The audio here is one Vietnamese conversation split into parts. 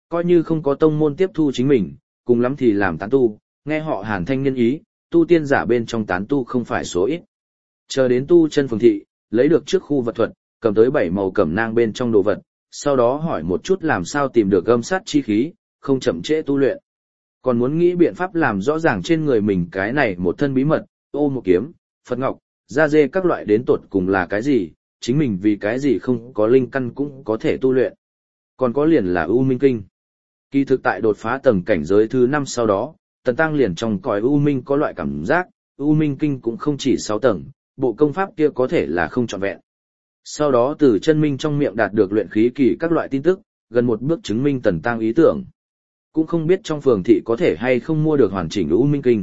Coi như không có tông môn tiếp thu chính mình, cùng lắm thì làm tán tu, nghe họ Hàn thanh nhân ý, tu tiên giả bên trong tán tu không phải số ít. Chờ đến tu chân phường thị, lấy được trước khu vật thuật, cầm tới 7 màu cẩm nang bên trong đồ vật, sau đó hỏi một chút làm sao tìm được âm sát chi khí, không chậm trễ tu luyện. Còn muốn nghĩ biện pháp làm rõ ràng trên người mình cái này một thân bí mật, ô một kiếm, Phật ngọc, da dê các loại đến tột cùng là cái gì, chính mình vì cái gì không có linh căn cũng có thể tu luyện. Còn có liền là U Minh Kinh. Kỳ thực tại đột phá tầng cảnh giới thứ 5 sau đó, Tần Tăng liền trong cõi U Minh có loại cảm giác, U Minh Kinh cũng không chỉ 6 tầng, bộ công pháp kia có thể là không trọn vẹn. Sau đó từ chân minh trong miệng đạt được luyện khí kỳ các loại tin tức, gần một bước chứng minh Tần Tăng ý tưởng. Cũng không biết trong phường thị có thể hay không mua được hoàn chỉnh U Minh Kinh.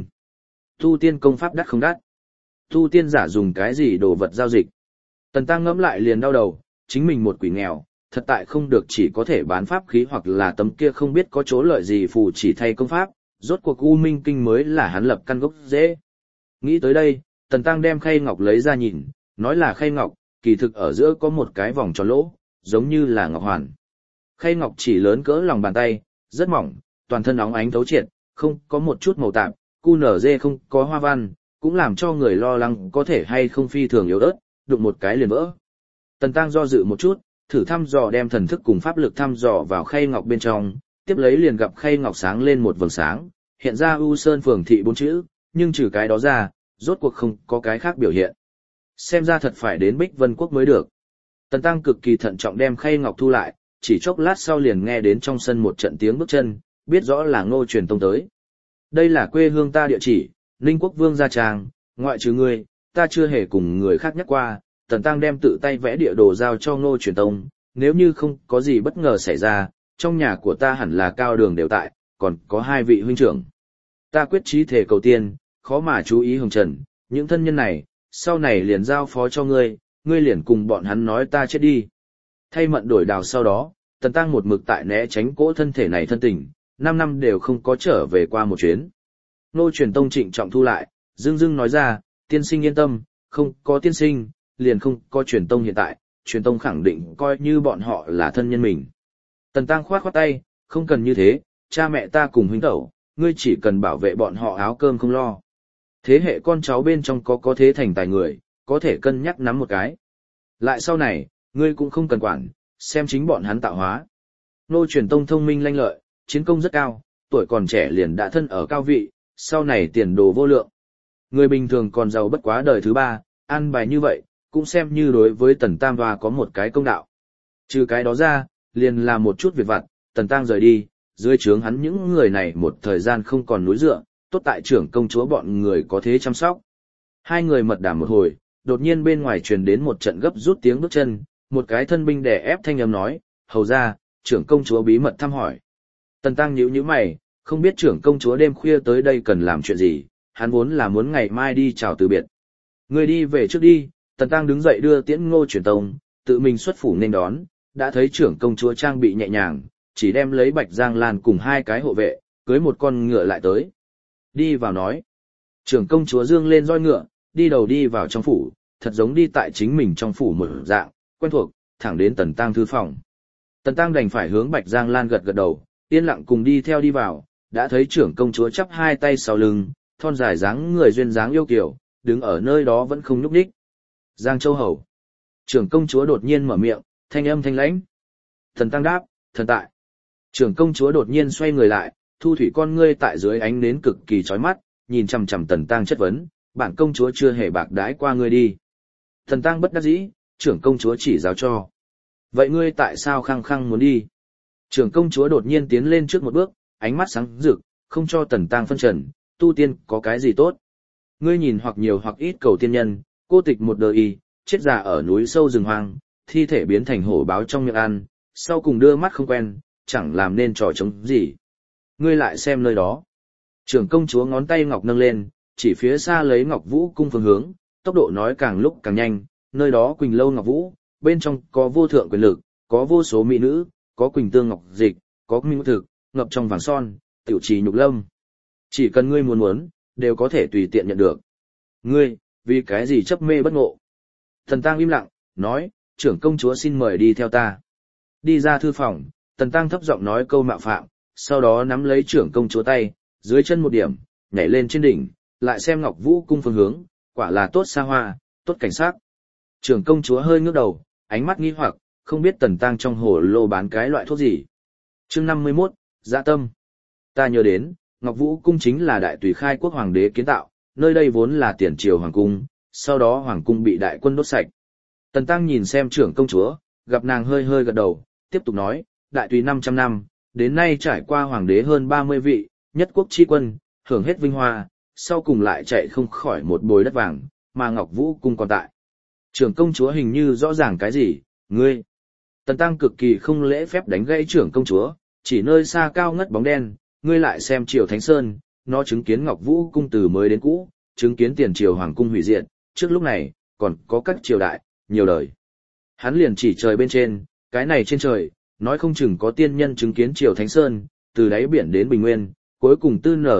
Tu tiên công pháp đắt không đắt? Tu tiên giả dùng cái gì đồ vật giao dịch? Tần Tăng ngẫm lại liền đau đầu, chính mình một quỷ nghèo, thật tại không được chỉ có thể bán pháp khí hoặc là tấm kia không biết có chỗ lợi gì phù chỉ thay công pháp, rốt cuộc U Minh Kinh mới là hắn lập căn gốc dễ. Nghĩ tới đây, Tần Tăng đem khay ngọc lấy ra nhìn, nói là khay ngọc, kỳ thực ở giữa có một cái vòng tròn lỗ, giống như là ngọc hoàn. Khay ngọc chỉ lớn cỡ lòng bàn tay, rất mỏng, toàn thân óng ánh thấu triệt, không có một chút màu tạp, QNZ không có hoa văn, cũng làm cho người lo lắng có thể hay không phi thường yếu ớt, đụng một cái liền vỡ. Tần Tăng do dự một chút, thử thăm dò đem thần thức cùng pháp lực thăm dò vào khay ngọc bên trong, tiếp lấy liền gặp khay ngọc sáng lên một vầng sáng, hiện ra U Sơn phường thị 4 chữ, nhưng trừ cái đó ra, rốt cuộc không có cái khác biểu hiện. Xem ra thật phải đến Bích Vân Quốc mới được. Tần Tăng cực kỳ thận trọng đem khay ngọc thu lại, chỉ chốc lát sau liền nghe đến trong sân một trận tiếng bước chân, biết rõ là Ngô Truyền Tông tới. Đây là quê hương ta địa chỉ, Ninh Quốc Vương Gia Trang, ngoại trừ ngươi, ta chưa hề cùng người khác nhắc qua. Tần Tăng đem tự tay vẽ địa đồ giao cho Ngô Truyền Tông, nếu như không có gì bất ngờ xảy ra, trong nhà của ta hẳn là cao đường đều tại, còn có 2 vị huynh trưởng. Ta quyết chí thể cầu tiên, khó mà chú ý hồng trần, những thân nhân này, sau này liền giao phó cho ngươi, ngươi liền cùng bọn hắn nói ta chết đi. Thay mận đổi đào sau đó, Tần Tăng một mực tại né tránh cỗ thân thể này thân tình, 5 năm đều không có trở về qua một chuyến. Ngô Truyền Tông trịnh trọng thu lại, dưng dưng nói ra, tiên sinh yên tâm, không có tiên sinh, liền không có Truyền Tông hiện tại, Truyền Tông khẳng định coi như bọn họ là thân nhân mình. Tần Tăng khoát khoát tay, không cần như thế, cha mẹ ta cùng huynh tẩu, ngươi chỉ cần bảo vệ bọn họ áo cơm không lo. Thế hệ con cháu bên trong có thế thành tài người, có thể cân nhắc nắm một cái. Lại sau này, ngươi cũng không cần quản, xem chính bọn hắn tạo hóa. Ngô Truyền Tông thông minh lanh lợi, chiến công rất cao, tuổi còn trẻ liền đã thân ở cao vị, sau này tiền đồ vô lượng. Người bình thường còn giàu bất quá đời thứ 3, ăn bài như vậy, cũng xem như đối với Tần Tam Hoa có một cái công đạo. Trừ cái đó ra, liền làm một chút việc vặt, Tần Tăng rời đi, dưới trướng hắn những người này một thời gian không còn núi dựa, tốt tại trưởng công chúa bọn người có thế chăm sóc. Hai người mật đàm một hồi, đột nhiên bên ngoài truyền đến một trận gấp rút tiếng bước chân, một cái thân binh đè ép thanh âm nói, hầu ra, trưởng công chúa bí mật thăm hỏi. Tần Tăng nhíu mày, không biết trưởng công chúa đêm khuya tới đây cần làm chuyện gì, hắn vốn là muốn ngày mai đi chào từ biệt. Người đi về trước đi. Tần Tăng đứng dậy đưa tiễn Ngô Truyền Tông, tự mình xuất phủ nên đón, đã thấy trưởng công chúa trang bị nhẹ nhàng, chỉ đem lấy Bạch Giang Lan cùng 2 cái hộ vệ, cưới một con ngựa lại tới. Đi vào nói. Trưởng công chúa dương lên roi ngựa, đi đầu đi vào trong phủ, thật giống đi tại chính mình trong phủ một dạng, quen thuộc, thẳng đến Tần Tăng thư phòng. Tần Tăng đành phải hướng Bạch Giang Lan gật gật đầu, yên lặng cùng đi theo đi vào, đã thấy trưởng công chúa chắp 2 tay sau lưng, thon dài dáng người duyên dáng yêu kiều, đứng ở nơi đó vẫn không nhúc nhích. Giang Châu Hầu. Trưởng công chúa đột nhiên mở miệng, thanh âm thanh lãnh. Tần Tăng đáp, thần tại. Trưởng công chúa đột nhiên xoay người lại, thu thủy con ngươi tại dưới ánh nến cực kỳ chói mắt, nhìn chằm chằm Tần Tăng chất vấn, bản công chúa chưa hề bạc đãi qua ngươi đi. Tần Tăng bất đắc dĩ, trưởng công chúa chỉ giáo cho. Vậy ngươi tại sao khăng khăng muốn đi? Trưởng công chúa đột nhiên tiến lên trước một bước, ánh mắt sáng rực, không cho Tần Tăng phân trần, tu tiên có cái gì tốt? Ngươi nhìn hoặc nhiều hoặc ít cầu tiên nhân, cô tịch một đời y, chết già ở núi sâu rừng hoang, thi thể biến thành hổ báo trong miệng ăn, sau cùng đưa mắt không quen, chẳng làm nên trò chống gì. Ngươi lại xem nơi đó. Trưởng công chúa ngón tay ngọc nâng lên, chỉ phía xa lấy Ngọc Vũ cung phương hướng, tốc độ nói càng lúc càng nhanh, nơi đó Quỳnh Lâu Ngọc Vũ, bên trong có vô thượng quyền lực, có vô số mỹ nữ, có Quỳnh Tương Ngọc Dịch, có minh thực, ngập trong vàng son, tiểu trì nhục lâm. Chỉ cần ngươi muốn, đều có thể tùy tiện nhận được. Ngươi, vì cái gì chấp mê bất ngộ? Tần Tăng im lặng, nói, trưởng công chúa xin mời đi theo ta. Đi ra thư phòng, Tần Tăng thấp giọng nói câu mạo phạm, sau đó nắm lấy trưởng công chúa tay, dưới chân một điểm, nhảy lên trên đỉnh, lại xem Ngọc Vũ cung phương hướng, quả là tốt xa hoa, tốt cảnh sắc. Trưởng công chúa hơi ngước đầu, ánh mắt nghi hoặc, không biết Tần Tăng trong hồ lô bán cái loại thuốc gì. Chương 51, Dạ tâm. Ta nhớ đến, Ngọc Vũ cung chính là đại tùy khai quốc hoàng đế kiến tạo, nơi đây vốn là tiền triều hoàng cung, sau đó hoàng cung bị đại quân đốt sạch. Tần Tăng nhìn xem trưởng công chúa, gặp nàng hơi hơi gật đầu, tiếp tục nói, đại tùy 500 năm, đến nay trải qua hoàng đế hơn 30 vị, nhất quốc chi quân, hưởng hết vinh hoa, sau cùng lại chạy không khỏi một bồi đất vàng, mà Ngọc Vũ cung còn tại. Trưởng công chúa hình như rõ ràng cái gì, ngươi. Tần Tăng cực kỳ không lễ phép đánh gãy trưởng công chúa, chỉ nơi xa cao ngất bóng đen, ngươi lại xem Triều Thánh Sơn, nó chứng kiến Ngọc Vũ cung từ mới đến cũ, chứng kiến tiền triều hoàng cung hủy diệt, trước lúc này, còn có các triều đại, nhiều đời. Hắn liền chỉ trời bên trên, cái này trên trời, nói không chừng có tiên nhân chứng kiến Triều Thánh Sơn, từ đáy biển đến Bình Nguyên, cuối cùng tư nở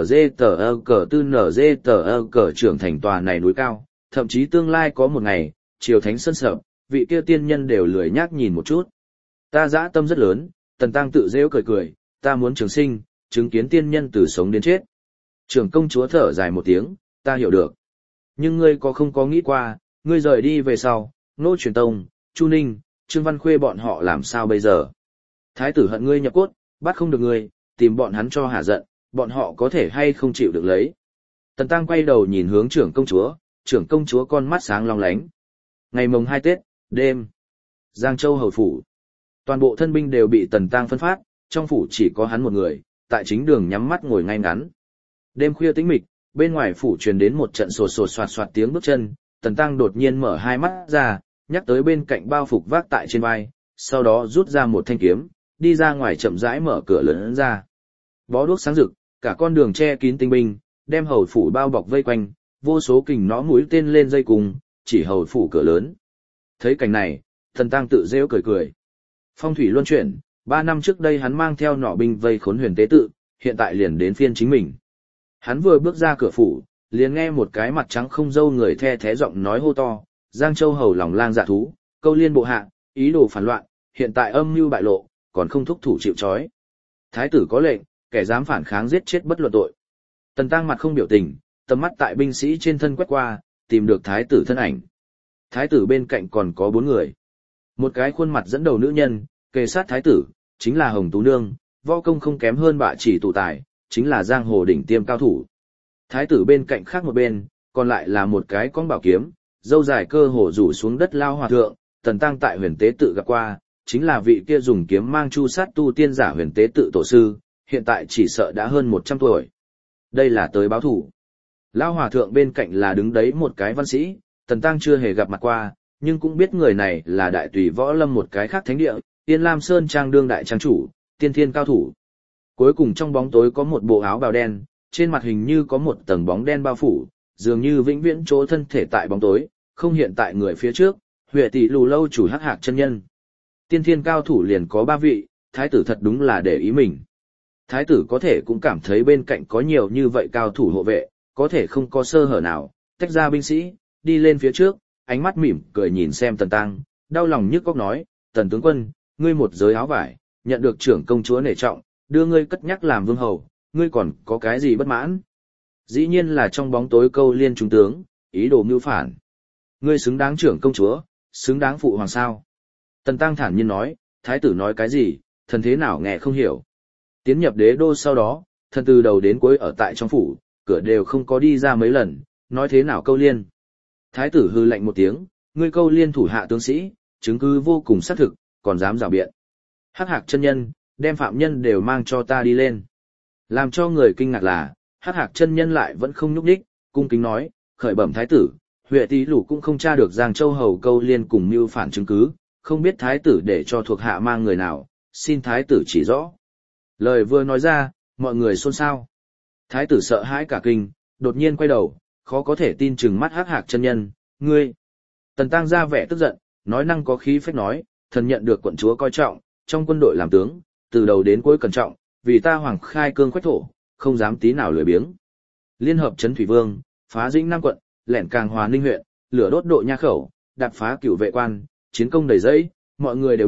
dê tờ trưởng thành tòa này núi cao, thậm chí tương lai có một ngày, Triều Thánh Sơn sợ, vị kia tiên nhân đều lười nhác nhìn một chút. Ta dã tâm rất lớn, Tần Tăng tự rêu cười cười, ta muốn trường sinh, chứng kiến tiên nhân từ sống đến chết. Trưởng công chúa thở dài một tiếng, ta hiểu được. Nhưng ngươi có không có nghĩ qua, ngươi rời đi về sau, Ngô Truyền Tông, Chu Ninh, Trương Văn Khuê bọn họ làm sao bây giờ? Thái tử hận ngươi nhập cốt, bắt không được ngươi, tìm bọn hắn cho hả giận, bọn họ có thể hay không chịu được lấy. Tần Tăng quay đầu nhìn hướng trưởng công chúa con mắt sáng long lánh. Ngày mồng 2 Tết, đêm, Giang Châu hầu phủ. Toàn bộ thân binh đều bị Tần Tăng phân phát, trong phủ chỉ có hắn một người, tại chính đường nhắm mắt ngồi ngay ngắn. Đêm khuya tĩnh mịch, bên ngoài phủ truyền đến một trận sột sột soạt soạt tiếng bước chân, Tần Tăng đột nhiên mở hai mắt ra, nhắc tới bên cạnh bao phục vác tại trên vai, sau đó rút ra một thanh kiếm, đi ra ngoài chậm rãi mở cửa lớn ra. Bó đuốc sáng rực, cả con đường che kín tinh binh, đem hầu phủ bao bọc vây quanh, vô số kình nõ mũi tên lên dây cùng, chỉ hầu phủ cửa lớn. Thấy cảnh này, Tần Tăng tự rêu cười cười. Phong thủy luân chuyển, 3 năm trước đây hắn mang theo nỏ binh vây khốn Huyền Tế Tự, hiện tại liền đến phiên chính mình. Hắn vừa bước ra cửa phủ, liền nghe một cái mặt trắng không râu người the thé giọng nói hô to, Giang Châu hầu lòng lang dạ thú, câu liên bộ hạ, ý đồ phản loạn, hiện tại âm mưu bại lộ, còn không thúc thủ chịu trói. Thái tử có lệnh, kẻ dám phản kháng giết chết bất luận tội. Tần Tăng mặt không biểu tình, tầm mắt tại binh sĩ trên thân quét qua, tìm được thái tử thân ảnh. Thái tử bên cạnh còn có 4 người. Một cái khuôn mặt dẫn đầu nữ nhân, kề sát thái tử, chính là Hồng Tú Nương, võ công không kém hơn Bạ Chỉ tụ tài, chính là giang hồ đỉnh tiêm cao thủ. Thái tử bên cạnh khác một bên, còn lại là một cái con bảo kiếm, dâu dài cơ hồ rủ xuống đất lao hòa thượng, Tần Tăng tại Huyền Tế Tự gặp qua, chính là vị kia dùng kiếm mang chu sát tu tiên giả Huyền Tế Tự tổ sư, hiện tại chỉ sợ đã hơn 100 tuổi. Đây là tới báo thủ. Lao hòa thượng bên cạnh là đứng đấy một cái văn sĩ, Tần Tăng chưa hề gặp mặt qua, nhưng cũng biết người này là đại tùy võ lâm một cái khác thánh địa, Yên Lam Sơn trang đương đại trang chủ, tiên thiên cao thủ. Cuối cùng trong bóng tối có một bộ áo bào đen, trên mặt hình như có một tầng bóng đen bao phủ, dường như vĩnh viễn chỗ thân thể tại bóng tối, không hiện tại người phía trước, Huệ Tỷ Lù Lâu chủ Hắc Hạc chân nhân. Tiên thiên cao thủ liền có 3 vị, thái tử thật đúng là để ý mình. Thái tử có thể cũng cảm thấy bên cạnh có nhiều như vậy cao thủ hộ vệ, có thể không có sơ hở nào, tách ra binh sĩ, đi lên phía trước, ánh mắt mỉm cười nhìn xem Tần Tăng, đau lòng nhức óc nói, Tần tướng quân, ngươi một giới áo vải, nhận được trưởng công chúa nể trọng, đưa ngươi cất nhắc làm vương hầu, ngươi còn có cái gì bất mãn? Dĩ nhiên là trong bóng tối câu liên trung tướng, ý đồ mưu phản. Ngươi xứng đáng trưởng công chúa, xứng đáng phụ hoàng sao? Tần Tăng thản nhiên nói, thái tử nói cái gì, thần thế nào nghe không hiểu. Tiến nhập đế đô sau đó, thần từ đầu đến cuối ở tại trong phủ, cửa đều không có đi ra mấy lần, nói thế nào câu liên. Thái tử hư lạnh một tiếng, ngươi câu liên thủ hạ tướng sĩ, chứng cứ vô cùng xác thực, còn dám rào biện. Hắc Hạc chân nhân, đem phạm nhân đều mang cho ta đi lên. Làm cho người kinh ngạc là, Hắc Hạc chân nhân lại vẫn không nhúc nhích, cung kính nói, khởi bẩm thái tử, Huệ Tỷ Lù cũng không tra được Giang Châu hầu câu liên cùng mưu phản chứng cứ, không biết thái tử để cho thuộc hạ mang người nào, xin thái tử chỉ rõ. Lời vừa nói ra, mọi người xôn xao. Thái tử sợ hãi cả kinh, đột nhiên quay đầu, khó có thể tin chừng mắt Hắc Hạc chân nhân, ngươi. Tần Tăng ra vẻ tức giận, nói năng có khí phách nói, thần nhận được quận chúa coi trọng, trong quân đội làm tướng, từ đầu đến cuối cẩn trọng, vì ta hoàng khai cương quách thổ, không dám tí nào lười biếng. Liên hợp trấn thủy vương, phá dĩnh Nam quận, lẻn Càng Hòa Ninh huyện, lửa đốt Độ Nha khẩu, đạp phá Cửu Vệ quan, chiến công đầy dẫy, mọi người đều biết,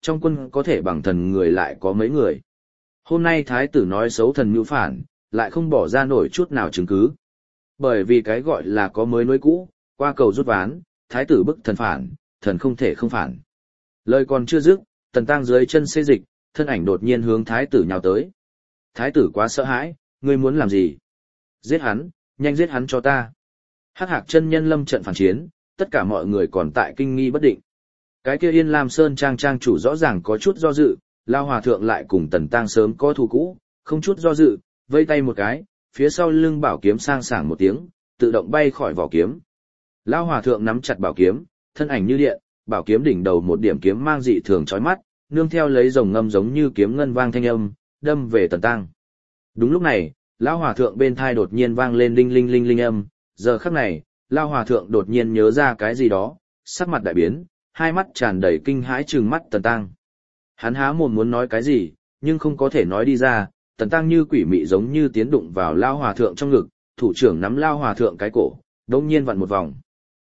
trong quân có thể bằng thần người lại có mấy người. Hôm nay thái tử nói xấu thần mưu phản, lại không bỏ ra nổi chút nào chứng cứ. Bởi vì cái gọi là có mới nối cũ, qua cầu rút ván, thái tử bức thần phản, thần không thể không phản. Lời còn chưa dứt, Tần Tăng dưới chân xê dịch, thân ảnh đột nhiên hướng thái tử nhào tới. Thái tử quá sợ hãi, ngươi muốn làm gì? Giết hắn, nhanh giết hắn cho ta. Hắc Hạc chân nhân lâm trận phản chiến, tất cả mọi người còn tại kinh nghi bất định. Cái kia Yên Lam Sơn trang trang chủ rõ ràng có chút do dự, Lao Hòa thượng lại cùng Tần Tăng sớm có thù cũ, không chút do dự, vây tay một cái, phía sau lưng bảo kiếm sang sảng một tiếng, tự động bay khỏi vỏ kiếm. Lao Hòa thượng nắm chặt bảo kiếm, thân ảnh như điện, bảo kiếm đỉnh đầu một điểm kiếm mang dị thường chói mắt, nương theo lấy rồng ngâm giống như kiếm ngân vang thanh âm, đâm về Tần Tăng. Đúng lúc này, Lao Hòa thượng bên thai đột nhiên vang lên đinh linh linh linh âm, giờ khắc này, Lao Hòa thượng đột nhiên nhớ ra cái gì đó, sắc mặt đại biến, hai mắt tràn đầy kinh hãi trừng mắt Tần Tăng. Hắn há mồm muốn nói cái gì, nhưng không có thể nói đi ra, Tần Tăng như quỷ mị giống như tiến đụng vào Lao Hòa thượng trong ngực, thủ trưởng nắm Lao Hòa thượng cái cổ, đột nhiên vặn một vòng.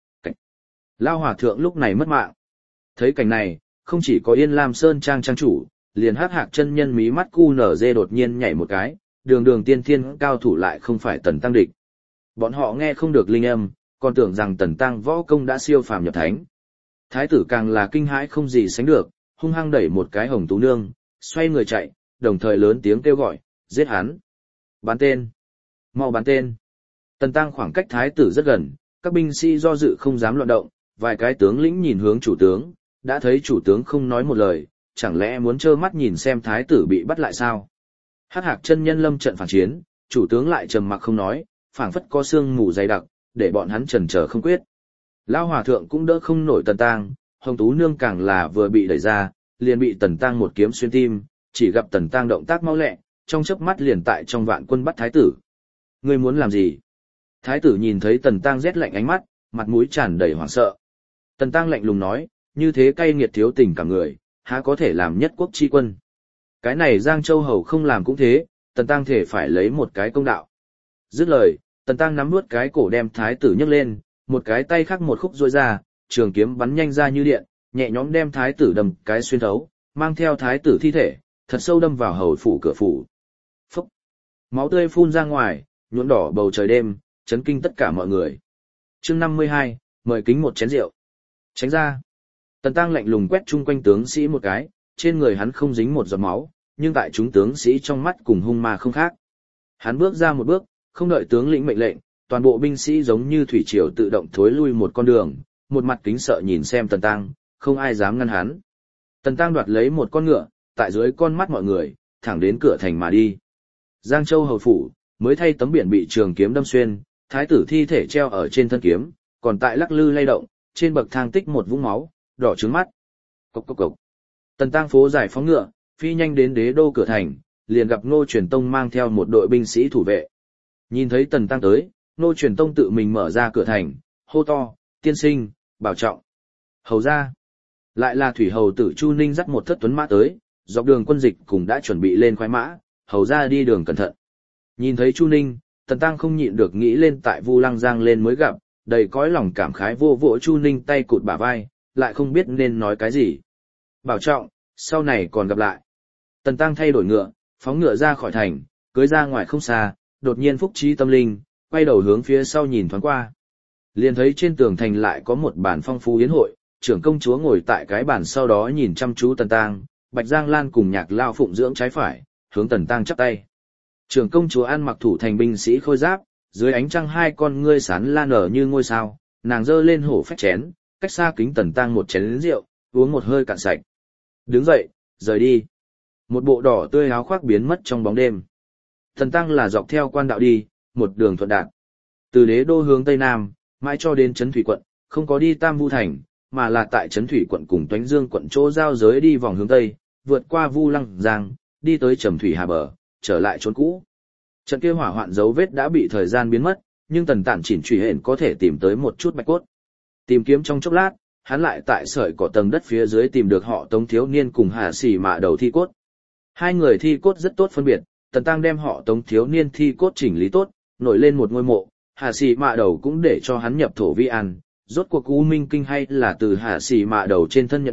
Lao Hòa thượng lúc này mất mạng. Thấy cảnh này, không chỉ có Yên Lam Sơn trang trang chủ, liền Hắc Hạc chân nhân mí mắt cu nở dê đột nhiên nhảy một cái, đường đường tiên thiên cao thủ lại không phải Tần Tăng địch. Bọn họ nghe không được linh âm, còn tưởng rằng Tần Tăng võ công đã siêu phàm nhập thánh. Thái tử càng là kinh hãi không gì sánh được, hung hăng đẩy một cái hồng tú nương, xoay người chạy, đồng thời lớn tiếng kêu gọi, giết hắn. Bắn tên. Mau bắn tên. Tần Tăng khoảng cách thái tử rất gần, các binh sĩ do dự không dám loạn động, vài cái tướng lĩnh nhìn hướng chủ tướng, đã thấy chủ tướng không nói một lời, chẳng lẽ muốn trơ mắt nhìn xem thái tử bị bắt lại sao? Hắc Hạc chân nhân lâm trận phản chiến, chủ tướng lại trầm mặc không nói, phảng phất có sương mù dày đặc, để bọn hắn chần chờ không quyết. Lão Hòa thượng cũng đỡ không nổi Tần Tăng, Hồng Tú nương càng là vừa bị đẩy ra, liền bị Tần Tăng một kiếm xuyên tim, chỉ gặp Tần Tăng động tác mau lẹ, trong chớp mắt liền tại trong vạn quân bắt thái tử. Ngươi muốn làm gì? Thái tử nhìn thấy Tần Tăng rét lạnh ánh mắt, mặt mũi tràn đầy hoảng sợ. Tần Tăng lạnh lùng nói, như thế cay nghiệt thiếu tình cả người, há có thể làm nhất quốc chi quân. Cái này Giang Châu Hầu không làm cũng thế, Tần Tăng thể phải lấy một cái công đạo. Dứt lời, Tần Tăng nắm nuốt cái cổ đem thái tử nhấc lên, một cái tay khác một khúc rôi ra, trường kiếm bắn nhanh ra như điện, nhẹ nhõm đem thái tử đâm cái xuyên thấu, mang theo thái tử thi thể, thật sâu đâm vào hầu phủ cửa phủ. Phúc! Máu tươi phun ra ngoài, nhuộm đỏ bầu trời đêm, chấn kinh tất cả mọi người. Chương 52, mời kính một chén rượu. Tránh ra! Tần Tăng lạnh lùng quét chung quanh tướng sĩ một cái, trên người hắn không dính một giọt máu, nhưng tại chúng tướng sĩ trong mắt cùng hung ma không khác. Hắn bước ra một bước, không đợi tướng lĩnh mệnh lệnh, toàn bộ binh sĩ giống như thủy triều tự động thối lui một con đường, một mặt kính sợ nhìn xem Tần Tăng, không ai dám ngăn hắn. Tần Tăng đoạt lấy một con ngựa, tại dưới con mắt mọi người, thẳng đến cửa thành mà đi. Giang Châu hầu phủ, mới thay tấm biển bị trường kiếm đâm xuyên, thái tử thi thể treo ở trên thân kiếm, còn tại lắc lư lay động, trên bậc thang tích một vũng máu, đỏ trứng mắt. Cốc cốc cốc. Tần Tăng phố giải phóng ngựa, phi nhanh đến đế đô cửa thành, liền gặp Ngô Truyền Tông mang theo một đội binh sĩ thủ vệ. Nhìn thấy Tần Tăng tới, Ngô Truyền Tông tự mình mở ra cửa thành, hô to, tiên sinh, bảo trọng. Hầu ra. Lại là thủy hầu tử Chu Ninh dắt một thất tuấn mã tới, dọc đường quân dịch cũng đã chuẩn bị lên khoái mã, hầu ra đi đường cẩn thận. Nhìn thấy Chu Ninh, Tần Tăng không nhịn được nghĩ lên tại Vu Lăng Giang lên mới gặp, đầy cõi lòng cảm khái vô vỗ Chu Ninh tay cụt bả vai, lại không biết nên nói cái gì. Bảo trọng, sau này còn gặp lại. Tần Tăng thay đổi ngựa, phóng ngựa ra khỏi thành, cưới ra ngoài không xa, đột nhiên phúc trí tâm linh, quay đầu hướng phía sau nhìn thoáng qua. Liền thấy trên tường thành lại có một bàn phong phú yến hội, trưởng công chúa ngồi tại cái bàn sau đó nhìn chăm chú Tần Tăng, Bạch Giang Lan cùng Nhạc Lao phụng dưỡng trái phải, hướng Tần Tăng chắp tay. Trưởng công chúa ăn mặc thủ thành binh sĩ khôi giáp, dưới ánh trăng hai con ngươi sáng lan nở như ngôi sao, nàng giơ lên hổ phách chén, cách xa kính Tần Tăng một chén rượu, uống một hơi cạn sạch. Đứng dậy, rời đi. Một bộ đỏ tươi áo khoác biến mất trong bóng đêm. Tần Tăng là dọc theo quan đạo đi, một đường thuận đạt. Từ đế đô hướng tây nam, mãi cho đến Trấn Thủy quận, không có đi Tam Vu thành, mà là tại Trấn Thủy quận cùng Toánh Dương quận chỗ giao giới đi vòng hướng tây, vượt qua Vu Lăng Giang, đi tới Trầm Thủy Hà bờ, trở lại chốn cũ. Trận kia hỏa hoạn dấu vết đã bị thời gian biến mất, nhưng Tần Tản chỉn chủy hển có thể tìm tới một chút bạch cốt. Tìm kiếm trong chốc lát, hắn lại tại sợi cỏ tầng đất phía dưới tìm được họ Tống thiếu niên cùng Hà Sĩ Mạ đầu thi cốt. Hai người thi cốt rất tốt phân biệt, Tần Tăng đem họ Tống thiếu niên thi cốt chỉnh lý tốt, nổi lên một ngôi mộ, Hà Sĩ Mạ đầu cũng để cho hắn nhập thổ vi an. Rốt cuộc U Minh Kinh hay là từ Hà Sĩ Mạ đầu trên thân nhận được,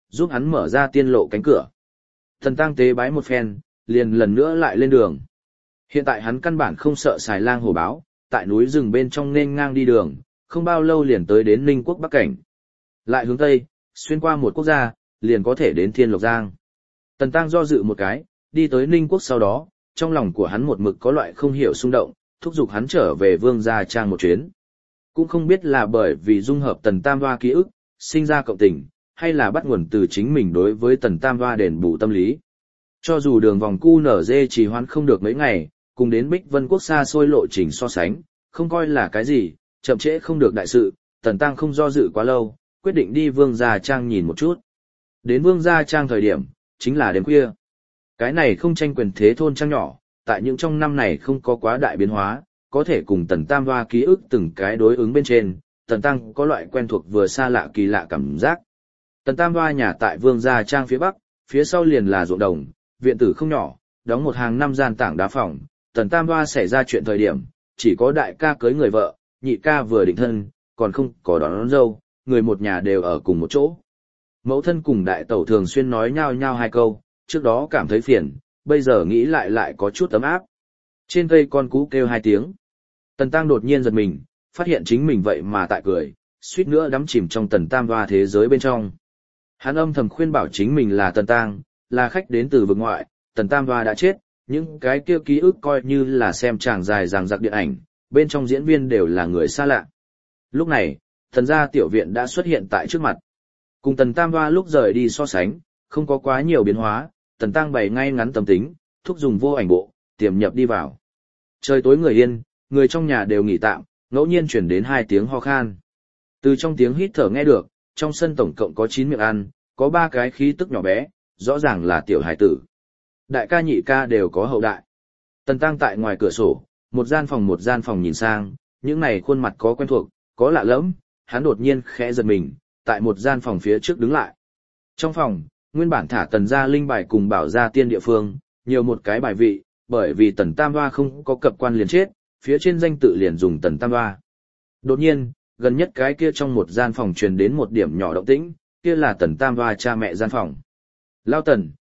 giúp hắn mở ra tiên lộ cánh cửa. Tần Tăng tế bái một phen, liền lần nữa lại lên đường. Hiện tại hắn căn bản không sợ xài lang hổ báo, tại núi rừng bên trong nên ngang đi đường, không bao lâu liền tới đến Ninh quốc Bắc Cảnh. Lại hướng Tây, xuyên qua một quốc gia, liền có thể đến Thiên Lộc Giang. Tần Tăng do dự một cái, đi tới Ninh quốc sau đó, trong lòng của hắn một mực có loại không hiểu xung động, thúc giục hắn trở về Vương Gia Trang một chuyến. Cũng không biết là bởi vì dung hợp Tần Tam Hoa ký ức, sinh ra cộng tình, hay là bắt nguồn từ chính mình đối với Tần Tam Hoa đền bù tâm lý. Cho dù đường vòng QNZ trì hoãn không được mấy ngày, cùng đến Bích Vân Quốc xa xôi lộ trình so sánh, không coi là cái gì, chậm trễ không được đại sự, Tần Tăng không do dự quá lâu, quyết định đi Vương Gia Trang nhìn một chút. Đến Vương Gia Trang thời điểm, chính là đêm khuya. Cái này không tranh quyền thế thôn trang nhỏ, tại những trong năm này không có quá đại biến hóa, có thể cùng Tần Tam Hoa ký ức từng cái đối ứng bên trên, Tần Tăng có loại quen thuộc vừa xa lạ kỳ lạ cảm giác. Tần Tam Hoa nhà tại Vương Gia Trang phía bắc, phía sau liền là ruộng đồng, viện tử không nhỏ, đóng một hàng 5 gian tảng đá phòng. Tần Tam Hoa xảy ra chuyện thời điểm, chỉ có đại ca cưới người vợ, nhị ca vừa định thân, còn không có đón dâu, người một nhà đều ở cùng một chỗ. Mẫu thân cùng đại tẩu thường xuyên nói nhao nhao hai câu, trước đó cảm thấy phiền, bây giờ nghĩ lại có chút ấm áp. Trên cây con cú kêu 2 tiếng. Tần Tăng đột nhiên giật mình, phát hiện chính mình vậy mà tại cười, suýt nữa đắm chìm trong Tần Tam Hoa thế giới bên trong. Hắn âm thầm khuyên bảo chính mình là Tần Tăng, là khách đến từ vực ngoại, Tần Tam Hoa đã chết, những cái kia ký ức coi như là xem tràng dài ràng giặc điện ảnh, bên trong diễn viên đều là người xa lạ. Lúc này, Tần gia tiểu viện đã xuất hiện tại trước mặt. Cùng Tần Tam Hoa lúc rời đi so sánh, không có quá nhiều biến hóa, Tần Tăng bày ngay ngắn tâm tính, thúc dùng vô ảnh bộ, tiềm nhập đi vào. Trời tối người yên, người trong nhà đều nghỉ tạm, ngẫu nhiên chuyển đến 2 tiếng ho khan. Từ trong tiếng hít thở nghe được, trong sân tổng cộng có 9 miệng ăn, có 3 cái khí tức nhỏ bé, rõ ràng là tiểu hải tử. Đại ca nhị ca đều có hậu đại. Tần Tăng tại ngoài cửa sổ, một gian phòng nhìn sang, những này khuôn mặt có quen thuộc, có lạ lẫm, hắn đột nhiên khẽ giật mình, tại một gian phòng phía trước đứng lại. Trong phòng, nguyên bản thả Tần gia linh bài cùng bảo gia tiên địa phương, nhiều một cái bài vị, bởi vì Tần Tam Hoa không có cập quan liền chết, phía trên danh tự liền dùng Tần Tam Hoa. Đột nhiên, gần nhất cái kia trong một gian phòng truyền đến một điểm nhỏ động tĩnh, kia là Tần Tam Hoa cha mẹ gian phòng. Lao Tần,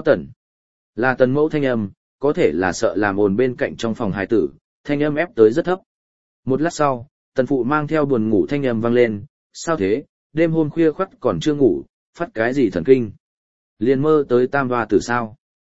là Tần mẫu thanh âm, có thể là sợ làm ồn bên cạnh trong phòng hài tử, thanh âm ép tới rất thấp. Một lát sau, Tần phụ mang theo buồn ngủ thanh âm vang lên, sao thế, đêm hôm khuya khoắt còn chưa ngủ, phát cái gì thần kinh. Liền mơ tới Tam Hoa tử sao?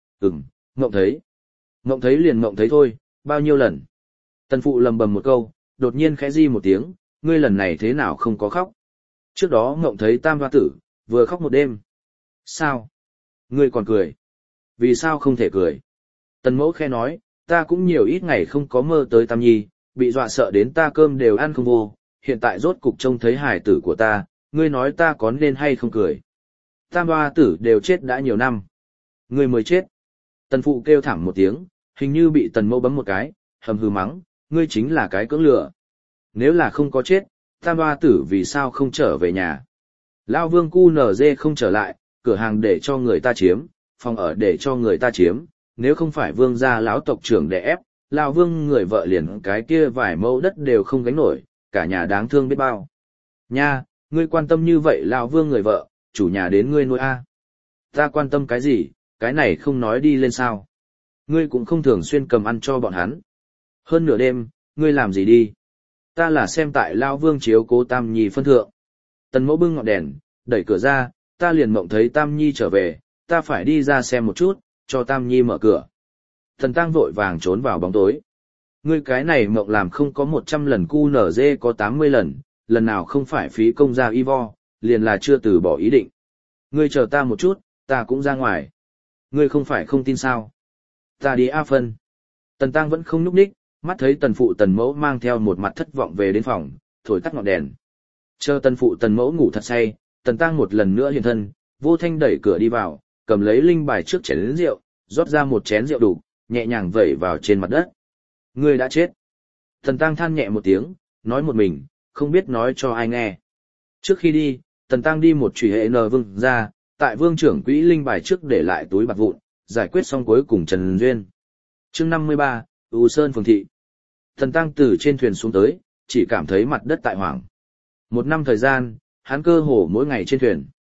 Mộng thấy. Mộng thấy liền mộng thấy thôi, bao nhiêu lần. Tần phụ lầm bầm một câu, đột nhiên khẽ di một tiếng, ngươi lần này thế nào không có khóc. Trước đó mộng thấy Tam Hoa tử, vừa khóc một đêm. Sao? Ngươi còn cười. Vì sao không thể cười? Tần mẫu khẽ nói, ta cũng nhiều ít ngày không có mơ tới Tam Nhi, bị dọa sợ đến ta cơm đều ăn không vô, hiện tại rốt cục trông thấy hài tử của ta, ngươi nói ta có nên hay không cười. Tam Hoa tử đều chết đã nhiều năm. Ngươi mới chết. Tần phụ kêu thảm một tiếng, hình như bị tần mẫu bấm một cái, hầm hừ mắng, ngươi chính là cái cưỡng lừa. Nếu là không có chết, Tam Hoa tử vì sao không trở về nhà? Lão Vương QNZ không trở lại, cửa hàng để cho người ta chiếm, phòng ở để cho người ta chiếm, nếu không phải Vương gia lão tộc trưởng đè ép, lão Vương người vợ liền cái kia vài mẫu đất đều không gánh nổi, cả nhà đáng thương biết bao. Nha, ngươi quan tâm như vậy lão Vương người vợ, chủ nhà đến ngươi nuôi a. Ta quan tâm cái gì, cái này không nói đi lên sao? Ngươi cũng không thường xuyên cầm ăn cho bọn hắn. Hơn nửa đêm, ngươi làm gì đi? Ta là xem tại lão Vương chiếu cố Tam Nhi phân thượng. Tần mẫu bưng ngọn đèn, đẩy cửa ra, ta liền mộng thấy Tam Nhi trở về, ta phải đi ra xem một chút, cho Tam Nhi mở cửa. Thần Tăng vội vàng trốn vào bóng tối. Ngươi cái này mộng làm không có 100 lần QNZ có 80 lần, lần nào không phải phí công ra y vo, liền là chưa từ bỏ ý định. Ngươi chờ ta một chút, ta cũng ra ngoài. Ngươi không phải không tin sao? Ta đi A phân. Tần Tăng vẫn không nhúc nhích, mắt thấy tần phụ tần mẫu mang theo một mặt thất vọng về đến phòng, thổi tắt ngọn đèn. Chờ tần phụ tần mẫu ngủ thật say, Tần Tăng một lần nữa hiện thân, vô thanh đẩy cửa đi vào, cầm lấy linh bài trước chén rượu, rót ra một chén rượu đủ, nhẹ nhàng vẩy vào trên mặt đất. Ngươi đã chết. Tần Tăng than nhẹ một tiếng, nói một mình, không biết nói cho ai nghe. Trước khi đi, Tần Tăng đi một chùy hệ nờ vương ra, tại vương trưởng quỹ linh bài trước để lại túi bạc vụn, giải quyết xong cuối cùng Trần Duyên. Chương 53, U Sơn phường thị. Tần Tăng từ trên thuyền xuống tới, chỉ cảm thấy mặt đất tại hoảng. 1 năm thời gian, hắn cơ hồ mỗi ngày trên thuyền.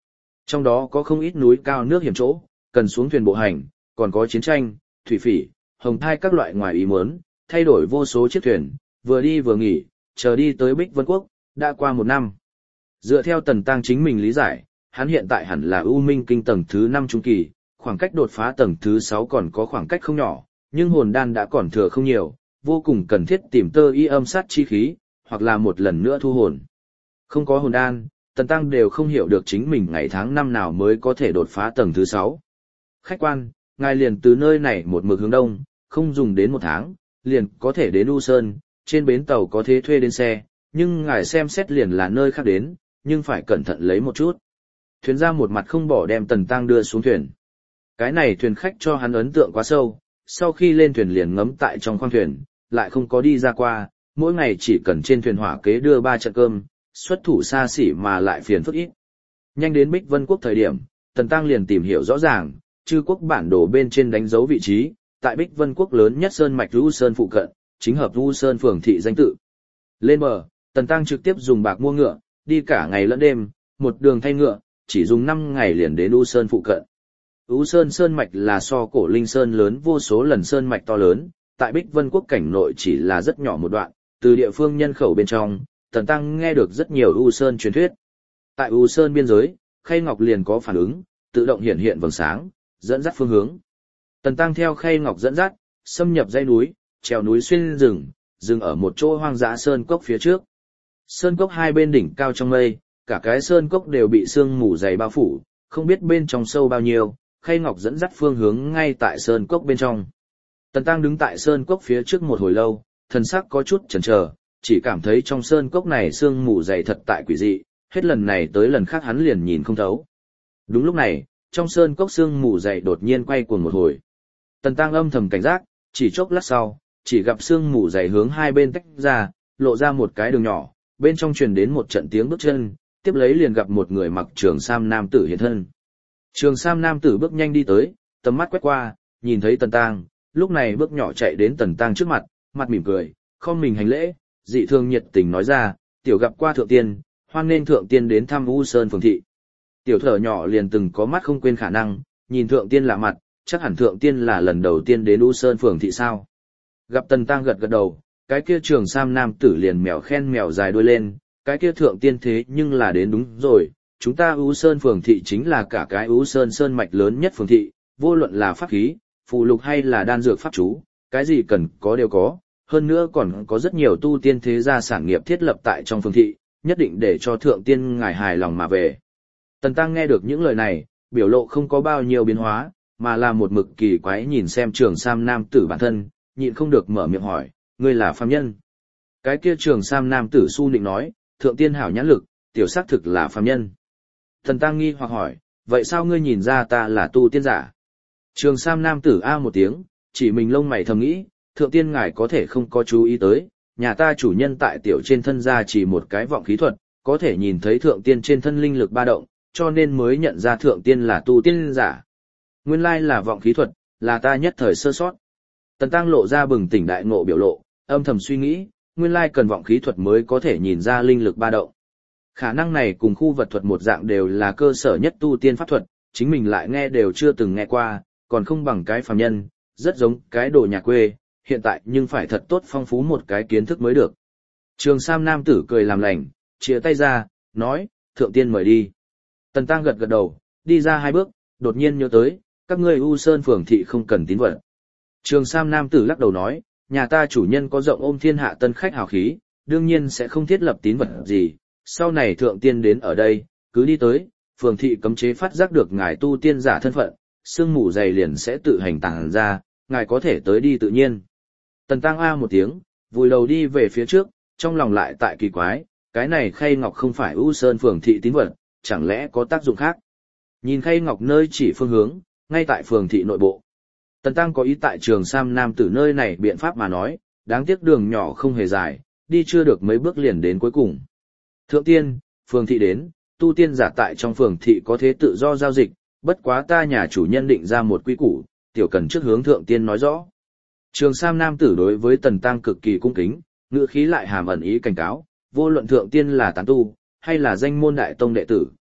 Trong đó có không ít núi cao nước hiểm chỗ, cần xuống thuyền bộ hành, còn có chiến tranh, thủy phỉ, hồng thai các loại ngoài ý muốn, thay đổi vô số chiếc thuyền, vừa đi vừa nghỉ, chờ đi tới Bích Vân Quốc, đã qua 1 năm. Dựa theo Tần Tăng chính mình lý giải, hắn hiện tại hẳn là U Minh Kinh tầng thứ 5 trung kỳ, khoảng cách đột phá tầng thứ 6 còn có khoảng cách không nhỏ, nhưng hồn đan đã còn thừa không nhiều, vô cùng cần thiết tìm tơ y âm sát chi khí, hoặc là một lần nữa thu hồn. Không có hồn đan, Tần Tăng đều không hiểu được chính mình ngày tháng năm nào mới có thể đột phá tầng thứ 6. Khách quan, ngài liền từ nơi này một mực hướng đông, không dùng đến 1 tháng, liền có thể đến U Sơn, trên bến tàu có thế thuê đến xe, nhưng ngài xem xét liền là nơi khác đến, nhưng phải cẩn thận lấy một chút. Thuyền ra một mặt không bỏ đem Tần Tăng đưa xuống thuyền. Cái này thuyền khách cho hắn ấn tượng quá sâu, sau khi lên thuyền liền ngấm tại trong khoang thuyền, lại không có đi ra qua, mỗi ngày chỉ cần trên thuyền hỏa kế đưa 3 trận cơm, xuất thủ xa xỉ mà lại phiền phức ít. Nhanh đến Bích Vân Quốc thời điểm, Tần Tăng liền tìm hiểu rõ ràng, chư quốc bản đồ bên trên đánh dấu vị trí, tại Bích Vân Quốc lớn nhất sơn mạch U Sơn phụ cận, chính hợp U Sơn phường thị danh tự. Lên bờ, Tần Tăng trực tiếp dùng bạc mua ngựa, đi cả ngày lẫn đêm, một đường thay ngựa, chỉ dùng 5 ngày liền đến U Sơn phụ cận. U Sơn sơn mạch là so cổ linh sơn lớn vô số lần sơn mạch to lớn, tại Bích Vân Quốc cảnh nội chỉ là rất nhỏ một đoạn, từ địa phương nhân khẩu bên trong, Tần Tăng nghe được rất nhiều U Sơn truyền thuyết. Tại U Sơn biên giới, Khay Ngọc liền có phản ứng, tự động hiện hiện vầng sáng, dẫn dắt phương hướng. Tần Tăng theo Khay Ngọc dẫn dắt, xâm nhập dãy núi, trèo núi xuyên rừng, dừng ở một chỗ hoang dã sơn cốc phía trước. Sơn cốc hai bên đỉnh cao trong mây, cả cái sơn cốc đều bị sương mù dày bao phủ, không biết bên trong sâu bao nhiêu, Khay Ngọc dẫn dắt phương hướng ngay tại sơn cốc bên trong. Tần Tăng đứng tại sơn cốc phía trước một hồi lâu, thần sắc có chút chần chờ, chỉ cảm thấy trong sơn cốc này sương mù dày thật tại quỷ dị, hết lần này tới lần khác hắn liền nhìn không thấu. Đúng lúc này, trong sơn cốc sương mù dày đột nhiên quay cuồng một hồi. Tần Tăng âm thầm cảnh giác, chỉ chốc lát sau, chỉ gặp sương mù dày hướng hai bên tách ra, lộ ra một cái đường nhỏ, bên trong truyền đến một trận tiếng bước chân, tiếp lấy liền gặp một người mặc trường sam nam tử hiện thân. Trường sam nam tử bước nhanh đi tới, tầm mắt quét qua, nhìn thấy Tần Tăng, lúc này bước nhỏ chạy đến Tần Tăng trước mặt, mặt mỉm cười, không mình hành lễ, dị thường nhiệt tình nói ra, tiểu gặp qua thượng tiên, hoan nghênh thượng tiên đến thăm U Sơn phường thị. Tiểu thở nhỏ liền từng có mắt không quên khả năng, nhìn thượng tiên lạ mặt, chắc hẳn thượng tiên là lần đầu tiên đến U Sơn phường thị sao. Gặp Tần Tăng gật gật đầu, cái kia trường sam nam tử liền mèo khen mèo dài đuôi lên, cái kia thượng tiên thế nhưng là đến đúng rồi, chúng ta U Sơn phường thị chính là cả cái U Sơn sơn mạch lớn nhất phường thị, vô luận là pháp khí, phù lục hay là đan dược pháp chú, cái gì cần có đều có, hơn nữa còn có rất nhiều tu tiên thế gia sản nghiệp thiết lập tại trong phường thị, nhất định để cho thượng tiên ngài hài lòng mà về. Tần Tăng nghe được những lời này, biểu lộ không có bao nhiêu biến hóa, mà là một mực kỳ quái nhìn xem trường sam nam tử bản thân, nhịn không được mở miệng hỏi, ngươi là phàm nhân. Cái kia trường sam nam tử su nịnh nói, thượng tiên hảo nhãn lực, tiểu xác thực là phàm nhân. Tần Tăng nghi hoặc hỏi, vậy sao ngươi nhìn ra ta là tu tiên giả? Trường sam nam tử a một tiếng, chỉ mình lông mày thầm nghĩ, thượng tiên ngài có thể không có chú ý tới, nhà ta chủ nhân tại tiểu trên thân ra chỉ một cái vọng khí thuật, có thể nhìn thấy thượng tiên trên thân linh lực ba động, cho nên mới nhận ra thượng tiên là tu tiên giả. Nguyên lai là vọng khí thuật, là ta nhất thời sơ sót. Tần Tăng lộ ra bừng tỉnh đại ngộ biểu lộ, âm thầm suy nghĩ, nguyên lai cần vọng khí thuật mới có thể nhìn ra linh lực ba động. Khả năng này cùng khu vật thuật một dạng đều là cơ sở nhất tu tiên pháp thuật, chính mình lại nghe đều chưa từng nghe qua, còn không bằng cái phàm nhân, rất giống cái đồ nhà quê, hiện tại nhưng phải thật tốt phong phú một cái kiến thức mới được. Trường sam nam tử cười làm lành, chìa tay ra, nói, thượng tiên mời đi. Tần Tăng gật gật đầu, đi ra 2 bước, đột nhiên nhớ tới, các ngươi U Sơn phường thị không cần tín vật. Trường sam nam tử lắc đầu nói, nhà ta chủ nhân có rộng ôm thiên hạ tân khách hào khí, đương nhiên sẽ không thiết lập tín vật gì, sau này thượng tiên đến ở đây, cứ đi tới, phường thị cấm chế phát giác được ngài tu tiên giả thân phận, sương mù dày liền sẽ tự hành tàng ra, ngài có thể tới đi tự nhiên. Tần Tăng a một tiếng, vùi đầu đi về phía trước, trong lòng lại tại kỳ quái, cái này Khay Ngọc không phải U Sơn phường thị tín vật, chẳng lẽ có tác dụng khác. Nhìn Khay Ngọc nơi chỉ phương hướng, ngay tại phường thị nội bộ. Tần Tăng có ý tại trường sam nam tử nơi này biện pháp mà nói, đáng tiếc đường nhỏ không hề dài, đi chưa được mấy bước liền đến cuối cùng. Thượng tiên, phường thị đến, tu tiên giả tại trong phường thị có thế tự do giao dịch, bất quá ta nhà chủ nhân định ra một quy củ, tiểu cần trước hướng thượng tiên nói rõ. Trường sam nam tử đối với Tần Tăng cực kỳ cung kính, ngữ khí lại hàm ẩn ý cảnh cáo, vô luận thượng tiên là tán tu, hay là danh môn đại tông đệ tử,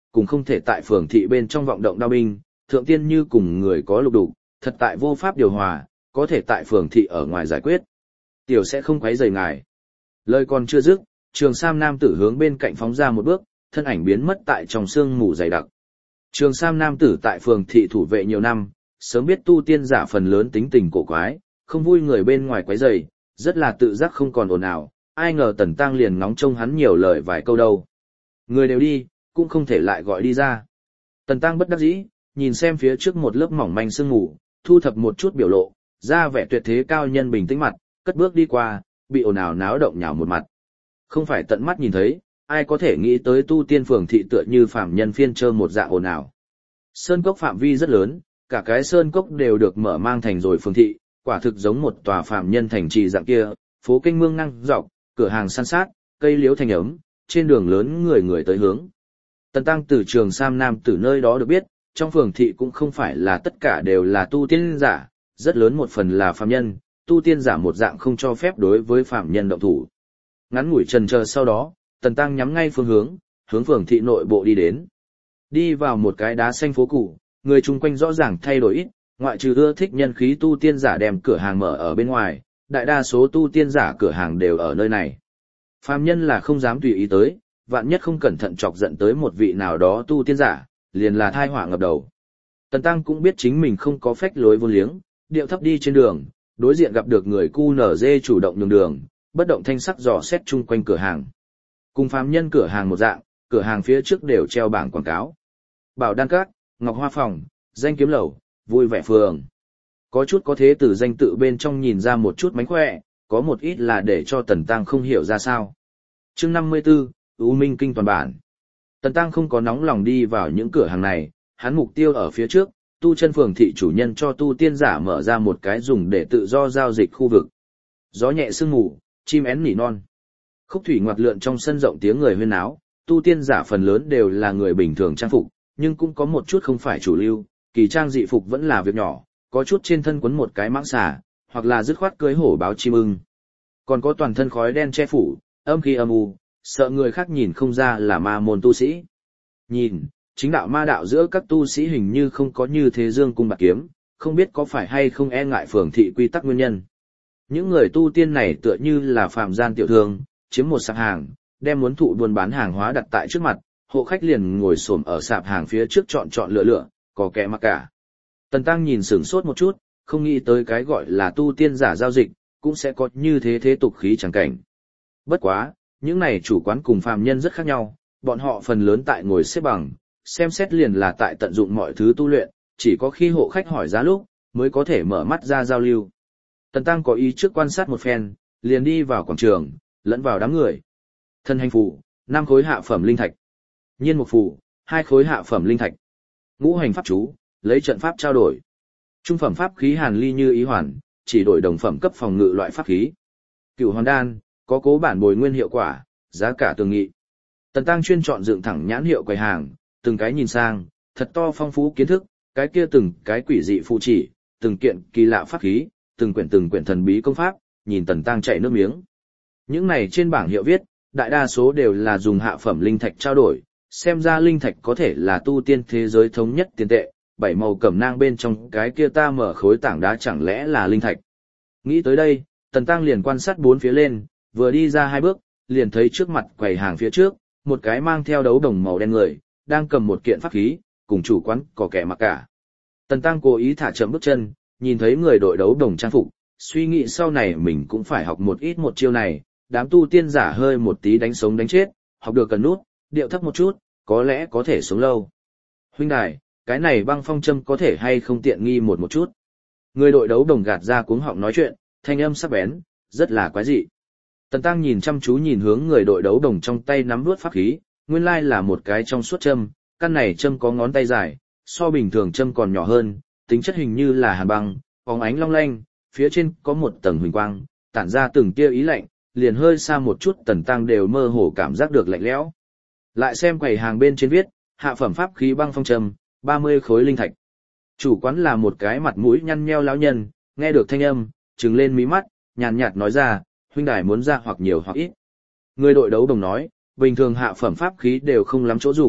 cùng không thể tại phường thị bên trong vọng động đao binh, thượng tiên như cùng người có lục đục, thật tại vô pháp điều hòa, có thể tại phường thị ở ngoài giải quyết. Tiểu sẽ không quấy rầy ngài. Lời còn chưa dứt, Trường Sam nam tử hướng bên cạnh phóng ra một bước, thân ảnh biến mất tại trong sương mù dày đặc. Trường Sam nam tử tại phường thị thủ vệ nhiều năm, sớm biết tu tiên giả phần lớn tính tình cổ quái, không vui người bên ngoài quấy rầy, rất là tự giác không còn ồn ào, ai ngờ Tần Tăng liền ngóng trông hắn nhiều lời vài câu đâu. Người đều đi, cũng không thể lại gọi đi ra. Tần Tăng bất đắc dĩ, nhìn xem phía trước một lớp mỏng manh sương mù, thu thập một chút biểu lộ, ra vẻ tuyệt thế cao nhân bình tĩnh mặt, cất bước đi qua, bị ồn ào náo động nhào một mặt. Không phải tận mắt nhìn thấy, ai có thể nghĩ tới tu tiên phường thị tựa như phạm nhân phiên trơ một dạng ồn ào. Sơn cốc phạm vi rất lớn, cả cái sơn cốc đều được mở mang thành rồi phường thị, quả thực giống một tòa phạm nhân thành trì dạng kia, phố kênh mương ngang dọc, cửa hàng san sát, cây liễu thành ấm, trên đường lớn người người tới hướng. Tần Tăng từ Trường Sam nam từ nơi đó được biết, trong phường thị cũng không phải là tất cả đều là tu tiên giả, rất lớn một phần là phạm nhân, tu tiên giả một dạng không cho phép đối với phạm nhân động thủ. Ngắn ngủi chần chờ sau đó, Tần Tăng nhắm ngay phương hướng phường thị nội bộ đi đến. Đi vào một cái đá xanh phố cũ, người chung quanh rõ ràng thay đổi ít, ngoại trừ ưa thích nhân khí tu tiên giả đem cửa hàng mở ở bên ngoài, đại đa số tu tiên giả cửa hàng đều ở nơi này. Phàm nhân là không dám tùy ý tới, vạn nhất không cẩn thận chọc giận tới một vị nào đó tu tiên giả, liền là thai họa ngập đầu. Tần Tăng cũng biết chính mình không có phách lối vô liếng, điệu thấp đi trên đường, đối diện gặp được người QNZ chủ động nhường đường, bất động thanh sắc dò xét chung quanh cửa hàng. Cùng phàm nhân cửa hàng một dạng, cửa hàng phía trước đều treo bảng quảng cáo. Bảo Đan Các, Ngọc Hoa Phòng, Danh Kiếm Lẩu, Vui Vẻ Phường. Có chút có thế từ danh tự bên trong nhìn ra một chút mánh khỏe, có một ít là để cho Tần Tăng không hiểu ra sao. Chương 54, U Minh Kinh toàn bản. Tần Tăng không có nóng lòng đi vào những cửa hàng này, hắn mục tiêu ở phía trước, tu chân phường thị chủ nhân cho tu tiên giả mở ra một cái dùng để tự do giao dịch khu vực. Gió nhẹ sương mù, chim én nỉ non. Khúc thủy ngoặt lượn trong sân rộng tiếng người huyên náo, tu tiên giả phần lớn đều là người bình thường trang phục, nhưng cũng có một chút không phải chủ lưu, kỳ trang dị phục vẫn là việc nhỏ, có chút trên thân quấn một cái mãng xà, hoặc là dứt khoát cưới hổ báo chim ưng. Còn có toàn thân khói đen che phủ, âm khí âm u, sợ người khác nhìn không ra là ma môn tu sĩ. Nhìn, chính đạo ma đạo giữa các tu sĩ hình như không có như thế dương cung bạc kiếm, không biết có phải hay không e ngại phường thị quy tắc nguyên nhân. Những người tu tiên này tựa như là phàm gian tiểu thương, chiếm một sạp hàng, đem muốn thụ buôn bán hàng hóa đặt tại trước mặt, hộ khách liền ngồi xổm ở sạp hàng phía trước chọn lựa, có kẻ mặc cả. Tần Tăng nhìn sửng sốt một chút, không nghĩ tới cái gọi là tu tiên giả giao dịch, cũng sẽ có như thế thế tục khí chẳng cảnh. Bất quá, những này chủ quán cùng phàm nhân rất khác nhau, bọn họ phần lớn tại ngồi xếp bằng, xem xét liền là tại tận dụng mọi thứ tu luyện, chỉ có khi hộ khách hỏi giá lúc, mới có thể mở mắt ra giao lưu. Tần Tăng có ý trước quan sát một phen, liền đi vào quảng trường, lẫn vào đám người. Thân hành phù, 5 khối hạ phẩm linh thạch. Nhiên mục phù, 2 khối hạ phẩm linh thạch. Ngũ hành pháp chú, lấy trận pháp trao đổi. Trung phẩm pháp khí hàn ly như ý hoàn, chỉ đổi đồng phẩm cấp phòng ngự loại pháp khí. Cửu hoàn đan, có cố bản bồi nguyên hiệu quả, giá cả tường nghị. Tần Tăng chuyên chọn dựng thẳng nhãn hiệu quầy hàng, từng cái nhìn sang, thật to phong phú kiến thức, cái kia từng cái quỷ dị phụ chỉ, từng kiện kỳ lạ pháp khí, từng quyển thần bí công pháp, nhìn Tần Tăng chảy nước miếng. Những này trên bảng hiệu viết, đại đa số đều là dùng hạ phẩm linh thạch trao đổi, xem ra linh thạch có thể là tu tiên thế giới thống nhất tiền tệ, 7 màu cẩm nang bên trong cái kia ta mở khối tảng đá chẳng lẽ là linh thạch. Nghĩ tới đây, Tần Tăng liền quan sát bốn phía lên, vừa đi ra 2 bước, liền thấy trước mặt quầy hàng phía trước, một cái mang theo đấu đồng màu đen người, đang cầm một kiện pháp khí, cùng chủ quán có kẻ mặc cả. Tần Tăng cố ý thả chậm bước chân, nhìn thấy người đội đấu đồng trang phục, suy nghĩ sau này mình cũng phải học một ít một chiêu này, đám tu tiên giả hơi một tí đánh sống đánh chết, học được cần nút, điệu thấp một chút, có lẽ có thể sống lâu. Huynh đài, cái này băng phong châm có thể hay không tiện nghi một chút. Người đội đấu đồng gạt ra cuống họng nói chuyện, thanh âm sắc bén, rất là quái dị. Tần Tăng nhìn chăm chú nhìn hướng người đội đấu đồng trong tay nắm vuốt pháp khí, nguyên lai là một cái trong suốt châm, căn này châm có ngón tay dài, so bình thường châm còn nhỏ hơn, tính chất hình như là hàn băng, phóng ánh long lanh, phía trên có một tầng huỳnh quang, tản ra từng tia ý lạnh, liền hơi xa một chút Tần Tăng đều mơ hồ cảm giác được lạnh lẽo. Lại xem quầy hàng bên trên viết, hạ phẩm pháp khí băng phong châm, 30 khối linh thạch. Chủ quán là một cái mặt mũi nhăn nheo lão nhân, nghe được thanh âm, trừng lên mí mắt, nhàn nhạt nói ra, huynh đài muốn ra hoặc nhiều hoặc ít. Người đội đấu đồng nói, bình thường hạ phẩm pháp khí đều không lắm chỗ dùng,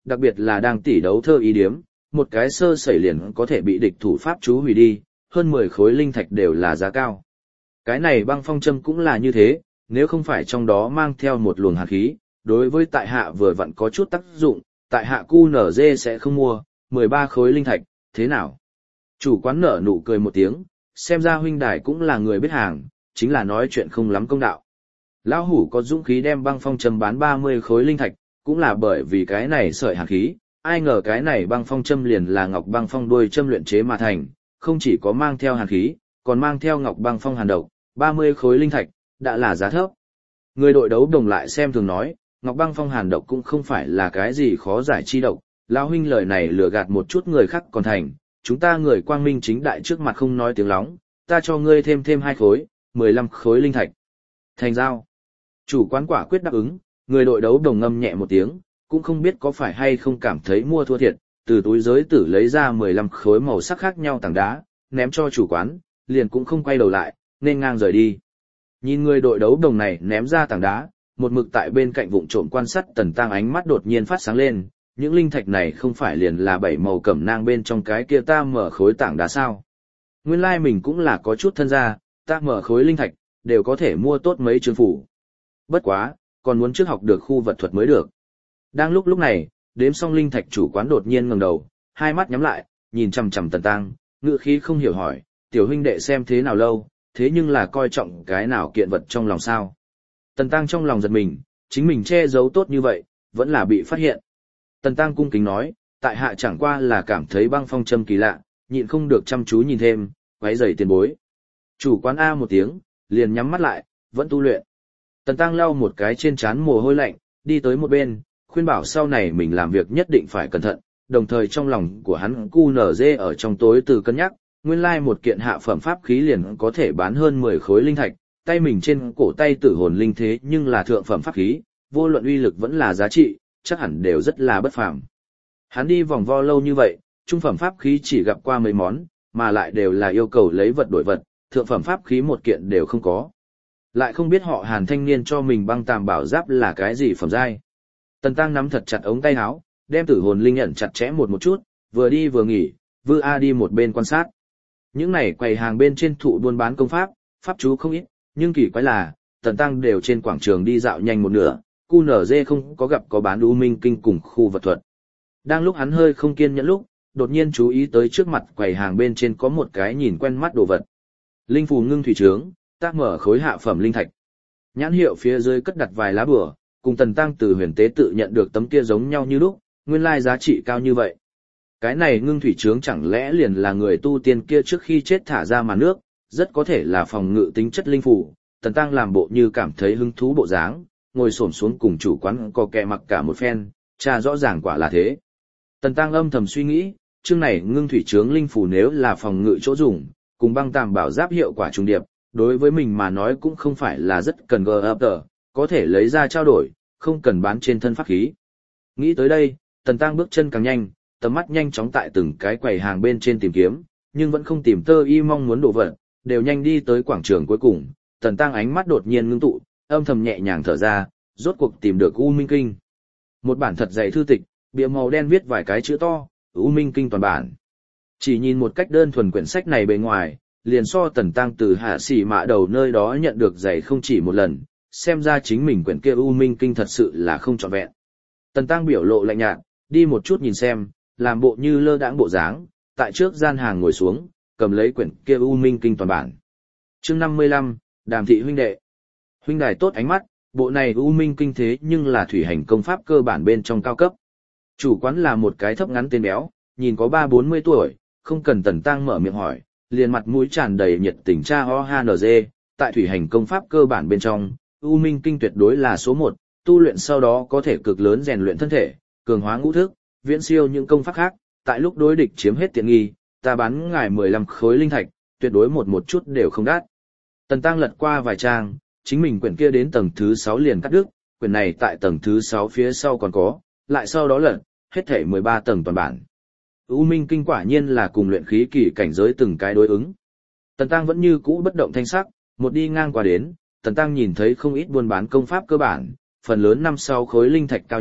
đặc biệt là đang tỉ đấu thơ ý điếm, một cái sơ sẩy liền có thể bị địch thủ pháp chú hủy đi, hơn 10 khối linh thạch đều là giá cao. Cái này băng phong châm cũng là như thế, nếu không phải trong đó mang theo một luồng hàn khí, đối với tại hạ vừa vặn có chút tác dụng, tại hạ QNZ sẽ không mua, 13 khối linh thạch, thế nào? Chủ quán nở nụ cười một tiếng, xem ra huynh đài cũng là người biết hàng, chính là nói chuyện không lắm công đạo. Lão hủ có dũng khí đem băng phong châm bán 30 khối linh thạch, cũng là bởi vì cái này sợi hàn khí, ai ngờ cái này băng phong châm liền là ngọc băng phong đuôi châm luyện chế mà thành, không chỉ có mang theo hàn khí, còn mang theo ngọc băng phong hàn độc, 30 khối linh thạch, đã là giá thấp. Người đội đấu đồng lại xem thường nói, ngọc băng phong hàn độc cũng không phải là cái gì khó giải chi độc, lão huynh lời này lừa gạt một chút người khác còn thành, chúng ta người quang minh chính đại trước mặt không nói tiếng lóng, ta cho ngươi thêm 2 khối, 15 khối linh thạch. Thành giao. Chủ quán quả quyết đáp ứng, người đội đấu đồng ngâm nhẹ một tiếng, cũng không biết có phải hay không cảm thấy mua thua thiệt, từ túi giới tử lấy ra 15 khối màu sắc khác nhau tảng đá, ném cho chủ quán, liền cũng không quay đầu lại, nên ngang rời đi. Nhìn người đội đấu đồng này ném ra tảng đá, một mực tại bên cạnh vụng trộm quan sát Tần Tăng ánh mắt đột nhiên phát sáng lên, những linh thạch này không phải liền là 7 màu cẩm nang bên trong cái kia ta mở khối tảng đá sao. Nguyên lai mình cũng là có chút thân gia, ta mở khối linh thạch, đều có thể mua tốt mấy chương phủ. Bất quá, còn muốn trước học được khu vật thuật mới được. Đang lúc này, đếm xong linh thạch chủ quán đột nhiên ngẩng đầu, hai mắt nhắm lại, nhìn chằm chằm Tần Tăng, ngữ khí không hiểu hỏi, tiểu huynh đệ xem thế nào lâu, thế nhưng là coi trọng cái nào kiện vật trong lòng sao. Tần Tăng trong lòng giật mình, chính mình che giấu tốt như vậy, vẫn là bị phát hiện. Tần Tăng cung kính nói, tại hạ chẳng qua là cảm thấy băng phong châm kỳ lạ, nhịn không được chăm chú nhìn thêm, quấy rầy tiền bối. Chủ quán A một tiếng, liền nhắm mắt lại, vẫn tu luyện. Tần Tăng lau một cái trên trán mồ hôi lạnh, đi tới một bên, khuyên bảo sau này mình làm việc nhất định phải cẩn thận, đồng thời trong lòng của hắn QNZ ở trong tối từ cân nhắc, nguyên lai một kiện hạ phẩm pháp khí liền có thể bán hơn 10 khối linh thạch, tay mình trên cổ tay tử hồn linh thế nhưng là thượng phẩm pháp khí, vô luận uy lực vẫn là giá trị, chắc hẳn đều rất là bất phàm. Hắn đi vòng vo lâu như vậy, trung phẩm pháp khí chỉ gặp qua mấy món, mà lại đều là yêu cầu lấy vật đổi vật, thượng phẩm pháp khí một kiện đều không có. Lại không biết họ Hàn thanh niên cho mình băng tàm bảo giáp là cái gì phẩm giai. Tần Tăng nắm thật chặt ống tay áo, đem tử hồn linh nhận chặt chẽ một chút, vừa đi vừa nghỉ, vư A đi một bên quan sát. Những này quầy hàng bên trên thụ buôn bán công pháp, pháp chú không ít, nhưng kỳ quái là, Tần Tăng đều trên quảng trường đi dạo nhanh một nửa, QNZ không có gặp có bán U Minh Kinh cùng khu vật thuật. Đang lúc hắn hơi không kiên nhẫn lúc, đột nhiên chú ý tới trước mặt quầy hàng bên trên có một cái nhìn quen mắt đồ vật. Linh phù ngưng thủy trướng, tác mở khối hạ phẩm linh thạch. Nhãn hiệu phía dưới cất đặt vài lá bùa, cùng Tần Tăng từ huyền tế tự nhận được tấm kia giống nhau như lúc, nguyên lai giá trị cao như vậy. Cái này ngưng thủy trướng chẳng lẽ liền là người tu tiên kia trước khi chết thả ra màn nước, rất có thể là phòng ngự tính chất linh phù. Tần Tăng làm bộ như cảm thấy hứng thú bộ dáng, ngồi xổm xuống cùng chủ quán có kẹ mặc cả một phen, tra rõ ràng quả là thế. Tần Tăng âm thầm suy nghĩ, chương này ngưng thủy trướng linh phù nếu là phòng ngự chỗ dùng, cùng băng tàm bảo giáp hiệu quả trùng điệp, đối với mình mà nói cũng không phải là rất cần gờ ập tờ, có thể lấy ra trao đổi, không cần bán trên thân pháp khí. Nghĩ tới đây, Tần Tăng bước chân càng nhanh, tầm mắt nhanh chóng tại từng cái quầy hàng bên trên tìm kiếm, nhưng vẫn không tìm tơ y mong muốn đồ vật, đều nhanh đi tới quảng trường cuối cùng. Tần Tăng ánh mắt đột nhiên ngưng tụ, âm thầm nhẹ nhàng thở ra, rốt cuộc tìm được U Minh Kinh. Một bản thật dày thư tịch, bìa màu đen viết vài cái chữ to, U Minh Kinh toàn bản. Chỉ nhìn một cách đơn thuần quyển sách này bề ngoài, liền so Tần Tăng từ hạ sĩ mạ đầu nơi đó nhận được dày không chỉ một lần, xem ra chính mình quyển kia U Minh Kinh thật sự là không trọn vẹn. Tần Tăng biểu lộ lạnh nhạt, đi một chút nhìn xem, làm bộ như lơ đãng bộ dáng, tại trước gian hàng ngồi xuống, cầm lấy quyển kia U Minh Kinh toàn bản. Chương 55, Đàm thị huynh đệ. Huynh đài tốt ánh mắt, bộ này U Minh Kinh thế nhưng là thủy hành công pháp cơ bản bên trong cao cấp. Chủ quán là một cái thấp ngắn tên béo, nhìn có 30-40 tuổi, không cần Tần Tăng mở miệng hỏi, liền mặt mũi tràn đầy nhiệt tình tra OHNG, tại thủy hành công pháp cơ bản bên trong, U Minh Kinh tuyệt đối là số 1, tu luyện sau đó có thể cực lớn rèn luyện thân thể, cường hóa ngũ thức, viễn siêu những công pháp khác, tại lúc đối địch chiếm hết tiện nghi, ta bán ngài 15 khối linh thạch, tuyệt đối một chút đều không đắt. Tần Tăng lật qua vài trang, chính mình quyển kia đến tầng thứ 6 liền cắt đứt, quyển này tại tầng thứ 6 phía sau còn có, lại sau đó lật, hết thảy 13 tầng toàn bản. U Minh Kinh quả nhiên là cùng luyện khí kỳ cảnh giới từng cái đối ứng. Tần Tăng vẫn như cũ bất động thanh sắc, một đi ngang qua đến, Tần Tăng nhìn thấy không ít buôn bán công pháp cơ bản, phần lớn 5-6 khối linh thạch cao nhất,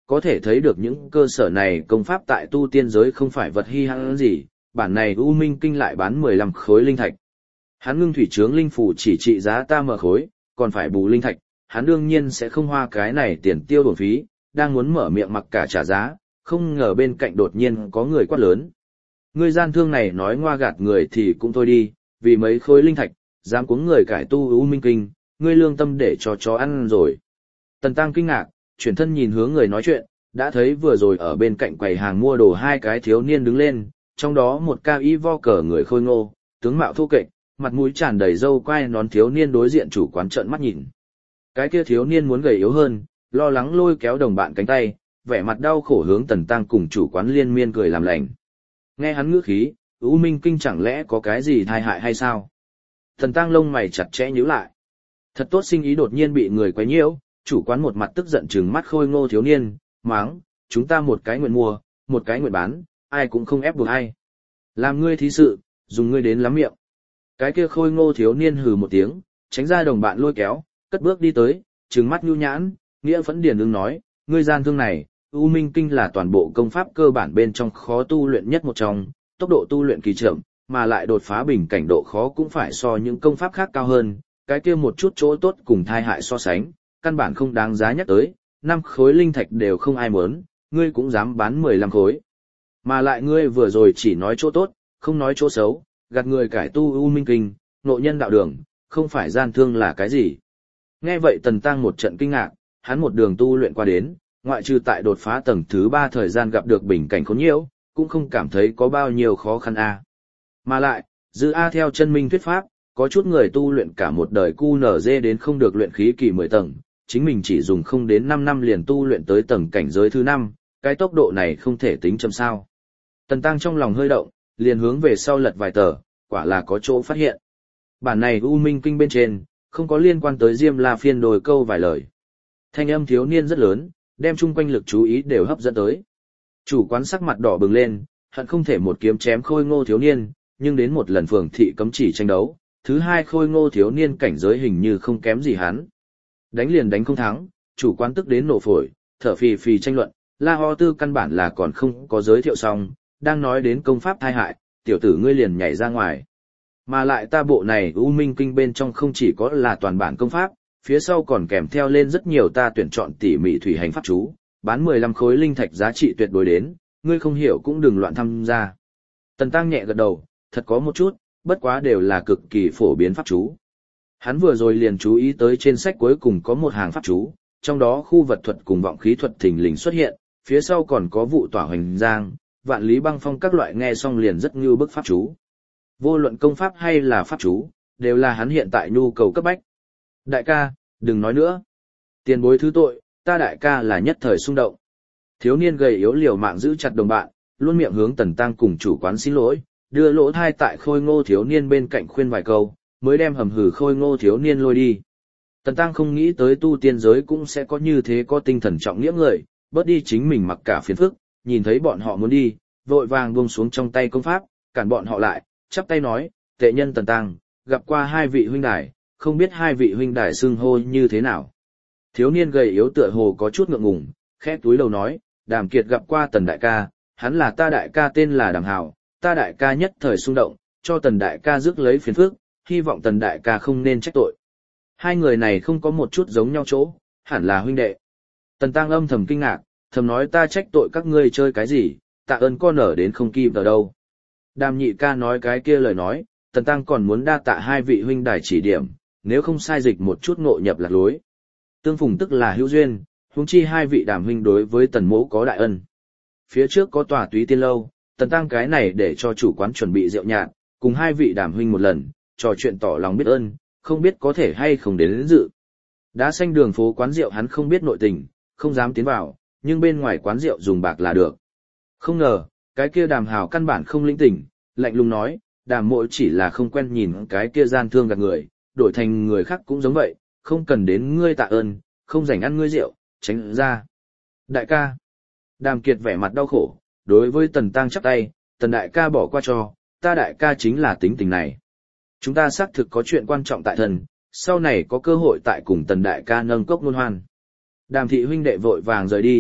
có thể thấy được những cơ sở này công pháp tại tu tiên giới không phải vật hi hãn gì, bản này U Minh Kinh lại bán 15 khối linh thạch. Hắn ngưng thủy trướng linh phủ chỉ trị giá ta mở khối, còn phải bù linh thạch, hắn đương nhiên sẽ không hoa cái này tiền tiêu bổng phí, đang muốn mở miệng mặc cả trả giá, không ngờ bên cạnh đột nhiên có người quát lớn. Ngươi gian thương này nói ngoa gạt người thì cũng thôi đi, vì mấy khối linh thạch, dám cuống người cải tu U Minh Kinh, ngươi lương tâm để cho chó ăn rồi. Tần Tăng kinh ngạc, chuyển thân nhìn hướng người nói chuyện, đã thấy vừa rồi ở bên cạnh quầy hàng mua đồ hai cái thiếu niên đứng lên, trong đó một cao y vo cờ người khôi ngô, tướng mạo thô kệch, mặt mũi tràn đầy râu quai nón thiếu niên đối diện chủ quán trợn mắt nhìn. Cái kia thiếu niên muốn gầy yếu hơn, lo lắng lôi kéo đồng bạn cánh tay, vẻ mặt đau khổ hướng Tần Tăng cùng chủ quán liên miên cười làm lành. Nghe hắn ngữ khí, U Minh Kinh chẳng lẽ có cái gì tai hại hay sao? Tần Tăng lông mày chặt chẽ nhíu lại. Thật tốt sinh ý đột nhiên bị người quấy nhiễu, chủ quán một mặt tức giận trừng mắt khôi ngô thiếu niên, máng, chúng ta một cái nguyện mua, một cái nguyện bán, ai cũng không ép buộc ai. Làm ngươi thí sự, dùng ngươi đến lắm miệng. Cái kia khôi ngô thiếu niên hừ một tiếng, tránh ra đồng bạn lôi kéo, cất bước đi tới, trừng mắt nhu nhãn, nghĩa phẫn điền ứng nói, ngươi gian thương này, U Minh Kinh là toàn bộ công pháp cơ bản bên trong khó tu luyện nhất một trong, tốc độ tu luyện kỳ chậm, mà lại đột phá bình cảnh độ khó cũng phải so những công pháp khác cao hơn, cái kia một chút chỗ tốt cùng thai hại so sánh, căn bản không đáng giá nhắc tới, 5 khối linh thạch đều không ai muốn, ngươi cũng dám bán 15 khối. Mà lại ngươi vừa rồi chỉ nói chỗ tốt, không nói chỗ xấu, gạt người cải tu U Minh Kinh, nội nhân đạo đường, không phải gian thương là cái gì. Nghe vậy Tần Tăng một trận kinh ngạc, hắn một đường tu luyện qua đến, ngoại trừ tại đột phá tầng thứ 3 thời gian gặp được bình cảnh khốn nhiễu, cũng không cảm thấy có bao nhiêu khó khăn a. Mà lại, dư A theo chân minh thuyết pháp, có chút người tu luyện cả một đời QNZ đến không được luyện khí kỳ 10 tầng, chính mình chỉ dùng không đến 5 năm liền tu luyện tới tầng cảnh giới thứ 5, cái tốc độ này không thể tính chậm sao. Tần Tăng trong lòng hơi động, liền hướng về sau lật vài tờ, quả là có chỗ phát hiện. Bản này U Minh Kinh bên trên, không có liên quan tới Diêm La Phiên đồi câu vài lời. Thanh âm thiếu niên rất lớn, đem chung quanh lực chú ý đều hấp dẫn tới. Chủ quán sắc mặt đỏ bừng lên, hận không thể một kiếm chém khôi ngô thiếu niên, nhưng đến một lần phường thị cấm chỉ tranh đấu, thứ hai khôi ngô thiếu niên cảnh giới hình như không kém gì hắn. Đánh liền đánh không thắng, chủ quán tức đến nổ phổi, thở phì phì tranh luận, La Ho Tư căn bản là còn không có giới thiệu xong, đang nói đến công pháp thai hại, tiểu tử ngươi liền nhảy ra ngoài. Mà lại ta bộ này U Minh Kinh bên trong không chỉ có là toàn bản công pháp, phía sau còn kèm theo lên rất nhiều ta tuyển chọn tỉ mỉ thủy hành pháp chú, bán 15 khối linh thạch giá trị tuyệt đối đến, ngươi không hiểu cũng đừng loạn tham gia. Tần Tăng nhẹ gật đầu, thật có một chút, bất quá đều là cực kỳ phổ biến pháp chú. Hắn vừa rồi liền chú ý tới trên sách cuối cùng có một hàng pháp chú, trong đó khu vật thuật cùng vọng khí thuật thình lình xuất hiện, phía sau còn có vụ tỏa hoành giang, vạn lý băng phong các loại nghe xong liền rất như bức pháp chú. Vô luận công pháp hay là pháp chú, đều là hắn hiện tại nhu cầu cấp bách. Đại ca, đừng nói nữa. Tiền bối thứ tội, ta đại ca là nhất thời xung động. Thiếu niên gầy yếu liều mạng giữ chặt đồng bạn, luôn miệng hướng Tần Tăng cùng chủ quán xin lỗi, đưa lỗ thai tại khôi ngô thiếu niên bên cạnh khuyên vài câu, mới đem hầm hử khôi ngô thiếu niên lôi đi. Tần Tăng không nghĩ tới tu tiên giới cũng sẽ có như thế có tinh thần trọng nghĩa người, bớt đi chính mình mặc cả phiền phức, nhìn thấy bọn họ muốn đi, vội vàng buông xuống trong tay công pháp, cản bọn họ lại, chắp tay nói, tệ nhân Tần Tăng, gặp qua hai vị huynh đài, không biết hai vị huynh đài xưng hô như thế nào. Thiếu niên gầy yếu tựa hồ có chút ngượng ngùng, khẽ túi đầu nói, Đàm Kiệt gặp qua Tần đại ca, hắn là ta đại ca tên là Đàm Hào, ta đại ca nhất thời xung động, cho Tần đại ca rước lấy phiền phức, hy vọng Tần đại ca không nên trách tội. Hai người này không có một chút giống nhau chỗ, hẳn là huynh đệ. Tần Tăng âm thầm kinh ngạc, thầm nói ta trách tội các ngươi chơi cái gì, tạ ơn con ở đến không kịp ở đâu. Đàm nhị ca nói cái kia lời nói, Tần Tăng còn muốn đa tạ hai vị huynh đài chỉ điểm, nếu không sai dịch một chút ngộ nhập lạc lối. Tương phùng tức là hữu duyên, huống chi hai vị Đàm huynh đối với Tần mỗ có đại ân. Phía trước có tòa Túy Tiên lâu, Tần Tăng cái này để cho chủ quán chuẩn bị rượu nhạt, cùng hai vị Đàm huynh một lần, trò chuyện tỏ lòng biết ơn, không biết có thể hay không đến dự. Đá xanh đường phố quán rượu hắn không biết nội tình, không dám tiến vào, nhưng bên ngoài quán rượu dùng bạc là được. Không ngờ, cái kia Đàm Hào căn bản không lĩnh tỉnh, lạnh lùng nói, Đàm mộ chỉ là không quen nhìn cái kia gian thương gạt người, đổi thành người khác cũng giống vậy, không cần đến ngươi tạ ơn, không rảnh ăn ngươi rượu, tránh ra. Đại ca. Đàm Kiệt vẻ mặt đau khổ, đối với Tần Tăng chắp tay, Tần đại ca bỏ qua cho, ta đại ca chính là tính tình này. Chúng ta xác thực có chuyện quan trọng tại thần, sau này có cơ hội tại cùng Tần đại ca nâng cốc luân hoan. Đàm thị huynh đệ vội vàng rời đi,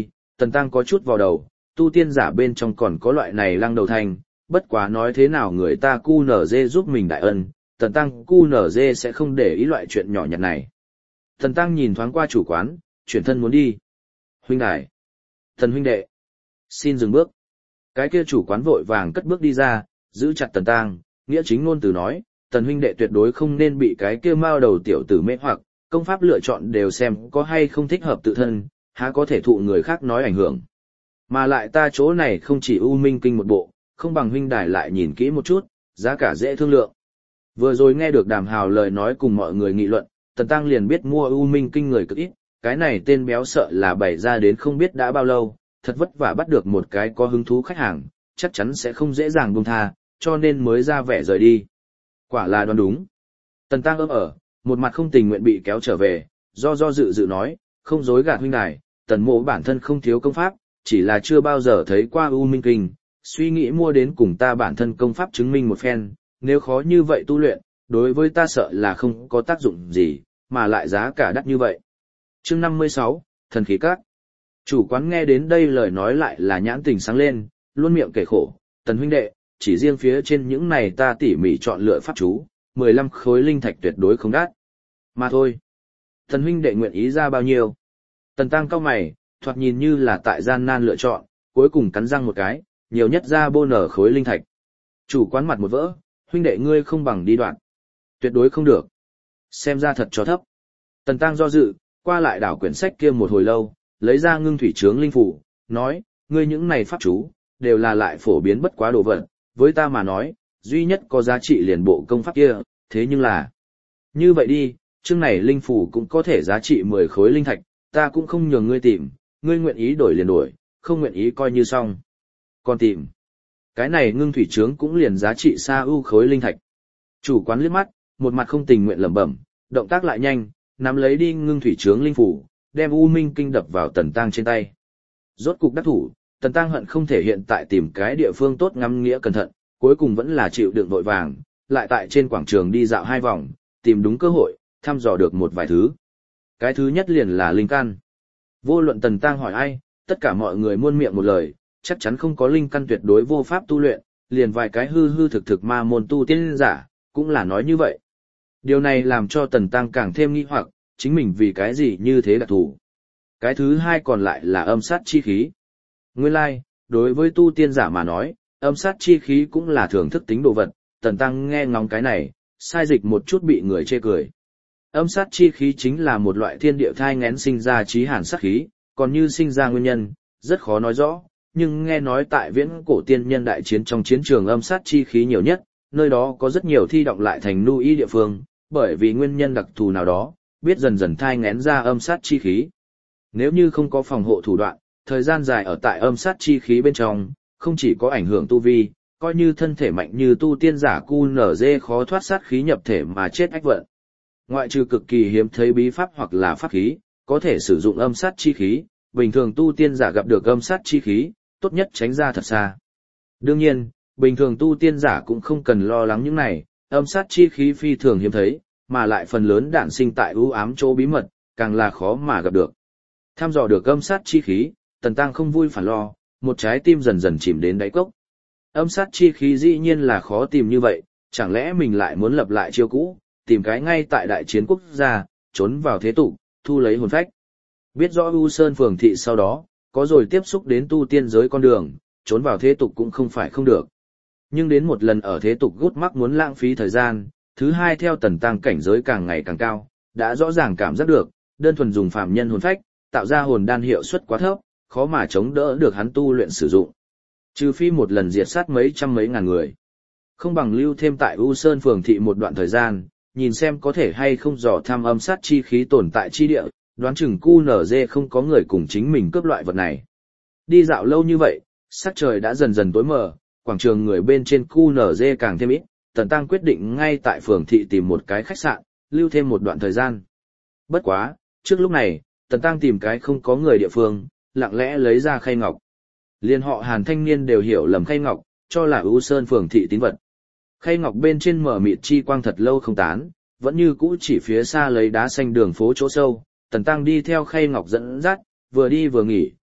Tần Tăng có chút vào đầu, tu tiên giả bên trong còn có loại này lăng đầu thanh, bất quá nói thế nào người ta QNZ giúp mình đại ân, Tần Tăng QNZ sẽ không để ý loại chuyện nhỏ nhặt này. Tần Tăng nhìn thoáng qua chủ quán, chuyển thân muốn đi. Huynh đài. Tần huynh đệ. Xin dừng bước. Cái kia chủ quán vội vàng cất bước đi ra, giữ chặt Tần Tăng, nghĩa chính ngôn từ nói, Tần huynh đệ tuyệt đối không nên bị cái kia mao đầu tiểu tử mê hoặc, công pháp lựa chọn đều xem có hay không thích hợp tự thân, há có thể thụ người khác nói ảnh hưởng. Mà lại ta chỗ này không chỉ U Minh Kinh một bộ, không bằng huynh đài lại nhìn kỹ một chút, giá cả dễ thương lượng. Vừa rồi nghe được Đàm Hào lời nói cùng mọi người nghị luận, Tần Tăng liền biết mua U Minh Kinh người cực ít, cái này tên béo sợ là bày ra đến không biết đã bao lâu, thật vất vả bắt được một cái có hứng thú khách hàng, chắc chắn sẽ không dễ dàng buông tha, cho nên mới ra vẻ rời đi. Quả là đoán đúng. Tần Tăng một mặt không tình nguyện bị kéo trở về, do dự nói, không dối gạt huynh đài, Tần mộ bản thân không thiếu công pháp, chỉ là chưa bao giờ thấy qua U Minh Kinh, suy nghĩ mua đến cùng ta bản thân công pháp chứng minh một phen, nếu khó như vậy tu luyện, đối với ta sợ là không có tác dụng gì, mà lại giá cả đắt như vậy. Chương 56, Thần khí các. Chủ quán nghe đến đây lời nói lại là nhãn tình sáng lên, luôn miệng kể khổ, Tần huynh đệ, chỉ riêng phía trên những này ta tỉ mỉ chọn lựa pháp chú, 15 khối linh thạch tuyệt đối không đắt. Mà thôi. Tần huynh đệ nguyện ý ra bao nhiêu? Tần Tăng cau mày, thoạt nhìn như là tại gian nan lựa chọn, cuối cùng cắn răng một cái, nhiều nhất ra bô nở khối linh thạch. Chủ quán mặt một vỡ, huynh đệ ngươi không bằng đi đoạn. Tuyệt đối không được. Xem ra thật cho thấp. Tần Tăng do dự, qua lại đảo quyển sách kia một hồi lâu, lấy ra ngưng thủy trướng linh phủ, nói, ngươi những này pháp chú, đều là lại phổ biến bất quá đồ vật, với ta mà nói, duy nhất có giá trị liền bộ công pháp kia, thế nhưng là... Như vậy đi, chương này linh phủ cũng có thể giá trị 10 khối linh thạch, ta cũng không nhường ngươi tìm, ngươi nguyện ý đổi liền đổi, không nguyện ý coi như xong. Còn tìm. Cái này ngưng thủy trướng cũng liền giá trị xa ưu khối linh thạch. Chủ quán liếc mắt, một mặt không tình nguyện lẩm bẩm, động tác lại nhanh, nắm lấy đi ngưng thủy trướng linh phủ, đem U Minh Kinh đập vào Tần Tăng trên tay. Rốt cục đắc thủ, Tần Tăng hận không thể hiện tại tìm cái địa phương tốt ngắm nghĩa cẩn thận, cuối cùng vẫn là chịu đựng vội vàng, lại tại trên quảng trường đi dạo 2 vòng, tìm đúng cơ hội, thăm dò được một vài thứ. Cái thứ nhất liền là linh căn. Vô luận Tần Tăng hỏi ai, tất cả mọi người muôn miệng một lời, chắc chắn không có linh căn tuyệt đối vô pháp tu luyện, liền vài cái hư thực ma môn tu tiên giả, cũng là nói như vậy. Điều này làm cho Tần Tăng càng thêm nghi hoặc, chính mình vì cái gì như thế đặc thù. Cái thứ hai còn lại là âm sát chi khí. Nguyên lai, đối với tu tiên giả mà nói, âm sát chi khí cũng là thưởng thức tính đồ vật, Tần Tăng nghe ngóng cái này, sai dịch một chút bị người chê cười. Âm sát chi khí chính là một loại thiên địa thai nghén sinh ra chí hàn sát khí, còn như sinh ra nguyên nhân, rất khó nói rõ, nhưng nghe nói tại viễn cổ tiên nhân đại chiến trong chiến trường âm sát chi khí nhiều nhất, nơi đó có rất nhiều thi động lại thành nu y địa phương, bởi vì nguyên nhân đặc thù nào đó, biết dần dần thai nghén ra âm sát chi khí. Nếu như không có phòng hộ thủ đoạn, thời gian dài ở tại âm sát chi khí bên trong, không chỉ có ảnh hưởng tu vi, coi như thân thể mạnh như tu tiên giả QNZ khó thoát sát khí nhập thể mà chết ách vận. Ngoại trừ cực kỳ hiếm thấy bí pháp hoặc là pháp khí, có thể sử dụng âm sát chi khí, bình thường tu tiên giả gặp được âm sát chi khí, tốt nhất tránh ra thật xa. Đương nhiên, bình thường tu tiên giả cũng không cần lo lắng những này, âm sát chi khí phi thường hiếm thấy, mà lại phần lớn đản sinh tại u ám chỗ bí mật, càng là khó mà gặp được. Tham dò được âm sát chi khí, Tần Tăng không vui phản lo, một trái tim dần dần chìm đến đáy cốc. Âm sát chi khí dĩ nhiên là khó tìm như vậy, chẳng lẽ mình lại muốn lập lại chiêu cũ, tìm cái ngay tại đại chiến quốc gia, trốn vào thế tục, thu lấy hồn phách. Biết rõ U Sơn phường thị sau đó, có rồi tiếp xúc đến tu tiên giới con đường, trốn vào thế tục cũng không phải không được. Nhưng đến một lần ở thế tục gút mắc muốn lãng phí thời gian, thứ hai theo Tần Tăng cảnh giới càng ngày càng cao, đã rõ ràng cảm giác được, đơn thuần dùng phàm nhân hồn phách, tạo ra hồn đan hiệu suất quá thấp, khó mà chống đỡ được hắn tu luyện sử dụng. Trừ phi một lần diệt sát mấy trăm mấy ngàn người. Không bằng lưu thêm tại U Sơn phường thị một đoạn thời gian, nhìn xem có thể hay không dò tham âm sát chi khí tồn tại chi địa, đoán chừng QNZ không có người cùng chính mình cướp loại vật này. Đi dạo lâu như vậy, sắc trời đã dần dần tối mờ, quảng trường người bên trên QNZ càng thêm ít, Tần Tăng quyết định ngay tại phường thị tìm một cái khách sạn, lưu thêm một đoạn thời gian. Bất quá, trước lúc này, Tần Tăng tìm cái không có người địa phương, lặng lẽ lấy ra khay ngọc. Liên họ Hàn thanh niên đều hiểu lầm khay ngọc, cho là U Sơn phường thị tín vật. Khay ngọc bên trên mở mịt chi quang thật lâu không tán, vẫn như cũ chỉ phía xa lấy đá xanh đường phố chỗ sâu, Tần Tăng đi theo khay ngọc dẫn dắt, vừa đi vừa nghỉ,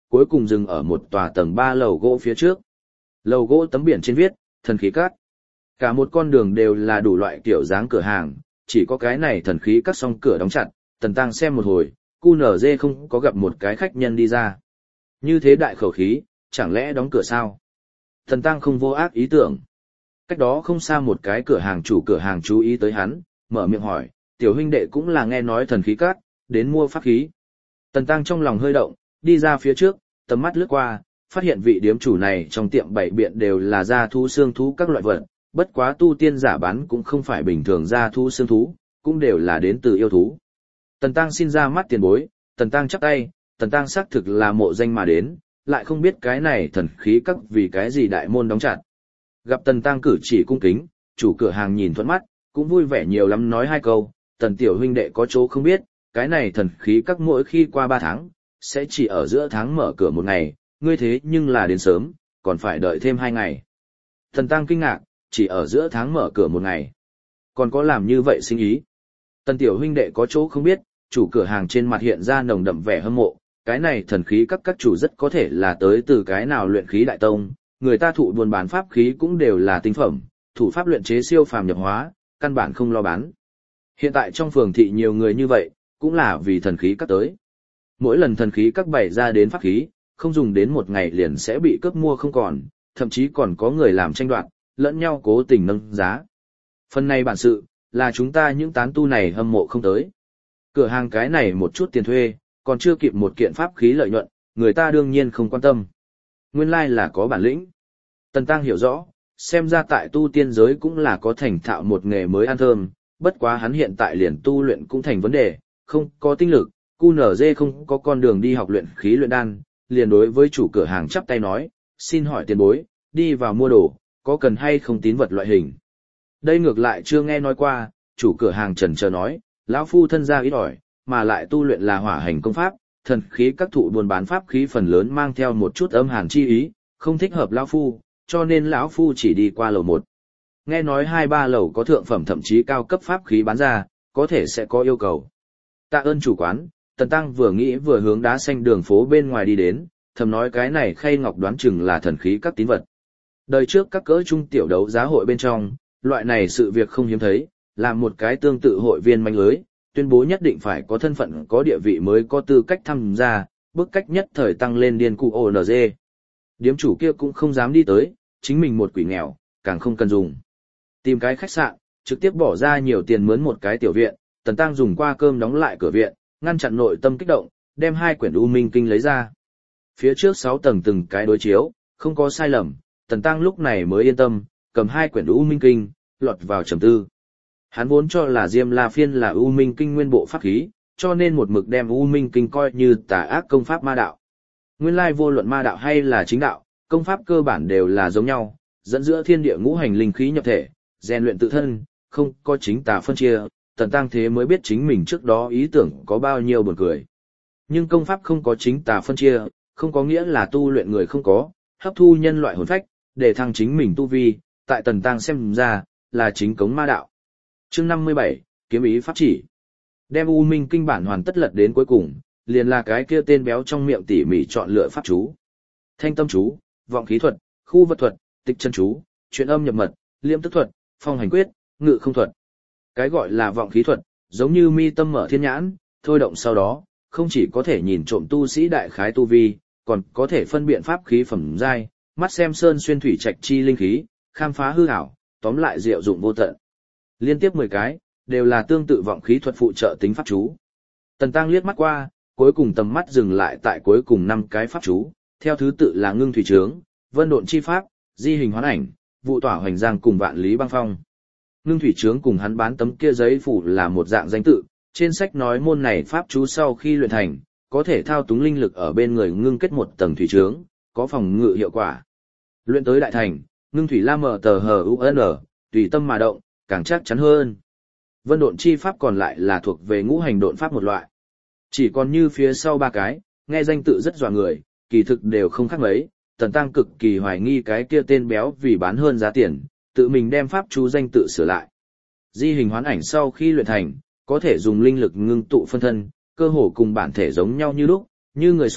cuối cùng dừng ở một tòa tầng 3 lầu gỗ phía trước. Lầu gỗ tấm biển trên viết, thần khí các. Cả một con đường đều là đủ loại kiểu dáng cửa hàng, chỉ có cái này thần khí các song cửa đóng chặt, Tần Tăng xem một hồi, QNZ không có gặp một cái khách nhân đi ra. Như thế đại khẩu khí, chẳng lẽ đóng cửa sao? Tần Tăng không vô ác ý tưởng. Cách đó không xa một cái cửa hàng chủ cửa hàng chú ý tới hắn, mở miệng hỏi, tiểu huynh đệ cũng là nghe nói thần khí các, đến mua pháp khí. Tần Tăng trong lòng hơi động, đi ra phía trước, tầm mắt lướt qua, phát hiện vị điếm chủ này trong tiệm bày biện đều là da thú xương thú các loại vật, bất quá tu tiên giả bán cũng không phải bình thường da thú xương thú, cũng đều là đến từ yêu thú. Tần Tăng xin ra mắt tiền bối, Tần Tăng chắp tay, Tần Tăng xác thực là mộ danh mà đến, lại không biết cái này thần khí các vì cái gì đại môn đóng chặt. Gặp Tần Tăng cử chỉ cung kính, chủ cửa hàng nhìn thuận mắt, cũng vui vẻ nhiều lắm nói hai câu, Tần tiểu huynh đệ có chỗ không biết, cái này thần khí các mỗi khi qua 3 tháng, sẽ chỉ ở giữa tháng mở cửa một ngày, ngươi thế nhưng là đến sớm, còn phải đợi thêm 2 ngày. Tần Tăng kinh ngạc, chỉ ở giữa tháng mở cửa một ngày. Còn có làm như vậy sinh ý. Tần tiểu huynh đệ có chỗ không biết, chủ cửa hàng trên mặt hiện ra nồng đậm vẻ hâm mộ, cái này thần khí các chủ rất có thể là tới từ cái nào luyện khí đại tông, người ta thụ buôn bán pháp khí cũng đều là tinh phẩm, thủ pháp luyện chế siêu phàm nhập hóa, căn bản không lo bán. Hiện tại trong phường thị nhiều người như vậy, cũng là vì thần khí các tới. Mỗi lần thần khí các bày ra đến pháp khí, không dùng đến một ngày liền sẽ bị cướp mua không còn, thậm chí còn có người làm tranh đoạt, lẫn nhau cố tình nâng giá. Phần này bản sự, là chúng ta những tán tu này hâm mộ không tới. Cửa hàng cái này một chút tiền thuê, còn chưa kịp một kiện pháp khí lợi nhuận, người ta đương nhiên không quan tâm. Nguyên lai là có bản lĩnh. Tần Tăng hiểu rõ, xem ra tại tu tiên giới cũng là có thành thạo một nghề mới ăn thơm, bất quá hắn hiện tại liền tu luyện cũng thành vấn đề, không có tinh lực, QNZ không có con đường đi học luyện khí luyện đan, liền đối với chủ cửa hàng chắp tay nói, xin hỏi tiền bối, đi vào mua đồ, có cần hay không tín vật loại hình. Đây ngược lại chưa nghe nói qua, chủ cửa hàng chần chờ nói, lão phu thân gia ít ỏi, mà lại tu luyện là hỏa hành công pháp, thần khí các thụ buôn bán pháp khí phần lớn mang theo một chút âm hàn chi ý, không thích hợp lão phu, cho nên lão phu chỉ đi qua lầu 1. Nghe nói 2-3 lầu có thượng phẩm thậm chí cao cấp pháp khí bán ra, có thể sẽ có yêu cầu. Tạ ơn chủ quán, Tần Tăng vừa nghĩ vừa hướng đá xanh đường phố bên ngoài đi đến, thầm nói cái này khay ngọc đoán chừng là thần khí các tín vật. Đời trước các cỡ trung tiểu đấu giá hội bên trong, loại này sự việc không hiếm thấy, làm một cái tương tự hội viên manh lưới, tuyên bố nhất định phải có thân phận có địa vị mới có tư cách tham gia, bức cách nhất thời tăng lên điên cụ ONG. Điếm chủ kia cũng không dám đi tới, chính mình một quỷ nghèo, càng không cần dùng. Tìm cái khách sạn, trực tiếp bỏ ra nhiều tiền mướn một cái tiểu viện, Tần Tăng dùng qua cơm đóng lại cửa viện, ngăn chặn nội tâm kích động, đem 2 quyển U Minh Kinh lấy ra. Phía trước 6 tầng từng cái đối chiếu, không có sai lầm, Tần Tăng lúc này mới yên tâm, cầm 2 quyển U Minh Kinh, lọt vào trầm tư. Hắn vốn cho là Diêm La Phiên là U Minh Kinh nguyên bộ pháp khí, cho nên một mực đem U Minh Kinh coi như tà ác công pháp ma đạo. Nguyên lai vô luận ma đạo hay là chính đạo, công pháp cơ bản đều là giống nhau, dẫn giữa thiên địa ngũ hành linh khí nhập thể, rèn luyện tự thân, không có chính tà phân chia, Tần Tăng thế mới biết chính mình trước đó ý tưởng có bao nhiêu buồn cười. Nhưng công pháp không có chính tà phân chia, không có nghĩa là tu luyện người không có, hấp thu nhân loại hồn phách, để thăng chính mình tu vi, tại Tần Tăng xem ra, là chính cống ma đạo. Chương 57, kiếm ý pháp chỉ. Đem U Minh Kinh bản hoàn tất lật đến cuối cùng, liền là cái kia tên béo trong miệng tỉ mỉ chọn lựa pháp chú. Thanh tâm chú, vọng khí thuật, khu vật thuật, tịch chân chú, truyền âm nhập mật, liêm tức thuật, phong hành quyết, ngự không thuật. Cái gọi là vọng khí thuật, giống như mi tâm mở thiên nhãn, thôi động sau đó, không chỉ có thể nhìn trộm tu sĩ đại khái tu vi, còn có thể phân biện pháp khí phẩm giai, mắt xem sơn xuyên thủy trạch chi linh khí, khám phá hư ảo, tóm lại diệu dụng vô tận. Liên tiếp 10 cái, đều là tương tự vọng khí thuật phụ trợ tính pháp chú. Tần Tăng liếc mắt qua, cuối cùng tầm mắt dừng lại tại cuối cùng 5 cái pháp chú, theo thứ tự là ngưng thủy trướng, vân độn chi pháp, di hình hoán ảnh, vụ tỏa hoành giang cùng vạn lý băng phong. Ngưng thủy trướng cùng hắn bán tấm kia giấy phủ là một dạng danh tự, trên sách nói môn này pháp chú sau khi luyện thành, có thể thao túng linh lực ở bên người ngưng kết một tầng thủy trướng, có phòng ngự hiệu quả. Luyện tới đại thành, ngưng thủy la mờ tờ hờ UN, tùy tâm mà động, càng chắc chắn hơn. Vân độn chi pháp còn lại là thuộc về ngũ hành độn pháp một loại. Chỉ còn như phía sau 3 cái, nghe danh tự rất dọa người, kỳ thực đều không khác mấy, Tần Tăng cực kỳ hoài nghi cái kia tên béo vì bán hơn giá tiền, tự mình đem pháp chú danh tự sửa lại. Di hình hoán ảnh sau khi luyện thành, có thể dùng linh lực ngưng tụ phân thân, cơ hồ cùng bản thể giống nhau như lúc, như người sống,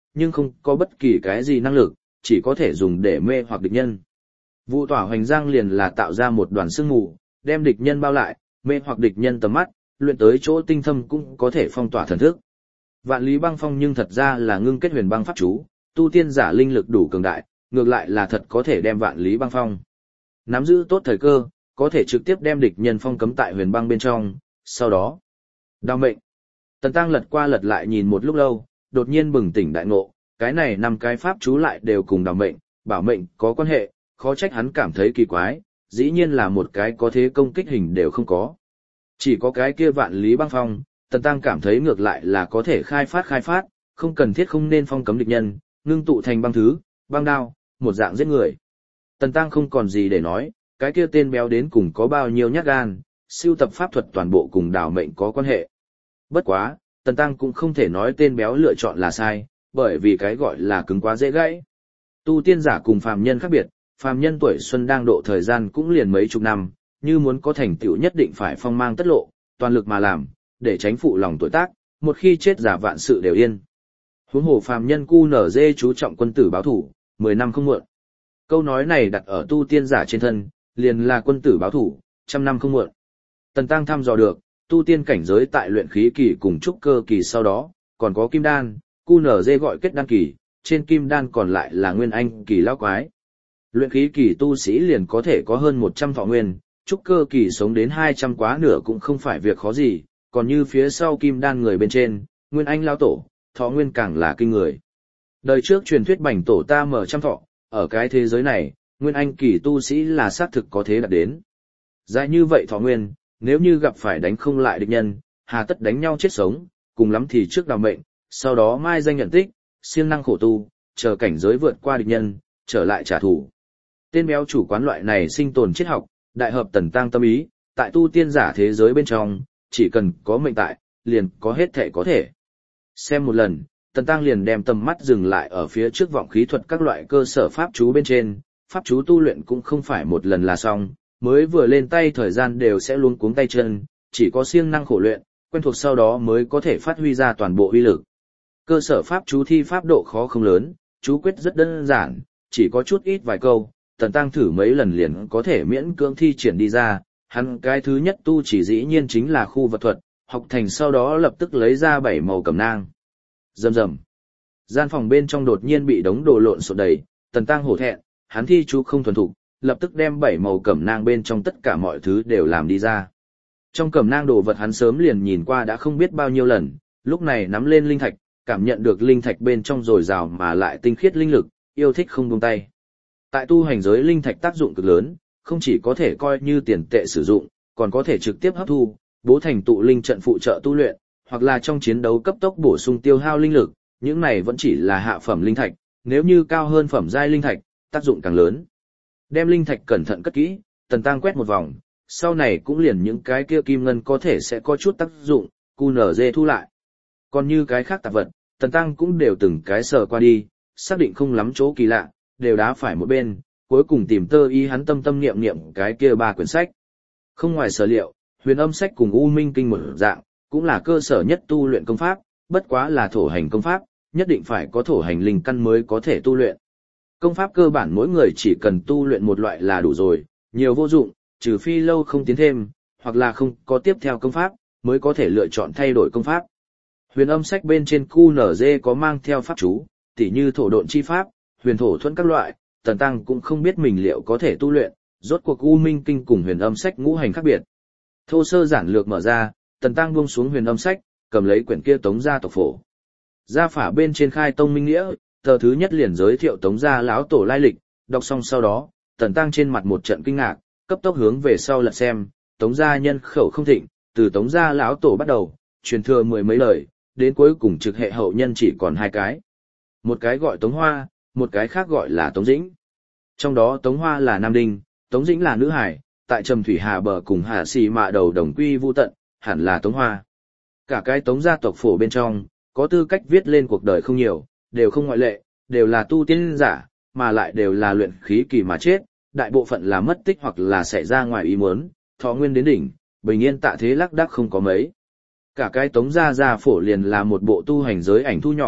nhưng không có bất kỳ cái gì năng lực, chỉ có thể dùng để mê hoặc địch nhân. Vụ tỏa hoành giang liền là tạo ra một đoàn sương mù, đem địch nhân bao lại, mê hoặc địch nhân tầm mắt, luyện tới chỗ tinh thâm cũng có thể phong tỏa thần thức. Vạn lý băng phong nhưng thật ra là ngưng kết huyền băng pháp chú, tu tiên giả linh lực đủ cường đại, ngược lại là thật có thể đem vạn lý băng phong. Nắm giữ tốt thời cơ, có thể trực tiếp đem địch nhân phong cấm tại huyền băng bên trong, sau đó đao mệnh. Tần Tăng lật qua lật lại nhìn một lúc lâu, đột nhiên bừng tỉnh đại ngộ, cái này 5 cái pháp chú lại đều cùng đao mệnh, bảo mệnh có quan hệ, khó trách hắn cảm thấy kỳ quái, dĩ nhiên là một cái có thế công kích hình đều không có. Chỉ có cái kia vạn lý băng phong, Tần Tăng cảm thấy ngược lại là có thể khai phát, không cần thiết không nên phong cấm địch nhân, ngưng tụ thành băng thứ, băng đao, một dạng giết người. Tần Tăng không còn gì để nói, cái kia tên béo đến cùng có bao nhiêu nhát gan, siêu tập pháp thuật toàn bộ cùng đảo mệnh có quan hệ. Bất quá, Tần Tăng cũng không thể nói tên béo lựa chọn là sai, bởi vì cái gọi là cứng quá dễ gãy. Tu tiên giả cùng phàm nhân khác biệt, phàm nhân tuổi xuân đang độ thời gian cũng liền mấy chục năm, như muốn có thành tựu nhất định phải phong mang tất lộ, toàn lực mà làm, để tránh phụ lòng tuổi tác, một khi chết giả vạn sự đều yên. Huống hồ phàm nhân QNZ chú trọng quân tử báo thủ, 10 năm không muộn. Câu nói này đặt ở tu tiên giả trên thân, liền là quân tử báo thủ, 100 năm không muộn. Tần Tăng thăm dò được, tu tiên cảnh giới tại luyện khí kỳ cùng trúc cơ kỳ sau đó, còn có kim đan, QNZ gọi kết đan kỳ, trên kim đan còn lại là nguyên anh kỳ lão quái. Luyện khí kỳ tu sĩ liền có thể có hơn 100 thọ nguyên, trúc cơ kỳ sống đến 200 quá nửa cũng không phải việc khó gì, còn như phía sau kim đan người bên trên, nguyên anh lão tổ, thọ nguyên càng là kinh người. Đời trước truyền thuyết bảnh tổ ta mở trăm thọ, ở cái thế giới này, nguyên anh kỳ tu sĩ là xác thực có thế đạt đến. Dài như vậy thọ nguyên, nếu như gặp phải đánh không lại địch nhân, hà tất đánh nhau chết sống, cùng lắm thì trước đào mệnh, sau đó mai danh nhận tích, siêng năng khổ tu, chờ cảnh giới vượt qua địch nhân, trở lại trả thù. Tên béo chủ quán loại này sinh tồn triết học, đại hợp Tần Tăng tâm ý, tại tu tiên giả thế giới bên trong, chỉ cần có mệnh tại, liền có hết thể có thể. Xem một lần, Tần Tăng liền đem tầm mắt dừng lại ở phía trước vọng khí thuật các loại cơ sở pháp chú bên trên, pháp chú tu luyện cũng không phải một lần là xong, mới vừa lên tay thời gian đều sẽ luống cuống tay chân, chỉ có siêng năng khổ luyện, quen thuộc sau đó mới có thể phát huy ra toàn bộ uy lực. Cơ sở pháp chú thi pháp độ khó không lớn, chú quyết rất đơn giản, chỉ có chút ít vài câu, Tần Tăng thử mấy lần liền có thể miễn cưỡng thi triển đi ra, hắn cái thứ nhất tu chỉ dĩ nhiên chính là khu vật thuật, học thành sau đó lập tức lấy ra 7 màu cẩm nang. Rầm rầm. Gian phòng bên trong đột nhiên bị đống đồ lộn xộn đầy, Tần Tăng hổ thẹn, hắn thi chú không thuần thục, lập tức đem 7 màu cẩm nang bên trong tất cả mọi thứ đều làm đi ra. Trong cẩm nang đồ vật hắn sớm liền nhìn qua đã không biết bao nhiêu lần, lúc này nắm lên linh thạch, cảm nhận được linh thạch bên trong dồi dào mà lại tinh khiết linh lực, yêu thích không buông tay. Tại tu hành giới linh thạch tác dụng cực lớn, không chỉ có thể coi như tiền tệ sử dụng, còn có thể trực tiếp hấp thu, bố thành tụ linh trận phụ trợ tu luyện, hoặc là trong chiến đấu cấp tốc bổ sung tiêu hao linh lực, những này vẫn chỉ là hạ phẩm linh thạch, nếu như cao hơn phẩm giai linh thạch, tác dụng càng lớn. Đem linh thạch cẩn thận cất kỹ, Tần Tăng quét một vòng, sau này cũng liền những cái kia kim ngân có thể sẽ có chút tác dụng, QNZ thu lại. Còn như cái khác tạp vật, Tần Tăng cũng đều từng cái sờ qua đi, xác định không lắm chỗ kỳ lạ, đều đá phải một bên, cuối cùng tìm tơ y hắn tâm tâm niệm niệm cái kia 3 quyển sách. Không ngoài sở liệu, Huyền Âm sách cùng U Minh kinh một dạng, cũng là cơ sở nhất tu luyện công pháp, bất quá là thổ hành công pháp, nhất định phải có thổ hành linh căn mới có thể tu luyện. Công pháp cơ bản mỗi người chỉ cần tu luyện một loại là đủ rồi, nhiều vô dụng, trừ phi lâu không tiến thêm, hoặc là không có tiếp theo công pháp, mới có thể lựa chọn thay đổi công pháp. Huyền Âm sách bên trên QNZ có mang theo pháp chú, tỉ như thổ độn chi pháp, huyền thổ thuẫn các loại, Tần Tăng cũng không biết mình liệu có thể tu luyện, rốt cuộc U Minh kinh cùng Huyền Âm sách ngũ hành khác biệt. Thô sơ giản lược mở ra, Tần Tăng buông xuống Huyền Âm sách, cầm lấy quyển kia Tống gia tộc phổ. Gia phả bên trên khai tông minh nghĩa, tờ thứ nhất liền giới thiệu Tống gia lão tổ lai lịch, đọc xong sau đó, Tần Tăng trên mặt một trận kinh ngạc, cấp tốc hướng về sau lật xem, Tống gia nhân khẩu không thịnh, từ Tống gia lão tổ bắt đầu, truyền thừa 10 mấy lời, đến cuối cùng trực hệ hậu nhân chỉ còn 2 cái. Một cái gọi Tống Hoa, một cái khác gọi là Tống Dĩnh. Trong đó Tống Hoa là nam đinh, Tống Dĩnh là nữ hải, tại Trầm Thủy Hà bờ cùng Hà Xì Mạ đầu đồng quy vu tận, hẳn là Tống Hoa. Cả cái Tống gia tộc phổ bên trong, có tư cách viết lên cuộc đời không nhiều, đều không ngoại lệ, đều là tu tiên giả, mà lại đều là luyện khí kỳ mà chết, đại bộ phận là mất tích hoặc là xảy ra ngoài ý muốn, thọ nguyên đến đỉnh, bình yên tạ thế lác đác không có mấy. Cả cái Tống gia phổ liền là một bộ tu hành giới ảnh thu nhỏ,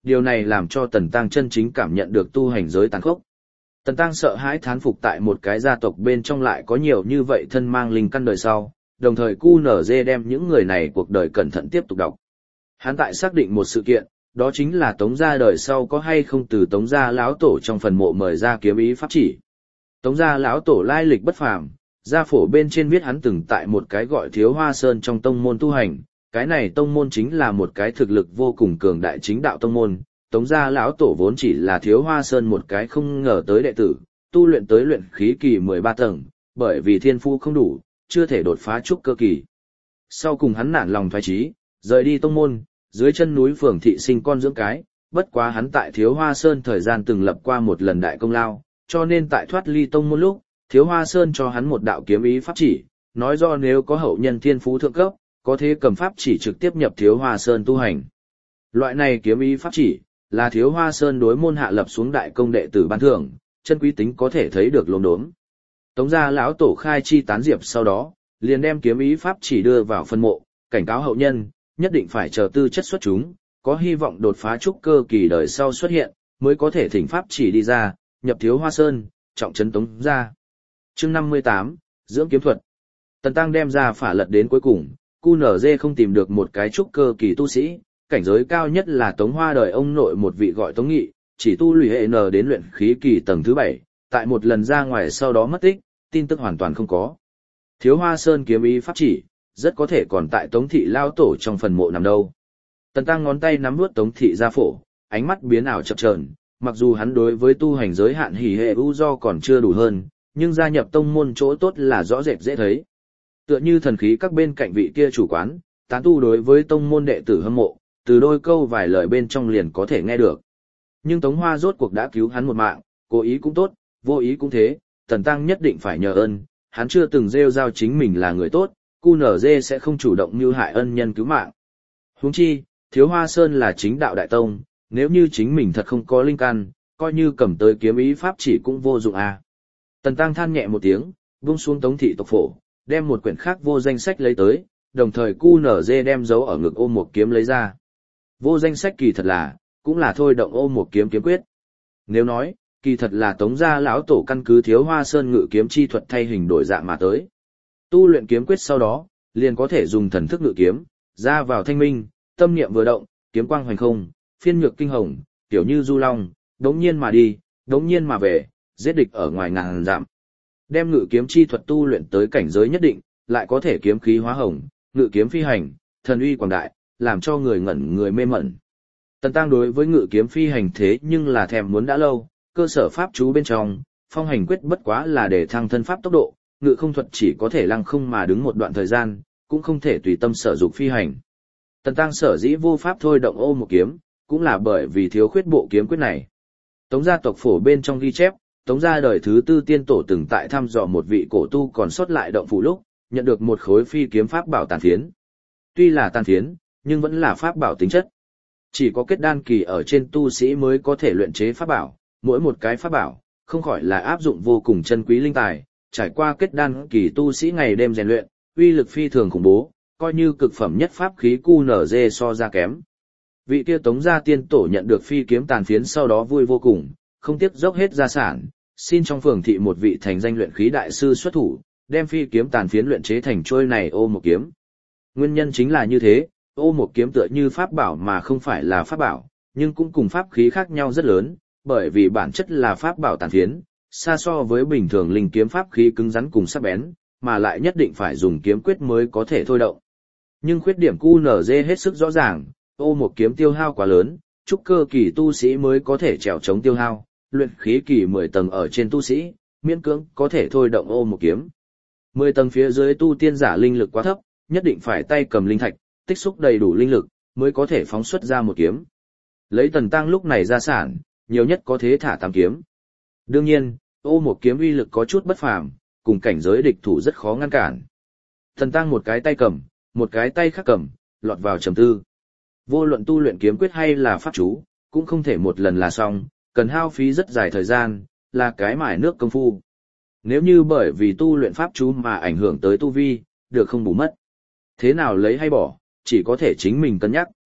điều này làm cho Tần Tăng chân chính cảm nhận được tu hành giới tàn khốc. Tần Tăng sợ hãi thán phục tại một cái gia tộc bên trong lại có nhiều như vậy thân mang linh căn đời sau, đồng thời QNZ đem những người này cuộc đời cẩn thận tiếp tục đọc. Hắn tại xác định một sự kiện, đó chính là Tống gia đời sau có hay không từ Tống gia lão tổ trong phần mộ mời ra kiếm ý pháp chỉ. Tống gia lão tổ lai lịch bất phàm, gia phổ bên trên viết hắn từng tại một cái gọi Thiếu Hoa Sơn trong tông môn tu hành, cái này tông môn chính là một cái thực lực vô cùng cường đại chính đạo tông môn. Tống gia lão tổ vốn chỉ là Thiếu Hoa Sơn một cái không ngờ tới đệ tử, tu luyện tới luyện khí kỳ 13 tầng, bởi vì thiên phú không đủ, chưa thể đột phá trúc cơ kỳ. Sau cùng hắn nản lòng thoái chí, rời đi tông môn, dưới chân núi Phường thị sinh con dưỡng cái, bất quá hắn tại Thiếu Hoa Sơn thời gian từng lập qua một lần đại công lao, cho nên tại thoát ly tông môn lúc, Thiếu Hoa Sơn cho hắn một đạo kiếm ý pháp chỉ, nói do nếu có hậu nhân thiên phú thượng cấp, có thể cầm pháp chỉ trực tiếp nhập Thiếu Hoa Sơn tu hành. Loại này kiếm ý pháp chỉ là Thiếu Hoa Sơn đối môn hạ lập xuống đại công đệ tử ban thưởng, chân quý tính có thể thấy được lốm đốm. Tống gia lão tổ khai chi tán diệp sau đó, liền đem kiếm ý pháp chỉ đưa vào phân mộ, cảnh cáo hậu nhân, nhất định phải chờ tư chất xuất chúng, có hy vọng đột phá trúc cơ kỳ đời sau xuất hiện, mới có thể thỉnh pháp chỉ đi ra, nhập Thiếu Hoa Sơn, trọng trấn Tống gia. Chương 58, dưỡng kiếm thuật. Tần Tăng đem ra phả lật đến cuối cùng, QNZ không tìm được một cái trúc cơ kỳ tu sĩ, cảnh giới cao nhất là Tống Hoa đời ông nội một vị gọi Tống Nghị, chỉ tu lùi hệ N đến luyện khí kỳ tầng thứ 7, tại một lần ra ngoài sau đó mất tích, tin tức hoàn toàn không có. Thiếu Hoa Sơn kiếm ý pháp chỉ, rất có thể còn tại Tống thị lao tổ trong phần mộ nằm đâu. Tần Tăng ngón tay nắm nuốt Tống thị gia phổ, ánh mắt biến ảo chập chờn, mặc dù hắn đối với tu hành giới hạn hỉ hệ u do còn chưa đủ hơn, nhưng gia nhập tông môn chỗ tốt là rõ rệt dễ thấy. Tựa như thần khí các bên cạnh vị kia chủ quán, tán tu đối với tông môn đệ tử hâm mộ, từ đôi câu vài lời bên trong liền có thể nghe được. Nhưng Tống Hoa rốt cuộc đã cứu hắn một mạng, cố ý cũng tốt, vô ý cũng thế, Tần Tăng nhất định phải nhờ ơn, hắn chưa từng rêu rao chính mình là người tốt, QNZ sẽ không chủ động mưu hại ân nhân cứu mạng. Huống chi, Thiếu Hoa Sơn là chính đạo đại tông, nếu như chính mình thật không có linh căn, coi như cầm tới kiếm ý pháp chỉ cũng vô dụng à. Tần Tăng than nhẹ một tiếng, buông xuống Tống thị tộc phổ, đem một quyển khác vô danh sách lấy tới, đồng thời QNZ đem giấu ở ngực ôm một kiếm lấy ra. Vô danh sách kỳ thật là, cũng là thôi động ôm một kiếm kiếm quyết. Nếu nói, kỳ thật là Tống gia lão tổ căn cứ Thiếu Hoa Sơn ngự kiếm chi thuật thay hình đổi dạng mà tới. Tu luyện kiếm quyết sau đó, liền có thể dùng thần thức ngự kiếm, ra vào thanh minh, tâm niệm vừa động, kiếm quang hoành không, phiên nhược kinh hồng, kiểu như du long, đống nhiên mà đi, đống nhiên mà về, giết địch ở ngoài ngàn dặm. Đem ngự kiếm chi thuật tu luyện tới cảnh giới nhất định, lại có thể kiếm khí hóa hồng, ngự kiếm phi hành, thần uy quảng đại, làm cho người ngẩn người mê mẩn. Tần Tăng đối với ngự kiếm phi hành thế nhưng là thèm muốn đã lâu, cơ sở pháp chú bên trong, phong hành quyết bất quá là để thăng thân pháp tốc độ, ngự không thuật chỉ có thể lăng không mà đứng một đoạn thời gian, cũng không thể tùy tâm sở dục phi hành. Tần Tăng sở dĩ vô pháp thôi động ô một kiếm, cũng là bởi vì thiếu khuyết bộ kiếm quyết này. Tống gia tộc phổ bên trong ghi chép, Tống gia đời thứ tư tiên tổ từng tại thăm dò một vị cổ tu còn sót lại động phủ lúc, nhận được một khối phi kiếm pháp bảo tàn phiến. Tuy là tàn phiến, nhưng vẫn là pháp bảo tính chất. Chỉ có kết đan kỳ ở trên tu sĩ mới có thể luyện chế pháp bảo, mỗi một cái pháp bảo, không khỏi là áp dụng vô cùng chân quý linh tài, trải qua kết đan kỳ tu sĩ ngày đêm rèn luyện, uy lực phi thường khủng bố, coi như cực phẩm nhất pháp khí QNZ so ra kém. Vị kia Tống gia tiên tổ nhận được phi kiếm tàn phiến sau đó vui vô cùng, không tiếc dốc hết gia sản, xin trong phường thị một vị thành danh luyện khí đại sư xuất thủ, đem phi kiếm tàn phiến luyện chế thành trôi này ô một kiếm. Nguyên nhân chính là như thế, ô một kiếm tựa như pháp bảo mà không phải là pháp bảo, nhưng cũng cùng pháp khí khác nhau rất lớn, bởi vì bản chất là pháp bảo tàn phiến, xa so với bình thường linh kiếm pháp khí cứng rắn cùng sắc bén, mà lại nhất định phải dùng kiếm quyết mới có thể thôi động. Nhưng khuyết điểm QNZ hết sức rõ ràng, ô một kiếm tiêu hao quá lớn, trúc cơ kỳ tu sĩ mới có thể trèo chống tiêu hao, luyện khí kỳ 10 tầng ở trên tu sĩ, miễn cưỡng có thể thôi động ô một kiếm. 10 tầng phía dưới tu tiên giả linh lực quá thấp, nhất định phải tay cầm linh thạch, tích xúc đầy đủ linh lực, mới có thể phóng xuất ra một kiếm. Lấy Tần Tăng lúc này ra sản, nhiều nhất có thể thả 8 kiếm. Đương nhiên, ô một kiếm uy lực có chút bất phàm, cùng cảnh giới địch thủ rất khó ngăn cản. Tần Tăng một cái tay cầm, một cái tay khác cầm, lọt vào trầm tư. Vô luận tu luyện kiếm quyết hay là pháp chú, cũng không thể một lần là xong, cần hao phí rất dài thời gian, là cái mài nước công phu. Nếu như bởi vì tu luyện pháp chú mà ảnh hưởng tới tu vi, được không bù mất. Thế nào lấy hay bỏ, chỉ có thể chính mình cân nhắc.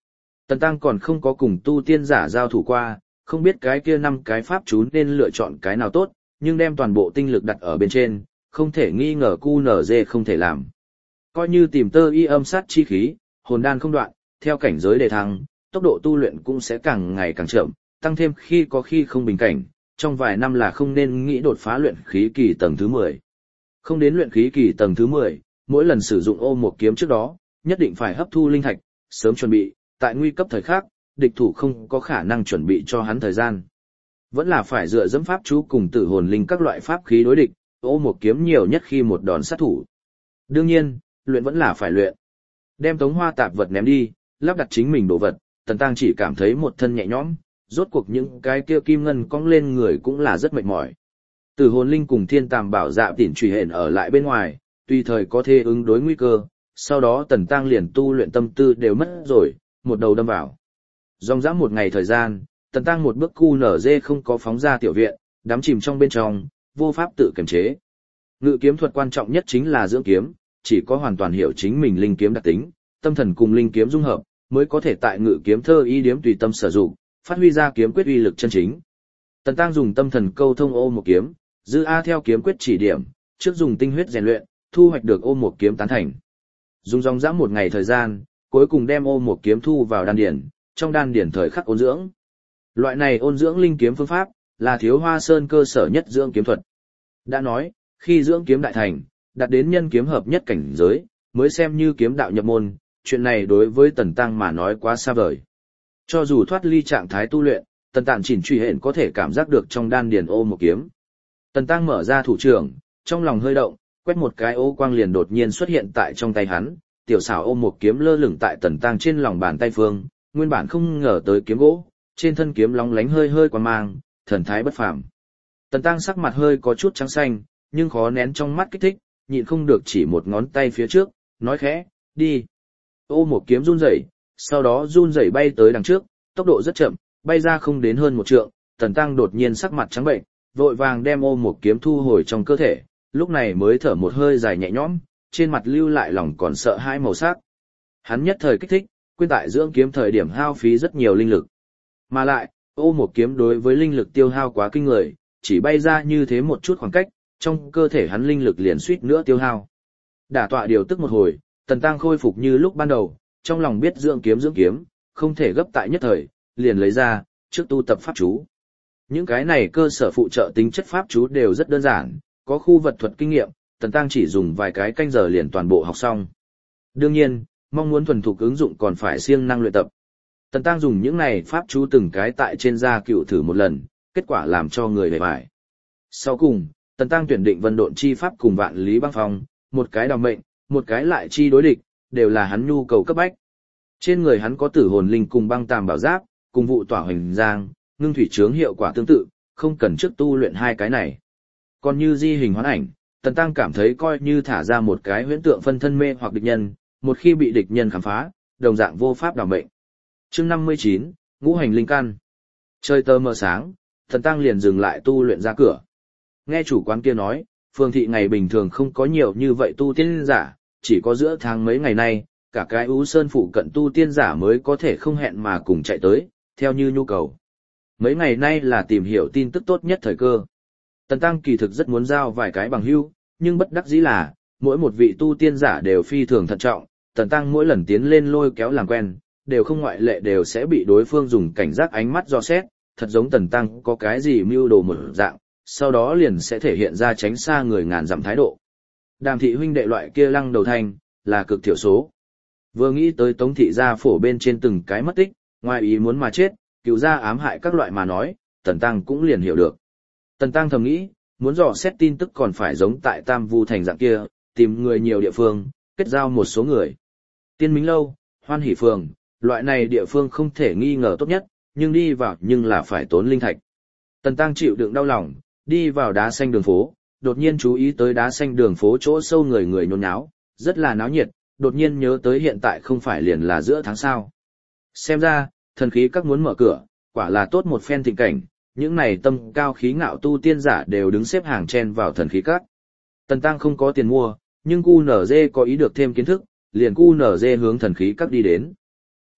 Tần Tăng còn không có cùng tu tiên giả giao thủ qua, không biết cái kia 5 cái pháp chú nên lựa chọn cái nào tốt, nhưng đem toàn bộ tinh lực đặt ở bên trên, không thể nghi ngờ QNZ không thể làm. Coi như tìm tơ y âm sát chi khí, hồn đan không đoạn, theo cảnh giới đề thăng, tốc độ tu luyện cũng sẽ càng ngày càng chậm, tăng thêm khi có khi không bình cảnh, trong vài năm là không nên nghĩ đột phá luyện khí kỳ tầng thứ 10. Không đến luyện khí kỳ tầng thứ 10, mỗi lần sử dụng ô một kiếm trước đó, nhất định phải hấp thu linh thạch, sớm chuẩn bị, tại nguy cấp thời khắc, địch thủ không có khả năng chuẩn bị cho hắn thời gian. Vẫn là phải dựa dẫm pháp chú cùng tử hồn linh các loại pháp khí đối địch, ô một kiếm nhiều nhất khi một đòn sát thủ. Đương nhiên, luyện vẫn là phải luyện. Đem tống hoa tạp vật ném đi, lắp đặt chính mình đồ vật, Tần Tăng chỉ cảm thấy một thân nhẹ nhõm, rốt cuộc những cái kia kim ngân cong lên người cũng là rất mệt mỏi. Tử hồn linh cùng thiên tàm bảo dạ tỉn truy hển ở lại bên ngoài, tùy thời có thể ứng đối nguy cơ, sau đó Tần Tăng liền tu luyện tâm tư đều mất rồi, một đầu đâm vào. Dòng dã một ngày thời gian, Tần Tăng một bước QNZ không có phóng ra tiểu viện, đắm chìm trong bên trong, vô pháp tự kiềm chế. Ngự kiếm thuật quan trọng nhất chính là dưỡng kiếm, chỉ có hoàn toàn hiểu chính mình linh kiếm đặc tính, tâm thần cùng linh kiếm dung hợp, mới có thể tại ngự kiếm thơ y điếm tùy tâm sử dụng, phát huy ra kiếm quyết uy lực chân chính. Tần Tăng dùng tâm thần câu thông ô một kiếm, dư a theo kiếm quyết chỉ điểm, trước dùng tinh huyết rèn luyện, thu hoạch được ô một kiếm tán thành. Dùng dòng dã một ngày thời gian, cuối cùng đem ô một kiếm thu vào đan điển, trong đan điển thời khắc ôn dưỡng. Loại này ôn dưỡng linh kiếm phương pháp, là Thiếu Hoa Sơn cơ sở nhất dưỡng kiếm thuật. Đã nói, khi dưỡng kiếm đại thành, đạt đến nhân kiếm hợp nhất cảnh giới, mới xem như kiếm đạo nhập môn, chuyện này đối với Tần Tăng mà nói quá xa vời. Cho dù thoát ly trạng thái tu luyện, Tần Tạng chỉnh truy hển có thể cảm giác được trong đan điền ô một kiếm. Tần Tăng mở ra thủ trưởng, trong lòng hơi động, quét một cái ô quang liền đột nhiên xuất hiện tại trong tay hắn, tiểu xảo ô một kiếm lơ lửng tại Tần Tăng trên lòng bàn tay phương, nguyên bản không ngờ tới kiếm gỗ, trên thân kiếm lóng lánh hơi hơi quang mang, thần thái bất phàm. Tần Tăng sắc mặt hơi có chút trắng xanh, nhưng khó nén trong mắt kích thích, nhịn không được chỉ một ngón tay phía trước, nói khẽ, đi. Ô một kiếm run rẩy, sau đó run rẩy bay tới đằng trước, tốc độ rất chậm, bay ra không đến hơn 1 trượng, Tần Tăng đột nhiên sắc mặt trắng bệnh, vội vàng đem ô một kiếm thu hồi trong cơ thể, lúc này mới thở một hơi dài nhẹ nhõm, trên mặt lưu lại lòng còn sợ hãi màu sắc. Hắn nhất thời kích thích, quên tại dưỡng kiếm thời điểm hao phí rất nhiều linh lực. Mà lại, ô một kiếm đối với linh lực tiêu hao quá kinh người, chỉ bay ra như thế một chút khoảng cách, trong cơ thể hắn linh lực liền suýt nữa tiêu hao. Đả tọa điều tức một hồi, Tần Tăng khôi phục như lúc ban đầu, trong lòng biết dưỡng kiếm, không thể gấp tại nhất thời, liền lấy ra, trước tu tập pháp chú. Những cái này cơ sở phụ trợ tính chất pháp chú đều rất đơn giản, có khu vật thuật kinh nghiệm, Tần Tăng chỉ dùng vài cái canh giờ liền toàn bộ học xong. Đương nhiên, mong muốn thuần thục ứng dụng còn phải siêng năng luyện tập. Tần Tăng dùng những này pháp chú từng cái tại trên da cựu thử một lần, kết quả làm cho người bề bại. Sau cùng, Tần Tăng tuyển định vân độn chi pháp cùng vạn lý băng phong, một cái đào mệnh, một cái lại chi đối địch, đều là hắn nhu cầu cấp bách. Trên người hắn có tử hồn linh cùng băng tàm bảo giáp, cùng vụ tỏa hoành giang, ngưng thủy chướng hiệu quả tương tự, không cần trước tu luyện hai cái này. Còn như di hình hoán ảnh, Tần Tăng cảm thấy coi như thả ra một cái huyễn tượng phân thân mê hoặc địch nhân, một khi bị địch nhân khám phá, đồng dạng vô pháp đảm mệnh. Chương 59, Ngũ hành linh căn. Trời tờ mờ sáng, Tần Tăng liền dừng lại tu luyện ra cửa. Nghe chủ quán kia nói, phường thị ngày bình thường không có nhiều như vậy tu tiên giả, chỉ có giữa tháng mấy ngày nay, cả cái Ú Sơn phụ cận tu tiên giả mới có thể không hẹn mà cùng chạy tới, theo như nhu cầu. Mấy ngày nay là tìm hiểu tin tức tốt nhất thời cơ. Tần Tăng kỳ thực rất muốn giao vài cái bằng hữu, nhưng bất đắc dĩ là, mỗi một vị tu tiên giả đều phi thường thận trọng, Tần Tăng mỗi lần tiến lên lôi kéo làm quen, đều không ngoại lệ đều sẽ bị đối phương dùng cảnh giác ánh mắt dò xét, thật giống Tần Tăng có cái gì mưu đồ một dạng, sau đó liền sẽ thể hiện ra tránh xa người ngàn dặm thái độ. Đàm thị huynh đệ loại kia lăng đầu thanh, là cực thiểu số. Vừa nghĩ tới Tống thị gia phổ bên trên từng cái mất tích, ngoài ý muốn mà chết, cứu ra ám hại các loại mà nói, Tần Tăng cũng liền hiểu được. Tần Tăng thầm nghĩ, muốn dò xét tin tức còn phải giống tại Tam Vu Thành dạng kia, tìm người nhiều địa phương, kết giao một số người. Tiên Minh Lâu, Hoan Hỷ Phường, loại này địa phương không thể nghi ngờ tốt nhất, nhưng đi vào nhưng là phải tốn linh thạch. Tần Tăng chịu đựng đau lòng, đi vào đá xanh đường phố, đột nhiên chú ý tới đá xanh đường phố chỗ sâu người người nhốn nháo, rất là náo nhiệt, đột nhiên nhớ tới hiện tại không phải liền là giữa tháng sao. Xem ra, thần khí các muốn mở cửa, quả là tốt một phen thịnh cảnh, những này tâm cao khí ngạo tu tiên giả đều đứng xếp hàng chen vào thần khí các. Tần Tăng không có tiền mua, nhưng QNZ có ý được thêm kiến thức, liền QNZ hướng thần khí các đi đến.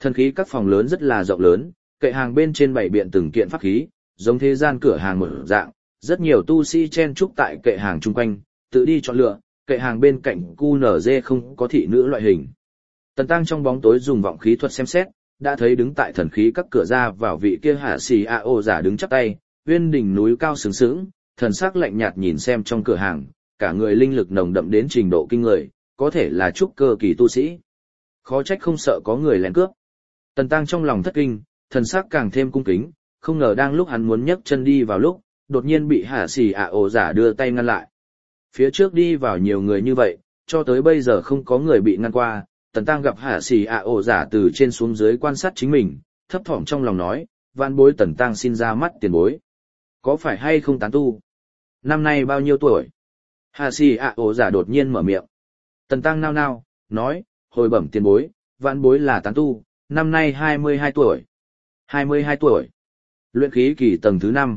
Thần khí các phòng lớn rất là rộng lớn, kệ hàng bên trên bày biện từng kiện pháp khí, giống thế gian cửa hàng một dạng, rất nhiều tu sĩ chen chúc tại kệ hàng chung quanh, tự đi chọn lựa, kệ hàng bên cạnh QNZ không có thị nữ loại hình. Tần Tăng trong bóng tối dùng vọng khí thuật xem xét, đã thấy đứng tại thần khí các cửa ra vào vị kia hạ xì a ô giả đứng chắp tay, uyên đỉnh núi cao sướng sướng, thần sắc lạnh nhạt nhìn xem trong cửa hàng, cả người linh lực nồng đậm đến trình độ kinh người, có thể là trúc cơ kỳ tu sĩ. Khó trách không sợ có người lén cướp. Tần Tăng trong lòng thất kinh, thần sắc càng thêm cung kính, không ngờ đang lúc hắn muốn nhấc chân đi vào lúc, đột nhiên bị hạ xì a ô giả đưa tay ngăn lại. Phía trước đi vào nhiều người như vậy, cho tới bây giờ không có người bị ngăn qua. Tần Tăng gặp hạ xì a ô giả từ trên xuống dưới quan sát chính mình, thấp thỏm trong lòng nói, vạn bối Tần Tăng xin ra mắt tiền bối. Có phải hay không tán tu? Năm nay bao nhiêu tuổi? Hạ xì a ô giả đột nhiên mở miệng. Tần Tăng nao nao, nói, hồi bẩm tiền bối, vạn bối là tán tu, năm nay 22 tuổi. 22 tuổi. Luyện khí kỳ tầng thứ 5,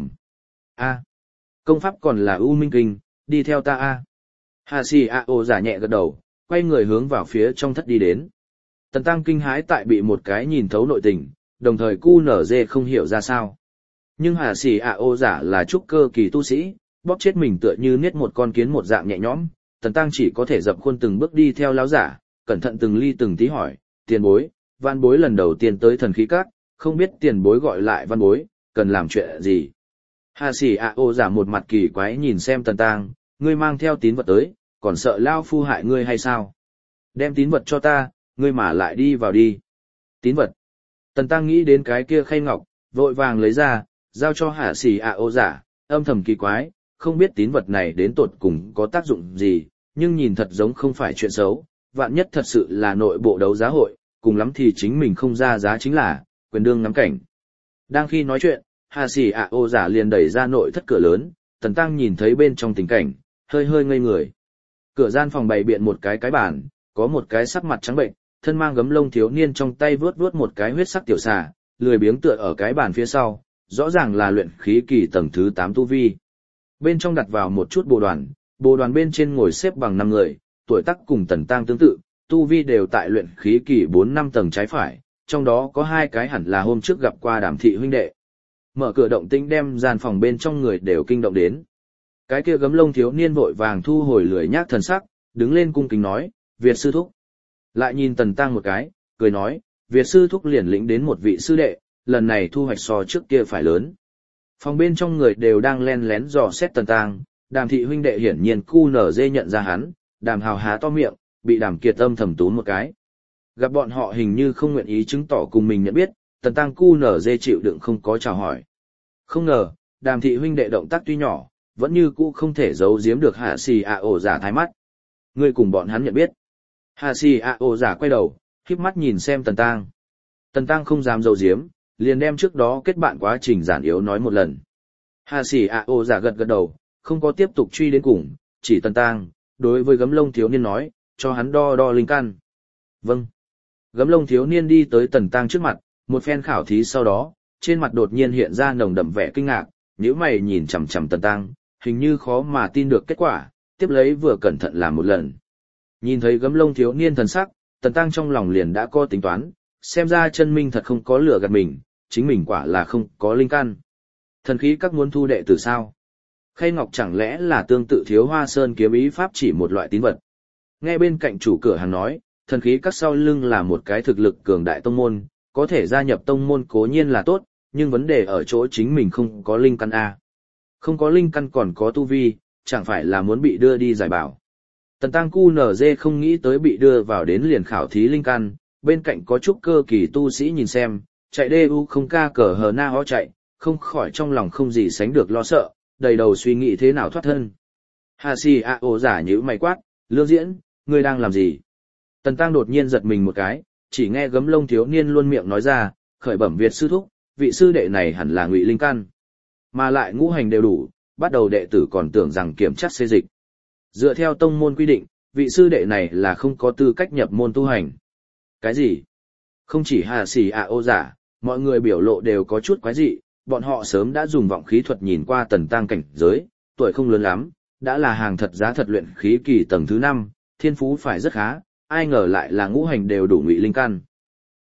A. Công pháp còn là U Minh Kinh, đi theo ta A. Hạ xì a ô giả nhẹ gật đầu, quay người hướng vào phía trong thất đi đến. Tần Tăng kinh hãi tại bị một cái nhìn thấu nội tình, đồng thời QNZ không hiểu ra sao. Nhưng hạ xì a ô giả là trúc cơ kỳ tu sĩ, bóp chết mình tựa như niết một con kiến một dạng nhẹ nhõm. Tần Tăng chỉ có thể dập khuôn từng bước đi theo lão giả, cẩn thận từng ly từng tí hỏi, tiền bối, văn bối lần đầu tiên tới thần khí các, không biết tiền bối gọi lại văn bối, cần làm chuyện gì. Hạ xì a ô giả một mặt kỳ quái nhìn xem Tần Tăng, ngươi mang theo tín vật tới, còn sợ lao phu hại ngươi hay sao? Đem tín vật cho ta, ngươi mà lại đi vào đi. Tín vật. Tần Tăng nghĩ đến cái kia khay ngọc, vội vàng lấy ra, giao cho hạ xì a ô giả, âm thầm kỳ quái, không biết tín vật này đến tột cùng có tác dụng gì, nhưng nhìn thật giống không phải chuyện xấu, vạn nhất thật sự là nội bộ đấu giá hội, cùng lắm thì chính mình không ra giá chính là, quyền đương ngắm cảnh. Đang khi nói chuyện, hạ xì a ô giả liền đẩy ra nội thất cửa lớn, Tần Tăng nhìn thấy bên trong tình cảnh, hơi hơi ngây người. Cửa gian phòng bày biện một cái bàn, có một cái sắc mặt trắng bệnh, thân mang gấm lông thiếu niên trong tay vướt vướt một cái huyết sắc tiểu xà, lười biếng tựa ở cái bàn phía sau, rõ ràng là luyện khí kỳ tầng thứ 8 tu vi. Bên trong đặt vào một chút bồ đoàn bên trên ngồi xếp bằng 5 người, tuổi tác cùng Tần Tăng tương tự, tu vi đều tại luyện khí kỳ 4-5 tầng trái phải, trong đó có 2 cái hẳn là hôm trước gặp qua Đàm thị huynh đệ. Mở cửa động tĩnh đem gian phòng bên trong người đều kinh động đến. Cái kia gấm lông thiếu niên vội vàng thu hồi lười nhác thần sắc, đứng lên cung kính nói, Việt sư thúc. Lại nhìn Tần Tăng một cái, cười nói, Việt sư thúc liền lĩnh đến một vị sư đệ, lần này thu hoạch so trước kia phải lớn. Phòng bên trong người đều đang len lén dò xét Tần Tăng, Đàm thị huynh đệ hiển nhiên QNZ nhận ra hắn, Đàm hào há to miệng, bị Đàm kiệt âm thầm tún một cái. Gặp bọn họ hình như không nguyện ý chứng tỏ cùng mình nhận biết, Tần Tăng QNZ chịu đựng không có chào hỏi. Không ngờ, Đàm thị huynh đệ động tác tuy nhỏ, vẫn như cũ không thể giấu giếm được hạ xì a ô giả thái mắt. Ngươi cùng bọn hắn nhận biết. Hạ xì a ô giả quay đầu, khép mắt nhìn xem Tần Tăng. Tần Tăng không dám giấu giếm, liền đem trước đó kết bạn quá trình giản yếu nói một lần. Hạ xì a ô giả gật gật đầu, không có tiếp tục truy đến cùng, chỉ Tần Tăng, đối với gấm lông thiếu niên nói, cho hắn đo đo linh căn. Vâng. Gấm lông thiếu niên đi tới Tần Tăng trước mặt, một phen khảo thí sau đó, trên mặt đột nhiên hiện ra nồng đậm vẻ kinh ngạc, nhíu mày nhìn chằm chằm Tần Tăng, hình như khó mà tin được kết quả, tiếp lấy vừa cẩn thận làm một lần. Nhìn thấy gấm lông thiếu niên thần sắc, Tần Tăng trong lòng liền đã có tính toán, xem ra chân minh thật không có lừa gạt mình, chính mình quả là không có linh căn. Thần khí các muốn thu đệ tử sao? Khay ngọc chẳng lẽ là tương tự Thiếu Hoa Sơn kiếm ý pháp chỉ một loại tín vật? Nghe bên cạnh chủ cửa hàng nói, thần khí các sau lưng là một cái thực lực cường đại tông môn, có thể gia nhập tông môn cố nhiên là tốt, nhưng vấn đề ở chỗ chính mình không có linh căn A. Không có linh căn còn có tu vi, chẳng phải là muốn bị đưa đi giải bảo. Tần Tăng QNZ không nghĩ tới bị đưa vào đến liền khảo thí linh căn, bên cạnh có trúc cơ kỳ tu sĩ nhìn xem, chạy đê u không ca cờ hờ na ho chạy, không khỏi trong lòng không gì sánh được lo sợ, đầy đầu suy nghĩ thế nào thoát thân. Hà si a ô giả nhíu mày quát, Lương Diễn, ngươi đang làm gì? Tần Tăng đột nhiên giật mình một cái, chỉ nghe gấm lông thiếu niên luôn miệng nói ra, khởi bẩm Việt sư thúc, vị sư đệ này hẳn là ngụy linh căn, mà lại ngũ hành đều đủ, bắt đầu đệ tử còn tưởng rằng kiểm tra xê dịch. Dựa theo tông môn quy định, vị sư đệ này là không có tư cách nhập môn tu hành. Cái gì? Không chỉ Hà Sĩ A ô giả, mọi người biểu lộ đều có chút quái dị, bọn họ sớm đã dùng vọng khí thuật nhìn qua Tần Tăng cảnh giới, tuổi không lớn lắm, đã là hàng thật giá thật luyện khí kỳ tầng thứ 5, thiên phú phải rất khá, ai ngờ lại là ngũ hành đều đủ ngụy linh căn.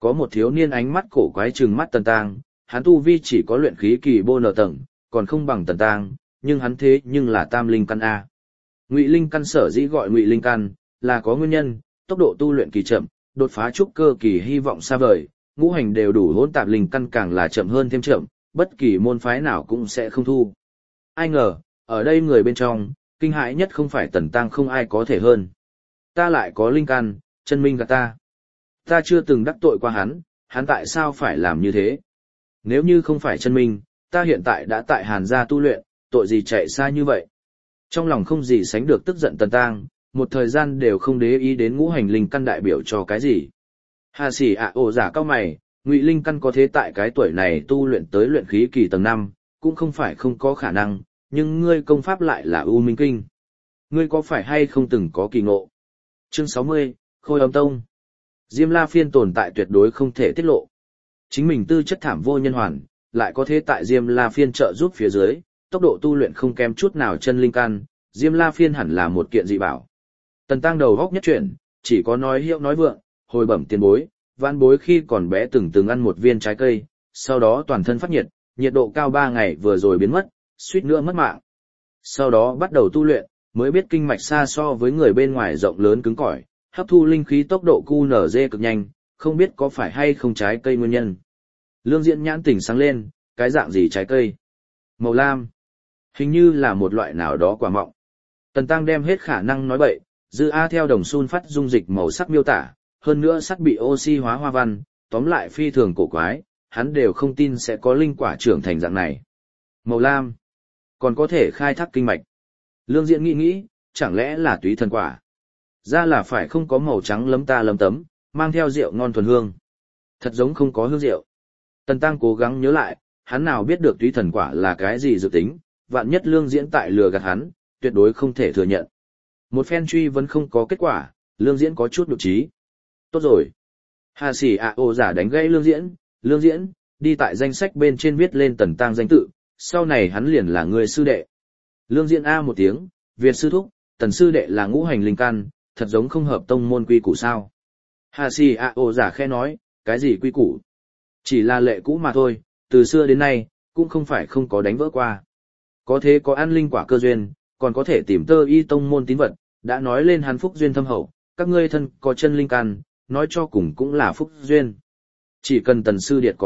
có một thiếu niên ánh mắt cổ quái trừng mắt Tần Tăng, hắn tu vi chỉ có luyện khí kỳ bô nở tầng, còn không bằng Tần Tăng, nhưng hắn thế nhưng là tam linh căn A. Ngụy linh căn sở dĩ gọi ngụy linh căn, là có nguyên nhân, tốc độ tu luyện kỳ chậm, đột phá trúc cơ kỳ hy vọng xa vời, ngũ hành đều đủ hỗn tạp linh căn càng là chậm hơn thêm chậm, bất kỳ môn phái nào cũng sẽ không thu. Ai ngờ, ở đây người bên trong, kinh hãi nhất không phải Tần Tăng không ai có thể hơn. Ta lại có linh căn, chân minh gạt ta. Ta chưa từng đắc tội qua hắn tại sao phải làm như thế? Nếu như không phải chân minh, ta hiện tại đã tại Hàn gia tu luyện, tội gì chạy xa như vậy? Trong lòng không gì sánh được tức giận Tần Tăng, một thời gian đều không để ý đến ngũ hành linh căn đại biểu cho cái gì. Hà Sĩ ổ giả cao mày, ngụy linh căn có thế tại cái tuổi này tu luyện tới luyện khí kỳ tầng 5, cũng không phải không có khả năng, nhưng ngươi công pháp lại là U Minh Kinh. Ngươi có phải hay không từng có kỳ ngộ? Chương 60, Khôi Âm Tông. Diêm La Phiên tồn tại tuyệt đối không thể tiết lộ. Chính mình tư chất thảm vô nhân hoàn, lại có thế tại Diêm La Phiên trợ giúp phía dưới, tốc độ tu luyện không kém chút nào chân linh căn, Diêm La Phiên hẳn là một kiện dị bảo. Tần Tăng đầu góc nhất chuyển, chỉ có nói hiệu nói vượng, hồi bẩm tiền bối, vãn bối khi còn bé từng ăn một viên trái cây, sau đó toàn thân phát nhiệt, nhiệt độ cao 3 ngày vừa rồi biến mất, suýt nữa mất mạng. Sau đó bắt đầu tu luyện, mới biết kinh mạch xa so với người bên ngoài rộng lớn cứng cỏi, hấp thu linh khí tốc độ QNZ cực nhanh, không biết có phải hay không trái cây nguyên nhân. Lương Diễn nhãn tỉnh sáng lên, cái dạng gì trái cây? Màu lam. Hình như là một loại nào đó quả mọng. Tần Tăng đem hết khả năng nói bậy, dư A theo đồng sun phát dung dịch màu sắc miêu tả, hơn nữa sắc bị oxy hóa hoa văn, tóm lại phi thường cổ quái, hắn đều không tin sẽ có linh quả trưởng thành dạng này. Màu lam, còn có thể khai thác kinh mạch. Lương Diễn nghĩ, chẳng lẽ là túy thần quả? Ra là phải không có màu trắng lấm ta lấm tấm, mang theo rượu ngon thuần hương. Thật giống không có hương rượu. Tần Tăng cố gắng nhớ lại, hắn nào biết được túy thần quả là cái gì dự tính, vạn nhất Lương Diễn tại lừa gạt hắn, tuyệt đối không thể thừa nhận. Một phen truy vẫn không có kết quả, Lương Diễn có chút nhục trí. Tốt rồi. Hà Sĩ ổ giả đánh gãy Lương Diễn, đi tại danh sách bên trên viết lên Tần Tăng danh tự, sau này hắn liền là người sư đệ. Lương Diễn A một tiếng, Việt sư thúc, Tần sư đệ là ngũ hành linh căn, thật giống không hợp tông môn quy củ sao. Hà Sĩ ổ giả khe nói, cái gì quy củ? Chỉ là lệ cũ mà thôi, từ xưa đến nay, cũng không phải không có đánh vỡ qua. Có thế có ăn linh quả cơ duyên, còn có thể tìm tơ y tông môn tín vật, đã nói lên hắn phúc duyên thâm hậu, các ngươi thân có chân linh căn, nói cho cùng cũng là phúc duyên. Chỉ cần Tần sư điệt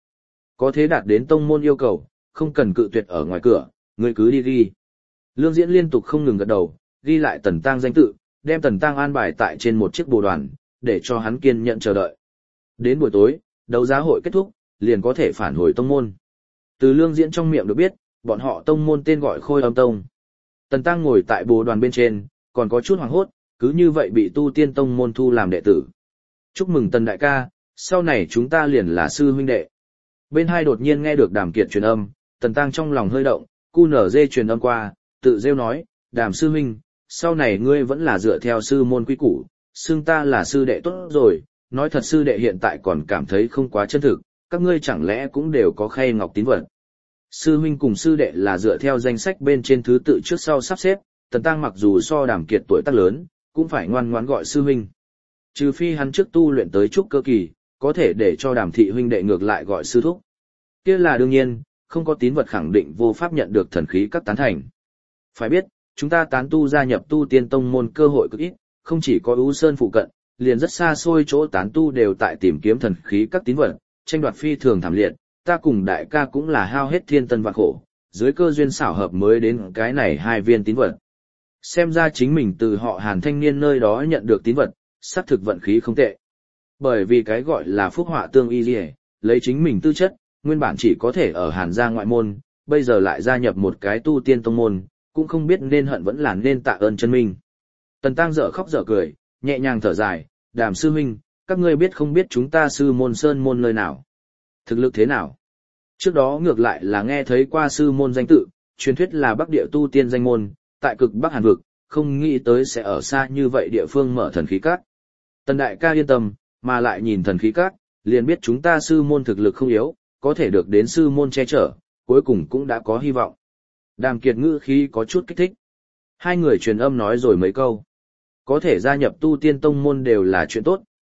có thế đạt đến tông môn yêu cầu, không cần cự tuyệt ở ngoài cửa, ngươi cứ đi ghi. Lương Diễn liên tục không ngừng gật đầu, ghi lại Tần Tăng danh tự, đem Tần Tăng an bài tại trên một chiếc bồ đoàn, để cho hắn kiên nhận chờ đợi. Đến buổi tối, đấu giá hội kết thúc, liền có thể phản hồi tông môn. Từ Lương Diễn trong miệng được biết, bọn họ tông môn tên gọi Khôi Âm Tông. Tần Tăng ngồi tại bồ đoàn bên trên, còn có chút hoảng hốt, cứ như vậy bị tu tiên tông môn thu làm đệ tử. Chúc mừng Tần đại ca, sau này chúng ta liền là sư huynh đệ. Bên hai đột nhiên nghe được Đàm Kiệt truyền âm, Tần Tăng trong lòng hơi động, QNZ truyền âm qua, tự rêu nói, Đàm sư huynh, sau này ngươi vẫn là dựa theo sư môn quy củ, xưng ta là sư đệ tốt rồi, nói thật sư đệ hiện tại còn cảm thấy không quá chân thực, các ngươi chẳng lẽ cũng đều có khay ngọc tín vật. Sư huynh cùng sư đệ là dựa theo danh sách bên trên thứ tự trước sau sắp xếp, Tần Tăng mặc dù so Đàm Kiệt tuổi tác lớn, cũng phải ngoan ngoãn gọi sư huynh. Trừ phi hắn trước tu luyện tới trúc cơ kỳ, có thể để cho Đàm thị huynh đệ ngược lại gọi sư thúc. Kia là đương nhiên, không có tín vật khẳng định vô pháp nhận được thần khí các tán thành. Phải biết, chúng ta tán tu gia nhập tu tiên tông môn cơ hội cực ít, không chỉ có U Sơn phụ cận, liền rất xa xôi chỗ tán tu đều tại tìm kiếm thần khí các tín vật, tranh đoạt phi thường thảm liệt, ta cùng đại ca cũng là hao hết thiên tân vạn khổ, dưới cơ duyên xảo hợp mới đến cái này 2 viên tín vật. Xem ra chính mình từ họ Hàn thanh niên nơi đó nhận được tín vật, xác thực vận khí không tệ. Bởi vì cái gọi là phúc họa tương y liề, lấy chính mình tư chất, nguyên bản chỉ có thể ở Hàn gia ngoại môn, bây giờ lại gia nhập một cái tu tiên tông môn, cũng không biết nên hận vẫn là nên tạ ơn chân minh. Tần Tăng dở khóc dở cười, nhẹ nhàng thở dài, Đàm sư huynh, các ngươi biết không biết chúng ta sư môn sơn môn nơi nào? Thực lực thế nào? Trước đó ngược lại là nghe thấy qua sư môn danh tự, truyền thuyết là Bắc địa tu tiên danh môn, tại cực Bắc Hàn vực, không nghĩ tới sẽ ở xa như vậy địa phương mở thần khí các. Tần đại ca yên tâm, mà lại nhìn thần khí các, liền biết chúng ta sư môn thực lực không yếu, có thể được đến sư môn che chở, cuối cùng cũng đã có hy vọng. Đàm Kiệt ngữ khí có chút kích thích. Hai người truyền âm nói rồi mấy câu. Có thể gia nhập tu tiên tông môn đều là chuyện tốt,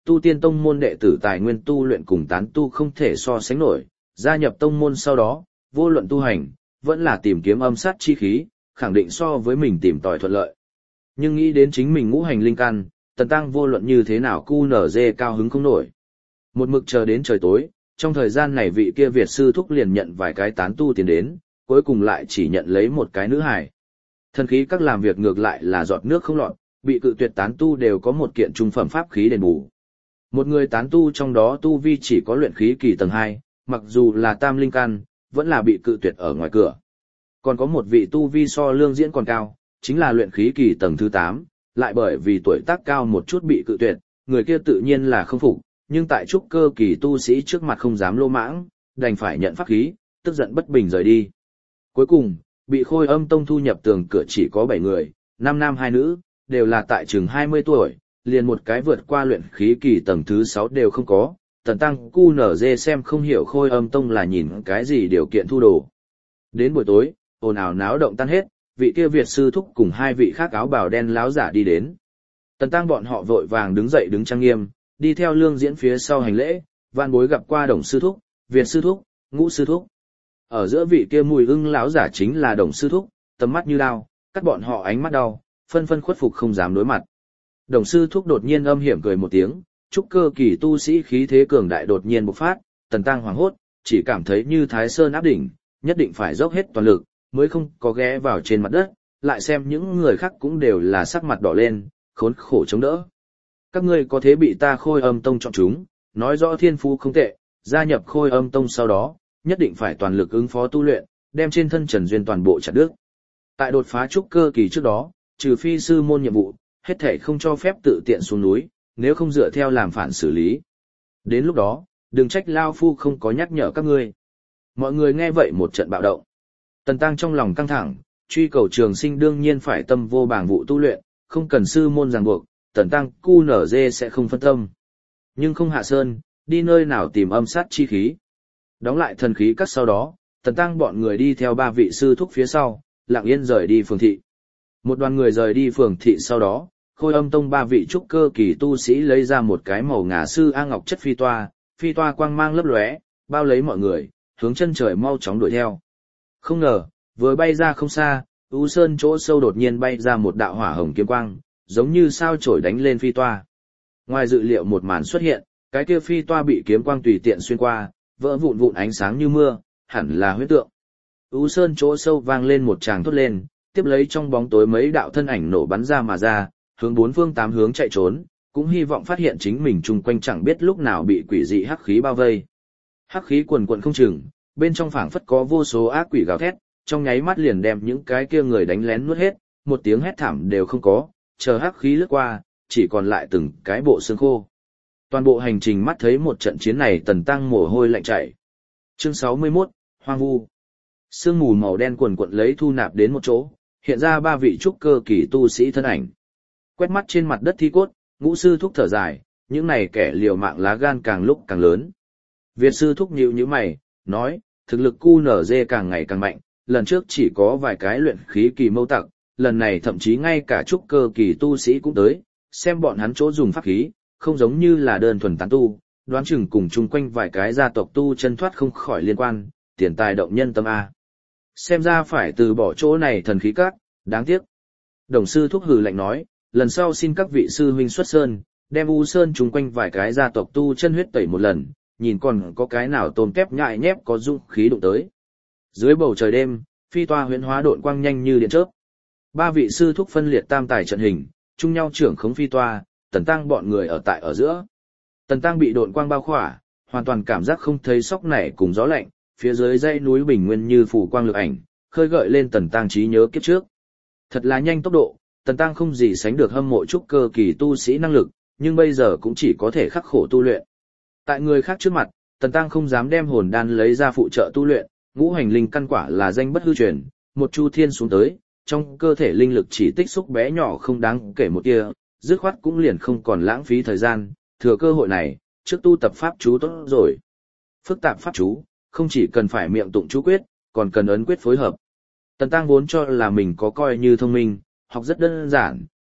tu tiên tông môn đệ tử tài nguyên tu luyện cùng tán tu không thể so sánh nổi, gia nhập tông môn sau đó, vô luận tu hành, vẫn là tìm kiếm âm sát chi khí, khẳng định so với mình tìm tòi thuận lợi. Nhưng nghĩ đến chính mình ngũ hành linh căn, Tần Tăng vô luận như thế nào cu nở dê cao hứng không nổi. Một mực chờ đến trời tối, trong thời gian này vị kia Việt sư thúc liền nhận vài cái tán tu tiền đến, cuối cùng lại chỉ nhận lấy một cái nữ hài. Thần khí các làm việc ngược lại là giọt nước không lọt, bị cự tuyệt tán tu đều có một kiện trung phẩm pháp khí đền bù. Một người tán tu trong đó tu vi chỉ có luyện khí kỳ tầng 2, mặc dù là tam linh căn, vẫn là bị cự tuyệt ở ngoài cửa. Còn có một vị tu vi so Lương Diễn còn cao, chính là luyện khí kỳ tầng thứ 8, lại bởi vì tuổi tác cao một chút bị cự tuyệt, người kia tự nhiên là không phục, nhưng tại trúc cơ kỳ tu sĩ trước mặt không dám lô mãng, đành phải nhận pháp khí, tức giận bất bình rời đi. Cuối cùng, bị Khôi Âm Tông thu nhập tường cửa chỉ có 7 người, 5 nam 2 nữ, đều là tại chừng 20 tuổi, liền một cái vượt qua luyện khí kỳ tầng thứ 6 đều không có. Tần Tăng cu nở dê xem không hiểu Khôi Âm Tông là nhìn cái gì điều kiện thu đồ. Đến buổi tối, ồn ào náo động tan hết, vị kia Việt sư thúc cùng 2 vị khác áo bào đen láo giả đi đến. Tần Tăng bọn họ vội vàng đứng dậy đứng trang nghiêm, đi theo Lương Diễn phía sau hành lễ, van bối gặp qua Đồng sư thúc, Việt sư thúc, Ngũ sư thúc. Ở giữa vị kia mùi ưng láo giả chính là Đồng sư thúc, tầm mắt như đao, cắt bọn họ ánh mắt đau, phân phân khuất phục không dám đối mặt. Đồng sư thúc đột nhiên âm hiểm cười một tiếng, trúc cơ kỳ tu sĩ khí thế cường đại đột nhiên bộc phát, Tần Tăng hoảng hốt, chỉ cảm thấy như Thái Sơn áp đỉnh, nhất định phải dốc hết toàn lực, mới không có ghé vào trên mặt đất, lại xem những người khác cũng đều là sắc mặt đỏ lên, khốn khổ chống đỡ. Các ngươi có thế bị ta Khôi Âm Tông chọn chúng, nói rõ thiên phú không tệ, gia nhập Khôi Âm Tông sau đó, nhất định phải toàn lực ứng phó tu luyện, đem trên thân Trần Duyên toàn bộ chặt đứt. Tại đột phá trúc cơ kỳ trước đó, trừ phi sư môn nhiệm vụ, hết thảy không cho phép tự tiện xuống núi, nếu không dựa theo làm phản xử lý. Đến lúc đó, đừng trách lao phu không có nhắc nhở các ngươi. Mọi người nghe vậy một trận bạo động. Tần Tăng trong lòng căng thẳng, truy cầu trường sinh đương nhiên phải tâm vô bảng vụ tu luyện, không cần sư môn ràng buộc, Tần Tăng cu nở dê sẽ không phân tâm. Nhưng không hạ sơn, đi nơi nào tìm âm sát chi khí. Đóng lại thần khí các sau đó, Tần Tăng bọn người đi theo 3 vị sư thúc phía sau, lặng yên rời đi phường thị. Một đoàn người rời đi phường thị sau đó, Khôi Âm Tông 3 vị trúc cơ kỳ tu sĩ lấy ra một cái màu ngà sư A ngọc chất phi toa quang mang lấp lóe, bao lấy mọi người, hướng chân trời mau chóng đuổi theo. Không ngờ, vừa bay ra không xa, U Sơn chỗ sâu đột nhiên bay ra một đạo hỏa hồng kiếm quang, giống như sao chổi đánh lên phi toa. Ngoài dự liệu một màn xuất hiện, cái kia phi toa bị kiếm quang tùy tiện xuyên qua, vỡ vụn vụn ánh sáng như mưa, hẳn là huyễn tượng. U Sơn chỗ sâu vang lên một tràng thốt lên, tiếp lấy trong bóng tối mấy đạo thân ảnh nổ bắn ra mà ra, hướng 4 phương 8 hướng chạy trốn, cũng hy vọng phát hiện chính mình chung quanh chẳng biết lúc nào bị quỷ dị hắc khí bao vây. Hắc khí quần quần không chừng, bên trong phảng phất có vô số ác quỷ gào thét, trong nháy mắt liền đem những cái kia người đánh lén nuốt hết, một tiếng hét thảm đều không có, chờ hắc khí lướt qua, chỉ còn lại từng cái bộ xương khô. Toàn bộ hành trình mắt thấy một trận chiến này Tần Tăng mồ hôi lạnh chảy. Chương 61, Hoang vu. Sương mù màu đen quần quật lấy thu nạp đến một chỗ, hiện ra 3 vị trúc cơ kỳ tu sĩ thân ảnh. Quét mắt trên mặt đất thi cốt, Ngũ sư thúc thở dài, những này kẻ liều mạng lá gan càng lúc càng lớn. Việt sư thúc nhíu nhíu mày, nói, thực lực QNZ càng ngày càng mạnh, lần trước chỉ có vài cái luyện khí kỳ mâu tặc, lần này thậm chí ngay cả trúc cơ kỳ tu sĩ cũng tới, xem bọn hắn chỗ dùng pháp khí, không giống như là đơn thuần tán tu, đoán chừng cùng chung quanh vài cái gia tộc tu chân thoát không khỏi liên quan, tiền tài động nhân tâm A. Xem ra phải từ bỏ chỗ này thần khí các, đáng tiếc. Đồng sư thúc hừ lạnh nói, lần sau xin các vị sư huynh xuất sơn, đem U Sơn chung quanh vài cái gia tộc tu chân huyết tẩy một lần, nhìn còn có cái nào tôm tép nhại nhép có dũng khí đụng tới. Dưới bầu trời đêm, phi toa huyễn hóa độn quang nhanh như điện chớp. 3 vị sư thúc phân liệt tam tài trận hình, chung nhau trưởng khống phi toa, Tần Tăng bọn người ở tại ở giữa. Tần Tăng bị độn quang bao khỏa, hoàn toàn cảm giác không thấy sóc nảy cùng gió lạnh, phía dưới dãy núi bình nguyên như phủ quang lực ảnh, khơi gợi lên Tần Tăng trí nhớ kiếp trước. Thật là nhanh tốc độ, Tần Tăng không gì sánh được hâm mộ trúc cơ kỳ tu sĩ năng lực, nhưng bây giờ cũng chỉ có thể khắc khổ tu luyện. Tại người khác trước mặt, Tần Tăng không dám đem hồn đan lấy ra phụ trợ tu luyện, ngũ hành linh căn quả là danh bất hư truyền, một chu thiên xuống tới, trong cơ thể linh lực chỉ tích xúc bé nhỏ không đáng kể một tia, dứt khoát cũng liền không còn lãng phí thời gian, thừa cơ hội này, trước tu tập pháp chú tốt rồi. Phức tạp pháp chú, không chỉ cần phải miệng tụng chú quyết, còn cần ấn quyết phối hợp. Tần Tăng vốn cho là mình có coi như thông minh, học rất đơn giản,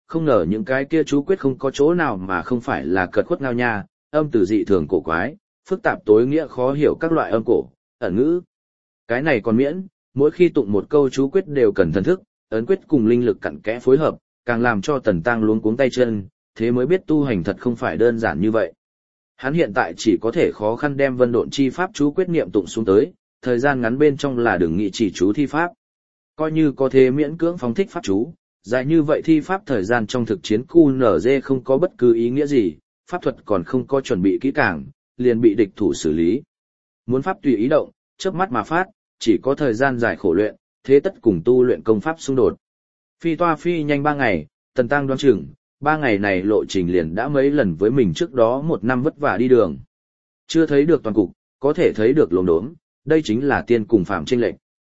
không ngờ những cái kia chú quyết không có chỗ nào mà không phải là cật khuất ngao nha, âm từ dị thường cổ quái, phức tạp tối nghĩa khó hiểu các loại âm cổ, ẩn ngữ. Cái này còn miễn, mỗi khi tụng một câu chú quyết đều cần thần thức, ấn quyết cùng linh lực cặn kẽ phối hợp, càng làm cho Tần Tăng luống cuống tay chân, thế mới biết tu hành thật không phải đơn giản như vậy. Hắn hiện tại chỉ có thể khó khăn đem vân độn chi pháp chú quyết niệm tụng xuống tới, thời gian ngắn bên trong là đừng nghị chỉ chú thi pháp. Coi như có thế miễn cưỡng phóng thích pháp chú, dài như vậy thi pháp thời gian trong thực chiến QNZ không có bất cứ ý nghĩa gì, pháp thuật còn không có chuẩn bị kỹ càng, liền bị địch thủ xử lý. Muốn pháp tùy ý động, chớp mắt mà phát, chỉ có thời gian dài khổ luyện, thế tất cùng tu luyện công pháp xung đột. Phi toa phi nhanh 3 ngày, Tần Tăng đoán chừng, 3 ngày này lộ trình liền đã mấy lần với mình trước đó 1 năm vất vả đi đường. Chưa thấy được toàn cục, có thể thấy được lồn đốm, đây chính là tiên cùng phạm chênh lệch.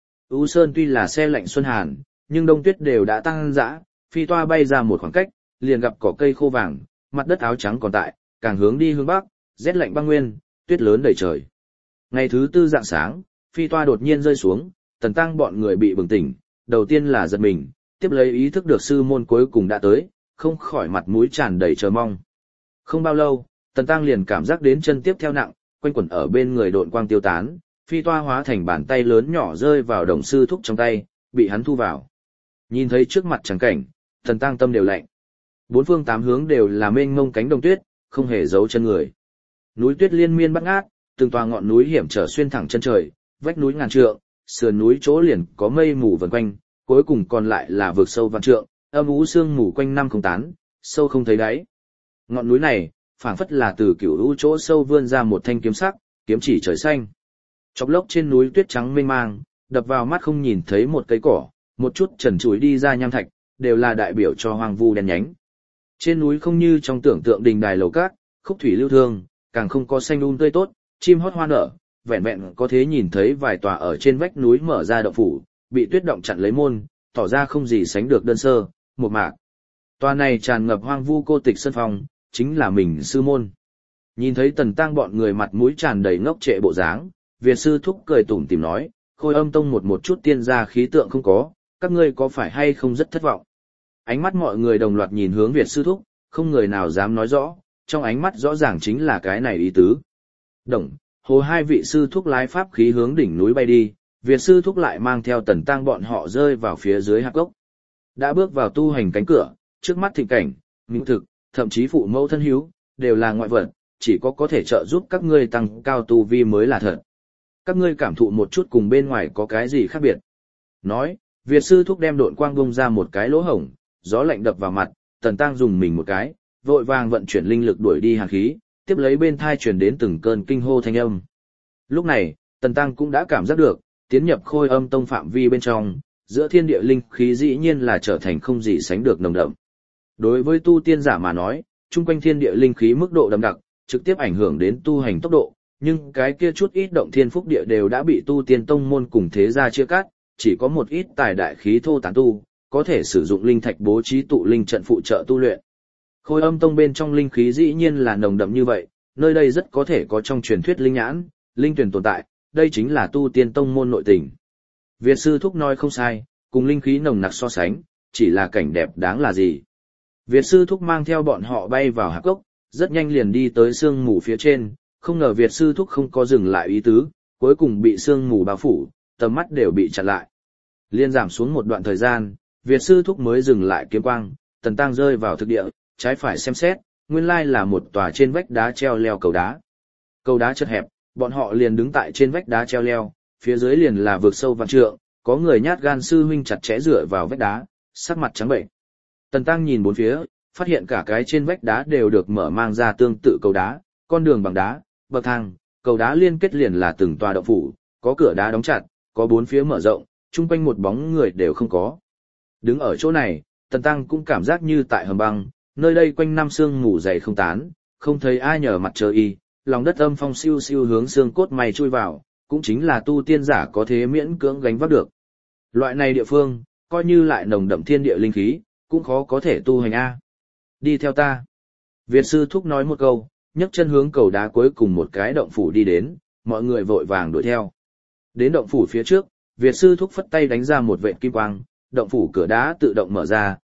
U Sơn tuy là xe lạnh xuân hàn, nhưng đông tuyết đều đã tăng dã, phi toa bay ra một khoảng cách, liền gặp cỏ cây khô vàng, mặt đất áo trắng còn tại, càng hướng đi hướng bắc, rét lạnh băng nguyên, tuyết lớn đầy trời. Ngày thứ 4 rạng sáng, phi toa đột nhiên rơi xuống, Tần Tăng bọn người bị bừng tỉnh, đầu tiên là giật mình, tiếp lấy ý thức được sư môn cuối cùng đã tới, không khỏi mặt mũi tràn đầy chờ mong. Không bao lâu, Tần Tăng liền cảm giác đến chân tiếp theo nặng, quanh quẩn ở bên người độn quang tiêu tán, phi toa hóa thành bàn tay lớn nhỏ rơi vào đồng sư thúc trong tay, bị hắn thu vào. Nhìn thấy trước mặt trắng cảnh, Tần Tăng tâm đều lạnh. 4 phương 8 hướng đều là mênh mông cánh đồng tuyết, không hề giấu chân người. Núi tuyết liên miên bát ngát, từng tòa ngọn núi hiểm trở xuyên thẳng chân trời, vách núi ngàn trượng, sườn núi chỗ liền có mây mù vần quanh, cuối cùng còn lại là vực sâu vạn trượng, âm u sương mù quanh năm không tán, sâu không thấy đáy. Ngọn núi này, phảng phất là từ cửu u chỗ sâu vươn ra một thanh kiếm sắc, kiếm chỉ trời xanh. Chọc lốc trên núi tuyết trắng mênh mang, đập vào mắt không nhìn thấy một cây cỏ, một chút trần trụi đi ra nham thạch, đều là đại biểu cho hoang vu đen nhánh. Trên núi không như trong tưởng tượng đình đài lầu cát, khúc thủy lưu thương, càng không có xanh tươi tốt, chim hót hoa nở, vẹn vẹn có thể nhìn thấy vài tòa ở trên vách núi mở ra động phủ, bị tuyết động chặn lấy môn, tỏ ra không gì sánh được đơn sơ, một mạc. Tòa này tràn ngập hoang vu cô tịch sân phòng, chính là mình sư môn. Nhìn thấy Tần Tăng bọn người mặt mũi tràn đầy ngốc trệ bộ dáng, Việt sư thúc cười tủm tỉm nói, Khôi Âm tông một chút tiên gia khí tượng không có, các ngươi có phải hay không rất thất vọng. Ánh mắt mọi người đồng loạt nhìn hướng Việt sư thúc, không người nào dám nói rõ, trong ánh mắt rõ ràng chính là cái này ý tứ. Đồng, hồ hai vị sư thúc lái pháp khí hướng đỉnh núi bay đi, Việt sư thúc lại mang theo Tần Tăng bọn họ rơi vào phía dưới hạp gốc. Đã bước vào tu hành cánh cửa, trước mắt thịnh cảnh, mỹ thực, thậm chí phụ mẫu thân hiếu, đều là ngoại vật, chỉ có thể trợ giúp các ngươi tăng cao tu vi mới là thật. Các ngươi cảm thụ một chút cùng bên ngoài có cái gì khác biệt. Nói, Việt sư thúc đem độn quang bông ra một cái lỗ hổng, gió lạnh đập vào mặt, Tần Tăng dùng mình một cái, vội vàng vận chuyển linh lực đuổi đi hàn khí, tiếp lấy bên thai truyền đến từng cơn kinh hô thanh âm. Lúc này, Tần Tăng cũng đã cảm giác được, tiến nhập Khôi Âm tông phạm vi bên trong, giữa thiên địa linh khí dĩ nhiên là trở thành không gì sánh được nồng đậm. Đối với tu tiên giả mà nói, chung quanh thiên địa linh khí mức độ đậm đặc, trực tiếp ảnh hưởng đến tu hành tốc độ, nhưng cái kia chút ít động thiên phúc địa đều đã bị tu tiên tông môn cùng thế gia chia cắt, chỉ có một ít tài đại khí thô tán tu, có thể sử dụng linh thạch bố trí tụ linh trận phụ trợ tu luyện. Khôi Âm tông bên trong linh khí dĩ nhiên là nồng đậm như vậy, nơi đây rất có thể có trong truyền thuyết linh nhãn, linh tuyển tồn tại, đây chính là tu tiên tông môn nội tình. Việt sư thúc nói không sai, cùng linh khí nồng nặc so sánh, chỉ là cảnh đẹp đáng là gì. Việt sư thúc mang theo bọn họ bay vào hạp gốc, rất nhanh liền đi tới sương mù phía trên, không ngờ Việt sư thúc không có dừng lại ý tứ, cuối cùng bị sương mù bao phủ, tầm mắt đều bị chặn lại. Liên giảm xuống một đoạn thời gian, Việt sư thúc mới dừng lại kiếm quang, Tần Tăng rơi vào thực địa, trái phải xem xét, nguyên lai là một tòa trên vách đá treo leo cầu đá. Cầu đá chật hẹp, bọn họ liền đứng tại trên vách đá treo leo, phía dưới liền là vực sâu vạn trượng, có người nhát gan sư huynh chặt chẽ dựa vào vách đá, sắc mặt trắng bệnh. Tần Tăng nhìn bốn phía, phát hiện cả cái trên vách đá đều được mở mang ra tương tự cầu đá, con đường bằng đá, bậc thang, cầu đá liên kết liền là từng tòa động phủ, có cửa đá đóng chặt, có bốn phía mở rộng, chung quanh một bóng người đều không có. Đứng ở chỗ này, Tần Tăng cũng cảm giác như tại hầm băng, nơi đây quanh năm sương mù dày không tán, không thấy ai nhờ mặt trời y, lòng đất âm phong siêu siêu hướng xương cốt mày chui vào, cũng chính là tu tiên giả có thế miễn cưỡng gánh vác được. Loại này địa phương, coi như lại nồng đậm thiên địa linh khí, cũng khó có thể tu hành a. Đi theo ta. Việt sư thúc nói một câu, nhấc chân hướng cầu đá cuối cùng một cái động phủ đi đến, mọi người vội vàng đuổi theo. Đến động phủ phía trước, Việt sư thúc phất tay đánh ra một vệt kim quang, động phủ cửa đá tự động mở ra,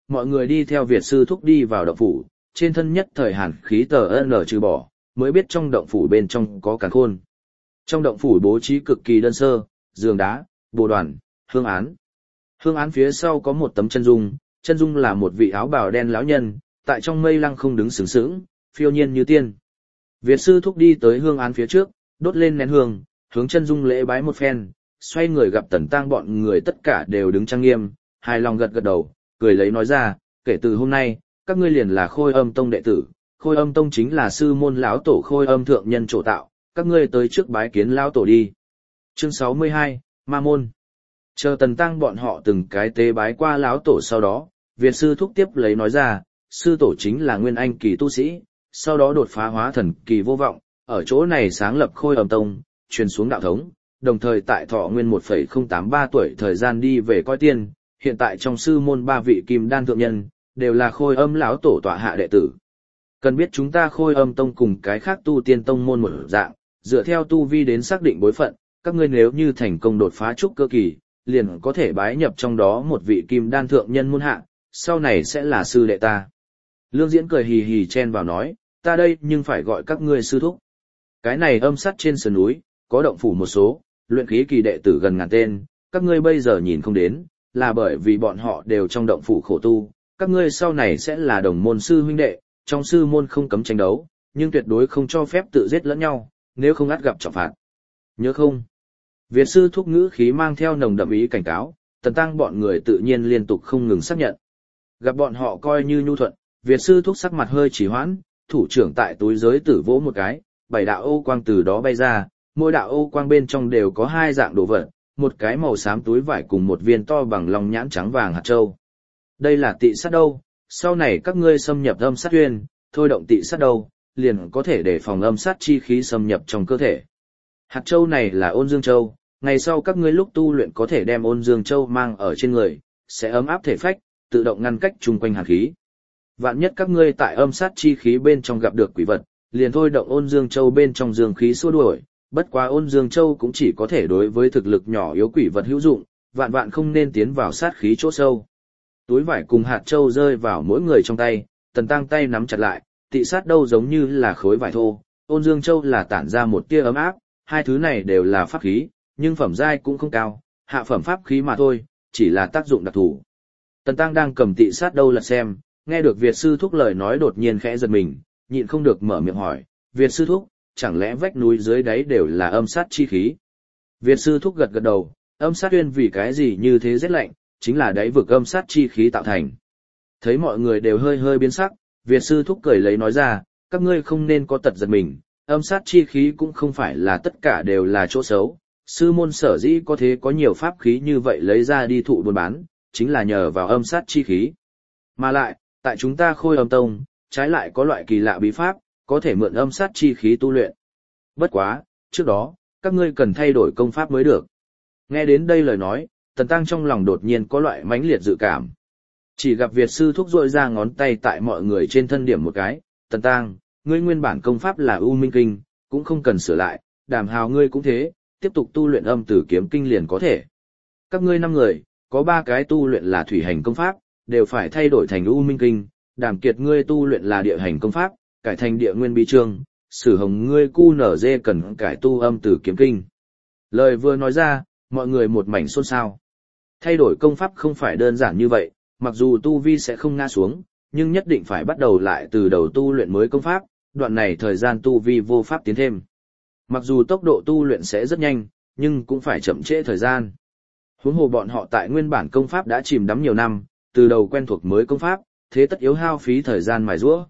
mọi người đi theo Việt sư thúc đi vào động phủ, trên thân nhất thời hàn khí tờ n trừ bỏ, mới biết trong động phủ bên trong có càn khôn. Trong động phủ bố trí cực kỳ đơn sơ, giường đá, bồ đoàn, hương án. Hương án phía sau có một tấm chân dung là một vị áo bào đen lão nhân, tại trong mây lăng không đứng sướng sướng, phiêu nhiên như tiên. Việt sư thúc đi tới hương án phía trước, đốt lên nén hương, hướng chân dung lễ bái một phen, xoay người gặp Tần Tăng bọn người tất cả đều đứng trang nghiêm, hài lòng gật gật đầu, cười lấy nói ra, kể từ hôm nay, các ngươi liền là Khôi Âm Tông đệ tử, Khôi Âm Tông chính là sư môn lão tổ Khôi Âm thượng nhân trổ tạo, các ngươi tới trước bái kiến lão tổ đi. Chương 62, Ma môn. Chờ Tần Tăng bọn họ từng cái tế bái qua lão tổ sau đó, Việt sư thúc tiếp lấy nói ra, sư tổ chính là nguyên anh kỳ tu sĩ, sau đó đột phá hóa thần kỳ vô vọng, ở chỗ này sáng lập Khôi Âm Tông, truyền xuống đạo thống, đồng thời tại thọ nguyên 1,083 tuổi thời gian đi về coi tiên, hiện tại trong sư môn 3 vị kim đan thượng nhân, đều là Khôi Âm lão tổ tọa hạ đệ tử. Cần biết chúng ta Khôi Âm Tông cùng cái khác tu tiên tông môn một dạng, dựa theo tu vi đến xác định bối phận, các ngươi nếu như thành công đột phá trúc cơ kỳ, liền có thể bái nhập trong đó một vị kim đan thượng nhân môn hạ, sau này sẽ là sư đệ ta. Lương Diễn cười hì hì chen vào nói, ta đây nhưng phải gọi các ngươi sư thúc. Cái này âm sắt trên sườn núi, có động phủ một số, luyện khí kỳ đệ tử gần ngàn tên, các ngươi bây giờ nhìn không đến, là bởi vì bọn họ đều trong động phủ khổ tu, các ngươi sau này sẽ là đồng môn sư huynh đệ, trong sư môn không cấm tranh đấu, nhưng tuyệt đối không cho phép tự giết lẫn nhau, nếu không ắt gặp trọng phạt. Nhớ không? Việt sư thúc ngữ khí mang theo nồng đậm ý cảnh cáo, Tần Tăng bọn người tự nhiên liên tục không ngừng xác nhận. Gặp bọn họ coi như nhu thuận, Việt sư thúc sắc mặt hơi trì hoãn, thủ trưởng tại túi giới tử vỗ một cái, 7 đạo ô quang từ đó bay ra, mỗi đạo ô quang bên trong đều có 2 dạng đồ vật, một cái màu xám túi vải cùng một viên to bằng lòng nhãn trắng vàng hạt châu. Đây là tị sát đâu, sau này các ngươi xâm nhập âm sát uyên, thôi động tị sát đâu, liền có thể để phòng âm sát chi khí xâm nhập trong cơ thể. Hạt châu này là Ôn Dương Châu, ngày sau các ngươi lúc tu luyện có thể đem Ôn Dương Châu mang ở trên người, sẽ ấm áp thể phách, tự động ngăn cách chung quanh hàn khí. Vạn nhất các ngươi tại âm sát chi khí bên trong gặp được quỷ vật, liền thôi động Ôn Dương Châu bên trong dương khí xua đuổi, bất quá Ôn Dương Châu cũng chỉ có thể đối với thực lực nhỏ yếu quỷ vật hữu dụng, vạn vạn không nên tiến vào sát khí chỗ sâu. Túi vải cùng hạt châu rơi vào mỗi người trong tay, Tần Tăng tay nắm chặt lại, tị sát đâu giống như là khối vải thô, Ôn Dương Châu là tản ra một tia ấm áp, hai thứ này đều là pháp khí, nhưng phẩm giai cũng không cao, hạ phẩm pháp khí mà thôi, chỉ là tác dụng đặc thù. Tần Tăng đang cầm tị sát đâu lật xem, nghe được Việt sư thúc lời nói đột nhiên khẽ giật mình, nhịn không được mở miệng hỏi, Việt sư thúc, chẳng lẽ vách núi dưới đáy đều là âm sát chi khí? Việt sư thúc gật gật đầu, âm sát uyên vì cái gì như thế rét lạnh, chính là đáy vực âm sát chi khí tạo thành. Thấy mọi người đều hơi hơi biến sắc, Việt sư thúc cười lấy nói ra, các ngươi không nên có tật giật mình, âm sát chi khí cũng không phải là tất cả đều là chỗ xấu. Sư môn sở dĩ có thế có nhiều pháp khí như vậy lấy ra đi thụ buôn bán, chính là nhờ vào âm sát chi khí. Mà lại, tại chúng ta Khôi Âm Tông, trái lại có loại kỳ lạ bí pháp, có thể mượn âm sát chi khí tu luyện. Bất quá, trước đó, các ngươi cần thay đổi công pháp mới được. Nghe đến đây lời nói, Tần Tăng trong lòng đột nhiên có loại mãnh liệt dự cảm. Chỉ gặp Việt sư thúc rội ra ngón tay tại mọi người trên thân điểm một cái, Tần Tăng, ngươi nguyên bản công pháp là U Minh Kinh, cũng không cần sửa lại, Đàm Hào ngươi cũng thế, tiếp tục tu luyện âm tử kiếm kinh liền có thể. Các ngươi 5 người, có 3 cái tu luyện là thủy hành công pháp, đều phải thay đổi thành U Minh Kinh, Đàm Kiệt ngươi tu luyện là địa hành công pháp, cải thành địa nguyên bí chương, Sử Hồng ngươi cu nở dê cần cải tu âm tử kiếm kinh. Lời vừa nói ra, mọi người một mảnh xôn xao. Thay đổi công pháp không phải đơn giản như vậy, mặc dù tu vi sẽ không ngã xuống, nhưng nhất định phải bắt đầu lại từ đầu tu luyện mới công pháp, đoạn này thời gian tu vi vô pháp tiến thêm. Mặc dù tốc độ tu luyện sẽ rất nhanh, nhưng cũng phải chậm trễ thời gian. Huống hồ bọn họ tại nguyên bản công pháp đã chìm đắm nhiều năm, từ đầu quen thuộc mới công pháp, thế tất yếu hao phí thời gian mài giũa.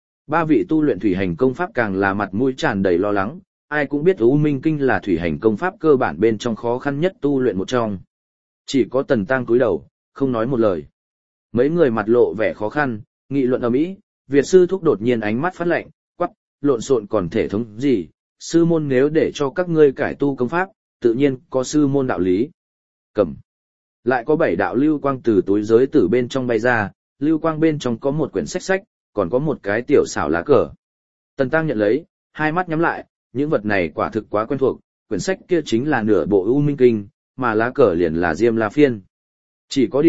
3 vị tu luyện thủy hành công pháp càng là mặt mũi tràn đầy lo lắng, ai cũng biết U Minh Kinh là thủy hành công pháp cơ bản bên trong khó khăn nhất tu luyện một trong. Chỉ có Tần Tăng cúi đầu, không nói một lời. Mấy người mặt lộ vẻ khó khăn, nghị luận ầm ĩ, Việt sư thúc đột nhiên ánh mắt phát lạnh, quắc, lộn xộn còn thể thống gì, sư môn nếu để cho các ngươi cải tu công pháp, tự nhiên có sư môn đạo lý. Cầm. Lại có 7 đạo lưu quang từ túi giới tử bên trong bay ra, lưu quang bên trong có một quyển sách, còn có một cái tiểu xảo lá cờ. Tần Tăng nhận lấy, hai mắt nhắm lại, những vật này quả thực quá quen thuộc, quyển sách kia chính là nửa bộ U Minh Kinh, mà lá cờ liền là Diêm La Phiên. Chỉ có điều,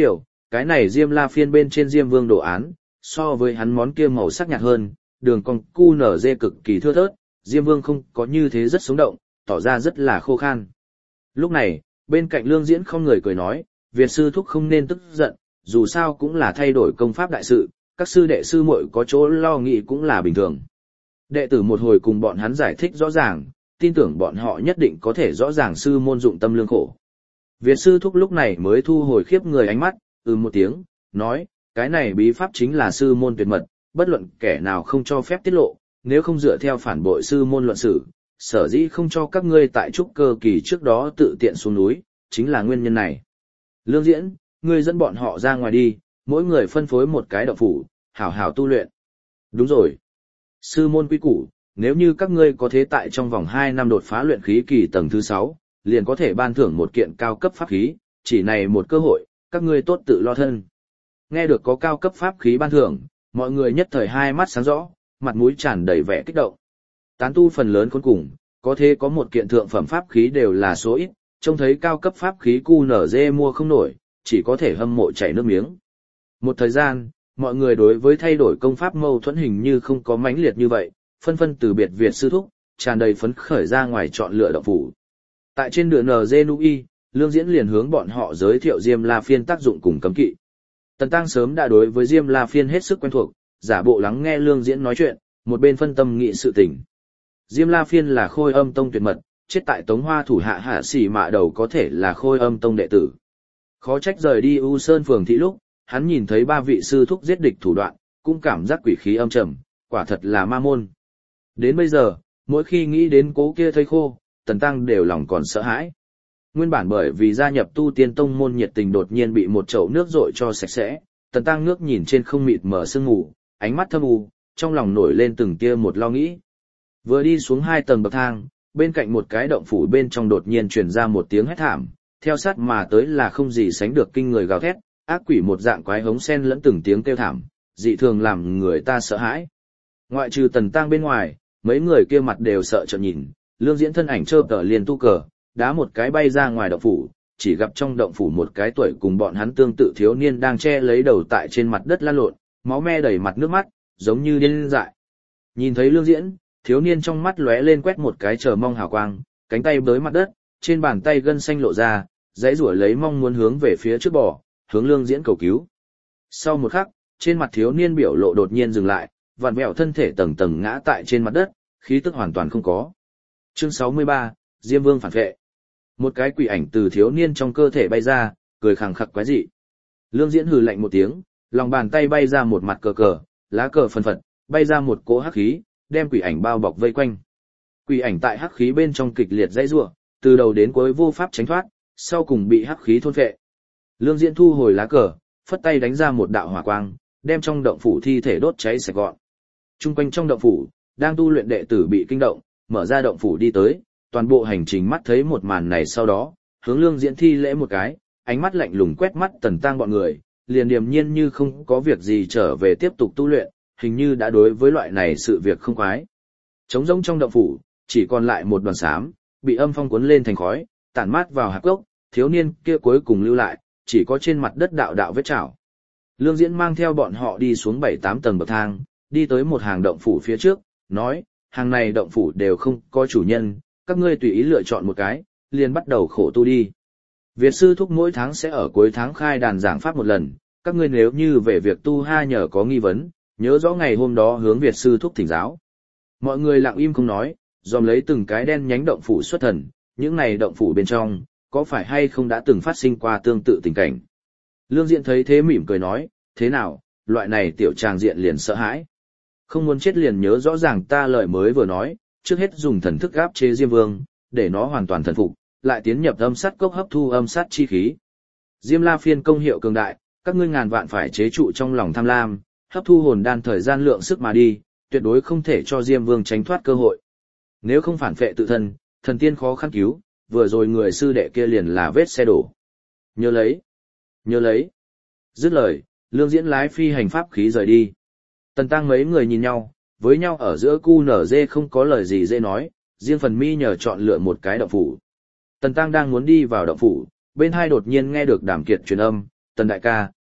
cái này Diêm La phiên bên trên Diêm Vương đồ án, so với hắn món kia màu sắc nhạt hơn, đường cong QNZ cực kỳ thưa thớt, Diêm Vương không có như thế rất sống động, tỏ ra rất là khô khan. Lúc này, bên cạnh Lương Diễn không người cười nói, Việt sư thúc không nên tức giận, dù sao cũng là thay đổi công pháp đại sự, các sư đệ sư muội có chỗ lo nghĩ cũng là bình thường. Đệ tử một hồi cùng bọn hắn giải thích rõ ràng, tin tưởng bọn họ nhất định có thể rõ ràng sư môn dụng tâm lương khổ. Việt sư thúc lúc này mới thu hồi khiếp người ánh mắt, một tiếng, nói, cái này bí pháp chính là sư môn tuyệt mật, bất luận kẻ nào không cho phép tiết lộ, nếu không dựa theo phản bội sư môn luận xử, sở dĩ không cho các ngươi tại trúc cơ kỳ trước đó tự tiện xuống núi, chính là nguyên nhân này. Lương Diễn, ngươi dẫn bọn họ ra ngoài đi, mỗi người phân phối một cái động phủ, hảo hảo tu luyện. Đúng rồi. Sư môn quy củ, nếu như các ngươi có thế tại trong vòng 2 năm đột phá luyện khí kỳ tầng thứ 6, liền có thể ban thưởng một kiện cao cấp pháp khí, chỉ này một cơ hội, các ngươi tốt tự lo thân. Nghe được có cao cấp pháp khí ban thưởng, mọi người nhất thời hai mắt sáng rõ, mặt mũi tràn đầy vẻ kích động. Tán tu phần lớn cuối cùng, có thế có một kiện thượng phẩm pháp khí đều là số ít, trông thấy cao cấp pháp khí QNZ mua không nổi, chỉ có thể hâm mộ chảy nước miếng. Một thời gian, mọi người đối với thay đổi công pháp mâu thuẫn hình như không có mãnh liệt như vậy, phân phân từ biệt Việt sư thúc, tràn đầy phấn khởi ra ngoài chọn lựa động phủ. Tại trên đường NGNUI, Lương Diễn liền hướng bọn họ giới thiệu Diêm La phiên tác dụng cùng cấm kỵ. Tần Tăng sớm đã đối với Diêm La phiên hết sức quen thuộc, giả bộ lắng nghe Lương Diễn nói chuyện, một bên phân tâm nghị sự tình. Diêm La phiên là Khôi Âm tông tuyệt mật, chết tại Tống Hoa thủ hạ Hạ Sĩ Mạ đầu có thể là Khôi Âm tông đệ tử. Khó trách rời đi U Sơn phường thị lúc, hắn nhìn thấy 3 vị sư thúc giết địch thủ đoạn, cũng cảm giác quỷ khí âm trầm, quả thật là ma môn. Đến bây giờ, mỗi khi nghĩ đến cố kia thây khô, Tần Tăng đều lòng còn sợ hãi. Nguyên bản bởi vì gia nhập tu tiên tông môn nhiệt tình đột nhiên bị một chậu nước rội cho sạch sẽ, Tần Tăng ngước nhìn trên không mịt mờ sương mù, ánh mắt thâm u, trong lòng nổi lên từng tia một lo nghĩ. Vừa đi xuống 2 tầng bậc thang, bên cạnh một cái động phủ bên trong đột nhiên truyền ra một tiếng hét thảm, theo sát mà tới là không gì sánh được kinh người gào thét, ác quỷ một dạng quái hống sen lẫn từng tiếng kêu thảm, dị thường làm người ta sợ hãi. Ngoại trừ Tần Tăng bên ngoài, mấy người kia mặt đều sợ trợn nhìn, Lương Diễn thân ảnh chơ tờ liền tu cờ, đá một cái bay ra ngoài động phủ, chỉ gặp trong động phủ một cái tuổi cùng bọn hắn tương tự thiếu niên đang che lấy đầu tại trên mặt đất lăn lộn, máu me đầy mặt nước mắt, giống như điên dại. Nhìn thấy Lương Diễn, thiếu niên trong mắt lóe lên quét một cái chờ mong hào quang, cánh tay bới mặt đất, trên bàn tay gân xanh lộ ra, giãy giụa lấy mong muốn hướng về phía trước bò, hướng Lương Diễn cầu cứu. Sau một khắc, trên mặt thiếu niên biểu lộ đột nhiên dừng lại, vặn vẹo thân thể tầng tầng ngã tại trên mặt đất, khí tức hoàn toàn không có. Chương 63, Diêm Vương phản vệ. Một cái quỷ ảnh từ thiếu niên trong cơ thể bay ra, cười khẳng khặc quái dị. Lương Diễn hừ lạnh một tiếng, lòng bàn tay bay ra một mặt cờ cờ, lá cờ phân phật, bay ra một cỗ hắc khí, đem quỷ ảnh bao bọc vây quanh. Quỷ ảnh tại hắc khí bên trong kịch liệt dãy rủa, từ đầu đến cuối vô pháp tránh thoát, sau cùng bị hắc khí thôn phệ. Lương Diễn thu hồi lá cờ, phất tay đánh ra một đạo hỏa quang, đem trong động phủ thi thể đốt cháy sạch gọn. Trung quanh trong động phủ, đang tu luyện đệ tử bị kinh động, mở ra động phủ đi tới, toàn bộ hành trình mắt thấy một màn này sau đó, hướng Lương Diễn thi lễ một cái, ánh mắt lạnh lùng quét mắt Tần Tăng bọn người, liền điềm nhiên như không có việc gì trở về tiếp tục tu luyện, hình như đã đối với loại này sự việc không quái. Trống rỗng trong động phủ, chỉ còn lại một đoàn xám, bị âm phong cuốn lên thành khói, tản mát vào hạp gốc, thiếu niên kia cuối cùng lưu lại, chỉ có trên mặt đất đạo đạo vết chảo. Lương Diễn mang theo bọn họ đi xuống 7-8 tầng bậc thang, đi tới một hàng động phủ phía trước, nói, hàng này động phủ đều không có chủ nhân, các ngươi tùy ý lựa chọn một cái, liền bắt đầu khổ tu đi. Việt sư thúc mỗi tháng sẽ ở cuối tháng khai đàn giảng pháp một lần, các ngươi nếu như về việc tu ha nhờ có nghi vấn, nhớ rõ ngày hôm đó hướng Việt sư thúc thỉnh giáo. Mọi người lặng im không nói, dòm lấy từng cái đen nhánh động phủ xuất thần, những này động phủ bên trong, có phải hay không đã từng phát sinh qua tương tự tình cảnh. Lương Diễn thấy thế mỉm cười nói, thế nào, loại này tiểu tràng diện liền sợ hãi. Không muốn chết liền nhớ rõ ràng ta lời mới vừa nói, trước hết dùng thần thức áp chế Diêm Vương, để nó hoàn toàn thần phục, lại tiến nhập âm sát cốc hấp thu âm sát chi khí. Diêm La phiên công hiệu cường đại, các ngươi ngàn vạn phải chế trụ trong lòng tham lam, hấp thu hồn đan thời gian lượng sức mà đi, tuyệt đối không thể cho Diêm Vương tránh thoát cơ hội. Nếu không phản phệ tự thân, thần tiên khó khăn cứu, vừa rồi người sư đệ kia liền là vết xe đổ. Nhớ lấy, nhớ lấy. Dứt lời, Lương Diễn lái phi hành pháp khí rời đi. Tần Tăng mấy người nhìn nhau, với nhau ở giữa QNZ không có lời gì dễ nói, riêng phần mi nhờ chọn lựa một cái động phủ. Tần Tăng đang muốn đi vào động phủ, bên hai đột nhiên nghe được Đàm Kiệt truyền âm, Tần đại ca,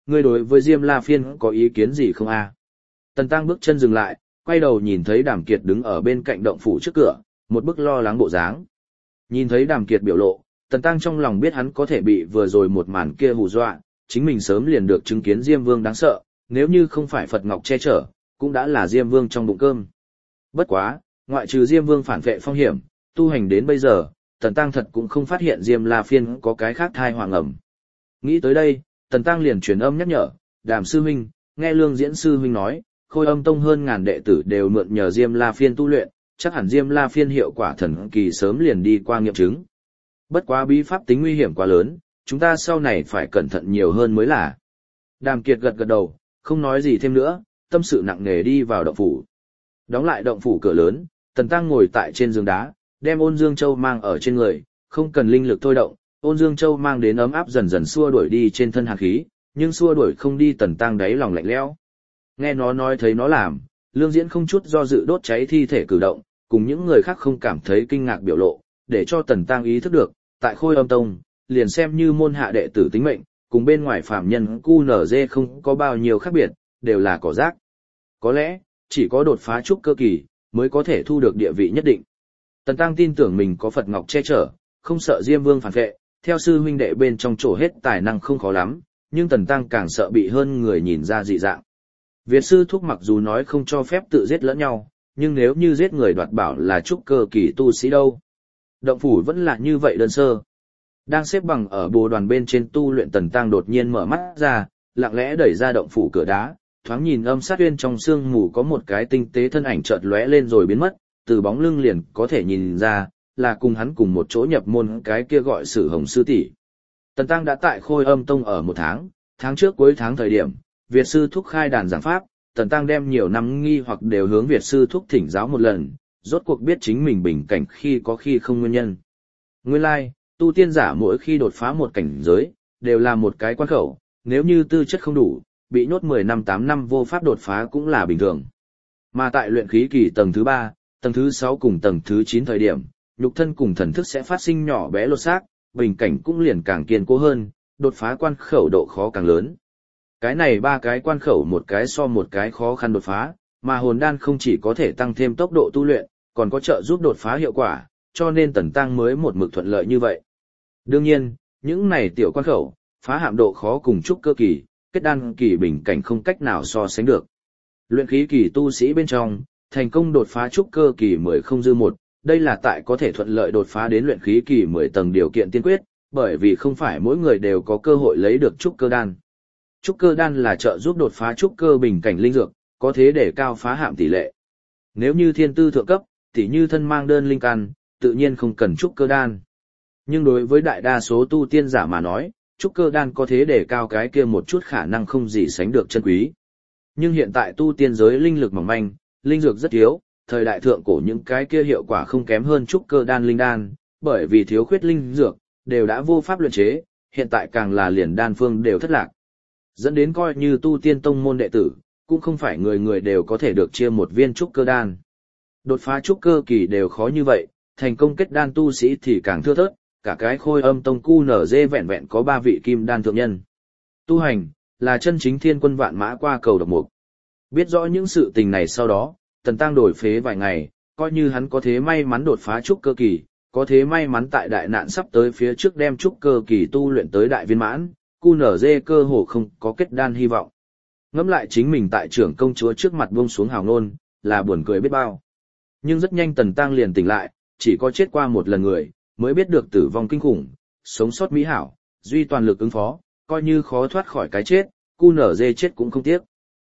ngươi đối với Diêm La Phiên có ý kiến gì không a? Tần Tăng bước chân dừng lại, quay đầu nhìn thấy Đàm Kiệt đứng ở bên cạnh động phủ trước cửa, một bức lo lắng bộ dáng. Nhìn thấy Đàm Kiệt biểu lộ, Tần Tăng trong lòng biết hắn có thể bị vừa rồi một màn kia hù dọa, chính mình sớm liền được chứng kiến Diêm Vương đáng sợ, nếu như không phải Phật Ngọc che chở, cũng đã là Diêm Vương trong bụng cơm. Bất quá, ngoại trừ Diêm Vương phản vệ phong hiểm, tu hành đến bây giờ, Tần Tăng thật cũng không phát hiện Diêm La Phiên có cái khác thai hoàng ẩm. Nghĩ tới đây, Tần Tăng liền truyền âm nhắc nhở, Đàm sư huynh, nghe Lương Diễn sư huynh nói, Khôi Âm Tông hơn ngàn đệ tử đều mượn nhờ Diêm La Phiên tu luyện, chắc hẳn Diêm La Phiên hiệu quả thần kỳ sớm liền đi qua nghiệm chứng. Bất quá bí pháp tính nguy hiểm quá lớn, chúng ta sau này phải cẩn thận nhiều hơn mới là. Đàm Kiệt gật gật đầu, không nói gì thêm nữa, tâm sự nặng nề đi vào động phủ. Đóng lại động phủ cửa lớn, Tần Tăng ngồi tại trên giường đá, đem Ôn Dương Châu mang ở trên người, không cần linh lực thôi động, Ôn Dương Châu mang đến ấm áp dần dần xua đuổi đi trên thân hàn khí, nhưng xua đuổi không đi Tần Tăng đáy lòng lạnh lẽo. Nghe nó nói thấy nó làm, Lương Diễn không chút do dự đốt cháy thi thể cử động, cùng những người khác không cảm thấy kinh ngạc biểu lộ, để cho Tần Tăng ý thức được, tại Khôi Âm Tông, liền xem như môn hạ đệ tử tính mệnh, cùng bên ngoài phạm nhân QNZ không có bao nhiêu khác biệt, đều là cỏ rác. Có lẽ, chỉ có đột phá trúc cơ kỳ, mới có thể thu được địa vị nhất định. Tần Tăng tin tưởng mình có Phật Ngọc che chở, không sợ Diêm Vương phản vệ, theo sư huynh đệ bên trong trổ hết tài năng không khó lắm, nhưng Tần Tăng càng sợ bị hơn người nhìn ra dị dạng. Việt sư thúc mặc dù nói không cho phép tự giết lẫn nhau, nhưng nếu như giết người đoạt bảo là trúc cơ kỳ tu sĩ đâu. Động phủ vẫn là như vậy đơn sơ. Đang xếp bằng ở bồ đoàn bên trên tu luyện Tần Tăng đột nhiên mở mắt ra, lặng lẽ đẩy ra động phủ cửa đá, thoáng nhìn Âm Sát Uyên trong sương mù có một cái tinh tế thân ảnh chợt lóe lên rồi biến mất, từ bóng lưng liền có thể nhìn ra, là cùng hắn cùng một chỗ nhập môn cái kia gọi Sử Hồng sư tỷ. Tần Tăng đã tại Khôi Âm Tông ở 1 tháng, tháng trước cuối tháng thời điểm, Việt sư thúc khai đàn giảng pháp, Tần Tăng đem nhiều năm nghi hoặc đều hướng Việt sư thúc thỉnh giáo một lần, rốt cuộc biết chính mình bình cảnh khi có khi không nguyên nhân. Nguyên lai, tu tiên giả mỗi khi đột phá một cảnh giới, đều là một cái quan khẩu, nếu như tư chất không đủ, bị nhốt 10 năm 8 năm vô pháp đột phá cũng là bình thường. Mà tại luyện khí kỳ tầng thứ 3, tầng thứ 6 cùng tầng thứ 9 thời điểm, nhục thân cùng thần thức sẽ phát sinh nhỏ bé lột xác, bình cảnh cũng liền càng kiên cố hơn, đột phá quan khẩu độ khó càng lớn. Cái này 3 cái quan khẩu một cái so một cái khó khăn đột phá, mà hồn đan không chỉ có thể tăng thêm tốc độ tu luyện, còn có trợ giúp đột phá hiệu quả, cho nên Tần Tăng mới một mực thuận lợi như vậy. Đương nhiên, những này tiểu quan khẩu, phá hạm độ khó cùng trúc cơ kỳ, kết đan kỳ bình cảnh không cách nào so sánh được. Luyện khí kỳ tu sĩ bên trong, thành công đột phá trúc cơ kỳ 10 không dư 1, đây là tại có thể thuận lợi đột phá đến luyện khí kỳ 10 tầng điều kiện tiên quyết, bởi vì không phải mỗi người đều có cơ hội lấy được trúc cơ đan. Trúc cơ đan là trợ giúp đột phá trúc cơ bình cảnh linh dược, có thế để cao phá hạm tỷ lệ. Nếu như thiên tư thượng cấp, tỉ như thân mang đơn linh căn, tự nhiên không cần trúc cơ đan. Nhưng đối với đại đa số tu tiên giả mà nói, trúc cơ đan có thế để cao cái kia một chút khả năng không gì sánh được chân quý. Nhưng hiện tại tu tiên giới linh lực mỏng manh, linh dược rất thiếu, thời đại thượng cổ những cái kia hiệu quả không kém hơn trúc cơ đan linh đan, bởi vì thiếu khuyết linh dược, đều đã vô pháp luyện chế, hiện tại càng là liền đan phương đều thất lạc. Dẫn đến coi như tu tiên tông môn đệ tử, cũng không phải người người đều có thể được chia một viên trúc cơ đan. Đột phá trúc cơ kỳ đều khó như vậy, thành công kết đan tu sĩ thì càng thưa thớt, cả cái Khôi Âm Tông QNZ vẹn vẹn có 3 vị kim đan thượng nhân. Tu hành, là chân chính thiên quân vạn mã qua cầu độc mục. Biết rõ những sự tình này sau đó, Tần Tăng đổi phế vài ngày, coi như hắn có thế may mắn đột phá trúc cơ kỳ, có thế may mắn tại đại nạn sắp tới phía trước đem trúc cơ kỳ tu luyện tới đại viên mãn, QNZ cơ hồ không có kết đan hy vọng. Ngẫm lại chính mình tại trưởng công chúa trước mặt buông xuống hào ngôn, là buồn cười biết bao. Nhưng rất nhanh Tần Tăng liền tỉnh lại, chỉ có chết qua một lần người, mới biết được tử vong kinh khủng, sống sót mỹ hảo, duy toàn lực ứng phó, coi như khó thoát khỏi cái chết, QNZ chết cũng không tiếc.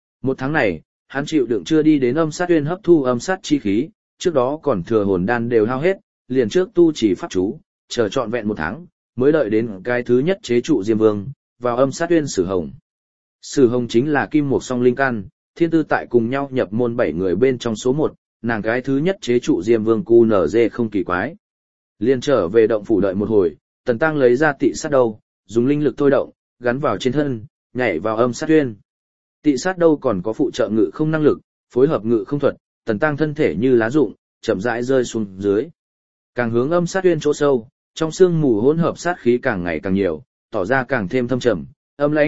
1 tháng này, hắn chịu đựng chưa đi đến Âm Sát Uyên hấp thu âm sát chi khí, trước đó còn thừa hồn đan đều hao hết, liền trước tu chỉ pháp chú, chờ trọn vẹn 1 tháng, mới đợi đến cái thứ nhất chế trụ Diêm Vương, vào Âm Sát Uyên Sử Hồng. Sử Hồng chính là kim mộc song linh căn, thiên tư tại cùng nhau nhập môn 7 người bên trong số 1, nàng cái thứ nhất chế trụ Diêm Vương QNZ không kỳ quái. Liền trở về động phủ đợi một hồi, Tần Tăng lấy ra tị sát đâu, dùng linh lực thôi động, gắn vào trên thân, nhảy vào Âm Sát Uyên. Tị sát đâu còn có phụ trợ ngự không năng lực, phối hợp ngự không thuật, Tần Tăng thân thể như lá rụng, chậm rãi rơi xuống dưới. Càng hướng Âm Sát Uyên chỗ sâu, trong sương mù hỗn hợp sát khí càng ngày càng nhiều, tỏ ra càng thêm thâm trầm, âm lãnh,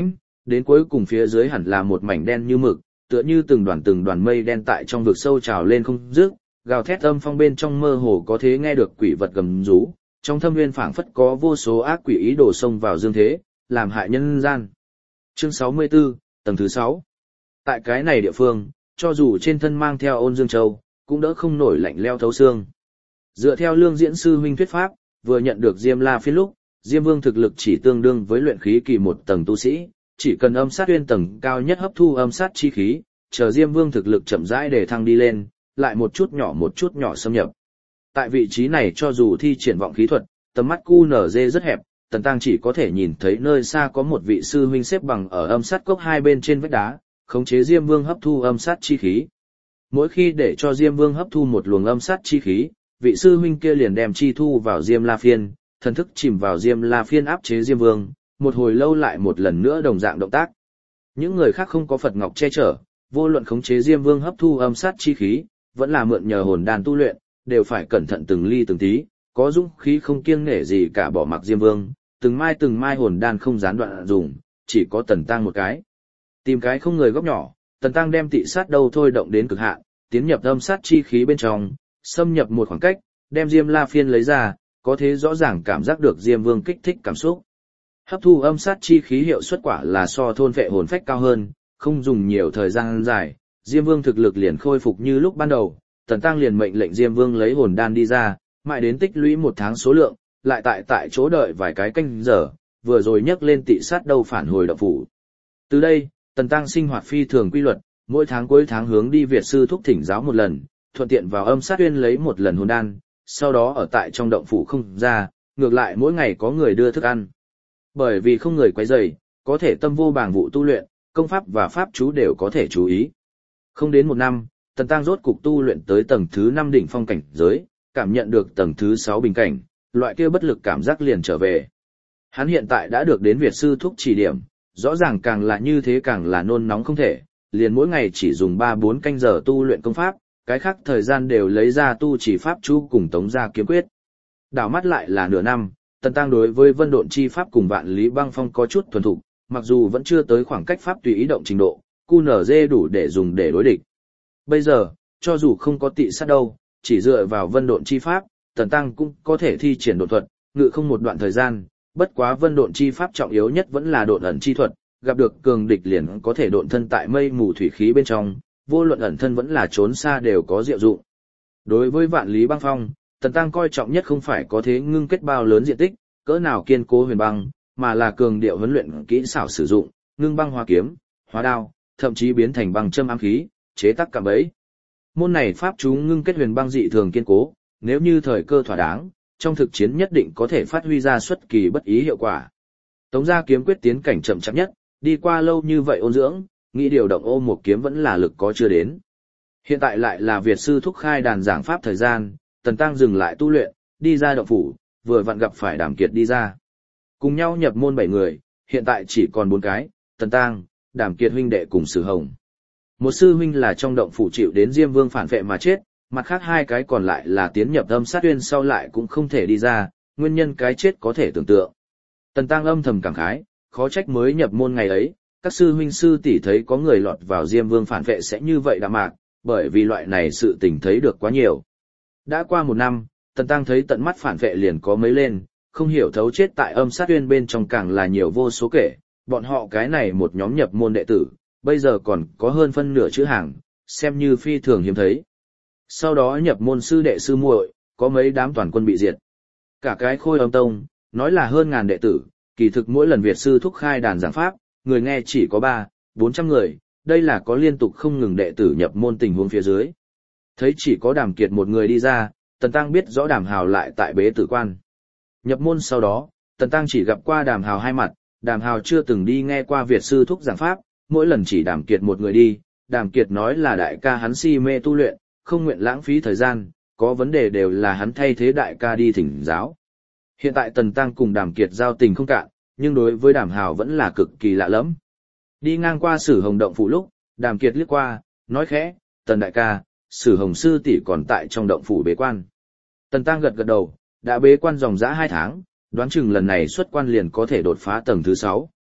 đến cuối cùng phía dưới hẳn là một mảnh đen như mực, tựa như từng đoàn mây đen tại trong vực sâu trào lên không dứt, gào thét âm phong bên trong mơ hồ có thể nghe được quỷ vật gầm rú, trong thâm nguyên phảng phất có vô số ác quỷ ý đồ xông vào dương thế, làm hại nhân gian. Chương 64, tầng thứ 6. Tại cái này địa phương, cho dù trên thân mang theo Ôn Dương Châu, cũng đỡ không nổi lạnh leo thấu xương. Dựa theo Lương Diễn sư huynh thuyết pháp, vừa nhận được Diêm La Phiên lúc, Diêm Vương thực lực chỉ tương đương với luyện khí kỳ một tầng tu sĩ, chỉ cần âm sát uyên tầng cao nhất hấp thu âm sát chi khí, chờ Diêm Vương thực lực chậm rãi để thăng đi lên, lại một chút nhỏ xâm nhập. Tại vị trí này cho dù thi triển vọng khí thuật, tầm mắt QNZ rất hẹp, Tần Tăng chỉ có thể nhìn thấy nơi xa có một vị sư huynh xếp bằng ở âm sát cốc hai bên trên vách đá, khống chế Diêm Vương hấp thu âm sát chi khí. Mỗi khi để cho Diêm Vương hấp thu một luồng âm sát chi khí, vị sư huynh kia liền đem chi thu vào Diêm La Phiên, thần thức chìm vào Diêm La Phiên áp chế Diêm Vương, một hồi lâu lại một lần nữa đồng dạng động tác. Những người khác không có Phật Ngọc che chở, vô luận khống chế Diêm Vương hấp thu âm sát chi khí, vẫn là mượn nhờ hồn đan tu luyện, đều phải cẩn thận từng ly từng tí, có dũng khí không kiêng nể gì cả bỏ mặc Diêm Vương, từng mai hồn đan không gián đoạn dùng, chỉ có Tần Tăng một cái. Tìm cái không người góc nhỏ, Tần Tăng đem tị sát đầu thôi động đến cực hạn, tiến nhập âm sát chi khí bên trong, xâm nhập một khoảng cách, đem Diêm La Phiên lấy ra, có thể rõ ràng cảm giác được Diêm Vương kích thích cảm xúc. Hấp thu âm sát chi khí hiệu suất quả là so thôn vệ hồn phách cao hơn, không dùng nhiều thời gian dài, Diêm Vương thực lực liền khôi phục như lúc ban đầu, Tần Tăng liền mệnh lệnh Diêm Vương lấy hồn đan đi ra, mãi đến tích lũy 1 tháng số lượng, lại tại chỗ đợi vài cái canh giờ, vừa rồi nhấc lên tị sát đầu phản hồi động phủ. Từ đây, Tần Tăng sinh hoạt phi thường quy luật, mỗi tháng cuối tháng hướng đi Việt sư thúc thỉnh giáo một lần, thuận tiện vào âm sát uyên lấy một lần hồn đan, sau đó ở tại trong động phủ không ra, ngược lại mỗi ngày có người đưa thức ăn. Bởi vì không người quấy rầy, có thể tâm vô bàng vụ tu luyện, công pháp và pháp chú đều có thể chú ý. Không đến 1 năm, Tần Tăng rốt cục tu luyện tới tầng thứ 5 đỉnh phong cảnh giới, cảm nhận được tầng thứ 6 bình cảnh, loại kia bất lực cảm giác liền trở về. Hắn hiện tại đã được đến Việt sư thúc chỉ điểm, rõ ràng càng là như thế càng là nôn nóng không thể, liền mỗi ngày chỉ dùng 3-4 canh giờ tu luyện công pháp, cái khác thời gian đều lấy ra tu chỉ pháp chú cùng tống ra kiếm quyết. Đảo mắt lại là nửa năm, Tần Tăng đối với vân độn chi pháp cùng vạn lý băng phong có chút thuần thục, mặc dù vẫn chưa tới khoảng cách pháp tùy ý động trình độ, QNZ đủ để dùng để đối địch. Bây giờ, cho dù không có tị sát đâu, chỉ dựa vào vân độn chi pháp, Tần Tăng cũng có thể thi triển độn thuật, ngự không một đoạn thời gian, bất quá vân độn chi pháp trọng yếu nhất vẫn là độn ẩn chi thuật, gặp được cường địch liền có thể độn thân tại mây mù thủy khí bên trong, vô luận ẩn thân vẫn là trốn xa đều có diệu dụng. Đối với vạn lý băng phong, Tần Tăng coi trọng nhất không phải có thế ngưng kết bao lớn diện tích, cỡ nào kiên cố huyền băng, mà là cường điệu huấn luyện kỹ xảo sử dụng, ngưng băng hóa kiếm, hóa đao, thậm chí biến thành băng châm ám khí, chế tác cạm bẫy. Môn này pháp chú ngưng kết huyền băng dị thường kiên cố, nếu như thời cơ thỏa đáng, trong thực chiến nhất định có thể phát huy ra xuất kỳ bất ý hiệu quả. Tống gia kiếm quyết tiến cảnh chậm chạp nhất, đi qua lâu như vậy ôn dưỡng, nghĩ điều động ô một kiếm vẫn là lực có chưa đến. Hiện tại lại là Việt sư thúc khai đàn giảng pháp thời gian, Tần Tăng dừng lại tu luyện, đi ra động phủ, vừa vặn gặp phải Đàm Kiệt đi ra. Cùng nhau nhập môn 7 người, hiện tại chỉ còn 4 cái, Tần Tăng, Đàm Kiệt huynh đệ cùng Sử Hồng. Một sư huynh là trong động phủ chịu đến Diêm Vương phản vệ mà chết, mặt khác 2 cái còn lại là tiến nhập âm sát uyên sau lại cũng không thể đi ra, nguyên nhân cái chết có thể tưởng tượng. Tần Tăng âm thầm cảm khái, khó trách mới nhập môn ngày ấy, các sư huynh sư tỷ thấy có người lọt vào Diêm Vương phản vệ sẽ như vậy đạm mạc, bởi vì loại này sự tình thấy được quá nhiều. Đã qua 1 năm, Tần Tăng thấy tận mắt phản vệ liền có mấy lên, không hiểu thấu chết tại âm sát uyên bên trong càng là nhiều vô số kể, bọn họ cái này một nhóm nhập môn đệ tử, bây giờ còn có hơn phân nửa chữ hàng, xem như phi thường hiếm thấy. Sau đó nhập môn sư đệ sư muội, có mấy đám toàn quân bị diệt. Cả cái Khôi Âm Tông, nói là hơn ngàn đệ tử, kỳ thực mỗi lần Việt sư thúc khai đàn giảng pháp, người nghe chỉ có 300-400 người, đây là có liên tục không ngừng đệ tử nhập môn tình huống phía dưới. Thấy chỉ có Đàm Kiệt một người đi ra, Tần Tăng biết rõ Đàm Hào lại tại bế tử quan. Nhập môn sau đó, Tần Tăng chỉ gặp qua Đàm Hào 2 mặt, Đàm Hào chưa từng đi nghe qua Việt sư thúc giảng pháp, mỗi lần chỉ Đàm Kiệt một người đi, Đàm Kiệt nói là đại ca hắn si mê tu luyện, không nguyện lãng phí thời gian, có vấn đề đều là hắn thay thế đại ca đi thỉnh giáo. Hiện tại Tần Tăng cùng Đàm Kiệt giao tình không cạn, nhưng đối với Đàm Hào vẫn là cực kỳ lạ lẫm. Đi ngang qua Sử Hồng động phủ lúc, Đàm Kiệt liếc qua, nói khẽ, Tần đại ca, Sử Hồng sư tỷ còn tại trong động phủ bế quan. Tần Tăng gật gật đầu, đã bế quan dòng dã 2 tháng, đoán chừng lần này xuất quan liền có thể đột phá tầng thứ 6.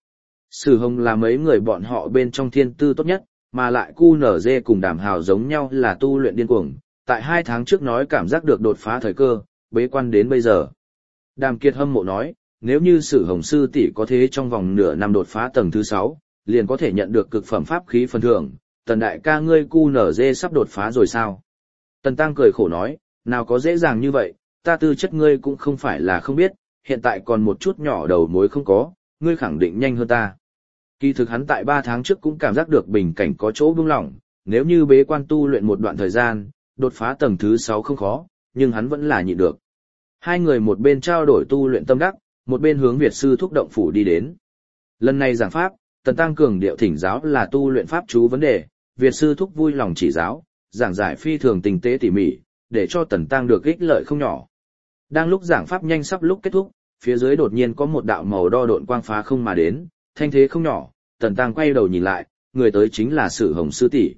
Sử Hồng là mấy người bọn họ bên trong thiên tư tốt nhất, mà lại QNZ cùng Đàm Hào giống nhau là tu luyện điên cuồng, tại 2 tháng trước nói cảm giác được đột phá thời cơ, bế quan đến bây giờ. Đàm Kiệt hâm mộ nói, nếu như Sử Hồng sư tỷ có thế trong vòng nửa năm đột phá tầng thứ 6, liền có thể nhận được cực phẩm pháp khí phần thưởng, Tần đại ca ngươi QNZ sắp đột phá rồi sao? Tần Tăng cười khổ nói, nào có dễ dàng như vậy, ta tư chất ngươi cũng không phải là không biết, hiện tại còn một chút nhỏ đầu mối không có, ngươi khẳng định nhanh hơn ta. Kỳ thực hắn tại 3 tháng trước cũng cảm giác được bình cảnh có chỗ buông lỏng, nếu như bế quan tu luyện một đoạn thời gian, đột phá tầng thứ 6 không khó, nhưng hắn vẫn là nhịn được. Hai người một bên trao đổi tu luyện tâm đắc, một bên hướng Việt sư thúc động phủ đi đến. Lần này giảng pháp, Tần Tăng cường điệu thỉnh giáo là tu luyện pháp chú vấn đề, Việt sư thúc vui lòng chỉ giáo, giảng giải phi thường tinh tế tỉ mỉ, để cho Tần Tăng được ích lợi không nhỏ. Đang lúc giảng pháp nhanh sắp lúc kết thúc, phía dưới đột nhiên có một đạo màu đo độn quang phá không mà đến, thanh thế không nhỏ, Tần Tăng quay đầu nhìn lại, người tới chính là Sử Hồng sư tỷ.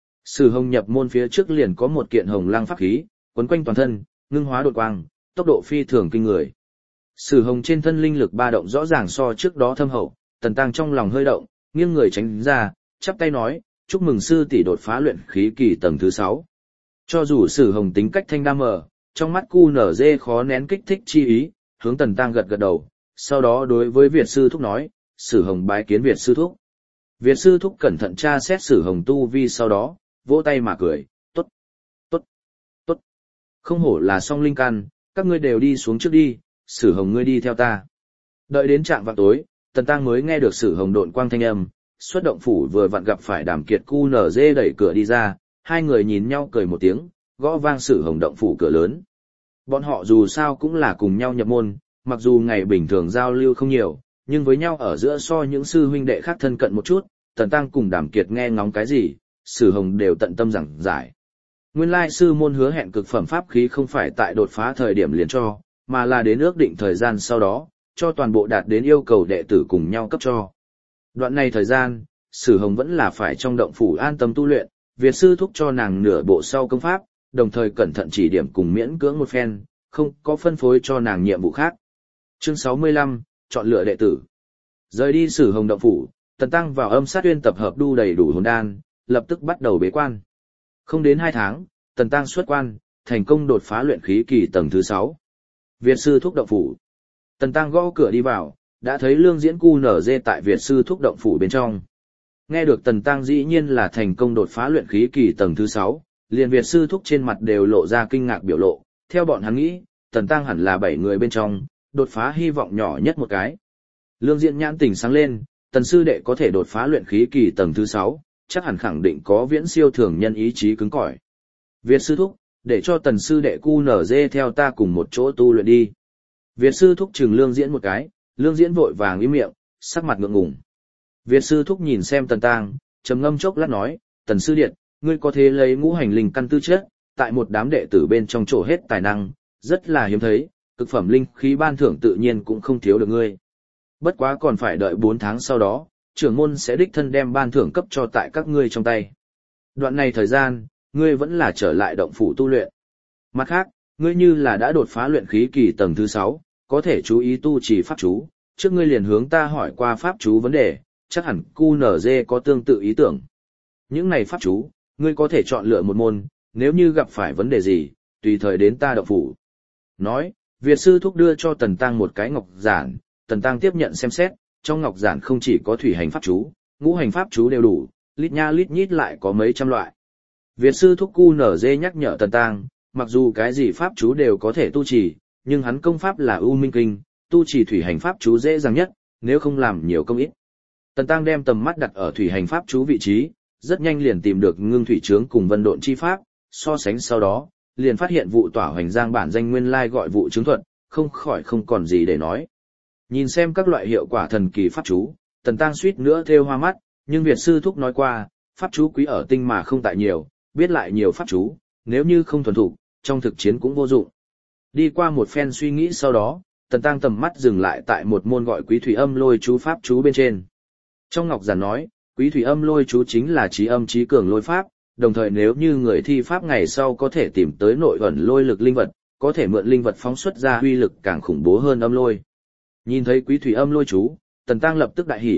Sử Hồng nhập môn phía trước liền có một kiện hồng lăng pháp khí, quấn quanh toàn thân, ngưng hóa đột quang, tốc độ phi thường kinh người. Sử Hồng trên thân linh lực ba động rõ ràng so trước đó thâm hậu, Tần Tăng trong lòng hơi động, nghiêng người tránh ra, chắp tay nói, chúc mừng sư tỷ đột phá luyện khí kỳ tầng thứ 6. Cho dù Sử Hồng tính cách thanh đa mờ, trong mắt QNZ khó nén kích thích chi ý, hướng Tần Tăng gật gật đầu, sau đó đối với Việt sư thúc nói, Sử Hồng bái kiến Việt sư thúc. Việt sư thúc cẩn thận tra xét Sử Hồng tu vi sau đó, vỗ tay mà cười, tốt, tốt, tốt. Không hổ là song linh căn, các ngươi đều đi xuống trước đi, Sử Hồng ngươi đi theo ta. Đợi đến trạng vạng tối, Tần Tăng mới nghe được Sử Hồng độn quang thanh âm, xuất động phủ vừa vặn gặp phải Đàm Kiệt QNZ đẩy cửa đi ra, hai người nhìn nhau cười một tiếng, gõ vang Sử Hồng động phủ cửa lớn. Bọn họ dù sao cũng là cùng nhau nhập môn, mặc dù ngày bình thường giao lưu không nhiều, nhưng với nhau ở giữa so những sư huynh đệ khác thân cận một chút, Tần Tăng cùng Đàm Kiệt nghe ngóng cái gì, Sử Hồng đều tận tâm giảng giải. Nguyên lai sư môn hứa hẹn cực phẩm pháp khí không phải tại đột phá thời điểm liền cho, mà là đến ước định thời gian sau đó, cho toàn bộ đạt đến yêu cầu đệ tử cùng nhau cấp cho. Đoạn này thời gian, Sử Hồng vẫn là phải trong động phủ an tâm tu luyện, Việt sư thúc cho nàng nửa bộ sau công pháp, đồng thời cẩn thận chỉ điểm cùng miễn cưỡng một phen, không có phân phối cho nàng nhiệm vụ khác. Chương 65, chọn lựa đệ tử. Rời đi Sử Hồng động phủ, Tần Tăng vào Âm Sát Uyên tập hợp đu đầy đủ hồn đan, lập tức bắt đầu bế quan. Không đến 2 tháng, Tần Tăng xuất quan, thành công đột phá luyện khí kỳ tầng thứ 6. Việt sư thúc động phủ. Tần Tăng gõ cửa đi vào, đã thấy Lương Diễn QNZ tại Việt sư thúc động phủ bên trong. Nghe được Tần Tăng dĩ nhiên là thành công đột phá luyện khí kỳ tầng thứ 6, liền Việt sư thúc trên mặt đều lộ ra kinh ngạc biểu lộ, theo bọn hắn nghĩ, Tần Tăng hẳn là 7 người bên trong, đột phá hy vọng nhỏ nhất một cái. Lương Diễn nhãn tỉnh sáng lên, Tần sư đệ có thể đột phá luyện khí kỳ tầng thứ 6, chắc hẳn khẳng định có viễn siêu thường nhân ý chí cứng cỏi. Việt sư thúc, để cho Tần sư đệ QNZ theo ta cùng một chỗ tu luyện đi. Việt sư thúc chừng Lương Diễn một cái, Lương Diễn vội vàng im miệng, sắc mặt ngượng ngùng. Việt sư thúc nhìn xem Tần Tăng, trầm ngâm chốc lát nói, Tần sư điện, ngươi có thể lấy ngũ hành linh căn tư chất, tại một đám đệ tử bên trong chỗ hết tài năng, rất là hiếm thấy, cực phẩm linh khí ban thưởng tự nhiên cũng không thiếu được ngươi. Bất quá còn phải đợi 4 tháng sau đó, trưởng môn sẽ đích thân đem ban thưởng cấp cho tại các ngươi trong tay. Đoạn này thời gian, ngươi vẫn là trở lại động phủ tu luyện. Mặt khác, ngươi như là đã đột phá luyện khí kỳ tầng thứ 6, có thể chú ý tu trì pháp chú, trước ngươi liền hướng ta hỏi qua pháp chú vấn đề, chắc hẳn QNZ có tương tự ý tưởng. Những này pháp chú, ngươi có thể chọn lựa một môn, nếu như gặp phải vấn đề gì, tùy thời đến ta động phủ. Nói, Việt sư thúc đưa cho Tần Tăng một cái ngọc giản, Tần Tăng tiếp nhận xem xét, trong ngọc giản không chỉ có thủy hành pháp chú, ngũ hành pháp chú đều đủ, lít nha lít nhít lại có mấy trăm loại. Việt sư thúc QNZ nhắc nhở Tần Tăng, mặc dù cái gì pháp chú đều có thể tu trì, nhưng hắn công pháp là U Minh Kinh, tu trì thủy hành pháp chú dễ dàng nhất, nếu không làm nhiều công ít. Tần Tăng đem tầm mắt đặt ở thủy hành pháp chú vị trí, rất nhanh liền tìm được ngưng thủy trướng cùng vân độn chi pháp, so sánh sau đó, liền phát hiện vụ tỏa hoành giang bản danh nguyên lai gọi vụ trướng thuật, không khỏi không còn gì để nói. Nhìn xem các loại hiệu quả thần kỳ pháp chú, Tần Tăng suýt nữa thêu hoa mắt, nhưng Việt sư thúc nói qua, pháp chú quý ở tinh mà không tại nhiều, biết lại nhiều pháp chú, nếu như không thuần thục, trong thực chiến cũng vô dụng. Đi qua một phen suy nghĩ sau đó, Tần Tăng tầm mắt dừng lại tại một môn gọi Quý Thủy Âm Lôi chú pháp chú bên trên. Trong ngọc giản nói, Quý Thủy Âm Lôi chú chính là trí âm trí cường lôi pháp, đồng thời nếu như người thi pháp ngày sau có thể tìm tới nội ẩn lôi lực linh vật, có thể mượn linh vật phóng xuất ra uy lực càng khủng bố hơn âm lôi. Nhìn thấy Quý Thủy Âm Lôi chú, Tần Tăng lập tức đại hỉ,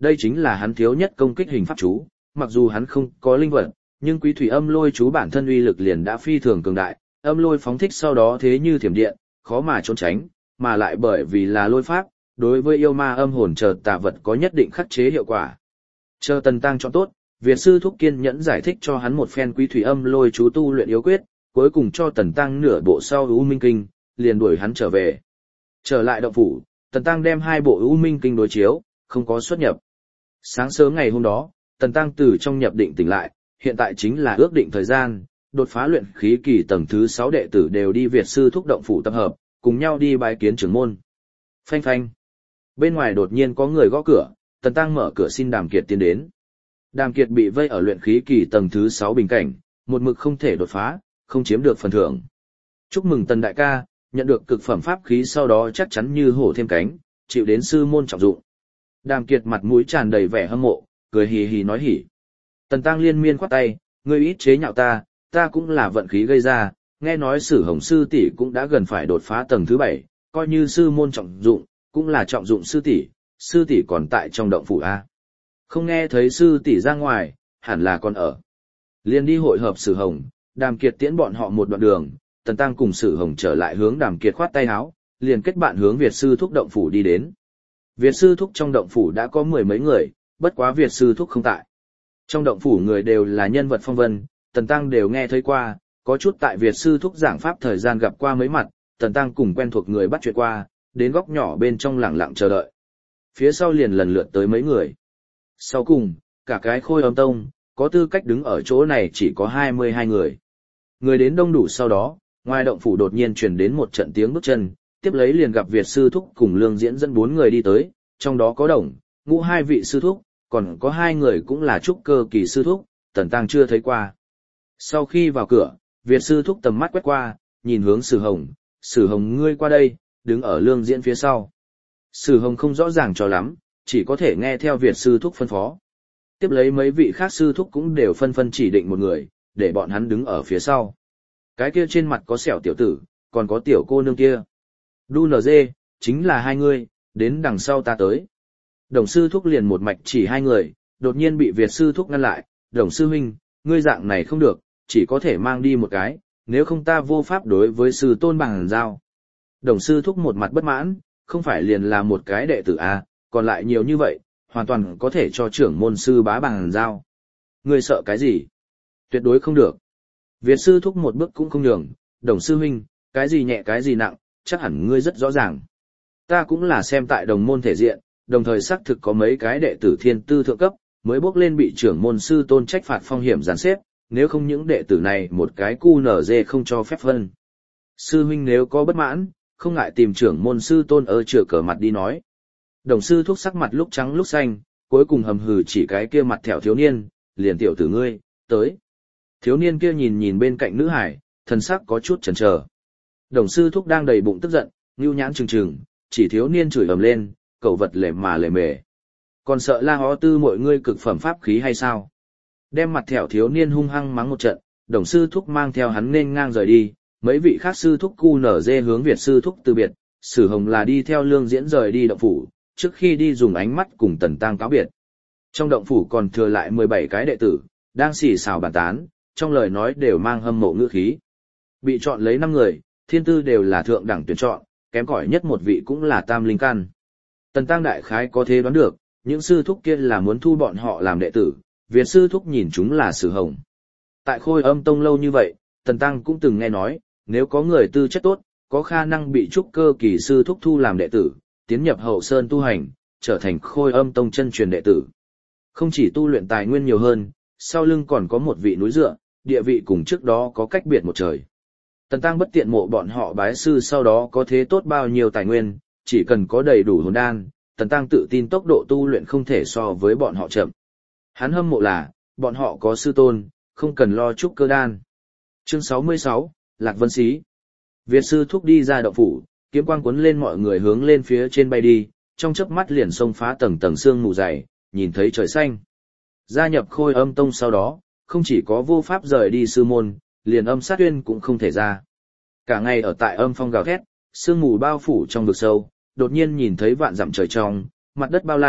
đây chính là hắn thiếu nhất công kích hình pháp chú, mặc dù hắn không có linh vật, nhưng quý thủy âm lôi chú bản thân uy lực liền đã phi thường cường đại, âm lôi phóng thích sau đó thế như thiểm điện, khó mà trốn tránh, mà lại bởi vì là lôi pháp, đối với yêu ma âm hồn chờ tà vật có nhất định khắc chế hiệu quả. Chờ Tần Tăng chọn tốt, Việt sư thúc kiên nhẫn giải thích cho hắn một phen quý thủy âm lôi chú tu luyện yếu quyết, cuối cùng cho Tần Tăng nửa bộ sau U Minh Kinh, liền đuổi hắn trở về. Trở lại động phủ, Tần Tăng đem 2 bộ U Minh Kinh đối chiếu, không có xuất nhập. Sáng sớm ngày hôm đó, Tần Tăng từ trong nhập định tỉnh lại, hiện tại chính là ước định thời gian, đột phá luyện khí kỳ tầng thứ 6 đệ tử đều đi Việt sư thúc động phủ tập hợp, cùng nhau đi bái kiến trưởng môn. Phanh phanh. Bên ngoài đột nhiên có người gõ cửa, Tần Tăng mở cửa xin Đàm Kiệt tiến đến. Đàm Kiệt bị vây ở luyện khí kỳ tầng thứ 6 bình cảnh, một mực không thể đột phá, không chiếm được phần thưởng. Chúc mừng Tần đại ca, nhận được cực phẩm pháp khí sau đó chắc chắn như hổ thêm cánh, chịu đến sư môn trọng dụng. Đàm Kiệt mặt mũi tràn đầy vẻ hâm mộ, cười hì hì nói hỉ. Tần Tăng liên miên khoát tay, ngươi ít chế nhạo ta cũng là vận khí gây ra, nghe nói Sử Hồng sư tỷ cũng đã gần phải đột phá tầng thứ 7, coi như sư môn trọng dụng, cũng là trọng dụng sư tỷ còn tại trong động phủ a. Không nghe thấy sư tỷ ra ngoài, hẳn là còn ở. Liên đi hội hợp Sử Hồng, Đàm Kiệt tiễn bọn họ một đoạn đường, Tần Tăng cùng Sử Hồng trở lại hướng Đàm Kiệt khoát tay áo, liền kết bạn hướng Việt sư thúc động phủ đi đến. Việt sư thúc trong động phủ đã có 10 mấy người, bất quá Việt sư thúc không tại. Trong động phủ người đều là nhân vật phong vân, Tần Tăng đều nghe thấy qua, có chút tại Việt sư thúc giảng pháp thời gian gặp qua mấy mặt, Tần Tăng cùng quen thuộc người bắt chuyện qua, đến góc nhỏ bên trong lặng lặng chờ đợi. Phía sau liền lần lượt tới mấy người. Sau cùng, cả cái Khôi Âm Tông, có tư cách đứng ở chỗ này chỉ có 22 người. Người đến đông đủ sau đó, ngoài động phủ đột nhiên truyền đến một trận tiếng bước chân, tiếp lấy liền gặp Việt sư thúc cùng Lương Diễn dẫn 4 người đi tới, trong đó có Đồng, Ngũ 2 vị sư thúc, còn có 2 người cũng là trúc cơ kỳ sư thúc, Tần Tăng chưa thấy qua. Sau khi vào cửa, Việt sư thúc tầm mắt quét qua, nhìn hướng Sử Hồng ngươi qua đây, đứng ở Lương Diễn phía sau. Sử Hồng không rõ ràng cho lắm, chỉ có thể nghe theo Việt sư thúc phân phó. Tiếp lấy mấy vị khác sư thúc cũng đều phân chỉ định một người, để bọn hắn đứng ở phía sau. Cái kia trên mặt có sẹo tiểu tử, còn có tiểu cô nương kia. Đu NG, chính là 2 người, đến đằng sau ta tới. Đồng sư thúc liền một mạch chỉ 2 người, đột nhiên bị Việt sư thúc ngăn lại. Đồng sư huynh, ngươi dạng này không được, chỉ có thể mang đi một cái, nếu không ta vô pháp đối với sư tôn bằng giao. Đồng sư thúc một mặt bất mãn, không phải liền là một cái đệ tử à, còn lại nhiều như vậy, hoàn toàn có thể cho trưởng môn sư bá bằng giao. Ngươi sợ cái gì? Tuyệt đối không được. Việt sư thúc một bước cũng không nhường, Đồng sư huynh, cái gì nhẹ cái gì nặng, chắc hẳn ngươi rất rõ ràng. Ta cũng là xem tại đồng môn thể diện, đồng thời xác thực có mấy cái đệ tử thiên tư thượng cấp, mới bước lên bị trưởng môn sư tôn trách phạt phong hiểm giàn xếp, nếu không những đệ tử này một cái cu nở dê không cho phép phân. Sư huynh nếu có bất mãn, không ngại tìm trưởng môn sư tôn ở chữa cờ mặt đi nói. Đồng sư thúc sắc mặt lúc trắng lúc xanh, cuối cùng hầm hừ chỉ cái kia mặt thẹo thiếu niên, liền tiểu tử ngươi, tới. Thiếu niên kia nhìn nhìn bên cạnh nữ hải, thần sắc có chút chần chờ. Đồng sư thúc đang đầy bụng tức giận, ngưu nhãn trừng trừng, chỉ thiếu niên chửi ầm lên, cẩu vật lề mà lề mề. Còn sợ La Hó Tư mọi ngươi cực phẩm pháp khí hay sao? Đem mặt thẹo thiếu niên hung hăng mắng một trận, đồng sư thúc mang theo hắn nên ngang rời đi, mấy vị khác sư thúc cu nở dê hướng Việt sư thúc từ biệt, Sử Hồng là đi theo Lương Diễn rời đi động phủ, trước khi đi dùng ánh mắt cùng Tần Tăng cáo biệt. Trong động phủ còn thừa lại 17 cái đệ tử, đang xì xào bàn tán, trong lời nói đều mang hâm mộ ngữ khí. Bị chọn lấy 5 người, thiên tư đều là thượng đẳng tuyển chọn, kém cỏi nhất một vị cũng là tam linh căn. Tần Tăng đại khái có thể đoán được, những sư thúc kia là muốn thu bọn họ làm đệ tử, Việt sư thúc nhìn chúng là Sử Hồng. Tại Khôi Âm Tông lâu như vậy, Tần Tăng cũng từng nghe nói, nếu có người tư chất tốt, có khả năng bị trúc cơ kỳ sư thúc thu làm đệ tử, tiến nhập hậu sơn tu hành, trở thành Khôi Âm Tông chân truyền đệ tử. Không chỉ tu luyện tài nguyên nhiều hơn, sau lưng còn có một vị núi dựa, địa vị cùng trước đó có cách biệt một trời. Tần Tăng bất tiện mộ bọn họ bái sư sau đó có thế tốt bao nhiêu tài nguyên, chỉ cần có đầy đủ hồn đan, Tần Tăng tự tin tốc độ tu luyện không thể so với bọn họ chậm. Hắn hâm mộ là, bọn họ có sư tôn, không cần lo trúc cơ đan. Chương 66, Lạc Vân Xí. Việt sư thúc đi ra động phủ, kiếm quang cuốn lên mọi người hướng lên phía trên bay đi, trong chớp mắt liền xông phá tầng tầng sương mù dày, nhìn thấy trời xanh. Gia nhập Khôi Âm Tông sau đó, không chỉ có vô pháp rời đi sư môn, liền âm sát uyên cũng không thể ra. Cả ngày ở tại âm phong gào thét, sương mù bao phủ trong vực sâu, đột nhiên nhìn thấy vạn dặm trời trong, mặt đất bao la,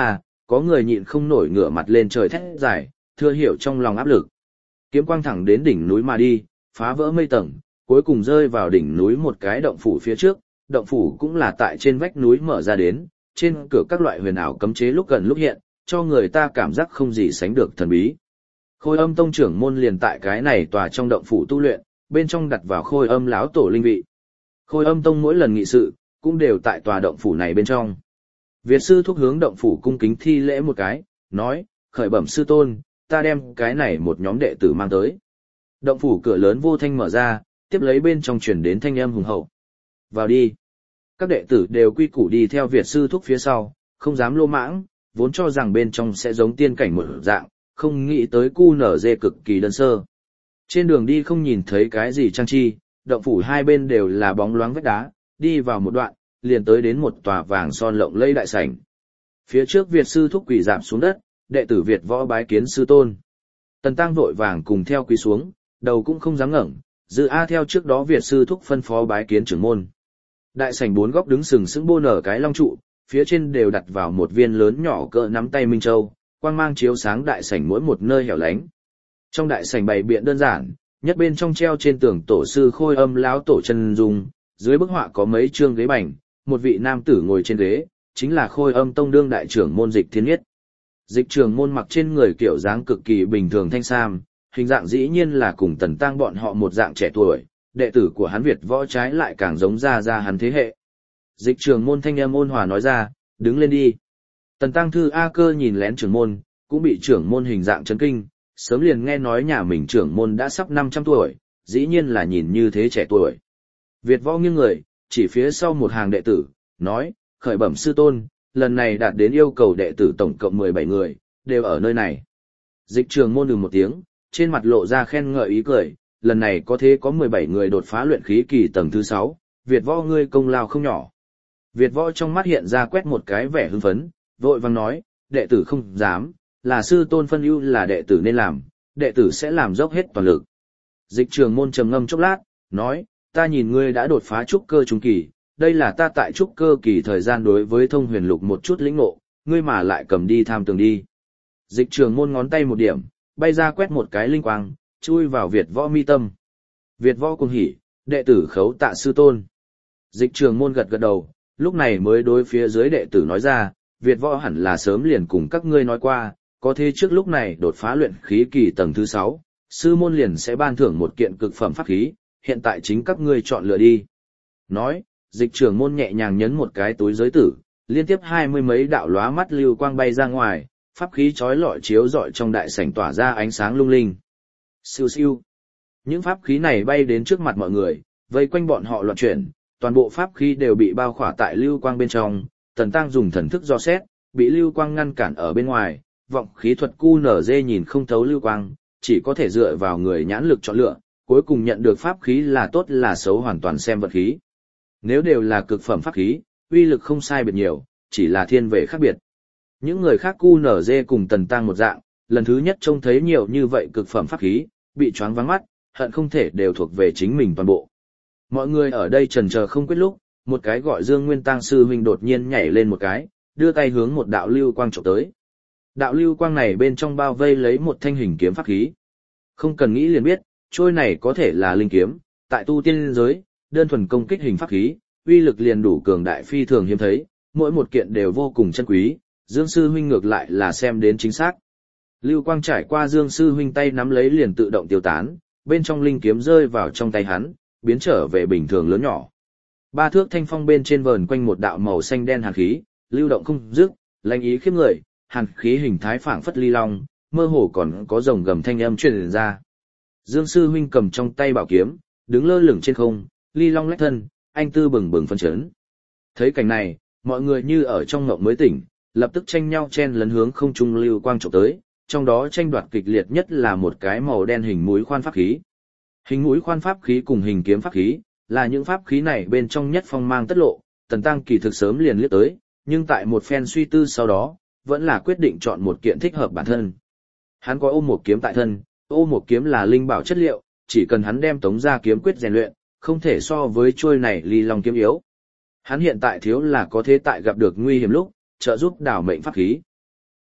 có người nhịn không nổi ngửa mặt lên trời thét dài, thưa hiểu trong lòng áp lực. Kiếm quang thẳng đến đỉnh núi mà đi, phá vỡ mây tầng, cuối cùng rơi vào đỉnh núi một cái động phủ phía trước, động phủ cũng là tại trên vách núi mở ra đến, trên cửa các loại huyền ảo cấm chế lúc gần lúc hiện, cho người ta cảm giác không gì sánh được thần bí. Khôi Âm Tông trưởng môn liền tại cái này tòa trong động phủ tu luyện, bên trong đặt vào Khôi Âm lão tổ linh vị. Khôi Âm Tông mỗi lần nghị sự, cũng đều tại tòa động phủ này bên trong. Việt sư thúc hướng động phủ cung kính thi lễ một cái, nói, khởi bẩm sư tôn, ta đem cái này một nhóm đệ tử mang tới. Động phủ cửa lớn vô thanh mở ra, tiếp lấy bên trong truyền đến thanh âm hùng hậu. Vào đi. Các đệ tử đều quy củ đi theo Việt sư thúc phía sau, không dám lô mãng, vốn cho rằng bên trong sẽ giống tiên cảnh một dạng, không nghĩ tới cu nở dê cực kỳ đơn sơ. Trên đường đi không nhìn thấy cái gì trang trí, động phủ hai bên đều là bóng loáng vách đá, đi vào một đoạn, liền tới đến một tòa vàng son lộng lẫy đại sảnh. Phía trước Việt sư thúc quỳ rạp xuống đất, đệ tử Việt võ bái kiến sư tôn. Tần Tăng vội vàng cùng theo quỳ xuống, đầu cũng không dám ngẩng, dự a theo trước đó Việt sư thúc phân phó bái kiến trưởng môn. Đại sảnh bốn góc đứng sừng sững bô nở cái long trụ, phía trên đều đặt vào một viên lớn nhỏ cỡ nắm tay minh châu, quang mang chiếu sáng đại sảnh mỗi một nơi hẻo lánh. Trong đại sảnh bày biện đơn giản, nhất bên trong treo trên tường tổ sư Khôi Âm lão tổ chân dung, dưới bức họa có mấy chương ghế bành, một vị nam tử ngồi trên ghế, chính là Khôi Âm Tông đương đại trưởng môn Dịch Thiên Nhất. Dịch trưởng môn mặc trên người kiểu dáng cực kỳ bình thường thanh sam, hình dạng dĩ nhiên là cùng Tần Tăng bọn họ một dạng trẻ tuổi, đệ tử của hắn Việt võ trái lại càng giống ra hắn thế hệ. Dịch trưởng môn thanh âm ôn hòa nói ra, đứng lên đi. Tần Tăng Thư A Cơ nhìn lén trưởng môn, cũng bị trưởng môn hình dạng chấn kinh, sớm liền nghe nói nhà mình trưởng môn đã sắp 500 tuổi, dĩ nhiên là nhìn như thế trẻ tuổi. Việt võ nghiêng người, chỉ phía sau một hàng đệ tử, nói, khởi bẩm sư tôn, lần này đạt đến yêu cầu đệ tử tổng cộng 17 người, đều ở nơi này. Dịch trưởng môn một tiếng, trên mặt lộ ra khen ngợi ý cười, lần này có thế có 17 người đột phá luyện khí kỳ tầng thứ 6, Việt võ ngươi công lao không nhỏ. Việt võ trong mắt hiện ra quét một cái vẻ hưng phấn, vội vàng nói, đệ tử không dám, là sư tôn phân ưu là đệ tử nên làm, đệ tử sẽ làm dốc hết toàn lực. Dịch trưởng môn trầm ngâm chốc lát, nói, ta nhìn ngươi đã đột phá trúc cơ trung kỳ, đây là ta tại trúc cơ kỳ thời gian đối với thông huyền lục một chút lĩnh ngộ, ngươi mà lại cầm đi tham tường đi. Dịch trưởng môn ngón tay một điểm, bay ra quét một cái linh quang, chui vào Việt võ mi tâm. Việt võ cùng hỉ, đệ tử khấu tạ sư tôn. Dịch trưởng môn gật gật đầu, lúc này mới đối phía dưới đệ tử nói ra, Việt võ hẳn là sớm liền cùng các ngươi nói qua, có thế trước lúc này đột phá luyện khí kỳ tầng thứ 6, sư môn liền sẽ ban thưởng một kiện cực phẩm pháp khí, hiện tại chính các ngươi chọn lựa đi. Nói, dịch trưởng môn nhẹ nhàng nhấn một cái túi giới tử, liên tiếp 20 mấy đạo lóa mắt lưu quang bay ra ngoài, pháp khí chói lọi chiếu rọi trong đại sảnh tỏa ra ánh sáng lung linh. Siêu siêu. Những pháp khí này bay đến trước mặt mọi người, vây quanh bọn họ loạn chuyển, toàn bộ pháp khí đều bị bao khỏa tại lưu quang bên trong, Tần Tăng dùng thần thức dò xét, bị lưu quang ngăn cản ở bên ngoài, vọng khí thuật QNZ nhìn không thấu lưu quang, chỉ có thể dựa vào người nhãn lực chọn lựa, cuối cùng nhận được pháp khí là tốt là xấu hoàn toàn xem vật khí. Nếu đều là cực phẩm pháp khí, uy lực không sai biệt nhiều, chỉ là thiên về khác biệt. Những người khác QNZ cùng Tần Tăng một dạng, lần thứ nhất trông thấy nhiều như vậy cực phẩm pháp khí, bị choáng váng mắt, hận không thể đều thuộc về chính mình toàn bộ. Mọi người ở đây chần chờ không quyết lúc, một cái gọi Dương Nguyên Tăng sư huynh đột nhiên nhảy lên một cái, đưa tay hướng một đạo lưu quang chụp tới. Đạo lưu quang này bên trong bao vây lấy một thanh hình kiếm pháp khí. Không cần nghĩ liền biết, trôi này có thể là linh kiếm, tại tu tiên giới, đơn thuần công kích hình pháp khí, uy lực liền đủ cường đại phi thường hiếm thấy, mỗi một kiện đều vô cùng chân quý, Dương sư huynh ngược lại là xem đến chính xác. Lưu quang trải qua Dương sư huynh tay nắm lấy liền tự động tiêu tán, bên trong linh kiếm rơi vào trong tay hắn, biến trở về bình thường lớn nhỏ. 3 thước thanh phong bên trên vờn quanh một đạo màu xanh đen hàn khí, lưu động không dứt, lạnh ý khiếp người, hàn khí hình thái phảng phất ly long, mơ hồ còn có rồng gầm thanh âm truyền ra. Dương sư huynh cầm trong tay bảo kiếm, đứng lơ lửng trên không, ly long lách thân, anh tư bừng bừng phân chấn. Thấy cảnh này, mọi người như ở trong ngộng mới tỉnh, lập tức tranh nhau chen lấn hướng không trung lưu quang chụp tới, trong đó tranh đoạt kịch liệt nhất là một cái màu đen hình mũi khoan pháp khí. Hình mũi khoan pháp khí cùng hình kiếm pháp khí, là những pháp khí này bên trong nhất phong mang tất lộ, Tần Tăng kỳ thực sớm liền liếc tới, nhưng tại một phen suy tư sau đó, vẫn là quyết định chọn một kiện thích hợp bản thân. Hắn có ôm một kiếm tại thân, ôm một kiếm là linh bảo chất liệu, chỉ cần hắn đem tống ra kiếm quyết rèn luyện, không thể so với chuôi này ly long kiếm yếu. Hắn hiện tại thiếu là có thế tại gặp được nguy hiểm lúc, trợ giúp đảo mệnh pháp khí.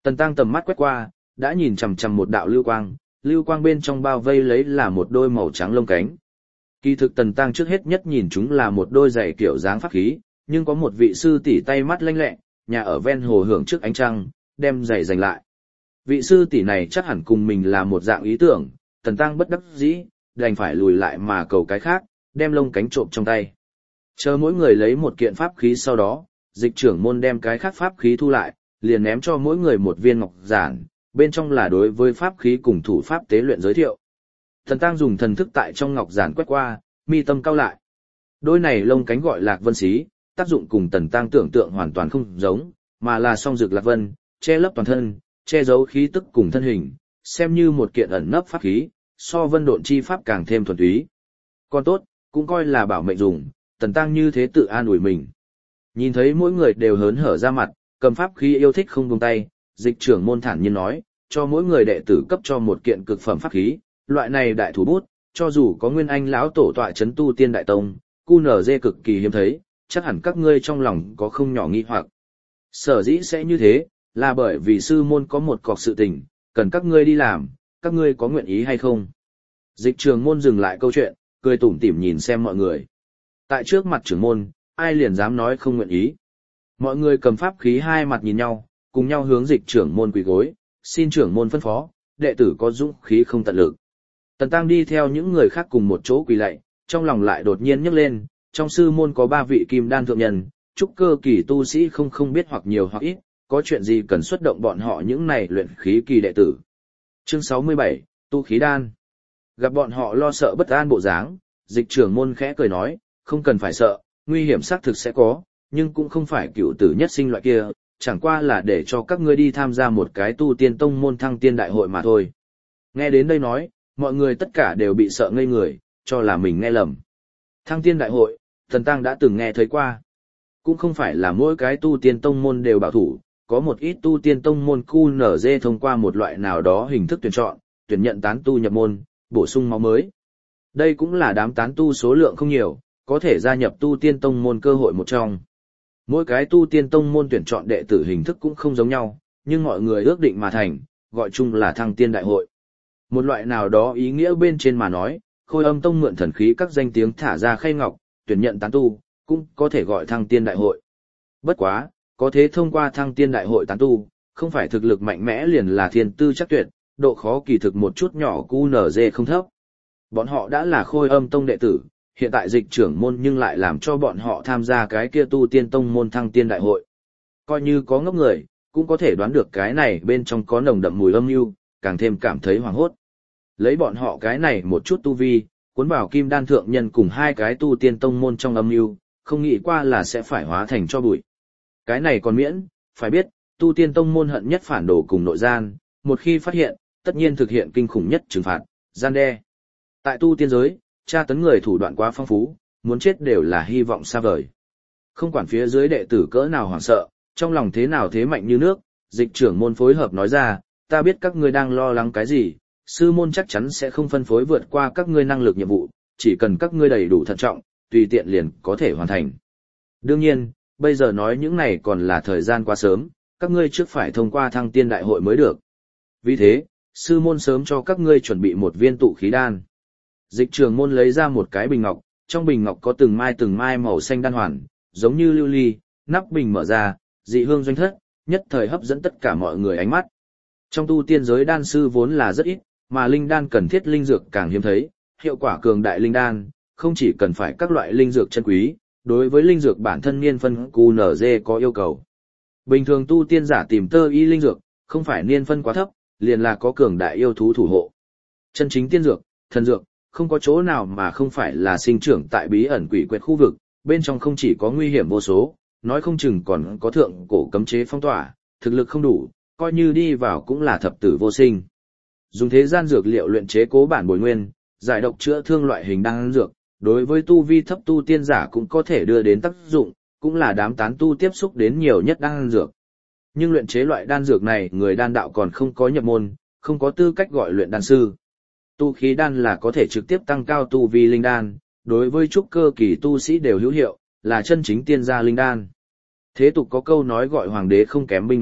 Tần Tăng tầm mắt quét qua, đã nhìn chằm chằm một đạo lưu quang bên trong bao vây lấy là một đôi màu trắng lông cánh. Kỳ thực Tần Tăng trước hết nhất nhìn chúng là một đôi giày kiểu dáng pháp khí, nhưng có một vị sư tỷ tay mắt lanh lẹ, nhà ở ven hồ hưởng trước ánh trăng, đem giày giành lại. Vị sư tỷ này chắc hẳn cùng mình là một dạng ý tưởng, Tần Tăng bất đắc dĩ, đành phải lùi lại mà cầu cái khác, đem lông cánh trộm trong tay. Chờ mỗi người lấy một kiện pháp khí sau đó, dịch trưởng môn đem cái khác pháp khí thu lại, liền ném cho mỗi người một viên ngọc giản, bên trong là đối với pháp khí cùng thủ pháp tế luyện giới thiệu. Tần Tăng dùng thần thức tại trong ngọc giản quét qua, mi tâm cao lại. Đôi này lông cánh gọi Lạc Vân Xí, tác dụng cùng Tần Tăng tưởng tượng hoàn toàn không giống, mà là song dược Lạc Vân, che lấp toàn thân, che giấu khí tức cùng thân hình, xem như một kiện ẩn nấp pháp khí, so vân độn chi pháp càng thêm thuần túy. Còn tốt, cũng coi là bảo mệnh dùng, Tần Tăng như thế tự an ủi mình. Nhìn thấy mỗi người đều hớn hở ra mặt, cầm pháp khí yêu thích không buông tay, dịch trưởng môn thản nhiên nói, cho mỗi người đệ tử cấp cho một kiện cực phẩm pháp khí, loại này đại thủ bút, cho dù có nguyên anh lão tổ tọa chấn tu tiên đại tông, QNZ cực kỳ hiếm thấy, chắc hẳn các ngươi trong lòng có không nhỏ nghi hoặc. Sở dĩ sẽ như thế, là bởi vì sư môn có một cọc sự tình, cần các ngươi đi làm, các ngươi có nguyện ý hay không? Dịch trưởng môn dừng lại câu chuyện, cười tủm tỉm nhìn xem mọi người. Tại trước mặt trưởng môn, ai liền dám nói không nguyện ý. Mọi người cầm pháp khí hai mặt nhìn nhau, cùng nhau hướng dịch trưởng môn quỳ gối, xin trưởng môn phân phó, đệ tử có dũng khí không tận lực. Tần Tăng đi theo những người khác cùng một chỗ quỳ lạy, trong lòng lại đột nhiên nhấc lên, trong sư môn có 3 vị kim đan thượng nhân, trúc cơ kỳ tu sĩ không biết hoặc nhiều hoặc ít, có chuyện gì cần xuất động bọn họ những này luyện khí kỳ đệ tử. Chương 67, tu khí đan. Gặp bọn họ lo sợ bất an bộ dáng, dịch trưởng môn khẽ cười nói, không cần phải sợ, nguy hiểm xác thực sẽ có, nhưng cũng không phải cựu tử nhất sinh loại kia, chẳng qua là để cho các ngươi đi tham gia một cái tu tiên tông môn thăng tiên đại hội mà thôi. Nghe đến đây nói, mọi người tất cả đều bị sợ ngây người, cho là mình nghe lầm. Thăng tiên đại hội, Tần Tăng đã từng nghe thấy qua. Cũng không phải là mỗi cái tu tiên tông môn đều bảo thủ, có một ít tu tiên tông môn QNZ thông qua một loại nào đó hình thức tuyển chọn, tuyển nhận tán tu nhập môn, bổ sung máu mới. Đây cũng là đám tán tu số lượng không nhiều, có thể gia nhập tu tiên tông môn cơ hội một trong. Mỗi cái tu tiên tông môn tuyển chọn đệ tử hình thức cũng không giống nhau, nhưng mọi người ước định mà thành, gọi chung là thăng tiên đại hội. Một loại nào đó ý nghĩa bên trên mà nói, Khôi Âm Tông mượn thần khí các danh tiếng thả ra khay ngọc, tuyển nhận tán tu, cũng có thể gọi thăng tiên đại hội. Bất quá, có thế thông qua thăng tiên đại hội tán tu, không phải thực lực mạnh mẽ liền là thiên tư chắc tuyệt, độ khó kỳ thực một chút nhỏ QNZ không thấp. Bọn họ đã là Khôi Âm Tông đệ tử, hiện tại dịch trưởng môn nhưng lại làm cho bọn họ tham gia cái kia tu tiên tông môn thăng tiên đại hội. Coi như có ngốc người, cũng có thể đoán được cái này bên trong có nồng đậm mùi âm mưu, càng thêm cảm thấy hoảng hốt. Lấy bọn họ cái này một chút tu vi, cuốn vào kim đan thượng nhân cùng 2 cái tu tiên tông môn trong âm mưu, không nghĩ qua là sẽ phải hóa thành cho bụi. Cái này còn miễn, phải biết, tu tiên tông môn hận nhất phản đồ cùng nội gian, một khi phát hiện, tất nhiên thực hiện kinh khủng nhất trừng phạt, gian đe. Tại tu tiên giới, tra tấn người thủ đoạn quá phong phú, muốn chết đều là hy vọng xa vời. Không quản phía dưới đệ tử cỡ nào hoảng sợ, trong lòng thế nào thế mạnh như nước, dịch trưởng môn phối hợp nói ra, ta biết các ngươi đang lo lắng cái gì, sư môn chắc chắn sẽ không phân phối vượt qua các ngươi năng lực nhiệm vụ, chỉ cần các ngươi đầy đủ thận trọng, tùy tiện liền có thể hoàn thành. Đương nhiên, bây giờ nói những này còn là thời gian quá sớm, các ngươi trước phải thông qua thăng tiên đại hội mới được. Vì thế, sư môn sớm cho các ngươi chuẩn bị một viên tụ khí đan. Dịch trường môn lấy ra một cái bình ngọc, trong bình ngọc có từng mai màu xanh đan hoàn, giống như lưu ly, nắp bình mở ra, dị hương doanh thất, nhất thời hấp dẫn tất cả mọi người ánh mắt. Trong tu tiên giới đan sư vốn là rất ít, mà linh đan cần thiết linh dược càng hiếm thấy, hiệu quả cường đại linh đan, không chỉ cần phải các loại linh dược chân quý, đối với linh dược bản thân niên phân QNZ có yêu cầu. Bình thường tu tiên giả tìm tơ y linh dược, không phải niên phân quá thấp, liền là có cường đại yêu thú thủ hộ. Chân chính tiên dược, thần dược, không có chỗ nào mà không phải là sinh trưởng tại bí ẩn quỷ quyệt khu vực, bên trong không chỉ có nguy hiểm vô số, nói không chừng còn có thượng cổ cấm chế phong tỏa, thực lực không đủ, coi như đi vào cũng là thập tử vô sinh. Dùng thế gian dược liệu luyện chế cố bản bồi nguyên, giải độc chữa thương loại hình đan dược, đối với tu vi thấp tu tiên giả cũng có thể đưa đến tác dụng, cũng là đám tán tu tiếp xúc đến nhiều nhất đan dược. Nhưng luyện chế loại đan dược này người đan đạo còn không có nhập môn, không có tư cách gọi luyện đan sư. Tu khí đan là có thể trực tiếp tăng cao tu vi linh đan, đối với trúc cơ kỳ tu sĩ đều hữu hiệu, là chân chính tiên gia linh đan. Thế tục có câu nói gọi hoàng đế không kém binh đói,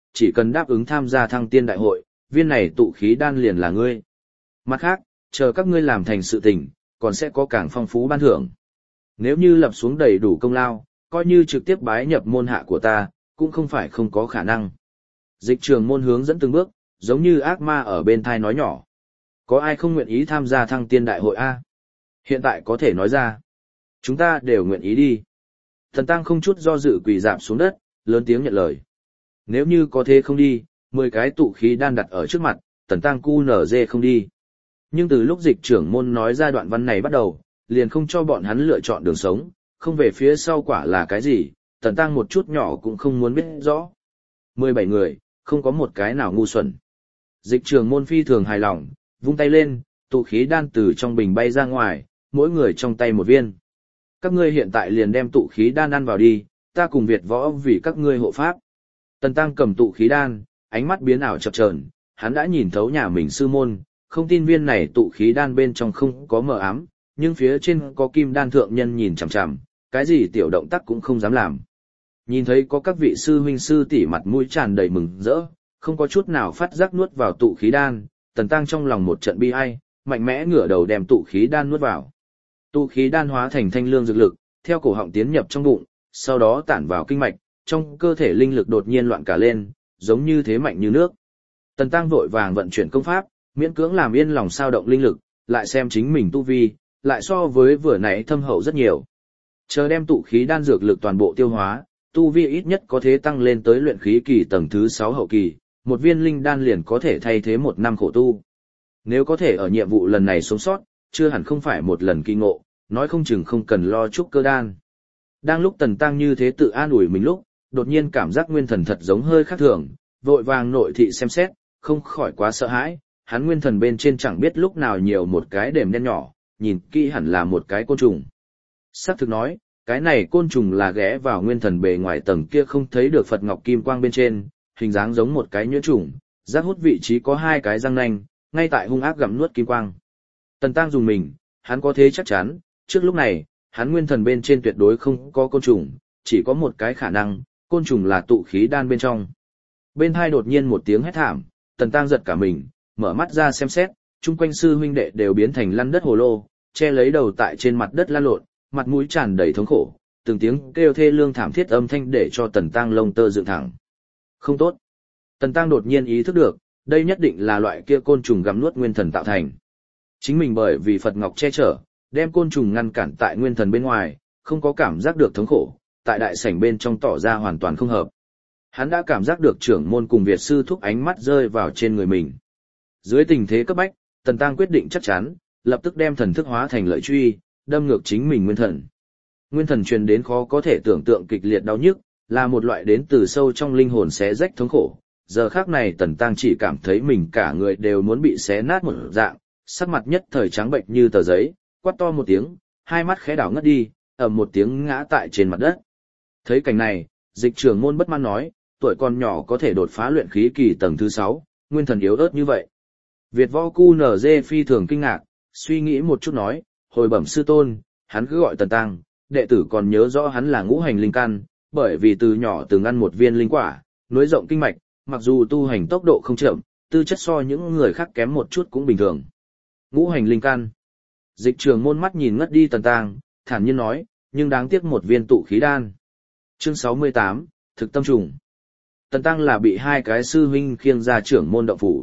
chỉ cần đáp ứng tham gia thăng tiên đại hội, viên này tụ khí đan liền là ngươi. Mặt khác, chờ các ngươi làm thành sự tình, còn sẽ có càng phong phú ban thưởng. Nếu như lập xuống đầy đủ công lao, coi như trực tiếp bái nhập môn hạ của ta, cũng không phải không có khả năng. Dịch trường môn hướng dẫn từng bước, giống như ác ma ở bên thai nói nhỏ. Có ai không nguyện ý tham gia thăng tiên đại hội A? Hiện tại có thể nói ra. Chúng ta đều nguyện ý đi. Thần Tăng không chút do dự quỳ rạp xuống đất, lớn tiếng nhận lời. Nếu như có thế không đi, 10 cái tụ khí đan đặt ở trước mặt, Tần Tăng cu nở dê không đi. Nhưng từ lúc dịch trưởng môn nói ra đoạn văn này bắt đầu, liền không cho bọn hắn lựa chọn đường sống, không về phía sau quả là cái gì, Tần Tăng một chút nhỏ cũng không muốn biết rõ. 17 người, không có một cái nào ngu xuẩn. Dịch trưởng môn phi thường hài lòng, vung tay lên, tụ khí đan từ trong bình bay ra ngoài, mỗi người trong tay một viên. Các ngươi hiện tại liền đem tụ khí đan ăn vào đi, ta cùng Việt võ vì các ngươi hộ pháp. Tần Tăng cầm tụ khí đan, ánh mắt biến ảo chập chờn, hắn đã nhìn thấu nhà mình sư môn, không tin viên này tụ khí đan bên trong không có mờ ám, nhưng phía trên có kim đan thượng nhân nhìn chằm chằm, cái gì tiểu động tác cũng không dám làm. Nhìn thấy có các vị sư huynh sư tỷ mặt mũi tràn đầy mừng rỡ, không có chút nào phát giác nuốt vào tụ khí đan, Tần Tăng trong lòng một trận bi ai, mạnh mẽ ngửa đầu đem tụ khí đan nuốt vào. Tụ khí đan hóa thành thanh lương dược lực, theo cổ họng tiến nhập trong bụng, sau đó tản vào kinh mạch, trong cơ thể linh lực đột nhiên loạn cả lên, giống như thế mạnh như nước. Tần Tăng vội vàng vận chuyển công pháp, miễn cưỡng làm yên lòng sao động linh lực, lại xem chính mình tu vi, lại so với vừa nãy thâm hậu rất nhiều. Chờ đem tụ khí đan dược lực toàn bộ tiêu hóa, tu vi ít nhất có thể tăng lên tới luyện khí kỳ tầng thứ 6 hậu kỳ, một viên linh đan liền có thể thay thế một năm khổ tu. Nếu có thể ở nhiệm vụ lần này sống sót, chưa hẳn không phải một lần kỳ ngộ, nói không chừng không cần lo trúc cơ đan. Đang lúc Tần Tăng như thế tự an ủi mình lúc, đột nhiên cảm giác nguyên thần thật giống hơi khác thường, vội vàng nội thị xem xét, không khỏi quá sợ hãi, hắn nguyên thần bên trên chẳng biết lúc nào nhiều một cái đệm đen nhỏ, nhìn kỹ hẳn là một cái côn trùng. Sắc thực nói, cái này côn trùng là ghé vào nguyên thần bề ngoài tầng kia không thấy được Phật Ngọc Kim Quang bên trên, hình dáng giống một cái nhuyễn trùng, giác hút vị trí có 2 cái răng nanh, ngay tại hung ác gặm nuốt kim quang. Tần Tăng dùng mình, hắn có thế chắc chắn, trước lúc này, hắn nguyên thần bên trên tuyệt đối không có côn trùng, chỉ có một cái khả năng, côn trùng là tụ khí đan bên trong. Bên hai đột nhiên một tiếng hét thảm, Tần Tăng giật cả mình, mở mắt ra xem xét, chung quanh sư huynh đệ đều biến thành lăn đất hồ lô, che lấy đầu tại trên mặt đất lăn lộn, mặt mũi tràn đầy thống khổ, từng tiếng kêu thê lương thảm thiết âm thanh để cho Tần Tăng lông tơ dựng thẳng. Không tốt. Tần Tăng đột nhiên ý thức được, đây nhất định là loại kia côn trùng gặm nuốt nguyên thần tạo thành. Chính mình bởi vì Phật Ngọc che chở, đem côn trùng ngăn cản tại nguyên thần bên ngoài, không có cảm giác được thống khổ, tại đại sảnh bên trong tỏ ra hoàn toàn không hợp. Hắn đã cảm giác được trưởng môn cùng Việt sư thúc ánh mắt rơi vào trên người mình. Dưới tình thế cấp bách, Tần Tăng quyết định chắc chắn, lập tức đem thần thức hóa thành lợi truy, đâm ngược chính mình nguyên thần. Nguyên thần truyền đến khó có thể tưởng tượng kịch liệt đau nhức, là một loại đến từ sâu trong linh hồn xé rách thống khổ. Giờ khắc này Tần Tăng chỉ cảm thấy mình cả người đều muốn bị xé nát một dạng, sắc mặt nhất thời trắng bệnh như tờ giấy, quát to một tiếng, hai mắt khẽ đảo ngất đi, ầm một tiếng ngã tại trên mặt đất. Thấy cảnh này, dịch trưởng môn bất mãn nói, tuổi còn nhỏ có thể đột phá luyện khí kỳ tầng thứ 6, nguyên thần yếu ớt như vậy. Việt võ cu nở dê phi thường kinh ngạc, suy nghĩ một chút nói, hồi bẩm sư tôn, hắn cứ gọi Tần Tăng, đệ tử còn nhớ rõ hắn là ngũ hành linh căn, bởi vì từ nhỏ từng ăn một viên linh quả, nối rộng kinh mạch, mặc dù tu hành tốc độ không chậm, tư chất so những người khác kém một chút cũng bình thường. Ngũ hành linh căn. Dịch trường môn mắt nhìn ngất đi Tần Tăng, thản nhiên nói, nhưng đáng tiếc một viên tụ khí đan. Chương 68, thực tâm trùng. Tần Tăng là bị 2 cái sư huynh khiêng ra trưởng môn động phủ.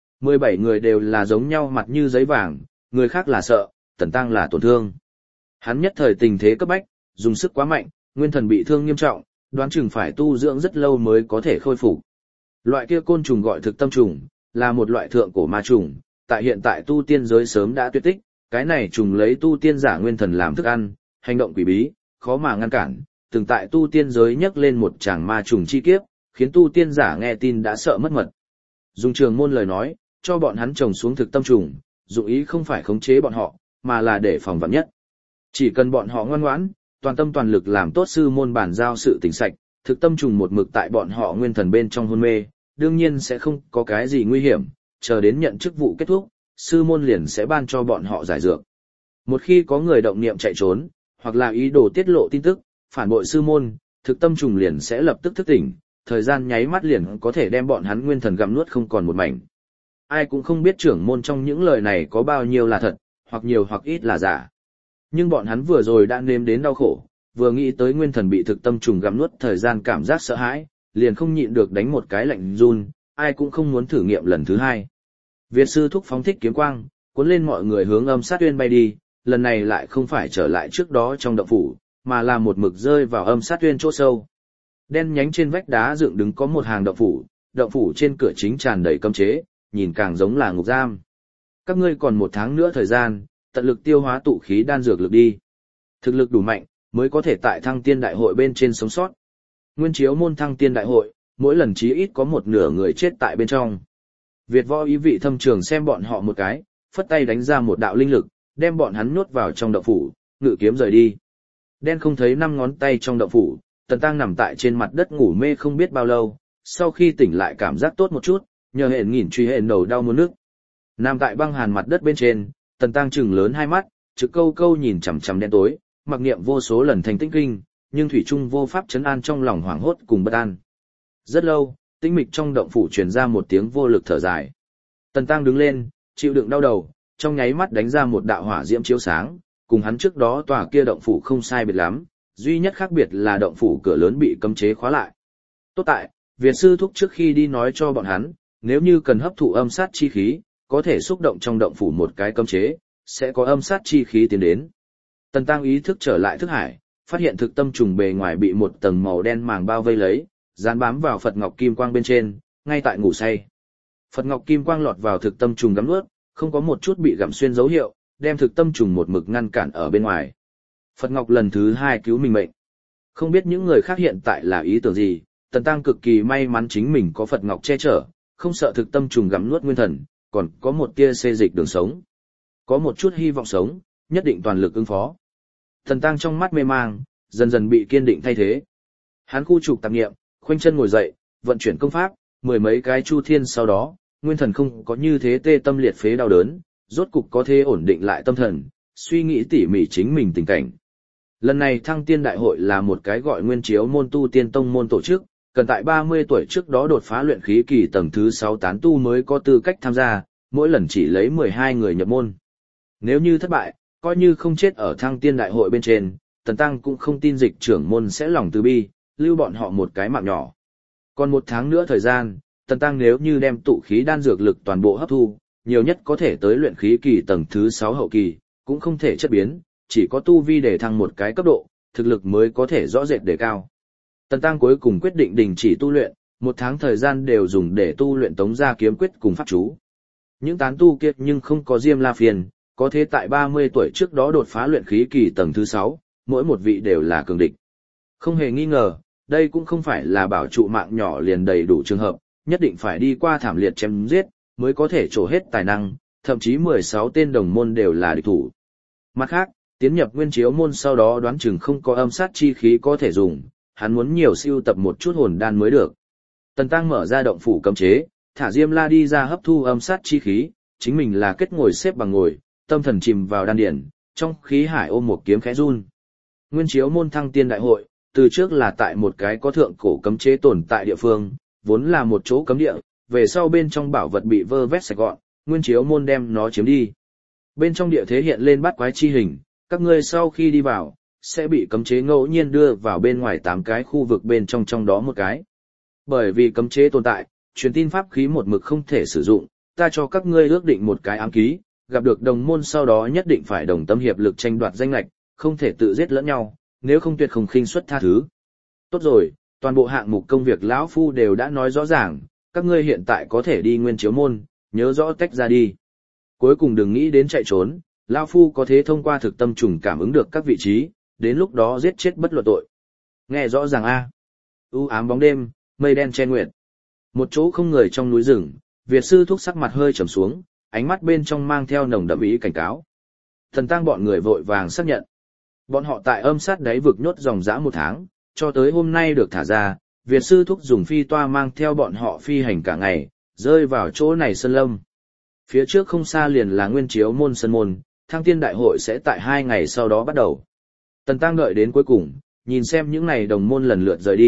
17 người đều là giống nhau mặt như giấy vàng, người khác là sợ, Tần Tăng là tổn thương. Hắn nhất thời tình thế cấp bách, dùng sức quá mạnh, nguyên thần bị thương nghiêm trọng, đoán chừng phải tu dưỡng rất lâu mới có thể khôi phục. Loại kia côn trùng gọi thực tâm trùng, là một loại thượng cổ ma trùng, tại hiện tại tu tiên giới sớm đã tuyệt tích, cái này trùng lấy tu tiên giả nguyên thần làm thức ăn, hành động quỷ bí, khó mà ngăn cản, từng tại tu tiên giới nhấc lên một tràng ma trùng chi kiếp, khiến tu tiên giả nghe tin đã sợ mất mật. Dùng trường môn lời nói, cho bọn hắn trồng xuống thực tâm trùng, dụng ý không phải khống chế bọn họ, mà là để phòng vạn nhất. Chỉ cần bọn họ ngoan ngoãn, toàn tâm toàn lực làm tốt sư môn bản giao sự tình sạch, thực tâm trùng một mực tại bọn họ nguyên thần bên trong hôn mê, đương nhiên sẽ không có cái gì nguy hiểm, chờ đến nhận chức vụ kết thúc, sư môn liền sẽ ban cho bọn họ giải dược. Một khi có người động niệm chạy trốn, hoặc là ý đồ tiết lộ tin tức, phản bội sư môn, thực tâm trùng liền sẽ lập tức thức tỉnh, thời gian nháy mắt liền có thể đem bọn hắn nguyên thần gặm nuốt không còn một mảnh. Ai cũng không biết trưởng môn trong những lời này có bao nhiêu là thật, hoặc nhiều hoặc ít là giả. Nhưng bọn hắn vừa rồi đã nếm đến đau khổ, vừa nghĩ tới nguyên thần bị thực tâm trùng gặm nuốt thời gian cảm giác sợ hãi, liền không nhịn được đánh một cái lạnh run, ai cũng không muốn thử nghiệm lần thứ hai. Việt sư thúc phóng thích kiếm quang, cuốn lên mọi người hướng âm sát tuyên bay đi, lần này lại không phải trở lại trước đó trong động phủ, mà là một mực rơi vào âm sát tuyên chỗ sâu. Đen nhánh trên vách đá dựng đứng có một hàng động phủ trên cửa chính tràn đầy cấm chế, nhìn càng giống là ngục giam. Các ngươi còn 1 tháng nữa thời gian, tận lực tiêu hóa tụ khí đan dược lực đi. Thực lực đủ mạnh, mới có thể tại Thăng Tiên Đại hội bên trên sống sót. Nguyên Chiếu môn Thăng Tiên Đại hội, mỗi lần chí ít có 1/2 người chết tại bên trong. Việt Võ ý vị thâm trường xem bọn họ một cái, phất tay đánh ra một đạo linh lực, đem bọn hắn nhốt vào trong động phủ, ngự kiếm rời đi. Đen không thấy 5 ngón tay trong động phủ, Tần Tăng nằm tại trên mặt đất ngủ mê không biết bao lâu, sau khi tỉnh lại cảm giác tốt một chút, nhờ hẹn nghìn truy hẹn đầu đau muốn nước. Nằm tại băng hàn mặt đất bên trên, Tần Tăng trừng lớn hai mắt, trực câu câu nhìn chằm chằm đen tối, mặc niệm vô số lần thành tĩnh kinh, nhưng thủy trung vô pháp trấn an trong lòng hoảng hốt cùng bất an. Rất lâu, tĩnh mịch trong động phủ truyền ra một tiếng vô lực thở dài. Tần Tăng đứng lên, chịu đựng đau đầu, trong nháy mắt đánh ra một đạo hỏa diễm chiếu sáng, cùng hắn trước đó tòa kia động phủ không sai biệt lắm, duy nhất khác biệt là động phủ cửa lớn bị cấm chế khóa lại. Tốt tại, Việt sư thúc trước khi đi nói cho bọn hắn, nếu như cần hấp thụ âm sát chi khí, có thể xúc động trong động phủ một cái cấm chế, sẽ có âm sát chi khí tiến đến. Tần Tăng ý thức trở lại thức hải, phát hiện thực tâm trùng bề ngoài bị một tầng màu đen màng bao vây lấy, dán bám vào Phật Ngọc Kim Quang bên trên, ngay tại ngủ say. Phật Ngọc Kim Quang lọt vào thực tâm trùng gắm nuốt, không có một chút bị gặm xuyên dấu hiệu, đem thực tâm trùng một mực ngăn cản ở bên ngoài. Phật Ngọc lần thứ 2 cứu mình mệnh. Không biết những người khác hiện tại là ý tưởng gì, Tần Tăng cực kỳ may mắn chính mình có Phật Ngọc che chở, không sợ thực tâm trùng gặm nuốt nguyên thần, còn có một tia xê dịch đường sống. Có một chút hy vọng sống, nhất định toàn lực ứng phó. Tần Tăng trong mắt mê mang, dần dần bị kiên định thay thế. Hắn khu trục tạp niệm, khoanh chân ngồi dậy, vận chuyển công pháp, 10 mấy cái chu thiên sau đó, nguyên thần không có như thế tê tâm liệt phế đau đớn, rốt cục có thể ổn định lại tâm thần, suy nghĩ tỉ mỉ chính mình tình cảnh. Lần này Thăng Tiên Đại hội là một cái gọi Nguyên Chiếu môn tu tiên tông môn tổ chức, cần tại 30 tuổi trước đó đột phá luyện khí kỳ tầng thứ 6 tán tu mới có tư cách tham gia, mỗi lần chỉ lấy 12 người nhập môn. Nếu như thất bại, coi như không chết ở Thăng Tiên Đại hội bên trên, Tần Tăng cũng không tin dịch trưởng môn sẽ lòng từ bi, lưu bọn họ một cái mạng nhỏ. Còn 1 tháng nữa thời gian, Tần Tăng nếu như đem tụ khí đan dược lực toàn bộ hấp thu, nhiều nhất có thể tới luyện khí kỳ tầng thứ 6 hậu kỳ, cũng không thể chất biến, chỉ có tu vi để thăng một cái cấp độ, thực lực mới có thể rõ rệt đề cao. Tần Tăng cuối cùng quyết định đình chỉ tu luyện, 1 tháng thời gian đều dùng để tu luyện Tống Gia kiếm quyết cùng pháp chú. Những tán tu kia nhưng không có Diêm La Phiền, có thể tại 30 tuổi trước đó đột phá luyện khí kỳ tầng thứ 6, mỗi một vị đều là cường địch. Không hề nghi ngờ, đây cũng không phải là bảo trụ mạng nhỏ liền đầy đủ trường hợp, nhất định phải đi qua thảm liệt chém giết, mới có thể trổ hết tài năng, thậm chí 16 tên đồng môn đều là địch thủ. Mặt khác, tiến nhập Nguyên Chiếu môn sau đó đoán chừng không có âm sát chi khí có thể dùng, hắn muốn nhiều siêu tập một chút hồn đan mới được. Tần Tăng mở ra động phủ cấm chế, thả Diêm La đi ra hấp thu âm sát chi khí, chính mình là kết ngồi xếp bằng ngồi, tâm thần chìm vào đan điển, trong khí hải ôm một kiếm khẽ run. Nguyên Chiếu môn Thăng Tiên Đại hội, từ trước là tại một cái có thượng cổ cấm chế tồn tại địa phương, vốn là một chỗ cấm địa, về sau bên trong bảo vật bị vơ vét sạch gọn, Nguyên Chiếu môn đem nó chiếm đi. Bên trong địa thế hiện lên bát quái chi hình, các ngươi sau khi đi vào, sẽ bị cấm chế ngẫu nhiên đưa vào bên ngoài 8 cái khu vực bên trong đó một cái. Bởi vì cấm chế tồn tại, truyền tin pháp khí một mực không thể sử dụng, ta cho các ngươi ước định một cái ám ký, gặp được đồng môn sau đó nhất định phải đồng tâm hiệp lực tranh đoạt danh lệch, không thể tự giết lẫn nhau, nếu không tuyệt không khinh suất tha thứ. Tốt rồi, toàn bộ hạng mục công việc lão phu đều đã nói rõ ràng, các ngươi hiện tại có thể đi Nguyên Chiếu môn, nhớ rõ tách ra đi. Cuối cùng đừng nghĩ đến chạy trốn, lão phu có thể thông qua thực tâm trùng cảm ứng được các vị trí, đến lúc đó giết chết bất luận tội. Nghe rõ ràng a. U ám bóng đêm, mây đen che nguyệt. Một chỗ không người trong núi rừng, Việt sư thúc sắc mặt hơi trầm xuống, ánh mắt bên trong mang theo nồng đậm ý cảnh cáo. Thần Tăng bọn người vội vàng xác nhận. Bọn họ tại âm sát đáy vực nhốt dòng dã 1 tháng, cho tới hôm nay được thả ra, Việt sư thúc dùng phi toa mang theo bọn họ phi hành cả ngày, rơi vào chỗ này sơn lâm. Phía trước không xa liền là Nguyên Chiếu môn sơn môn, Thăng Tiên Đại hội sẽ tại 2 ngày sau đó bắt đầu. Tần Tăng đợi đến cuối cùng, nhìn xem những này đồng môn lần lượt rời đi,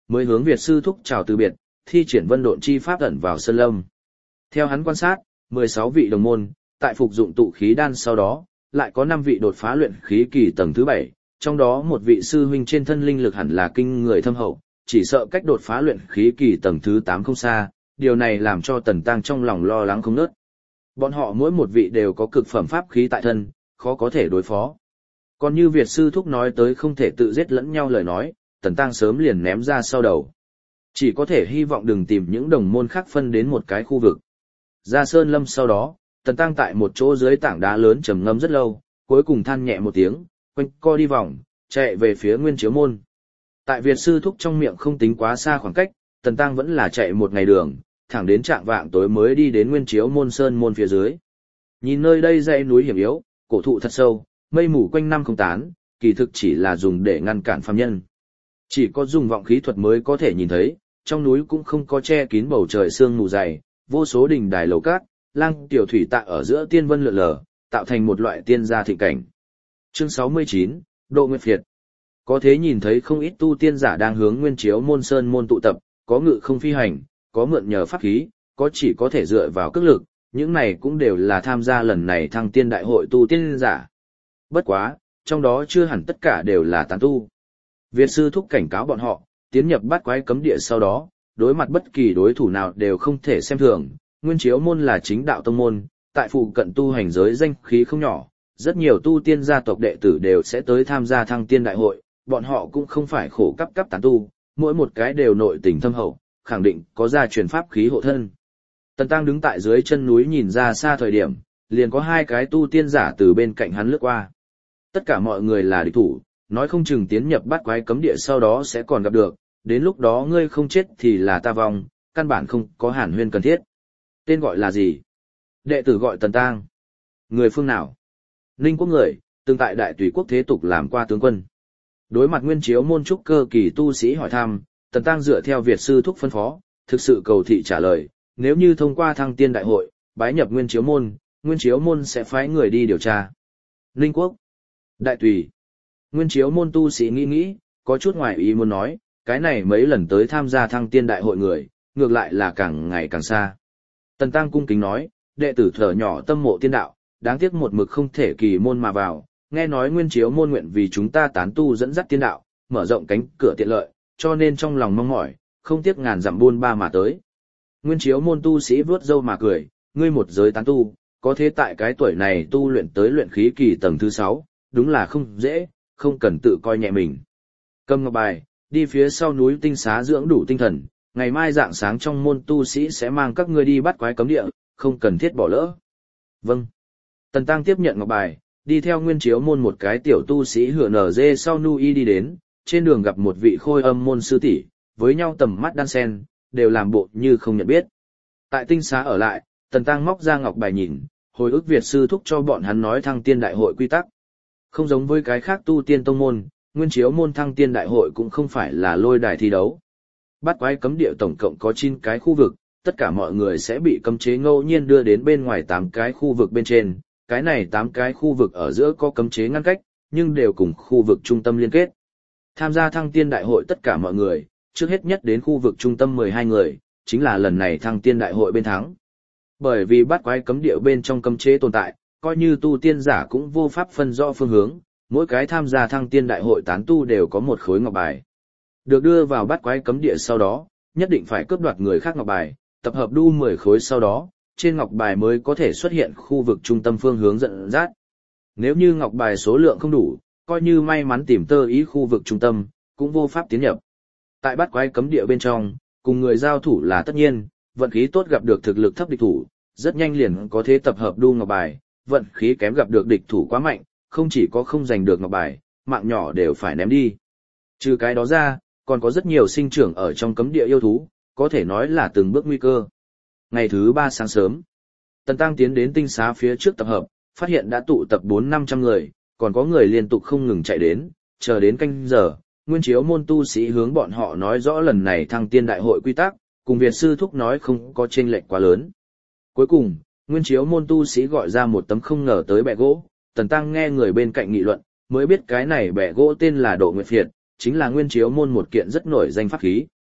mới hướng Việt sư thúc chào từ biệt, thi triển vân độn chi pháp ẩn vào sơn lâm. Theo hắn quan sát, 16 vị đồng môn, tại phục dụng tụ khí đan sau đó, lại có 5 vị đột phá luyện khí kỳ tầng thứ 7, trong đó một vị sư huynh trên thân linh lực hẳn là kinh người thâm hậu, chỉ sợ cách đột phá luyện khí kỳ tầng thứ 8 không xa, điều này làm cho Tần Tăng trong lòng lo lắng không nớt. Bọn họ mỗi một vị đều có cực phẩm pháp khí tại thân, khó có thể đối phó. Còn như Việt sư thúc nói tới không thể tự giết lẫn nhau lời nói, Tần Tăng sớm liền ném ra sau đầu. Chỉ có thể hy vọng đừng tìm những đồng môn khác phân đến một cái khu vực. Ra sơn lâm sau đó, Tần Tăng tại một chỗ dưới tảng đá lớn trầm ngâm rất lâu, cuối cùng than nhẹ một tiếng, quanh co đi vòng, chạy về phía Nguyên Chiếu môn. Tại Việt sư thúc trong miệng không tính quá xa khoảng cách, Tần Tăng vẫn là chạy một ngày đường, thẳng đến trạng vạng tối mới đi đến Nguyên Chiếu môn sơn môn phía dưới. Nhìn nơi đây dãy núi hiểm yếu, cổ thụ thật sâu, mây mù quanh năm không tán, kỳ thực chỉ là dùng để ngăn cản phàm nhân. Chỉ có dùng vọng khí thuật mới có thể nhìn thấy, trong núi cũng không có che kín bầu trời sương mù dày, vô số đỉnh đài lầu cát, lang tiểu thủy tạ ở giữa tiên vân lượn lờ, tạo thành một loại tiên gia thịnh cảnh. Chương 69, Độ Nguyệt Việt. Có thế nhìn thấy không ít tu tiên giả đang hướng Nguyên Chiếu môn sơn môn tụ tập, có ngự không phi hành, có mượn nhờ pháp khí, có chỉ có thể dựa vào cước lực, những này cũng đều là tham gia lần này thăng tiên đại hội tu tiên giả. Bất quá, trong đó chưa hẳn tất cả đều là tán tu. Việt sư thúc cảnh cáo bọn họ, tiến nhập bát quái cấm địa sau đó, đối mặt bất kỳ đối thủ nào đều không thể xem thường. Nguyên Chiếu môn là chính đạo tông môn, tại phụ cận tu hành giới danh khí không nhỏ, rất nhiều tu tiên gia tộc đệ tử đều sẽ tới tham gia thăng tiên đại hội, bọn họ cũng không phải khổ cấp tán tu, mỗi một cái đều nội tình thâm hậu, khẳng định có gia truyền pháp khí hộ thân. Tần Tăng đứng tại dưới chân núi nhìn ra xa thời điểm, liền có 2 cái tu tiên giả từ bên cạnh hắn lướt qua. Tất cả mọi người là địch thủ, nói không chừng tiến nhập bát quái cấm địa sau đó sẽ còn gặp được, đến lúc đó ngươi không chết thì là ta vong, căn bản không có hàn huyên cần thiết. Tên gọi là gì? Đệ tử gọi Tần Tăng. Người phương nào? Ninh quốc người, từng tại Đại Tùy quốc thế tục làm qua tướng quân. Đối mặt Nguyên Chiếu môn trúc cơ kỳ tu sĩ hỏi thăm, Tần Tăng dựa theo Việt sư thúc phân phó, thực sự cầu thị trả lời, nếu như thông qua thăng tiên đại hội, bái nhập Nguyên Chiếu môn sẽ phái người đi điều tra. Ninh quốc, Đại Tùy. Nguyên Chiếu môn tu sĩ nghĩ, có chút ngoài ý muốn nói, cái này mấy lần tới tham gia thăng tiên đại hội người, ngược lại là càng ngày càng xa. Tần Tăng cung kính nói, đệ tử thở nhỏ tâm mộ tiên đạo, đáng tiếc một mực không thể kỳ môn mà vào, nghe nói Nguyên Chiếu môn nguyện vì chúng ta tán tu dẫn dắt tiên đạo, mở rộng cánh cửa tiện lợi, cho nên trong lòng mong mỏi, không tiếc ngàn dặm buôn ba mà tới. Nguyên Chiếu môn tu sĩ vướt râu mà cười, ngươi một giới tán tu, có thế tại cái tuổi này tu luyện tới luyện khí kỳ tầng thứ 6, đúng là không dễ, không cần tự coi nhẹ mình. Cầm ngọc bài, đi phía sau núi tinh xá dưỡng đủ tinh thần, ngày mai rạng sáng trong môn tu sĩ sẽ mang các ngươi đi bắt quái cấm địa, không cần thiết bỏ lỡ. Vâng. Tần Tăng tiếp nhận ngọc bài, đi theo Nguyên Chiếu môn một cái tiểu tu sĩ hựa nở dê sau nu y đi đến, trên đường gặp một vị khôi âm môn sư tỷ, với nhau tầm mắt đan sen, đều làm bộ như không nhận biết. Tại tinh xá ở lại, Tần Tăng móc ra ngọc bài nhìn, hồi ức Việt sư thúc cho bọn hắn nói thăng tiên đại hội quy tắc. Không giống với cái khác tu tiên tông môn, Nguyên Chiếu môn thăng tiên đại hội cũng không phải là lôi đài thi đấu. Bát quái cấm địa tổng cộng có 9 cái khu vực, tất cả mọi người sẽ bị cấm chế ngẫu nhiên đưa đến bên ngoài 8 cái khu vực bên trên, cái này 8 cái khu vực ở giữa có cấm chế ngăn cách, nhưng đều cùng khu vực trung tâm liên kết. Tham gia thăng tiên đại hội tất cả mọi người, trước hết nhất đến khu vực trung tâm 12 người, chính là lần này thăng tiên đại hội bên thắng. Bởi vì bát quái cấm địa bên trong cấm chế tồn tại, coi như tu tiên giả cũng vô pháp phân rõ phương hướng, mỗi cái tham gia thăng tiên đại hội tán tu đều có một khối ngọc bài. Được đưa vào bát quái cấm địa sau đó, nhất định phải cướp đoạt người khác ngọc bài, tập hợp đu 10 khối sau đó, trên ngọc bài mới có thể xuất hiện khu vực trung tâm phương hướng dẫn dắt. Nếu như ngọc bài số lượng không đủ, coi như may mắn tìm tơ ý khu vực trung tâm, cũng vô pháp tiến nhập. Tại bát quái cấm địa bên trong, cùng người giao thủ là tất nhiên, vận khí tốt gặp được thực lực thấp địch thủ, rất nhanh liền có thể tập hợp đu ngọc bài, vận khí kém gặp được địch thủ quá mạnh, không chỉ có không giành được ngọc bài, mạng nhỏ đều phải ném đi. Trừ cái đó ra, còn có rất nhiều sinh trưởng ở trong cấm địa yêu thú, có thể nói là từng bước nguy cơ. Ngày thứ 3 sáng sớm, Tần Tăng tiến đến tinh xá phía trước tập hợp, phát hiện đã tụ tập 400-500 người, còn có người liên tục không ngừng chạy đến, chờ đến canh giờ, Nguyên Chiếu môn tu sĩ hướng bọn họ nói rõ lần này thăng tiên đại hội quy tắc, cùng Việt sư thúc nói không có chênh lệch quá lớn. Cuối cùng, Nguyên Chiếu môn tu sĩ gọi ra một tấm không ngờ tới bẹ gỗ, Tần Tăng nghe người bên cạnh nghị luận, mới biết cái này bẹ gỗ tên là Độ Nguyệt Việt, chính là Nguyên Chiếu môn một kiện rất nổi danh pháp khí,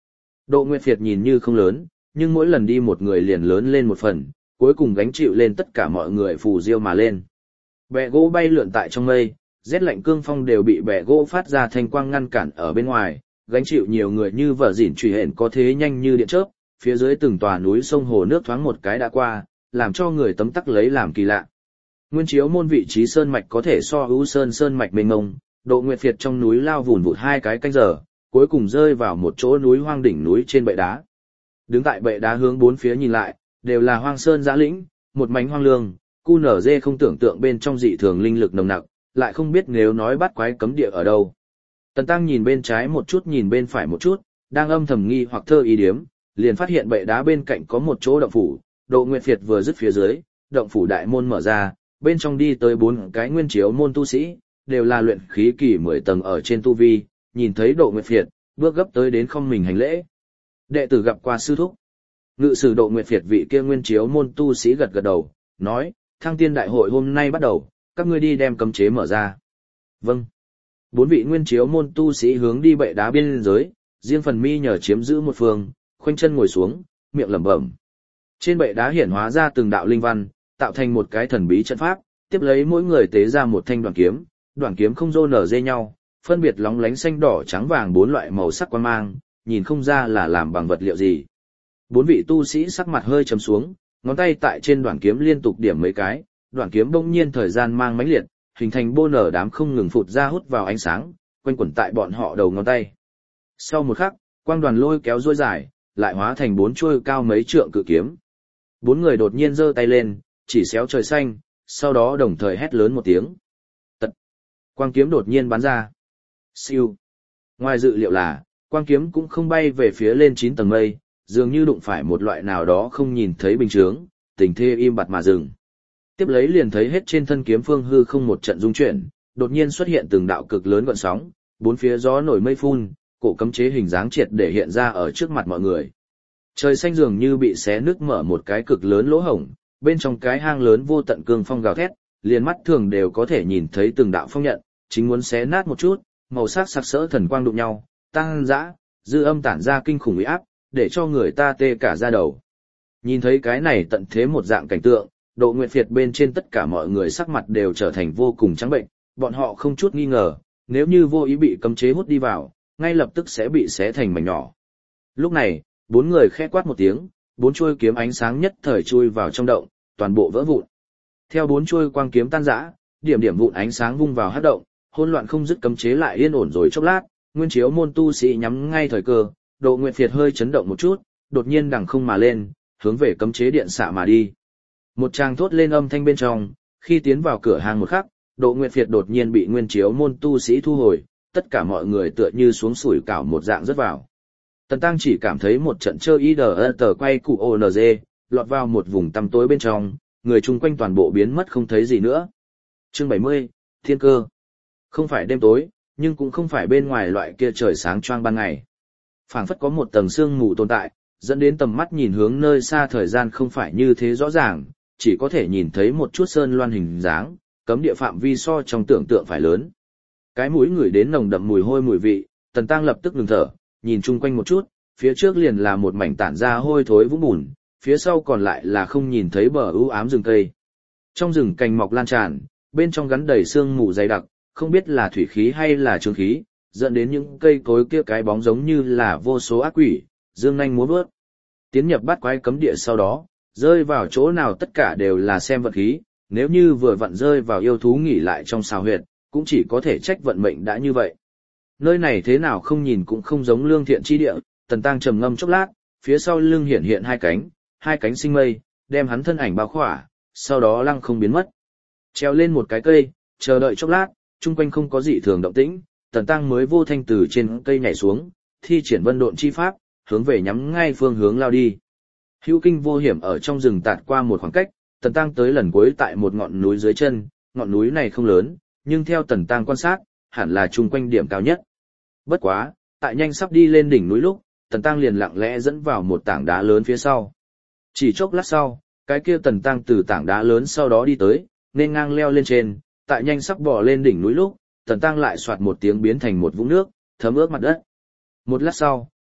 Độ Nguyệt Việt nhìn như không lớn, nhưng mỗi lần đi một người liền lớn lên một phần, cuối cùng gánh chịu lên tất cả mọi người phù diêu mà lên. Bẹ gỗ bay lượn tại trong mây, rét lạnh cương phong đều bị bẹ gỗ phát ra thanh quang ngăn cản ở bên ngoài, gánh chịu nhiều người như vở dỉn truy hển có thế nhanh như điện chớp, phía dưới từng tòa núi sông hồ nước thoáng một cái đã qua, làm cho người tấm tắc lấy làm kỳ lạ. Nguyên Chiếu Môn vị trí sơn mạch có thể so ưu sơn mạch mênh mông, Độ Nguyệt Việt trong núi lao vùn vụt 2 cái canh giờ, cuối cùng rơi vào một chỗ núi hoang đỉnh núi trên bệ đá. Đứng tại bệ đá hướng bốn phía nhìn lại, đều là hoang sơn dã lĩnh, một mảnh hoang lương, cu nở dê không tưởng tượng bên trong dị thường linh lực nồng nặc, lại không biết nếu nói bắt quái cấm địa ở đâu. Tần Tăng nhìn bên trái một chút nhìn bên phải một chút, đang âm thầm nghi hoặc thơ ý điếm, liền phát hiện bệ đá bên cạnh có một chỗ động phủ, Độ Nguyệt Việt vừa dứt phía dưới, động phủ đại môn mở ra, bên trong đi tới 4 cái Nguyên Chiếu Môn tu sĩ, đều là luyện khí kỳ 10 tầng ở trên tu vi, nhìn thấy Độ Nguyệt Việt, bước gấp tới đến không mình hành lễ. Đệ tử gặp qua sư thúc. Ngự sử Độ Nguyệt Việt vị kia Nguyên Chiếu Môn tu sĩ gật gật đầu, nói, Thăng Tiên đại hội hôm nay bắt đầu, các ngươi đi đem cấm chế mở ra. Vâng. 4 vị Nguyên Chiếu Môn tu sĩ hướng đi bệ đá biên giới, riêng phần mi nhờ chiếm giữ một phương, khoanh chân ngồi xuống, miệng lẩm bẩm. Trên bệ đá hiển hóa ra từng đạo linh văn, tạo thành một cái thần bí trận pháp, tiếp lấy mỗi người tế ra một thanh đoạn kiếm không rô nở dây nhau, phân biệt lóng lánh xanh đỏ trắng vàng 4 loại màu sắc quang mang, nhìn không ra là làm bằng vật liệu gì. 4 vị tu sĩ sắc mặt hơi trầm xuống, ngón tay tại trên đoạn kiếm liên tục điểm mấy cái, đoạn kiếm bỗng nhiên thời gian mang mãnh liệt, hình thành bô nở đám không ngừng phụt ra hút vào ánh sáng, quanh quẩn tại bọn họ đầu ngón tay. Sau một khắc, quang đoàn lôi kéo duỗi dài, lại hóa thành 4 chuôi cao mấy trượng cự kiếm. 4 người đột nhiên giơ tay lên, chỉ xéo trời xanh, sau đó đồng thời hét lớn một tiếng. Tật! Quang kiếm đột nhiên bắn ra. Siêu! Ngoài dự liệu là, quang kiếm cũng không bay về phía lên 9 tầng mây, dường như đụng phải một loại nào đó không nhìn thấy bình chướng, tình thê im bặt mà dừng. Tiếp lấy liền thấy hết trên thân kiếm phương hư không một trận rung chuyển, đột nhiên xuất hiện từng đạo cực lớn gợn sóng, bốn phía gió nổi mây phun, cổ cấm chế hình dáng triệt để hiện ra ở trước mặt mọi người. Trời xanh dường như bị xé nứt mở một cái cực lớn lỗ hổng, bên trong cái hang lớn vô tận cương phong gào thét, liền mắt thường đều có thể nhìn thấy từng đạo phong nhận, chính muốn xé nát một chút, màu sắc sặc sỡ thần quang đụng nhau, tăng dã, dư âm tản ra kinh khủng uy áp, để cho người ta tê cả da đầu. Nhìn thấy cái này tận thế một dạng cảnh tượng, Độ Nguyệt Việt bên trên tất cả mọi người sắc mặt đều trở thành vô cùng trắng bệnh, bọn họ không chút nghi ngờ, nếu như vô ý bị cấm chế hút đi vào, ngay lập tức sẽ bị xé thành mảnh nhỏ. Lúc này, 4 người khẽ quát một tiếng, 4 chuôi kiếm ánh sáng nhất thời chui vào trong động, toàn bộ vỡ vụn. Theo 4 chuôi quang kiếm tan rã, điểm điểm vụn ánh sáng vung vào hắc động, hỗn loạn không dứt cấm chế lại yên ổn rồi chốc lát, Nguyên Chiếu Môn tu sĩ nhắm ngay thời cơ, Độ Nguyệt Việt hơi chấn động một chút, đột nhiên đằng không mà lên, hướng về cấm chế điện xạ mà đi. Một tràng thốt lên âm thanh bên trong, khi tiến vào cửa hàng một khắc, Độ Nguyệt Việt đột nhiên bị Nguyên Chiếu Môn tu sĩ thu hồi, tất cả mọi người tựa như xuống sủi cảo một dạng rớt vào. Tần Tăng chỉ cảm thấy một trận chơi tờ quay cụ ONG, lọt vào một vùng tăm tối bên trong, người chung quanh toàn bộ biến mất không thấy gì nữa. Chương 70, Thiên cơ. Không phải đêm tối, nhưng cũng không phải bên ngoài loại kia trời sáng choang ban ngày. Phảng phất có một tầng sương mù tồn tại, dẫn đến tầm mắt nhìn hướng nơi xa thời gian không phải như thế rõ ràng, chỉ có thể nhìn thấy một chút sơn loan hình dáng, cấm địa phạm vi so trong tưởng tượng phải lớn. Cái mũi ngửi đến nồng đậm mùi hôi mùi vị, Tần Tăng lập tức ngừng thở, nhìn chung quanh một chút, phía trước liền là một mảnh tản ra hôi thối vũng bùn, phía sau còn lại là không nhìn thấy bờ ưu ám rừng cây. Trong rừng cành mọc lan tràn, bên trong gắn đầy sương mù dày đặc, không biết là thủy khí hay là trường khí, dẫn đến những cây cối kia cái bóng giống như là vô số ác quỷ, dương nhanh múa vớt. Tiến nhập bát quái cấm địa sau đó, rơi vào chỗ nào tất cả đều là xem vận khí, nếu như vừa vặn rơi vào yêu thú nghỉ lại trong xào huyệt, cũng chỉ có thể trách vận mệnh đã như vậy. Nơi này thế nào không nhìn cũng không giống lương thiện chi địa, Tần Tăng trầm ngâm chốc lát, phía sau lưng hiện hiện hai cánh sinh mây, đem hắn thân ảnh bao khỏa, sau đó lăng không biến mất. Treo lên một cái cây, chờ đợi chốc lát, chung quanh không có gì thường động tĩnh, Tần Tăng mới vô thanh từ trên cây nhảy xuống, thi triển vân độn chi pháp, hướng về nhắm ngay phương hướng lao đi. Hữu kinh vô hiểm ở trong rừng tạt qua một khoảng cách, Tần Tăng tới lần cuối tại một ngọn núi dưới chân, ngọn núi này không lớn, nhưng theo Tần Tăng quan sát, hẳn là chung quanh điểm cao nhất. Bất quá, tại nhanh sắp đi lên đỉnh núi lúc, Tần Tăng liền lặng lẽ dẫn vào một tảng đá lớn phía sau. Chỉ chốc lát sau, cái kia Tần Tăng từ tảng đá lớn sau đó đi tới, nên ngang leo lên trên, tại nhanh sắp bò lên đỉnh núi lúc, Tần Tăng lại xoạt một tiếng biến thành một vũng nước, thấm ướt mặt đất. Một lát sau,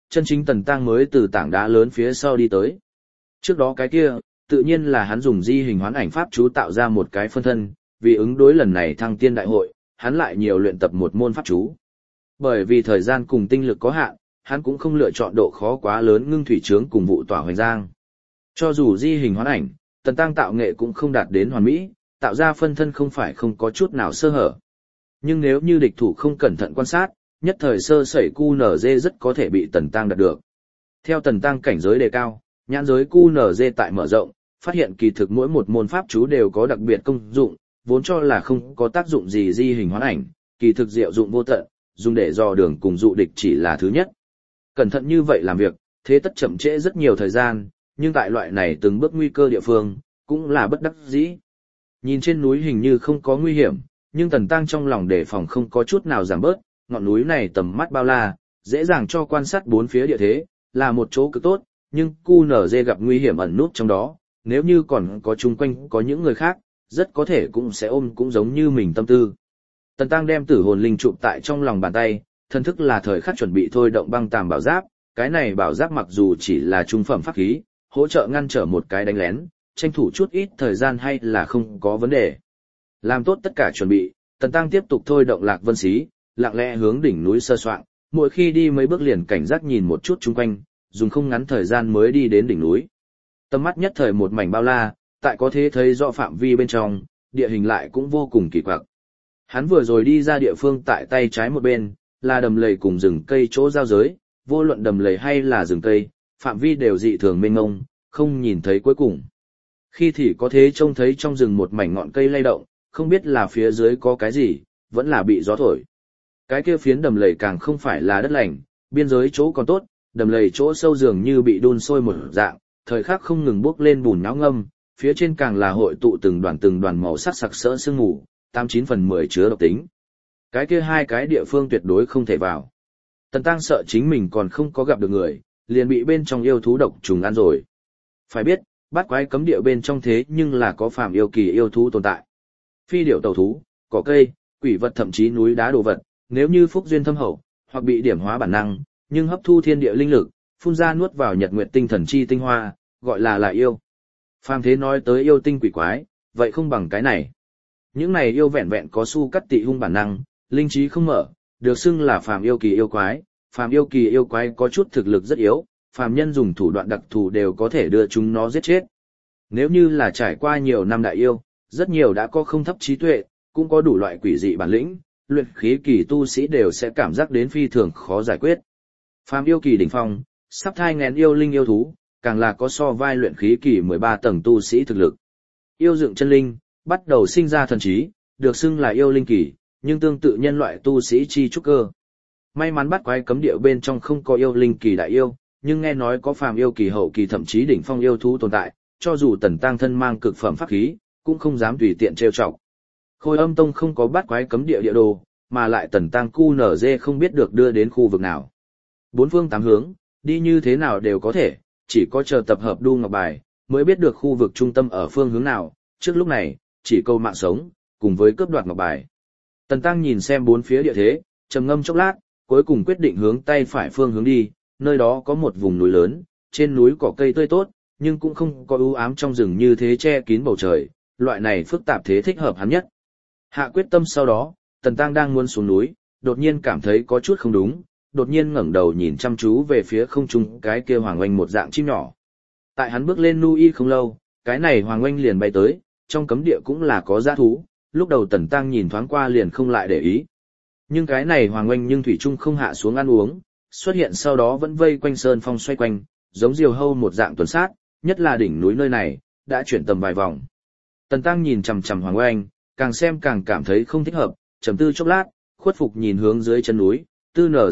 chân chính Tần Tăng mới từ tảng đá lớn phía sau đi tới. Trước đó cái kia, tự nhiên là hắn dùng di hình hoán ảnh pháp chú tạo ra một cái phân thân, vì ứng đối lần này thăng tiên đại hội, hắn lại nhiều luyện tập một môn pháp chú. Bởi vì thời gian cùng tinh lực có hạn, hắn cũng không lựa chọn độ khó quá lớn ngưng thủy trướng cùng vụ tỏa hoành giang. Cho dù di hình hoán ảnh, Tần Tăng tạo nghệ cũng không đạt đến hoàn mỹ, tạo ra phân thân không phải không có chút nào sơ hở. Nhưng nếu như địch thủ không cẩn thận quan sát, nhất thời sơ sẩy QNZ rất có thể bị Tần Tăng đạt được. Theo Tần Tăng cảnh giới đề cao, nhãn giới QNZ tại mở rộng, phát hiện kỳ thực mỗi một môn pháp chú đều có đặc biệt công dụng, vốn cho là không có tác dụng gì di hình hoán ảnh, kỳ thực diệu dụng vô tận, dùng để dò đường cùng dụ địch chỉ là thứ nhất. Cẩn thận như vậy làm việc, thế tất chậm trễ rất nhiều thời gian, nhưng tại loại này từng bước nguy cơ địa phương, cũng là bất đắc dĩ. Nhìn trên núi hình như không có nguy hiểm, nhưng Tần Tăng trong lòng đề phòng không có chút nào giảm bớt, ngọn núi này tầm mắt bao la, dễ dàng cho quan sát bốn phía địa thế, là một chỗ cực tốt, nhưng QNZ gặp nguy hiểm ẩn nút trong đó, nếu như còn có chung quanh có những người khác, rất có thể cũng sẽ ôm cũng giống như mình tâm tư. Tần Tăng đem tử hồn linh chụp tại trong lòng bàn tay, thân thức là thời khắc chuẩn bị thôi động băng tàm bảo giáp, cái này bảo giáp mặc dù chỉ là trung phẩm pháp khí, hỗ trợ ngăn trở một cái đánh lén, tranh thủ chút ít thời gian hay là không có vấn đề. Làm tốt tất cả chuẩn bị, Tần Tăng tiếp tục thôi động Lạc Vân Xí, lặng lẽ hướng đỉnh núi sơ soạn, mỗi khi đi mấy bước liền cảnh giác nhìn một chút chung quanh, dùng không ngắn thời gian mới đi đến đỉnh núi. Tầm mắt nhất thời một mảnh bao la, tại có thể thấy rõ phạm vi bên trong, địa hình lại cũng vô cùng kỳ quặc. Hắn vừa rồi đi ra địa phương tại tay trái một bên, là đầm lầy cùng rừng cây chỗ giao giới, vô luận đầm lầy hay là rừng cây, phạm vi đều dị thường mênh mông, không nhìn thấy cuối cùng. Khi thì có thế trông thấy trong rừng một mảnh ngọn cây lay động, không biết là phía dưới có cái gì, vẫn là bị gió thổi. Cái kia phiến đầm lầy càng không phải là đất lành, biên giới chỗ còn tốt, đầm lầy chỗ sâu dường như bị đun sôi một dạng, thời khắc không ngừng bốc lên bùn nhão ngâm, phía trên càng là hội tụ từng đoàn màu sắc sặc sỡ sương mù, 89/10 chứa độc tính. Cái kia hai cái địa phương tuyệt đối không thể vào. Tần Tăng sợ chính mình còn không có gặp được người, liền bị bên trong yêu thú độc trùng ăn rồi. Phải biết, bát quái cấm địa bên trong thế nhưng là có phàm yêu kỳ yêu thú tồn tại. Phi điểu tàu thú, cỏ cây, quỷ vật thậm chí núi đá đồ vật, nếu như phúc duyên thâm hậu, hoặc bị điểm hóa bản năng, nhưng hấp thu thiên địa linh lực, phun ra nuốt vào nhật nguyệt tinh thần chi tinh hoa, gọi là yêu. Phàm thế nói tới yêu tinh quỷ quái, vậy không bằng cái này. Những này yêu vẹn vẹn có su cắt tị hung bản năng, linh trí không mở, được xưng là phàm yêu kỳ yêu quái. Phàm yêu kỳ yêu quái có chút thực lực rất yếu, phàm nhân dùng thủ đoạn đặc thù đều có thể đưa chúng nó giết chết. Nếu như là trải qua nhiều năm đại yêu, rất nhiều đã có không thấp trí tuệ, cũng có đủ loại quỷ dị bản lĩnh, luyện khí kỳ tu sĩ đều sẽ cảm giác đến phi thường khó giải quyết. Phàm yêu kỳ đỉnh phong, sắp thai nghén yêu linh yêu thú, càng là có so vai luyện khí kỳ 13 tầng tu sĩ thực lực. Yêu dựng chân linh, bắt đầu sinh ra thần trí, được xưng là yêu linh kỳ, nhưng tương tự nhân loại tu sĩ chi trúc cơ. May mắn bắt quái cấm địa bên trong không có yêu linh kỳ đại yêu, nhưng nghe nói có phàm yêu kỳ hậu kỳ thậm chí đỉnh phong yêu thú tồn tại, cho dù Tần Tăng thân mang cực phẩm pháp khí, cũng không dám tùy tiện trêu chọc. Khôi Âm Tông không có bắt quái cấm địa địa đồ, mà lại Tần Tăng QNZ không biết được đưa đến khu vực nào. Bốn phương tám hướng, đi như thế nào đều có thể, chỉ có chờ tập hợp đu ngọc bài, mới biết được khu vực trung tâm ở phương hướng nào, trước lúc này, chỉ câu mạng sống, cùng với cướp đoạt ngọc bài. Tần Tăng nhìn xem bốn phía địa thế, trầm ngâm chốc lát, cuối cùng quyết định hướng tay phải phương hướng đi, nơi đó có một vùng núi lớn, trên núi cỏ cây tươi tốt, nhưng cũng không có u ám trong rừng như thế che kín bầu trời, loại này phức tạp thế thích hợp hắn nhất. Hạ quyết tâm sau đó, Tần Tăng đang muốn xuống núi, đột nhiên cảm thấy có chút không đúng, đột nhiên ngẩng đầu nhìn chăm chú về phía không trung cái kia hoàng oanh một dạng chim nhỏ. Tại hắn bước lên nu y không lâu, cái này hoàng oanh liền bay tới, trong cấm địa cũng là có dã thú, lúc đầu Tần Tăng nhìn thoáng qua liền không lại để ý. Nhưng cái này hoàng oanh nhưng thủy trung không hạ xuống ăn uống, xuất hiện sau đó vẫn vây quanh sơn phong xoay quanh, giống diều hâu một dạng tuần sát, nhất là đỉnh núi nơi này, đã chuyển tầm vài vòng. Tần Tăng nhìn chằm chằm hoàng oanh, càng xem càng cảm thấy không thích hợp, trầm tư chốc lát, khuất phục nhìn hướng dưới chân núi, tư nở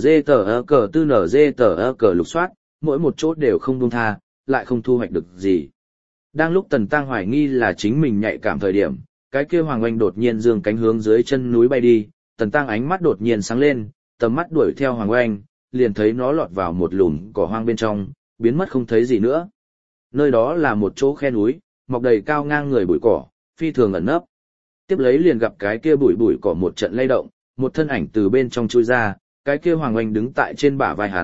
dê tờ lục soát, mỗi một chỗ đều không buông tha, lại không thu hoạch được gì. Đang lúc Tần Tăng hoài nghi là chính mình nhạy cảm thời điểm, cái kia hoàng oanh đột nhiên giương cánh hướng dưới chân núi bay đi, Tần Tăng ánh mắt đột nhiên sáng lên, tầm mắt đuổi theo hoàng oanh, liền thấy nó lọt vào một lùm cỏ hoang bên trong, biến mất không thấy gì nữa. Nơi đó là một chỗ khe núi, mọc đầy cao ngang người bụi cỏ, phi thường ẩn nấp. Tiếp lấy liền gặp cái kia bụi cỏ một trận lay động, một thân ảnh từ bên trong chui ra, cái kia hoàng oanh đứng tại trên bả vai hắn,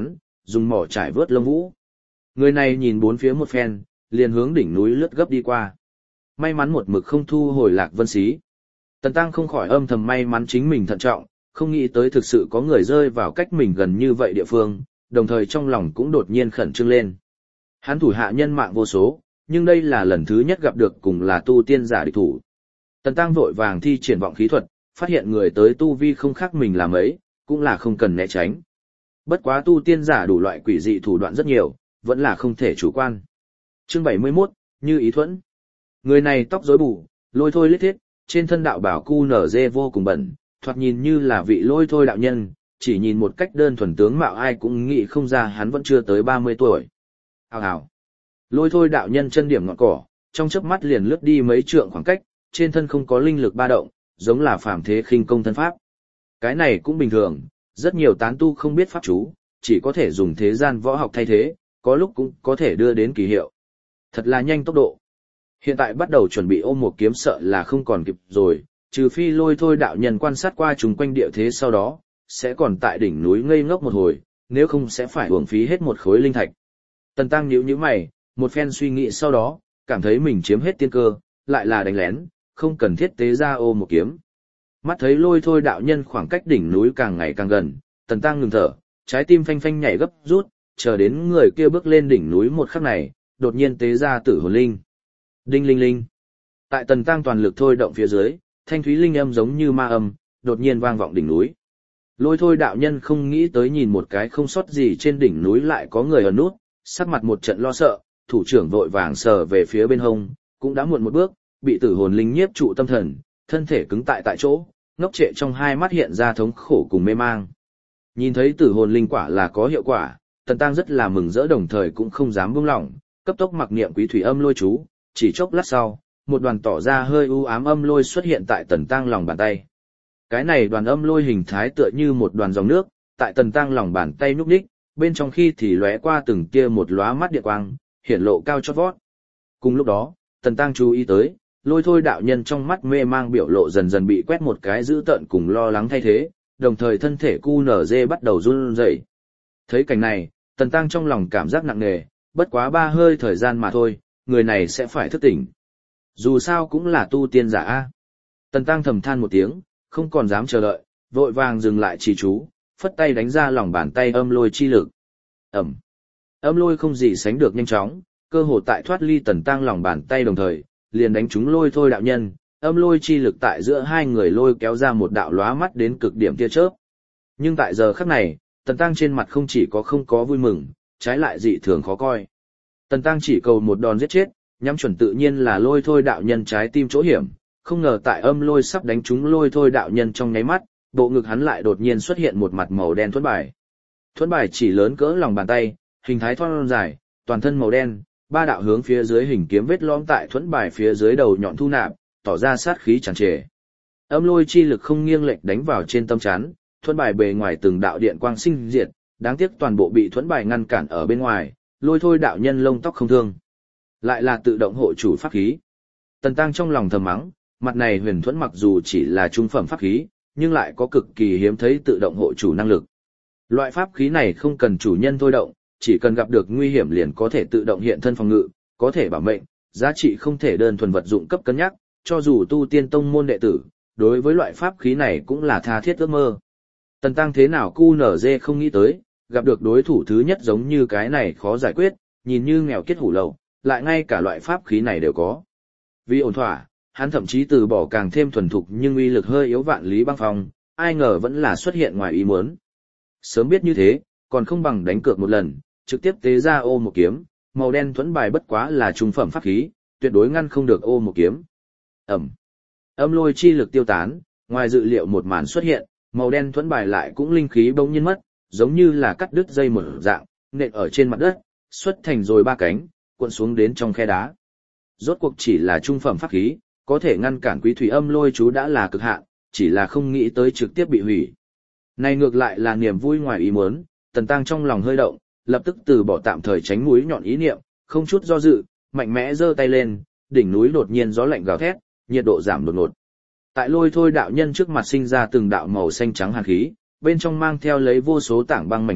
dùng mỏ trải vớt lông vũ. Người này nhìn bốn phía một phen, liền hướng đỉnh núi lướt gấp đi qua. May mắn một mực không thu hồi Lạc Vân Xí. Tần Tăng không khỏi âm thầm may mắn chính mình thận trọng, không nghĩ tới thực sự có người rơi vào cách mình gần như vậy địa phương, đồng thời trong lòng cũng đột nhiên khẩn trương lên. Hắn thủ hạ nhân mạng vô số, nhưng đây là lần thứ nhất gặp được cùng là tu tiên giả địch thủ. Tần Tăng vội vàng thi triển vọng khí thuật, phát hiện người tới tu vi không khác mình làm ấy, cũng là không cần né tránh. Bất quá tu tiên giả đủ loại quỷ dị thủ đoạn rất nhiều, vẫn là không thể chủ quan. Chương 71, Như Ý Thuẫn. Người này tóc rối bù, lôi thôi lết thiết, trên thân đạo bảo cu nở dê vô cùng bẩn, thoạt nhìn như là vị lôi thôi đạo nhân, chỉ nhìn một cách đơn thuần tướng mạo ai cũng nghĩ không ra hắn vẫn chưa tới 30 tuổi. Hào hào. Lôi thôi đạo nhân chân điểm ngọn cỏ, trong chớp mắt liền lướt đi mấy trượng khoảng cách, trên thân không có linh lực ba động, giống là phàm thế khinh công thân pháp. Cái này cũng bình thường, rất nhiều tán tu không biết pháp chú, chỉ có thể dùng thế gian võ học thay thế, có lúc cũng có thể đưa đến kỳ hiệu. Thật là nhanh tốc độ. Hiện tại bắt đầu chuẩn bị ôm một kiếm sợ là không còn kịp rồi, trừ phi lôi thôi đạo nhân quan sát qua chung quanh địa thế sau đó, sẽ còn tại đỉnh núi ngây ngốc một hồi, nếu không sẽ phải uổng phí hết một khối linh thạch. Tần Tăng nhíu nhíu mày, một phen suy nghĩ sau đó, cảm thấy mình chiếm hết tiên cơ, lại là đánh lén, không cần thiết tế ra ôm một kiếm. Mắt thấy lôi thôi đạo nhân khoảng cách đỉnh núi càng ngày càng gần, Tần Tăng ngừng thở, trái tim phanh phanh nhảy gấp rút, chờ đến người kia bước lên đỉnh núi một khắc này, đột nhiên tế ra tử hồn linh. Đinh linh linh. Tại Tần Tăng toàn lực thôi động phía dưới, thanh thúy linh âm giống như ma âm, đột nhiên vang vọng đỉnh núi. Lôi thôi đạo nhân không nghĩ tới nhìn một cái không sót gì trên đỉnh núi lại có người ở nút, sắc mặt một trận lo sợ, thủ trưởng vội vàng sờ về phía bên hông, cũng đã muộn một bước, bị tử hồn linh nhiếp trụ tâm thần, thân thể cứng tại chỗ, ngốc trệ trong hai mắt hiện ra thống khổ cùng mê mang. Nhìn thấy tử hồn linh quả là có hiệu quả, Tần Tăng rất là mừng rỡ đồng thời cũng không dám buông lỏng, cấp tốc mặc niệm quý thủy âm lôi chú, chỉ chốc lát sau, một đoàn tỏ ra hơi u ám âm lôi xuất hiện tại Tần Tăng lòng bàn tay. Cái này đoàn âm lôi hình thái tựa như một đoàn dòng nước, tại Tần Tăng lòng bàn tay nhúc nhích, bên trong khi thì lóe qua từng tia một lóa mắt điện quang, hiển lộ cao chót vót. Cùng lúc đó, Tần Tăng chú ý tới, lôi thôi đạo nhân trong mắt mê mang biểu lộ dần dần bị quét một cái dữ tợn cùng lo lắng thay thế, đồng thời thân thể cu nở dê bắt đầu run rẩy. Thấy cảnh này, Tần Tăng trong lòng cảm giác nặng nề, bất quá 3 hơi thời gian mà thôi, người này sẽ phải thức tỉnh. Dù sao cũng là tu tiên giả a. Tần Tăng thầm than một tiếng, không còn dám chờ đợi, vội vàng dừng lại trì chú, phất tay đánh ra lòng bàn tay âm lôi chi lực. Ẩm. Âm lôi không gì sánh được nhanh chóng, cơ hồ tại thoát ly Tần Tăng lòng bàn tay đồng thời, liền đánh trúng lôi thôi đạo nhân, âm lôi chi lực tại giữa hai người lôi kéo ra một đạo lóa mắt đến cực điểm tia chớp. Nhưng tại giờ khắc này, Tần Tăng trên mặt không chỉ có không có vui mừng, trái lại dị thường khó coi. Tần Tăng chỉ cầu một đòn giết chết, nhắm chuẩn tự nhiên là lôi thôi đạo nhân trái tim chỗ hiểm, không ngờ tại âm lôi sắp đánh trúng lôi thôi đạo nhân trong nháy mắt, bộ ngực hắn lại đột nhiên xuất hiện một mặt màu đen thuẫn bài. Thuẫn bài chỉ lớn cỡ lòng bàn tay, hình thái thon dài, toàn thân màu đen, 3 đạo hướng phía dưới hình kiếm vết lõm tại thuẫn bài phía dưới đầu nhọn thu nạp, tỏ ra sát khí tràn trề. Âm lôi chi lực không nghiêng lệch đánh vào trên tâm chắn, thuẫn bài bề ngoài từng đạo điện quang sinh diệt, đáng tiếc toàn bộ bị thuẫn bài ngăn cản ở bên ngoài, lôi thôi đạo nhân lông tóc không thương. Lại là tự động hộ chủ pháp khí. Tần Tăng trong lòng thầm mắng, mặt này huyền thuẫn mặc dù chỉ là trung phẩm pháp khí, nhưng lại có cực kỳ hiếm thấy tự động hộ chủ năng lực. Loại pháp khí này không cần chủ nhân thôi động, chỉ cần gặp được nguy hiểm liền có thể tự động hiện thân phòng ngự, có thể bảo mệnh, giá trị không thể đơn thuần vật dụng cấp cân nhắc, cho dù tu tiên tông môn đệ tử, đối với loại pháp khí này cũng là tha thiết ước mơ. Tần Tăng thế nào cu nở dê không nghĩ tới, gặp được đối thủ thứ nhất giống như cái này khó giải quyết, nhìn như nghèo kiết hủ lậu, lại ngay cả loại pháp khí này đều có. Vì ổn thỏa, hắn thậm chí từ bỏ càng thêm thuần thục nhưng uy lực hơi yếu vạn lý băng phong, ai ngờ vẫn là xuất hiện ngoài ý muốn. Sớm biết như thế, còn không bằng đánh cược một lần, trực tiếp tế ra ô một kiếm, màu đen thuẫn bài bất quá là trung phẩm pháp khí, tuyệt đối ngăn không được ô một kiếm. Ẩm. Âm lôi chi lực tiêu tán, ngoài dự liệu một màn xuất hiện, màu đen thuẫn bài lại cũng linh khí bỗng nhiên mất, giống như là cắt đứt dây một dạng, nện ở trên mặt đất, xuất thành rồi 3 cánh, cuộn xuống đến trong khe đá. Rốt cuộc chỉ là trung phẩm pháp khí, có thể ngăn cản quý thủy âm lôi chú đã là cực hạn, chỉ là không nghĩ tới trực tiếp bị hủy. Này ngược lại là niềm vui ngoài ý muốn, Tần Tăng trong lòng hơi động, lập tức từ bỏ tạm thời tránh mũi nhọn ý niệm, không chút do dự, mạnh mẽ giơ tay lên, đỉnh núi đột nhiên gió lạnh gào thét, nhiệt độ giảm đột ngột. Tại lôi thôi đạo nhân trước mặt sinh ra từng đạo màu xanh trắng hàn khí, bên trong mang theo lấy vô số tảng băng mảnh vụn,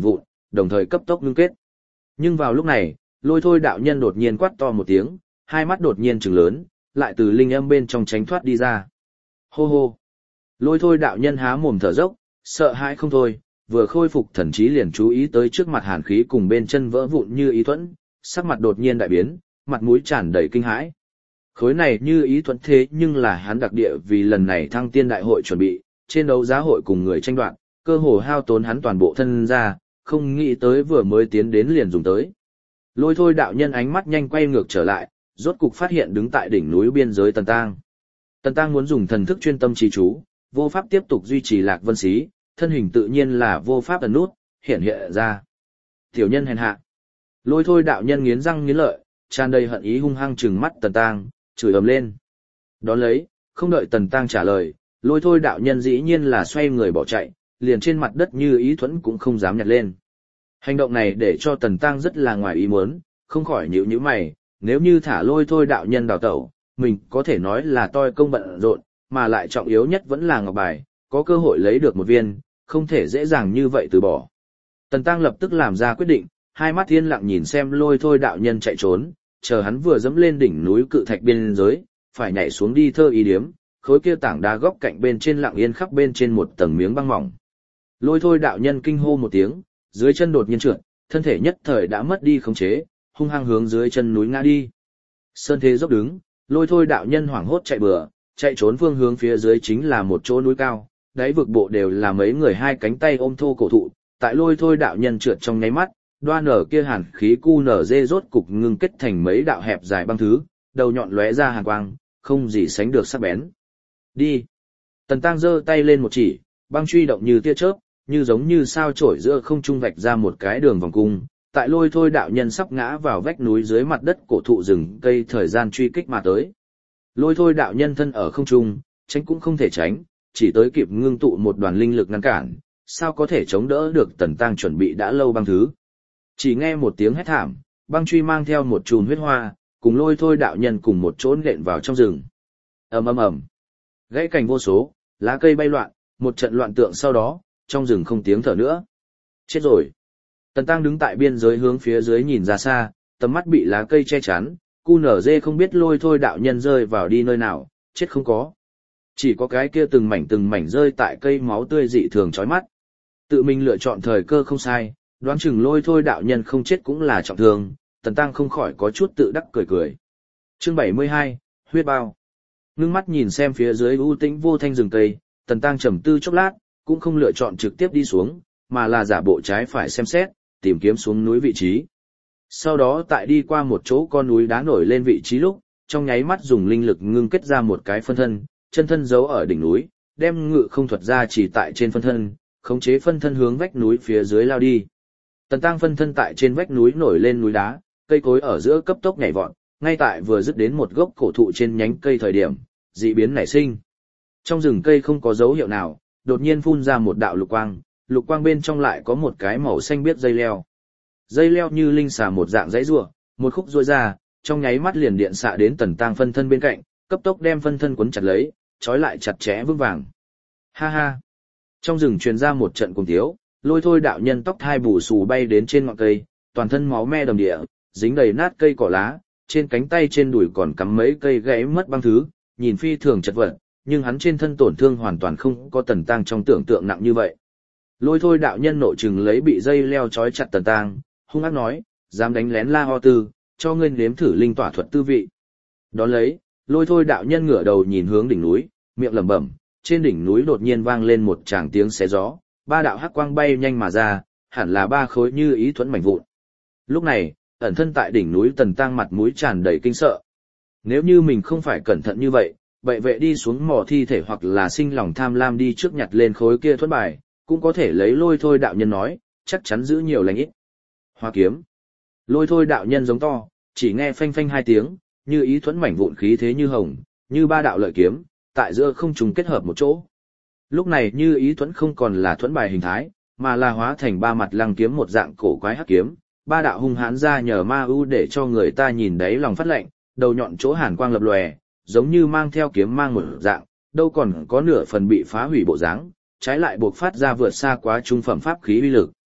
đồng thời cấp tốc ngưng kết. Nhưng vào lúc này, Lôi Thôi đạo nhân đột nhiên quát to một tiếng, hai mắt đột nhiên trừng lớn, lại từ linh âm bên trong tránh thoát đi ra. Hô hô. Lôi Thôi đạo nhân há mồm thở dốc, sợ hãi không thôi, vừa khôi phục thần trí liền chú ý tới trước mặt hàn khí cùng bên chân vỡ vụn như ý thuẫn, sắc mặt đột nhiên đại biến, mặt mũi tràn đầy kinh hãi. Khối này như ý thuẫn thế nhưng là hắn đặc địa vì lần này thăng tiên đại hội chuẩn bị, trên đấu giá hội cùng người tranh đoạt, cơ hồ hao tốn hắn toàn bộ thân ra, không nghĩ tới vừa mới tiến đến liền dùng tới. Lôi Thôi đạo nhân ánh mắt nhanh quay ngược trở lại, rốt cục phát hiện đứng tại đỉnh núi biên giới Tần Tang. Tần Tang muốn dùng thần thức chuyên tâm trì chú, vô pháp tiếp tục duy trì Lạc Vân Xí, thân hình tự nhiên là vô pháp ẩn nút, hiện ra. Tiểu nhân hèn hạ. Lôi Thôi đạo nhân nghiến răng nghiến lợi, tràn đầy hận ý hung hăng trừng mắt Tần Tang, chửi ầm lên. Đón lấy, không đợi Tần Tang trả lời, Lôi Thôi đạo nhân dĩ nhiên là xoay người bỏ chạy, liền trên mặt đất như ý thuẫn cũng không dám nhặt lên. Hành động này để cho Tần Tăng rất là ngoài ý muốn, không khỏi nhíu nhíu mày, nếu như thả Lôi Thôi đạo nhân đào tẩu, mình có thể nói là toi công bận rộn, mà lại trọng yếu nhất vẫn là ngọc bài, có cơ hội lấy được một viên, không thể dễ dàng như vậy từ bỏ. Tần Tăng lập tức làm ra quyết định, hai mắt yên lặng nhìn xem Lôi Thôi đạo nhân chạy trốn, chờ hắn vừa dẫm lên đỉnh núi cự thạch biên giới, phải nhảy xuống đi thơ ý điếm, khối kia tảng đá góc cạnh bên trên lặng yên khắp bên trên một tầng miếng băng mỏng. Lôi Thôi đạo nhân kinh hô một tiếng, dưới chân đột nhiên trượt, thân thể nhất thời đã mất đi khống chế, hung hăng hướng dưới chân núi ngã đi. Sơn thế dốc đứng, Lôi Thôi đạo nhân hoảng hốt chạy bừa, chạy trốn phương hướng phía dưới chính là một chỗ núi cao, đáy vực bộ đều là mấy người hai cánh tay ôm thô cổ thụ, tại Lôi Thôi đạo nhân trượt trong nháy mắt, đoan nở kia hàn khí cu nở dê rốt cục ngưng kết thành mấy đạo hẹp dài băng thứ, đầu nhọn lóe ra hàn quang, không gì sánh được sắc bén. Đi. Tần Tăng giơ tay lên một chỉ, băng truy động như tia chớp, như giống như sao chổi giữa không trung vạch ra một cái đường vòng cung, tại Lôi Thôi đạo nhân sắp ngã vào vách núi dưới mặt đất cổ thụ rừng cây thời gian truy kích mà tới. Lôi Thôi đạo nhân thân ở không trung, tránh cũng không thể tránh, chỉ tới kịp ngưng tụ một đoàn linh lực ngăn cản, sao có thể chống đỡ được Tần Tăng chuẩn bị đã lâu băng thứ. Chỉ nghe một tiếng hét thảm, băng truy mang theo một chùm huyết hoa, cùng Lôi Thôi đạo nhân cùng một chỗ nện vào trong rừng. Ầm ầm ầm. Gãy cành vô số, lá cây bay loạn, một trận loạn tượng sau đó, trong rừng không tiếng thở nữa. Chết rồi. Tần Tăng đứng tại biên giới hướng phía dưới nhìn ra xa, tầm mắt bị lá cây che chắn, cu nở dê không biết Lôi Thôi đạo nhân rơi vào đi nơi nào, chết không có. Chỉ có cái kia từng mảnh rơi tại cây máu tươi dị thường chói mắt. Tự mình lựa chọn thời cơ không sai, đoán chừng Lôi Thôi đạo nhân không chết cũng là trọng thương, Tần Tăng không khỏi có chút tự đắc cười cười. Chương 72, huyết bao. Ngưng mắt nhìn xem phía dưới u tĩnh vô thanh rừng cây, Tần Tăng trầm tư chốc lát, cũng không lựa chọn trực tiếp đi xuống, mà là giả bộ trái phải xem xét, tìm kiếm xuống núi vị trí. Sau đó tại đi qua một chỗ con núi đá nổi lên vị trí lúc, trong nháy mắt dùng linh lực ngưng kết ra một cái phân thân, chân thân giấu ở đỉnh núi, đem ngự không thuật ra chỉ tại trên phân thân, khống chế phân thân hướng vách núi phía dưới lao đi. Tần Tăng phân thân tại trên vách núi nổi lên núi đá, cây cối ở giữa cấp tốc nhảy vọt, ngay tại vừa dứt đến một gốc cổ thụ trên nhánh cây thời điểm, dị biến nảy sinh. Trong rừng cây không có dấu hiệu nào, đột nhiên phun ra một đạo lục quang bên trong lại có một cái màu xanh biếc dây leo. Dây leo như linh xà một dạng dãy rùa, một khúc duỗi ra, trong nháy mắt liền điện xạ đến Tần Tăng phân thân bên cạnh, cấp tốc đem phân thân quấn chặt lấy, trói lại chặt chẽ vững vàng. Ha ha. Trong rừng truyền ra một trận cuồng tiếu, Lôi Thôi đạo nhân tóc hai bù xù bay đến trên ngọn cây, toàn thân máu me đầm địa, dính đầy nát cây cỏ lá, trên cánh tay trên đùi còn cắm mấy cây gãy mất băng thứ, nhìn phi thường chật vật, nhưng hắn trên thân tổn thương hoàn toàn không có Tần Tăng trong tưởng tượng nặng như vậy. Lôi Thôi đạo nhân nội chừng lấy bị dây leo trói chặt Tần Tăng, hung ác nói, dám đánh lén La Ho Tư, cho ngươi nếm thử linh tỏa thuật tư vị. Đón lấy, Lôi Thôi đạo nhân ngửa đầu nhìn hướng đỉnh núi, miệng lẩm bẩm, trên đỉnh núi đột nhiên vang lên một tràng tiếng xé gió, ba đạo hắc quang bay nhanh mà ra, hẳn là ba khối như ý thuẫn mảnh vụn. Lúc này, ẩn thân tại đỉnh núi Tần Tăng mặt mũi tràn đầy kinh sợ. Nếu như mình không phải cẩn thận như vậy, bệ vệ đi xuống mò thi thể hoặc là sinh lòng tham lam đi trước nhặt lên khối kia thuẫn bài, cũng có thể lấy Lôi Thôi đạo nhân nói, chắc chắn giữ nhiều lành ít. Hoa kiếm. Lôi Thôi đạo nhân giống to, chỉ nghe phanh phanh hai tiếng, như ý thuẫn mảnh vụn khí thế như hồng, như ba đạo lợi kiếm, tại giữa không trùng kết hợp một chỗ. Lúc này như ý thuẫn không còn là thuẫn bài hình thái, mà là hóa thành ba mặt lăng kiếm một dạng cổ quái hắc kiếm, ba đạo hung hãn ra nhờ ma ưu để cho người ta nhìn đáy lòng phát lạnh, đầu nhọn chỗ hàn quang lập lòe, giống như mang theo kiếm mang một dạng, đâu còn có nửa phần bị phá hủy bộ dáng, trái lại buộc phát ra vượt xa quá trung phẩm pháp khí uy lực.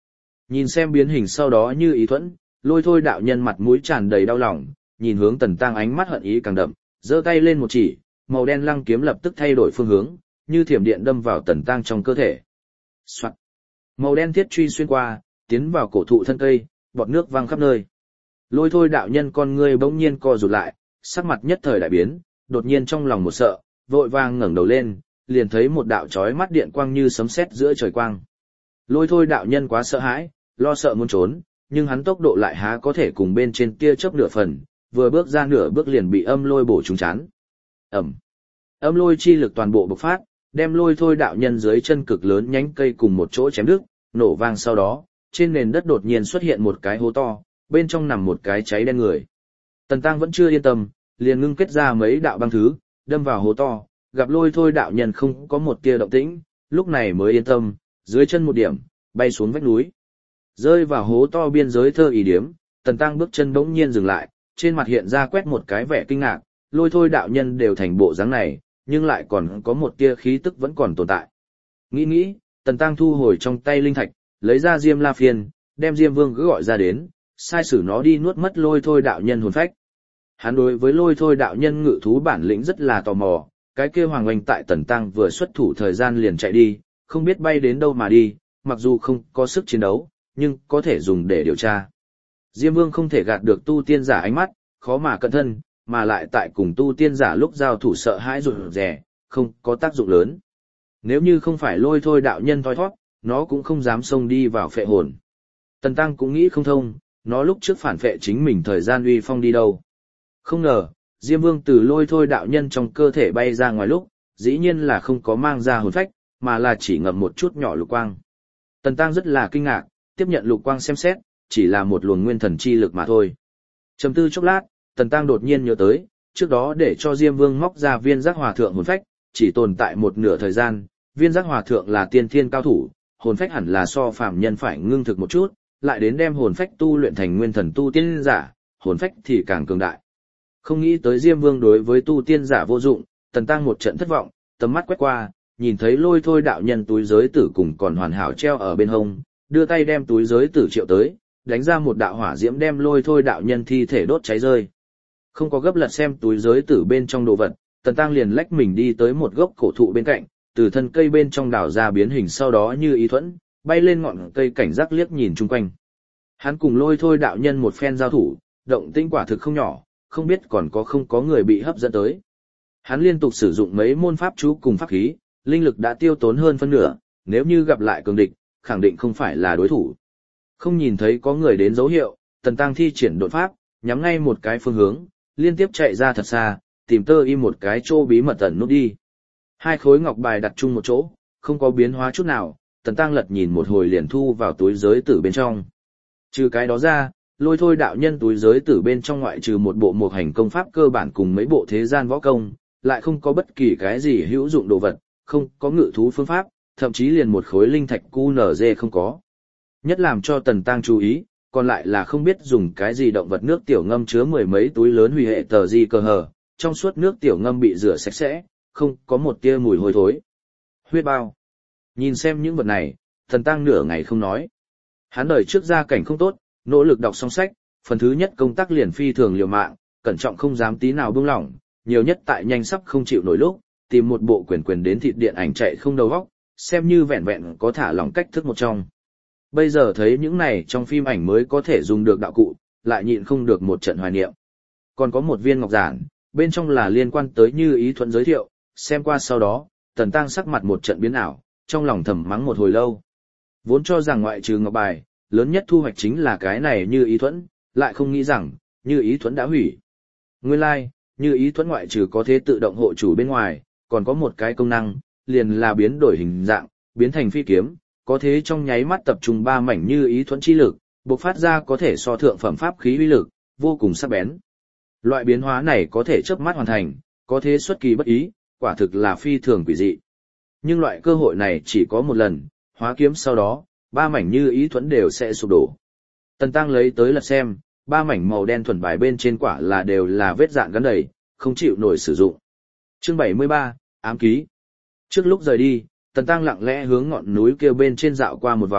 Nhìn xem biến hình sau đó như ý thuẫn, lôi thôi đạo nhân mặt mũi tràn đầy đau lòng, nhìn hướng Tần Tăng ánh mắt hận ý càng đậm, giơ tay lên một chỉ, màu đen lăng kiếm lập tức thay đổi phương hướng, như thiểm điện đâm vào Tần Tăng trong cơ thể. Soạt. Màu đen thiết truy xuyên qua, tiến vào cổ thụ thân cây, bọt nước văng khắp nơi. Lôi thôi đạo nhân con ngươi bỗng nhiên co rụt lại, sắc mặt nhất thời đại biến, đột nhiên trong lòng một sợ, vội vàng ngẩng đầu lên, liền thấy một đạo chói mắt điện quang như sấm sét giữa trời quang. Lôi thôi đạo nhân quá sợ hãi, lo sợ muốn trốn, nhưng hắn tốc độ lại há có thể cùng bên trên tia chớp nửa phần, vừa bước ra nửa bước liền bị âm lôi bổ trúng chán. Ẩm. Âm lôi chi lực toàn bộ bộc phát, đem lôi thôi đạo nhân dưới chân cực lớn nhánh cây cùng một chỗ chém đứt, nổ vang sau đó, trên nền đất đột nhiên xuất hiện một cái hố to, bên trong nằm một cái cháy đen người. Tần Tăng vẫn chưa yên tâm, liền ngưng kết ra mấy đạo băng thứ, đâm vào hố to, gặp lôi thôi đạo nhân không có một tia động tĩnh, lúc này mới yên tâm, dưới chân một điểm, bay xuống vách núi. Rơi vào hố to biên giới thơ ý điếm, Tần Tăng bước chân bỗng nhiên dừng lại, trên mặt hiện ra quét một cái vẻ kinh ngạc, lôi thôi đạo nhân đều thành bộ dáng này, nhưng lại còn có một tia khí tức vẫn còn tồn tại. Nghĩ, Tần Tăng thu hồi trong tay linh thạch, lấy ra Diêm La Phiên, đem Diêm Vương cứ gọi ra đến, sai sử nó đi nuốt mất lôi thôi đạo nhân hồn phách. Hắn đối với lôi thôi đạo nhân ngự thú bản lĩnh rất là tò mò, cái kia hoàng oanh tại Tần Tăng vừa xuất thủ thời gian liền chạy đi, không biết bay đến đâu mà đi, mặc dù không có sức chiến đấu, nhưng có thể dùng để điều tra. Diêm Vương không thể gạt được tu tiên giả ánh mắt, khó mà cẩn thân, mà lại tại cùng tu tiên giả lúc giao thủ sợ hãi rụt rè, không có tác dụng lớn. Nếu như không phải lôi thôi đạo nhân thoi thoát, nó cũng không dám xông đi vào phệ hồn. Tần Tăng cũng nghĩ không thông, nó lúc trước phản phệ chính mình thời gian uy phong đi đâu. Không ngờ, Diêm Vương từ lôi thôi đạo nhân trong cơ thể bay ra ngoài lúc, dĩ nhiên là không có mang ra hồn phách, mà là chỉ ngậm một chút nhỏ lục quang. Tần Tăng rất là kinh ngạc, tiếp nhận lục quang xem xét, chỉ là một luồng nguyên thần chi lực mà thôi. Trầm tư chốc lát, Tần Tăng đột nhiên nhớ tới, trước đó để cho Diêm Vương móc ra viên giác hòa thượng hồn phách, chỉ tồn tại một nửa thời gian, viên giác hòa thượng là tiên thiên cao thủ, hồn phách hẳn là so phàm nhân phải ngưng thực một chút, lại đến đem hồn phách tu luyện thành nguyên thần tu tiên giả, hồn phách thì càng cường đại. Không nghĩ tới Diêm Vương đối với tu tiên giả vô dụng, Tần Tăng một trận thất vọng, tầm mắt quét qua, nhìn thấy lôi thôi đạo nhân túi giới tử cùng còn hoàn hảo treo ở bên hông, đưa tay đem túi giới tử triệu tới, đánh ra một đạo hỏa diễm đem lôi thôi đạo nhân thi thể đốt cháy rơi. Không có gấp lật xem túi giới tử bên trong đồ vật, Tần Tăng liền lách mình đi tới một gốc cổ thụ bên cạnh, từ thân cây bên trong đào ra biến hình sau đó như ý thuẫn, bay lên ngọn cây cảnh giác liếc nhìn chung quanh. Hắn cùng lôi thôi đạo nhân một phen giao thủ, động tĩnh quả thực không nhỏ, không biết còn không có người bị hấp dẫn tới. Hắn liên tục sử dụng mấy môn pháp chú cùng pháp khí, linh lực đã tiêu tốn hơn phân nửa, nếu như gặp lại cường địch, khẳng định không phải là đối thủ. Không nhìn thấy có người đến dấu hiệu, Tần Tăng thi triển đột pháp, nhắm ngay một cái phương hướng, liên tiếp chạy ra thật xa, tìm tơ im một cái chỗ bí mật ẩn nút đi. Hai khối ngọc bài đặt chung một chỗ, không có biến hóa chút nào, Tần Tăng lật nhìn một hồi liền thu vào túi giới tử bên trong. Trừ cái đó ra, lôi thôi đạo nhân túi giới tử bên trong ngoại trừ một bộ một hành công pháp cơ bản cùng mấy bộ thế gian võ công, lại không có bất kỳ cái gì hữu dụng đồ vật, không có ngự thú phương pháp, thậm chí liền một khối linh thạch QNZ không có. Nhất làm cho Tần Tăng chú ý, còn lại là không biết dùng cái gì động vật nước tiểu ngâm chứa mười mấy túi lớn hủy hệ tờ di cơ hờ, trong suốt nước tiểu ngâm bị rửa sạch sẽ, không có một tia mùi hôi thối. Huyết bao. Nhìn xem những vật này, Tần Tăng nửa ngày không nói. Hắn đời trước gia cảnh không tốt, nỗ lực đọc xong sách, phần thứ nhất công tác liền phi thường liều mạng, cẩn trọng không dám tí nào buông lỏng, nhiều nhất tại nhanh sắp không chịu nổi lúc, tìm một bộ quyền đến thịt điện ảnh chạy không đầu óc, xem như vẹn vẹn có thả lỏng cách thức một trong. Bây giờ thấy những này trong phim ảnh mới có thể dùng được đạo cụ, lại nhịn không được một trận hoài niệm. Còn có một viên ngọc giản, bên trong là liên quan tới Như Ý Thuẫn giới thiệu, xem qua sau đó, Tần Tăng sắc mặt một trận biến ảo, trong lòng thầm mắng một hồi lâu. Vốn cho rằng ngoại trừ ngọc bài, lớn nhất thu hoạch chính là cái này Như Ý Thuẫn, lại không nghĩ rằng, Như Ý Thuẫn đã hủy. Nguyên lai, Như Ý Thuẫn ngoại trừ có thể tự động hộ chủ bên ngoài, còn có một cái công năng, liền là biến đổi hình dạng, biến thành phi kiếm, có thế trong nháy mắt tập trung 3 mảnh Như Ý Thuẫn chi lực, bộc phát ra có thể so thượng phẩm pháp khí uy lực, vô cùng sắc bén. Loại biến hóa này có thể chớp mắt hoàn thành, có thế xuất kỳ bất ý, quả thực là phi thường quỷ dị. Nhưng loại cơ hội này chỉ có một lần, hóa kiếm sau đó, 3 mảnh Như Ý Thuẫn đều sẽ sụp đổ. Tần Tăng lấy tới lật xem, 3 mảnh màu đen thuần bài bên trên quả là đều là vết dạn gắn đầy, không chịu nổi sử dụng. Chương 73, ám ký. Trước lúc rời đi, Tần Tăng lặng lẽ hướng ngọn núi kia bên trên dạo qua một vòng,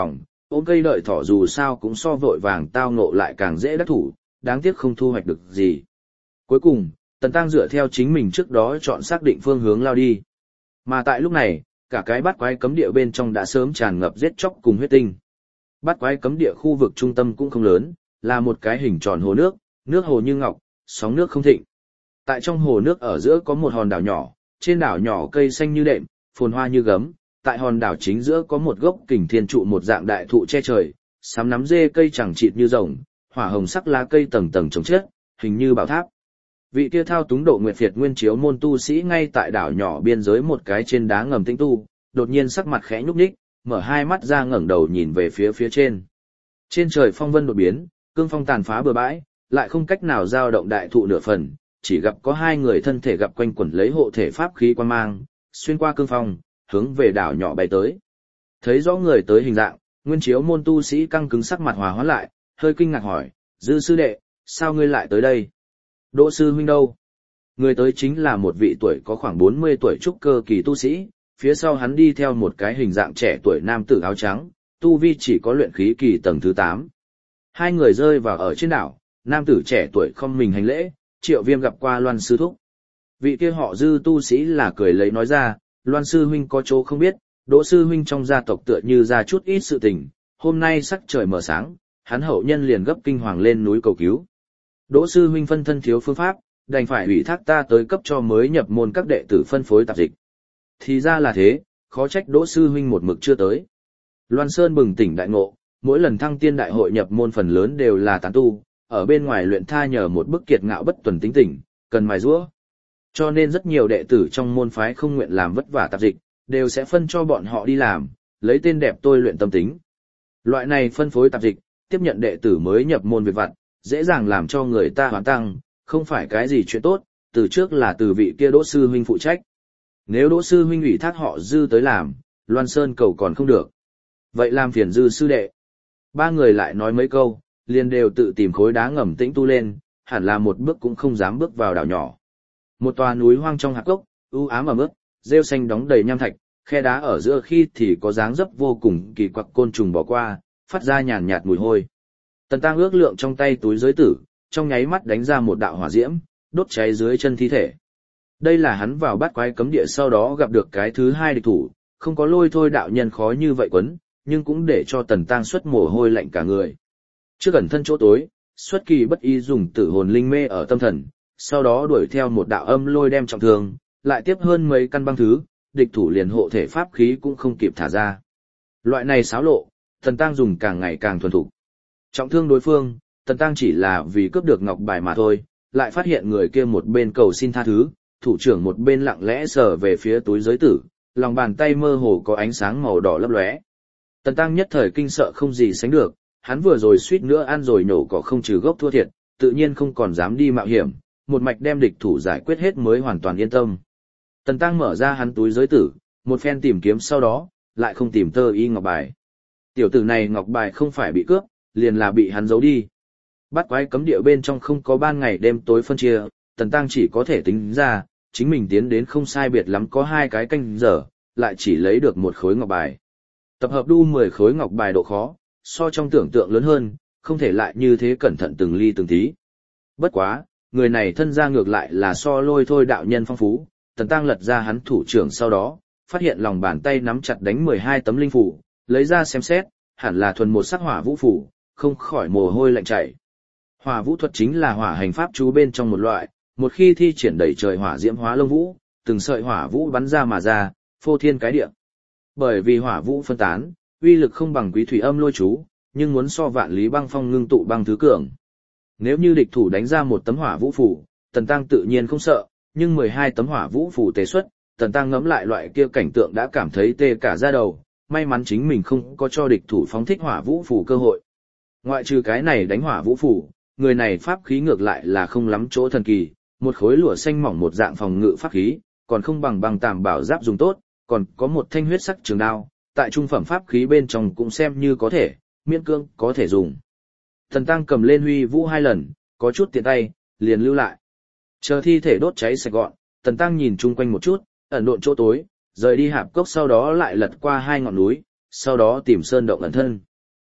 ôm cây đợi thỏ dù sao cũng so vội vàng tao ngộ lại càng dễ đắc thủ, đáng tiếc không thu hoạch được gì. Cuối cùng, Tần Tăng dựa theo chính mình trước đó chọn xác định phương hướng lao đi. Mà tại lúc này, cả cái bát quái cấm địa bên trong đã sớm tràn ngập giết chóc cùng huyết tinh. Bát quái cấm địa khu vực trung tâm cũng không lớn, là một cái hình tròn hồ nước, nước hồ như ngọc, sóng nước không thịnh. Tại trong hồ nước ở giữa có một hòn đảo nhỏ, trên đảo nhỏ cây xanh như đệm, phồn hoa như gấm, tại hòn đảo chính giữa có một gốc kình thiên trụ một dạng đại thụ che trời, sám nắm dê cây chẳng chịt như rồng, hỏa hồng sắc lá cây tầng tầng chồng chất, hình như bảo tháp. Vị kia thao túng độ nguyệt phiệt nguyên chiếu môn tu sĩ ngay tại đảo nhỏ biên giới một cái trên đá ngầm tĩnh tu, đột nhiên sắc mặt khẽ nhúc nhích, mở hai mắt ra ngẩng đầu nhìn về phía trên. Trên trời phong vân đột biến, cương phong tàn phá bừa bãi, lại không cách nào dao động đại thụ nửa phần, chỉ gặp có hai người thân thể gặp quanh quẩn lấy hộ thể pháp khí quan mang, xuyên qua cương phong, hướng về đảo nhỏ bay tới. Thấy rõ người tới hình dạng, nguyên chiếu môn tu sĩ căng cứng sắc mặt hòa hoãn lại, hơi kinh ngạc hỏi, Dư sư đệ, sao ngươi lại tới đây? Đỗ sư huynh đâu? Người tới chính là một vị tuổi có khoảng 40 tuổi trúc cơ kỳ tu sĩ, phía sau hắn đi theo một cái hình dạng trẻ tuổi nam tử áo trắng, tu vi chỉ có luyện khí kỳ tầng thứ 8. Hai người rơi vào ở trên đảo, nam tử trẻ tuổi không mình hành lễ, Triệu Viêm gặp qua Loan sư thúc. Vị kia họ Dư tu sĩ là cười lấy nói ra, Loan sư huynh có chỗ không biết, Đỗ sư huynh trong gia tộc tựa như ra chút ít sự tình, hôm nay sắc trời mở sáng, hắn hậu nhân liền gấp kinh hoàng lên núi cầu cứu. Đỗ sư huynh phân thân thiếu phương pháp, đành phải ủy thác ta tới cấp cho mới nhập môn các đệ tử phân phối tạp dịch. Thì ra là thế, khó trách Đỗ sư huynh một mực chưa tới. Loan Sơn bừng tỉnh đại ngộ, mỗi lần thăng tiên đại hội nhập môn phần lớn đều là tán tu, ở bên ngoài luyện tha nhờ một bức kiệt ngạo bất tuần tính tình, cần mài giũa. Cho nên rất nhiều đệ tử trong môn phái không nguyện làm vất vả tạp dịch, đều sẽ phân cho bọn họ đi làm, lấy tên đẹp tôi luyện tâm tính. Loại này phân phối tạp dịch, tiếp nhận đệ tử mới nhập môn việc vặt, dễ dàng làm cho người ta hoán tăng, không phải cái gì chuyện tốt, từ trước là từ vị kia Đỗ sư huynh phụ trách. Nếu Đỗ sư huynh ủy thác họ Dư tới làm, Loan Sơn cầu còn không được. Vậy làm phiền Dư sư đệ. Ba người lại nói mấy câu, liền đều tự tìm khối đá ngầm tĩnh tu lên, hẳn là một bước cũng không dám bước vào đảo nhỏ. Một tòa núi hoang trong hạp gốc, u ám ẩm ướt, rêu xanh đóng đầy nham thạch, khe đá ở giữa khi thì có dáng dấp vô cùng kỳ quặc côn trùng bỏ qua, phát ra nhàn nhạt mùi hôi. Tần Tăng ước lượng trong tay túi giới tử, trong nháy mắt đánh ra một đạo hỏa diễm, đốt cháy dưới chân thi thể. Đây là hắn vào bát quái cấm địa sau đó gặp được cái thứ hai địch thủ, không có lôi thôi đạo nhân khó như vậy quấn, nhưng cũng để cho Tần Tăng xuất mồ hôi lạnh cả người. Trước ẩn thân chỗ tối, xuất kỳ bất ý dùng tử hồn linh mê ở tâm thần, sau đó đuổi theo một đạo âm lôi đem trọng thương, lại tiếp hơn mấy căn băng thứ, địch thủ liền hộ thể pháp khí cũng không kịp thả ra. Loại này xáo lộ, Tần Tăng dùng càng ngày càng thuần thục. Trọng thương đối phương, Tần Tăng chỉ là vì cướp được ngọc bài mà thôi, lại phát hiện người kia một bên cầu xin tha thứ, thủ trưởng một bên lặng lẽ sờ về phía túi giới tử, lòng bàn tay mơ hồ có ánh sáng màu đỏ lấp lóe. Tần Tăng nhất thời kinh sợ không gì sánh được, hắn vừa rồi suýt nữa ăn rồi nổ cỏ không trừ gốc thua thiệt, tự nhiên không còn dám đi mạo hiểm, một mạch đem địch thủ giải quyết hết mới hoàn toàn yên tâm. Tần Tăng mở ra hắn túi giới tử, một phen tìm kiếm sau đó, lại không tìm tơ y ngọc bài. Tiểu tử này ngọc bài không phải bị cướp, liền là bị hắn giấu đi. Bát quái cấm địa bên trong không có ban ngày đêm tối phân chia, Tần Tăng chỉ có thể tính ra, chính mình tiến đến không sai biệt lắm có 2 cái canh giờ, lại chỉ lấy được một khối ngọc bài. Tập hợp đu 10 khối ngọc bài độ khó, so trong tưởng tượng lớn hơn, không thể lại như thế cẩn thận từng ly từng tí. Bất quá, người này thân ra ngược lại là so lôi thôi đạo nhân phong phú, Tần Tăng lật ra hắn thủ trưởng sau đó, phát hiện lòng bàn tay nắm chặt đánh 12 tấm linh phủ, lấy ra xem xét, hẳn là thuần một sắc hỏa vũ phủ, không khỏi mồ hôi lạnh chảy. Hỏa vũ thuật chính là hỏa hành pháp chú bên trong một loại, một khi thi triển đẩy trời hỏa diễm hóa lông vũ, từng sợi hỏa vũ bắn ra mà ra, phô thiên cái địa. Bởi vì hỏa vũ phân tán, uy lực không bằng quý thủy âm lôi chú, nhưng muốn so vạn lý băng phong ngưng tụ băng thứ cường. Nếu như địch thủ đánh ra một tấm hỏa vũ phủ, Tần Tăng tự nhiên không sợ, nhưng 12 tấm hỏa vũ phủ tế xuất, Tần Tăng ngẫm lại loại kia cảnh tượng đã cảm thấy tê cả da đầu, may mắn chính mình không có cho địch thủ phóng thích hỏa vũ phủ cơ hội. Ngoại trừ cái này đánh hỏa vũ phủ, người này pháp khí ngược lại là không lắm chỗ thần kỳ, một khối lụa xanh mỏng một dạng phòng ngự pháp khí, còn không bằng băng tàm bảo giáp dùng tốt, còn có một thanh huyết sắc trường đao, tại trung phẩm pháp khí bên trong cũng xem như có thể, miễn cưỡng có thể dùng. Tần Tăng cầm lên huy vũ 2 lần, có chút tiện tay, liền lưu lại. Chờ thi thể đốt cháy sạch gọn, Tần Tăng nhìn chung quanh một chút, ẩn độn chỗ tối, rời đi hạp cốc sau đó lại lật qua 2 ngọn núi, sau đó tìm sơn động ẩn thân.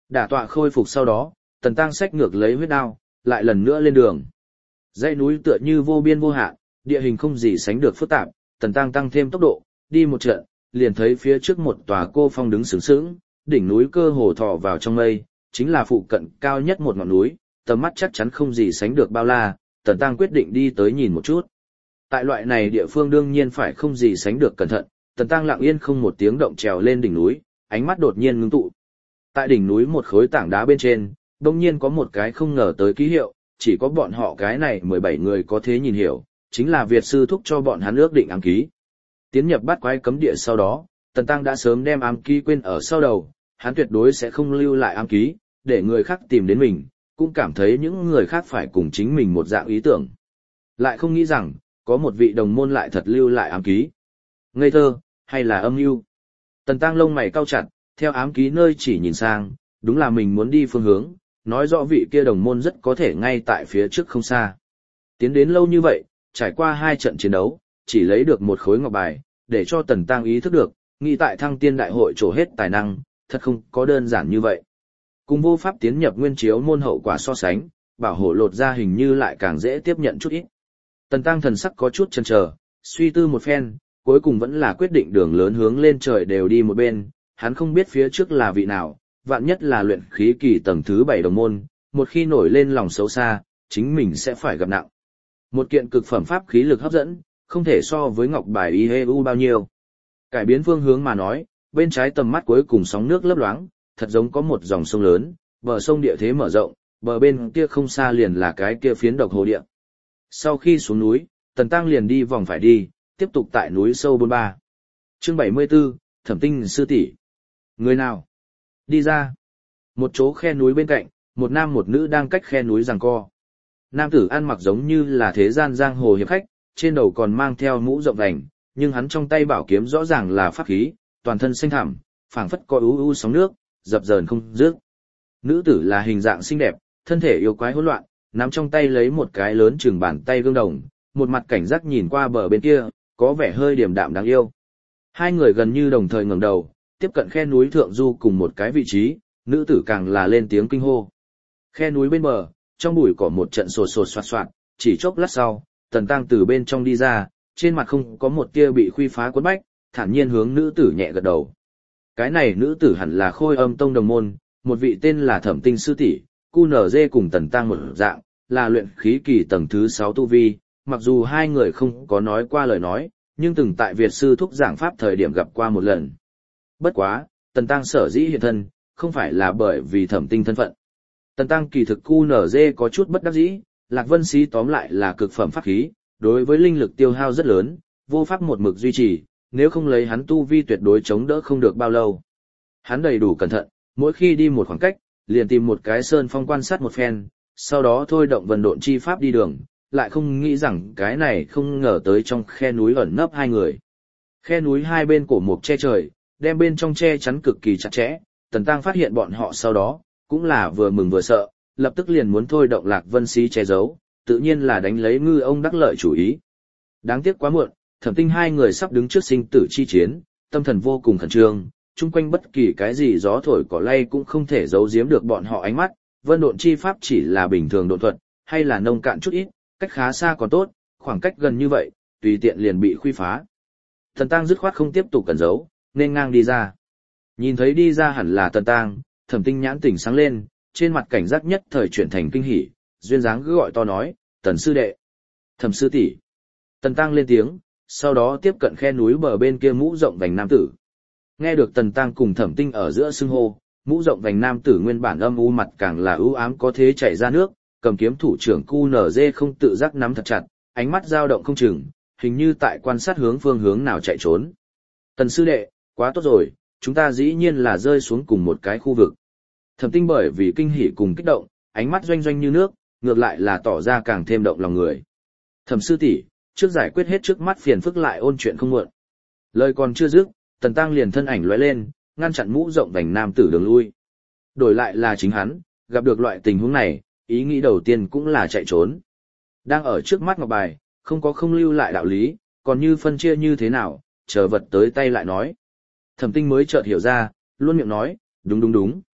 Đả tọa khôi phục sau đó, Tần Tăng xách ngược lấy huyết đao, lại lần nữa lên đường. Dãy núi tựa như vô biên vô hạn, địa hình không gì sánh được phức tạp, Tần Tăng tăng thêm tốc độ, đi một trận, liền thấy phía trước một tòa cô phong đứng sướng sướng, đỉnh núi cơ hồ thò vào trong mây, chính là phụ cận cao nhất một ngọn núi, tầm mắt chắc chắn không gì sánh được bao la, Tần Tăng quyết định đi tới nhìn một chút. Tại loại này địa phương đương nhiên phải không gì sánh được cẩn thận, Tần Tăng lặng yên không một tiếng động trèo lên đỉnh núi, ánh mắt đột nhiên ngưng tụ. Tại đỉnh núi một khối tảng đá bên trên, đột nhiên có một cái không ngờ tới ký hiệu, chỉ có bọn họ cái này 17 người có thế nhìn hiểu, chính là Việt sư thúc cho bọn hắn ước định ám ký. Tiến nhập bát quái cấm địa sau đó, Tần Tăng đã sớm đem ám ký quên ở sau đầu, hắn tuyệt đối sẽ không lưu lại ám ký, để người khác tìm đến mình, cũng cảm thấy những người khác phải cùng chính mình một dạng ý tưởng. Lại không nghĩ rằng, có một vị đồng môn lại thật lưu lại ám ký. Ngây thơ, hay là âm mưu? Tần Tăng lông mày cau chặt, theo ám ký nơi chỉ nhìn sang, đúng là mình muốn đi phương hướng, nói rõ vị kia đồng môn rất có thể ngay tại phía trước không xa. Tiến đến lâu như vậy, trải qua 2 trận chiến đấu, chỉ lấy được một khối ngọc bài, để cho Tần Tăng ý thức được, nghĩ tại Thăng Tiên Đại hội trổ hết tài năng, thật không có đơn giản như vậy. Cùng vô pháp tiến nhập nguyên chiếu môn hậu quả so sánh, bảo hộ lột ra hình như lại càng dễ tiếp nhận chút ít. Tần Tăng thần sắc có chút chần chờ, suy tư một phen, cuối cùng vẫn là quyết định đường lớn hướng lên trời đều đi một bên, hắn không biết phía trước là vị nào, vạn nhất là luyện khí kỳ tầng thứ 7 đồng môn, một khi nổi lên lòng xấu xa, chính mình sẽ phải gặp nặng. Một kiện cực phẩm pháp khí lực hấp dẫn, không thể so với ngọc bài IHU bao nhiêu. Cải biến phương hướng mà nói, bên trái tầm mắt cuối cùng sóng nước lấp loáng, thật giống có một dòng sông lớn, bờ sông địa thế mở rộng, bờ bên kia không xa liền là cái kia phiến độc hồ địa. Sau khi xuống núi, Tần Tăng liền đi vòng phải đi, tiếp tục tại núi sâu 43. Chương 74, Thẩm Tinh sư tỷ. Người nào? Đi ra. Một chỗ khe núi bên cạnh, một nam một nữ đang cách khe núi giằng co. Nam tử ăn mặc giống như là thế gian giang hồ hiệp khách, trên đầu còn mang theo mũ rộng vành, nhưng hắn trong tay bảo kiếm rõ ràng là pháp khí, toàn thân xanh thẳm, phảng phất có u u sóng nước, dập dờn không dứt. Nữ tử là hình dạng xinh đẹp, thân thể yêu quái hỗn loạn, nắm trong tay lấy một cái lớn chừng bàn tay gương đồng, một mặt cảnh giác nhìn qua bờ bên kia, có vẻ hơi điềm đạm đáng yêu. Hai người gần như đồng thời ngẩng đầu, tiếp cận khe núi thượng du cùng một cái vị trí, nữ tử càng là lên tiếng kinh hô. Khe núi bên bờ, trong bụi cỏ một trận sột sột soạt soạt, chỉ chốc lát sau, Tần Tăng từ bên trong đi ra, trên mặt không có một tia bị khuy phá quấn bách, thản nhiên hướng nữ tử nhẹ gật đầu. Cái này nữ tử hẳn là Khôi Âm Tông đồng môn, một vị tên là Thẩm Tinh sư tỷ, QNZ cùng Tần Tăng một dạng, là luyện khí kỳ tầng thứ 6 tu vi, mặc dù hai người không có nói qua lời nói, nhưng từng tại Việt sư thúc giảng pháp thời điểm gặp qua một lần. Bất quá, Tần Tăng sở dĩ hiện thân, không phải là bởi vì Thẩm Tinh thân phận. Tần Tăng kỳ thực QNZ có chút bất đắc dĩ, Lạc Vân Xí tóm lại là cực phẩm pháp khí, đối với linh lực tiêu hao rất lớn, vô pháp một mực duy trì, nếu không lấy hắn tu vi tuyệt đối chống đỡ không được bao lâu. Hắn đầy đủ cẩn thận, mỗi khi đi một khoảng cách, liền tìm một cái sơn phong quan sát một phen, sau đó thôi động vần độn chi pháp đi đường, lại không nghĩ rằng cái này không ngờ tới trong khe núi ẩn nấp hai người. Khe núi hai bên cổ mục che trời, đem bên trong che chắn cực kỳ chặt chẽ, Tần Tăng phát hiện bọn họ sau đó, cũng là vừa mừng vừa sợ, lập tức liền muốn thôi động Lạc Vân Xí che giấu, tự nhiên là đánh lấy ngư ông đắc lợi chủ ý. Đáng tiếc quá muộn, Thẩm Tinh hai người sắp đứng trước sinh tử chi chiến, tâm thần vô cùng khẩn trương, chung quanh bất kỳ cái gì gió thổi cỏ lay cũng không thể giấu giếm được bọn họ ánh mắt, vân độn chi pháp chỉ là bình thường độn thuật, hay là nông cạn chút ít, cách khá xa còn tốt, khoảng cách gần như vậy, tùy tiện liền bị khuy phá. Tần Tăng dứt khoát không tiếp tục cẩn giấu, nên ngang đi ra. Nhìn thấy đi ra hẳn là Tần Tăng, Thẩm Tinh nhãn tỉnh sáng lên, trên mặt cảnh giác nhất thời chuyển thành kinh hỉ, duyên dáng cứ gọi to nói, Tần sư đệ, Thẩm sư tỷ. Tần Tăng lên tiếng, sau đó tiếp cận khe núi bờ bên kia mũ rộng vành nam tử. Nghe được Tần Tăng cùng Thẩm Tinh ở giữa xưng hô, mũ rộng vành nam tử nguyên bản âm u mặt càng là ưu ám có thế chảy ra nước, cầm kiếm thủ trưởng QNZ không tự giác nắm thật chặt, ánh mắt dao động không chừng, hình như tại quan sát hướng phương hướng nào chạy trốn. Tần sư đệ, quá tốt rồi, chúng ta dĩ nhiên là rơi xuống cùng một cái khu vực. Thẩm Tinh bởi vì kinh hỉ cùng kích động, ánh mắt doanh doanh như nước, ngược lại là tỏ ra càng thêm động lòng người. Thẩm sư tỷ, trước giải quyết hết trước mắt phiền phức lại ôn chuyện không muộn. Lời còn chưa dứt, Tần Tăng liền thân ảnh lóe lên, ngăn chặn mũ rộng vành nam tử đường lui. Đổi lại là chính hắn, gặp được loại tình huống này, ý nghĩ đầu tiên cũng là chạy trốn. Đang ở trước mắt ngọc bài, không lưu lại đạo lý, còn như phân chia như thế nào, chờ vật tới tay lại nói. Thẩm Tinh mới chợt hiểu ra, luôn miệng nói, đúng.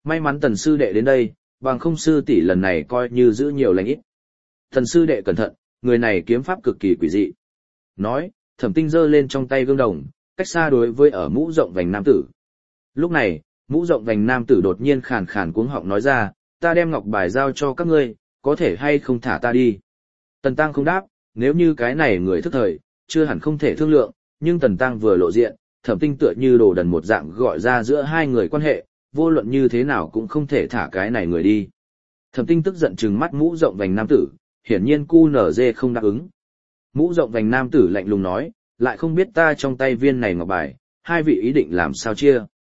May mắn tần sư đệ đến đây, bằng không sư tỷ lần này coi như giữ nhiều lành ít. Tần sư đệ cẩn thận, người này kiếm pháp cực kỳ quỷ dị. Nói, Thẩm Tinh giơ lên trong tay gương đồng, cách xa đối với ở mũ rộng vành nam tử. Lúc này, mũ rộng vành nam tử đột nhiên khàn khàn cuống họng nói ra, ta đem ngọc bài giao cho các ngươi, có thể hay không thả ta đi. Tần Tăng không đáp, nếu như cái này người thức thời, chưa hẳn không thể thương lượng, nhưng Tần Tăng vừa lộ diện, Thẩm Tinh tựa như đồ đần một dạng gọi ra giữa hai người quan hệ, vô luận như thế nào cũng không thể thả cái này người đi. Thẩm Tinh tức giận trừng mắt mũ rộng vành nam tử, hiển nhiên QNZ không đáp ứng. Mũ rộng vành nam tử lạnh lùng nói, lại không biết ta trong tay viên này ngọc bài, hai vị ý định làm sao chia.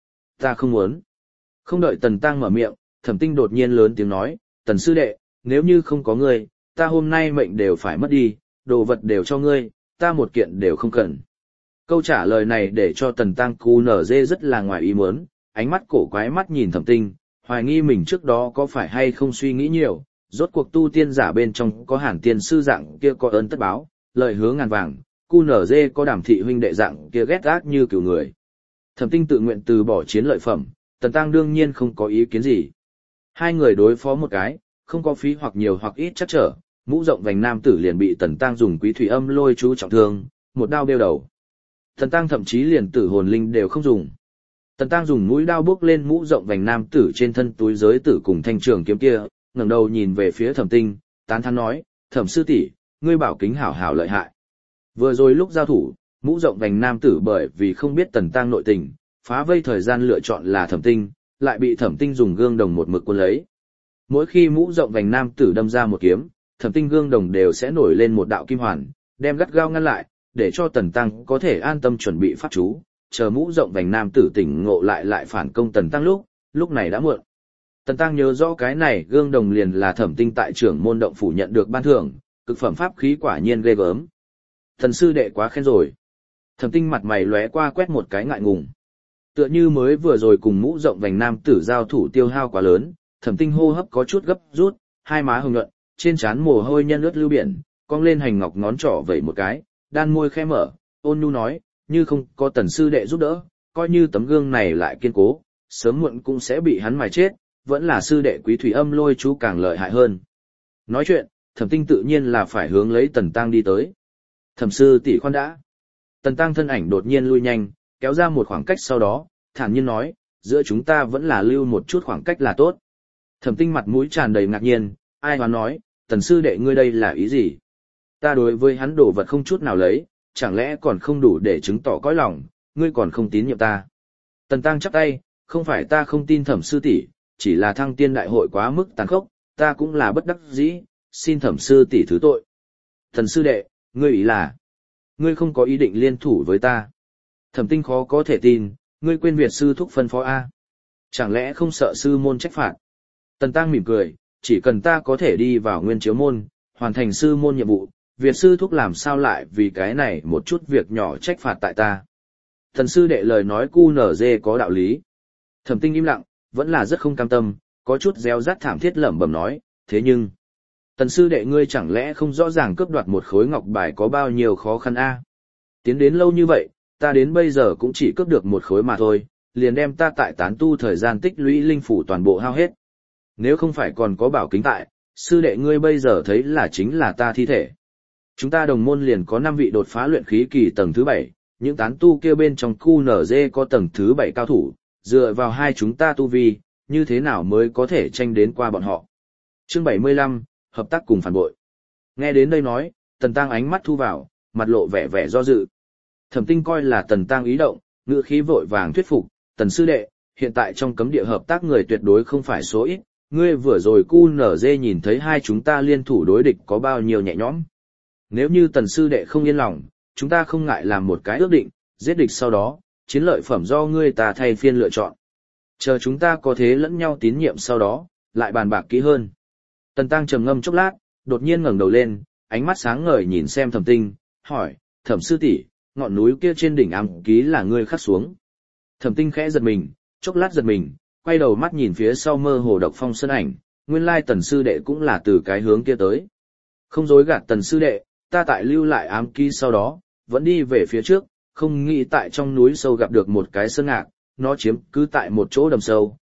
Ta không muốn. Không đợi Tần Tăng mở miệng, Thẩm Tinh đột nhiên lớn tiếng nói, Tần sư đệ, nếu như không có ngươi, ta hôm nay mệnh đều phải mất đi, đồ vật đều cho ngươi, ta một kiện đều không cần. Câu trả lời này để cho Tần Tăng QNZ rất là ngoài ý muốn, ánh mắt cổ quái mắt nhìn Thẩm Tinh, hoài nghi mình trước đó có phải hay không suy nghĩ nhiều, rốt cuộc tu tiên giả bên trong có Hàn tiên sư dạng kia có ơn tất báo, lời hứa ngàn vàng, QNZ có Đàm thị huynh đệ dạng kia ghét ác như kiểu người. Thẩm Tinh tự nguyện từ bỏ chiến lợi phẩm, Tần Tăng đương nhiên không có ý kiến gì. Hai người đối phó một cái, không có phí hoặc nhiều hoặc ít chắc trở, mũ rộng vành nam tử liền bị Tần Tăng dùng quý thủy âm lôi chú trọng thương, một đao đeo đầu. Tần Tăng thậm chí liền tử hồn linh đều không dùng. Tần Tăng dùng mũi đao bước lên mũ rộng vành nam tử trên thân túi giới tử cùng thanh trường kiếm kia, ngẩng đầu nhìn về phía Thẩm Tinh, tán thán nói, Thẩm sư tỷ, ngươi bảo kính hảo hảo lợi hại. Vừa rồi lúc giao thủ, mũ rộng vành nam tử bởi vì không biết Tần Tăng nội tình, phá vây thời gian lựa chọn là Thẩm Tinh, lại bị Thẩm Tinh dùng gương đồng một mực cuốn lấy. Mỗi khi mũ rộng vành nam tử đâm ra một kiếm, Thẩm Tinh gương đồng đều sẽ nổi lên một đạo kim hoàn, đem gắt gao ngăn lại, để cho Tần Tăng có thể an tâm chuẩn bị pháp chú, chờ mũ rộng vành nam tử tỉnh ngộ lại phản công Tần Tăng lúc này đã muộn. Tần Tăng nhớ rõ cái này gương đồng liền là Thẩm Tinh tại trưởng môn động phủ nhận được ban thưởng, cực phẩm pháp khí quả nhiên ghê gớm. Thần sư đệ quá khen rồi. Thẩm Tinh mặt mày lóe qua quét một cái ngại ngùng. Tựa như mới vừa rồi cùng mũ rộng vành nam tử giao thủ tiêu hao quá lớn, Thẩm Tinh hô hấp có chút gấp rút, hai má hồng nhuận, trên trán mồ hôi nhân ướt lưu biển, cong lên hành ngọc ngón trỏ vẩy một cái, đan môi khẽ mở, ôn nhu nói, như không có Tần sư đệ giúp đỡ, coi như tấm gương này lại kiên cố, sớm muộn cũng sẽ bị hắn mài chết, vẫn là sư đệ quý thủy âm lôi chú càng lợi hại hơn. Nói chuyện, Thẩm Tinh tự nhiên là phải hướng lấy Tần Tăng đi tới. Thẩm sư tỷ khoan đã. Tần Tăng thân ảnh đột nhiên lui nhanh, kéo ra một khoảng cách sau đó, thản nhiên nói, giữa chúng ta vẫn là lưu một chút khoảng cách là tốt. Thẩm Tinh mặt mũi tràn đầy ngạc nhiên, ai hoán nói, Tần sư đệ ngươi đây là ý gì? Ta đối với hắn đồ vật không chút nào lấy, chẳng lẽ còn không đủ để chứng tỏ cõi lòng, ngươi còn không tín nhiệm ta. Tần Tăng chắp tay, không phải ta không tin Thẩm sư tỷ, chỉ là Thăng Tiên đại hội quá mức tàn khốc, ta cũng là bất đắc dĩ, xin Thẩm sư tỷ thứ tội. Thần sư đệ, ngươi ý là, ngươi không có ý định liên thủ với ta. Thẩm Tinh khó có thể tin, ngươi quên Việt sư thúc phân phó A. Chẳng lẽ không sợ sư môn trách phạt? Tần Tăng mỉm cười, chỉ cần ta có thể đi vào nguyên chiếu môn, hoàn thành sư môn nhiệm vụ, Việt sư thúc làm sao lại vì cái này một chút việc nhỏ trách phạt tại ta. Thần sư đệ lời nói QNZ có đạo lý. Thẩm Tinh im lặng, vẫn là rất không cam tâm, có chút réo rắt thảm thiết lẩm bẩm nói, thế nhưng, Tần sư đệ ngươi chẳng lẽ không rõ ràng cướp đoạt một khối ngọc bài có bao nhiêu khó khăn a? Tiến đến lâu như vậy, ta đến bây giờ cũng chỉ cướp được một khối mà thôi, liền đem ta tại tán tu thời gian tích lũy linh phủ toàn bộ hao hết. Nếu không phải còn có bảo kính tại, sư đệ ngươi bây giờ thấy là chính là ta thi thể. Chúng ta đồng môn liền có 5 vị đột phá luyện khí kỳ tầng thứ 7, những tán tu kia bên trong QNZ có tầng thứ 7 cao thủ, dựa vào hai chúng ta tu vi, như thế nào mới có thể tranh đến qua bọn họ. Chương 75, hợp tác cùng phản bội. Nghe đến đây nói, Tần Tăng ánh mắt thu vào, mặt lộ vẻ vẻ do dự. Thẩm Tinh coi là Tần Tăng ý động, ngữ khí vội vàng thuyết phục, Tần sư đệ, hiện tại trong cấm địa hợp tác người tuyệt đối không phải số ít, ngươi vừa rồi QNZ nhìn thấy hai chúng ta liên thủ đối địch có bao nhiêu nhẹ nhõm. Nếu như Tần sư đệ không yên lòng, chúng ta không ngại làm một cái ước định, giết địch sau đó, chiến lợi phẩm do ngươi ta thay phiên lựa chọn. Chờ chúng ta có thế lẫn nhau tín nhiệm sau đó, lại bàn bạc kỹ hơn. Tần Tăng trầm ngâm chốc lát, đột nhiên ngẩng đầu lên, ánh mắt sáng ngời nhìn xem Thẩm Tinh, hỏi, Thẩm sư tỷ, ngọn núi kia trên đỉnh ám ký là ngươi khắc xuống. Thẩm Tinh khẽ giật mình, chốc lát giật mình, quay đầu mắt nhìn phía sau mơ hồ độc phong sân ảnh, nguyên lai Tần sư đệ cũng là từ cái hướng kia tới. Không dối gạt Tần sư đệ, ta tại lưu lại ám ký sau đó, vẫn đi về phía trước, không nghĩ tại trong núi sâu gặp được một cái sơn ngạc, nó chiếm cứ tại một chỗ đầm sâu,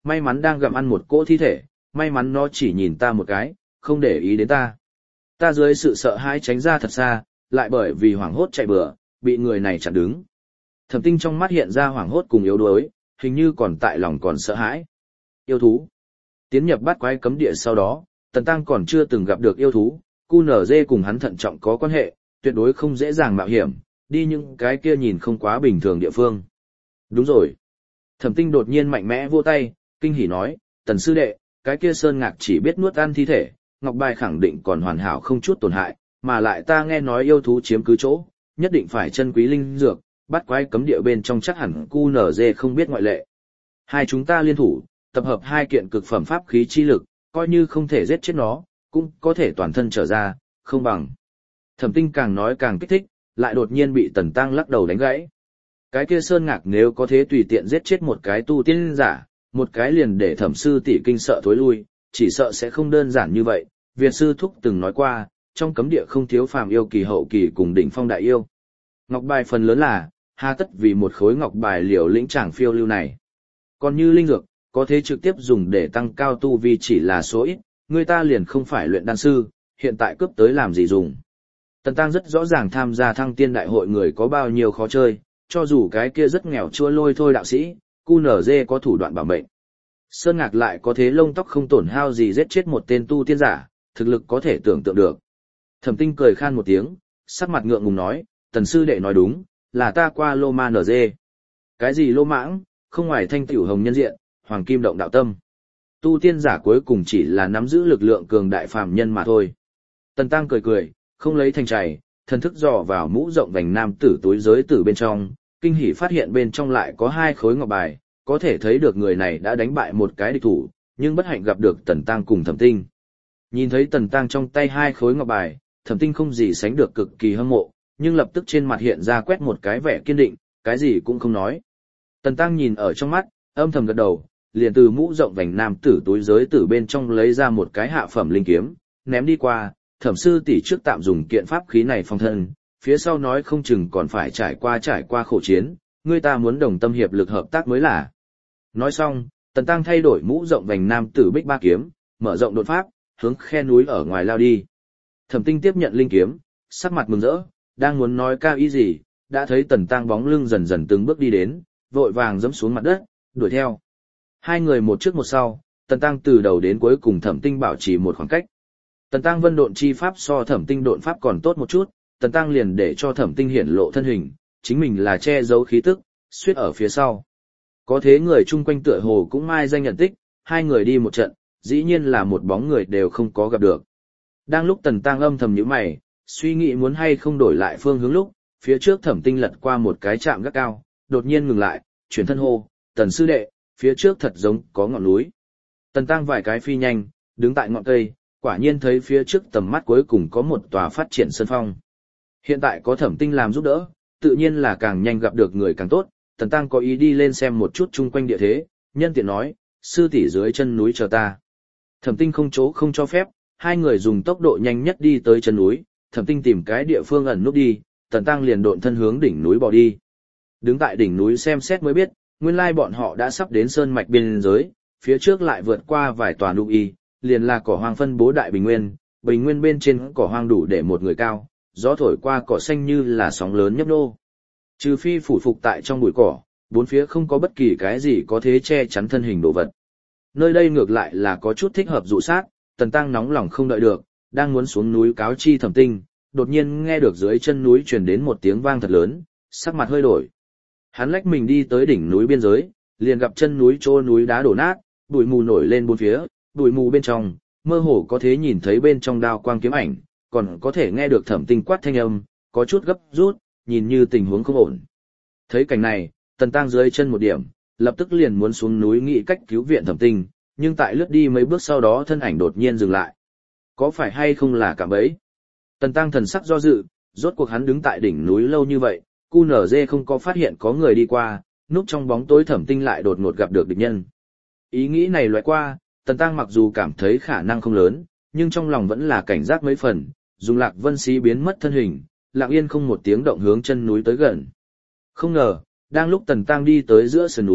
may mắn đang gặm ăn một cỗ thi thể, may mắn nó chỉ nhìn ta một cái, không để ý đến ta. Ta dưới sự sợ hãi tránh ra thật xa, lại bởi vì hoảng hốt chạy bừa, bị người này chặn đứng. Thẩm Tinh trong mắt hiện ra hoảng hốt cùng yếu đuối, hình như còn tại lòng còn sợ hãi. Yêu thú. Tiến nhập bát quái cấm địa sau đó, Tần Tăng còn chưa từng gặp được yêu thú, QNZ cùng hắn thận trọng có quan hệ, tuyệt đối không dễ dàng mạo hiểm, đi những cái kia nhìn không quá bình thường địa phương. Đúng rồi. Thẩm Tinh đột nhiên mạnh mẽ vỗ tay, kinh hỉ nói, Tần sư đệ, cái kia Sơn Ngạc chỉ biết nuốt ăn thi thể, ngọc bài khẳng định còn hoàn hảo không chút tổn hại, mà lại ta nghe nói yêu thú chiếm cứ chỗ, nhất định phải chân quý linh dược, bắt quái cấm địa bên trong chắc hẳn QNZ không biết ngoại lệ. Hai chúng ta liên thủ, tập hợp hai kiện cực phẩm pháp khí chi lực, coi như không thể giết chết nó, cũng có thể toàn thân trở ra, không bằng. Thẩm Tinh càng nói càng kích thích, lại đột nhiên bị Tần Tăng lắc đầu đánh gãy. Cái kia Sơn Ngạc nếu có thế tùy tiện giết chết một cái tu tiên giả, một cái liền để Thẩm sư tỷ kinh sợ thối lui, chỉ sợ sẽ không đơn giản như vậy. Việt sư thúc từng nói qua, trong cấm địa không thiếu phàm yêu kỳ hậu kỳ cùng đỉnh phong đại yêu. Ngọc bài phần lớn là, hà tất vì một khối ngọc bài liều lĩnh chàng phiêu lưu này. Còn như linh dược, có thế trực tiếp dùng để tăng cao tu vi chỉ là số ít, người ta liền không phải luyện đan sư, hiện tại cướp tới làm gì dùng. Tần Tăng rất rõ ràng tham gia thăng tiên đại hội người có bao nhiêu khó chơi, cho dù cái kia rất nghèo chua lôi thôi đạo sĩ, QNZ có thủ đoạn bảo mệnh. Sơn Ngạc lại có thế lông tóc không tổn hao gì giết chết một tên tu tiên giả, thực lực có thể tưởng tượng được. Thẩm Tinh cười khan một tiếng, sắc mặt ngượng ngùng nói, Tần sư đệ nói đúng, là ta qua lô ma nở dê. Cái gì lô mãng, không ngoài thanh tiểu hồng nhân diện, hoàng kim động đạo tâm. Tu tiên giả cuối cùng chỉ là nắm giữ lực lượng cường đại phàm nhân mà thôi. Tần Tăng cười cười, không lấy thành chày, thần thức dò vào mũ rộng vành nam tử túi giới tử bên trong, kinh hỉ phát hiện bên trong lại có hai khối ngọc bài, có thể thấy được người này đã đánh bại một cái địch thủ, nhưng bất hạnh gặp được Tần Tăng cùng Thẩm Tinh. Nhìn thấy Tần Tăng trong tay hai khối ngọc bài, Thẩm Tinh không gì sánh được cực kỳ hâm mộ, nhưng lập tức trên mặt hiện ra quét một cái vẻ kiên định, cái gì cũng không nói. Tần Tăng nhìn ở trong mắt, âm thầm gật đầu, liền từ mũ rộng vành nam tử túi giới tử bên trong lấy ra một cái hạ phẩm linh kiếm, ném đi qua, Thẩm sư tỷ trước tạm dùng kiện pháp khí này phòng thân, phía sau nói không chừng còn phải trải qua khổ chiến, người ta muốn đồng tâm hiệp lực hợp tác mới là. Nói xong, Tần Tăng thay đổi mũ rộng vành nam tử bích ba kiếm, mở rộng đột pháp, hướng khe núi ở ngoài lao đi. Thẩm Tinh tiếp nhận linh kiếm, sắc mặt mừng rỡ, đang muốn nói cao ý gì, đã thấy Tần Tăng bóng lưng dần dần từng bước đi đến, vội vàng giẫm xuống mặt đất, đuổi theo. Hai người một trước một sau, Tần Tăng từ đầu đến cuối cùng Thẩm Tinh bảo trì một khoảng cách. Tần Tăng vân độn chi pháp so Thẩm Tinh độn pháp còn tốt một chút, Tần Tăng liền để cho Thẩm Tinh hiển lộ thân hình, chính mình là che giấu khí tức, suýt ở phía sau. Có thế người chung quanh tựa hồ cũng mai danh nhận tích, hai người đi một trận, dĩ nhiên là một bóng người đều không có gặp được. Đang lúc Tần Tăng âm thầm nhíu mày, suy nghĩ muốn hay không đổi lại phương hướng lúc, phía trước Thẩm Tinh lật qua một cái trạm gác cao, đột nhiên ngừng lại, chuyển thân hô, Tần sư đệ, phía trước thật giống có ngọn núi. Tần Tăng vài cái phi nhanh, đứng tại ngọn cây, quả nhiên thấy phía trước tầm mắt cuối cùng có một tòa phát triển sơn phong. Hiện tại có Thẩm Tinh làm giúp đỡ, tự nhiên là càng nhanh gặp được người càng tốt, Tần Tăng có ý đi lên xem một chút chung quanh địa thế, nhân tiện nói, sư tỷ dưới chân núi chờ ta. Thẩm Tinh không chỗ không cho phép, hai người dùng tốc độ nhanh nhất đi tới chân núi, Thẩm Tinh tìm cái địa phương ẩn núp đi, Tần Tăng liền độn thân hướng đỉnh núi bỏ đi. Đứng tại đỉnh núi xem xét mới biết, nguyên lai bọn họ đã sắp đến sơn mạch biên giới, phía trước lại vượt qua vài tòa núi y, liền là cỏ hoang phân bố đại bình nguyên bên trên cỏ hoang đủ để một người cao, gió thổi qua cỏ xanh như là sóng lớn nhấp nô. Trừ phi phủ phục tại trong bụi cỏ, bốn phía không có bất kỳ cái gì có thế che chắn thân hình đồ vật. Nơi đây ngược lại là có chút thích hợp dụ sát, Tần Tăng nóng lòng không đợi được, đang muốn xuống núi cáo chi Thẩm Tinh, đột nhiên nghe được dưới chân núi truyền đến một tiếng vang thật lớn, sắc mặt hơi đổi. Hắn lách mình đi tới đỉnh núi biên giới, liền gặp chân núi chỗ núi đá đổ nát, bụi mù nổi lên bốn phía, bụi mù bên trong, mơ hồ có thể nhìn thấy bên trong đao quang kiếm ảnh, còn có thể nghe được Thẩm Tinh quát thanh âm, có chút gấp rút, nhìn như tình huống không ổn. Thấy cảnh này, Tần Tăng dưới chân một điểm, lập tức liền muốn xuống núi nghĩ cách cứu viện Thẩm Tinh, nhưng tại lướt đi mấy bước sau đó thân ảnh đột nhiên dừng lại. Có phải hay không là cạm bẫy? Tần Tăng thần sắc do dự, rốt cuộc hắn đứng tại đỉnh núi lâu như vậy, QNZ không có phát hiện có người đi qua, núp trong bóng tối Thẩm Tinh lại đột ngột gặp được địch nhân. Ý nghĩ này loại qua, Tần Tăng mặc dù cảm thấy khả năng không lớn, nhưng trong lòng vẫn là cảnh giác mấy phần, dùng Lạc Vân Xí biến mất thân hình, lặng yên không một tiếng động hướng chân núi tới gần. Không ngờ, đang lúc Tần Tăng đi tới giữa sườn núi,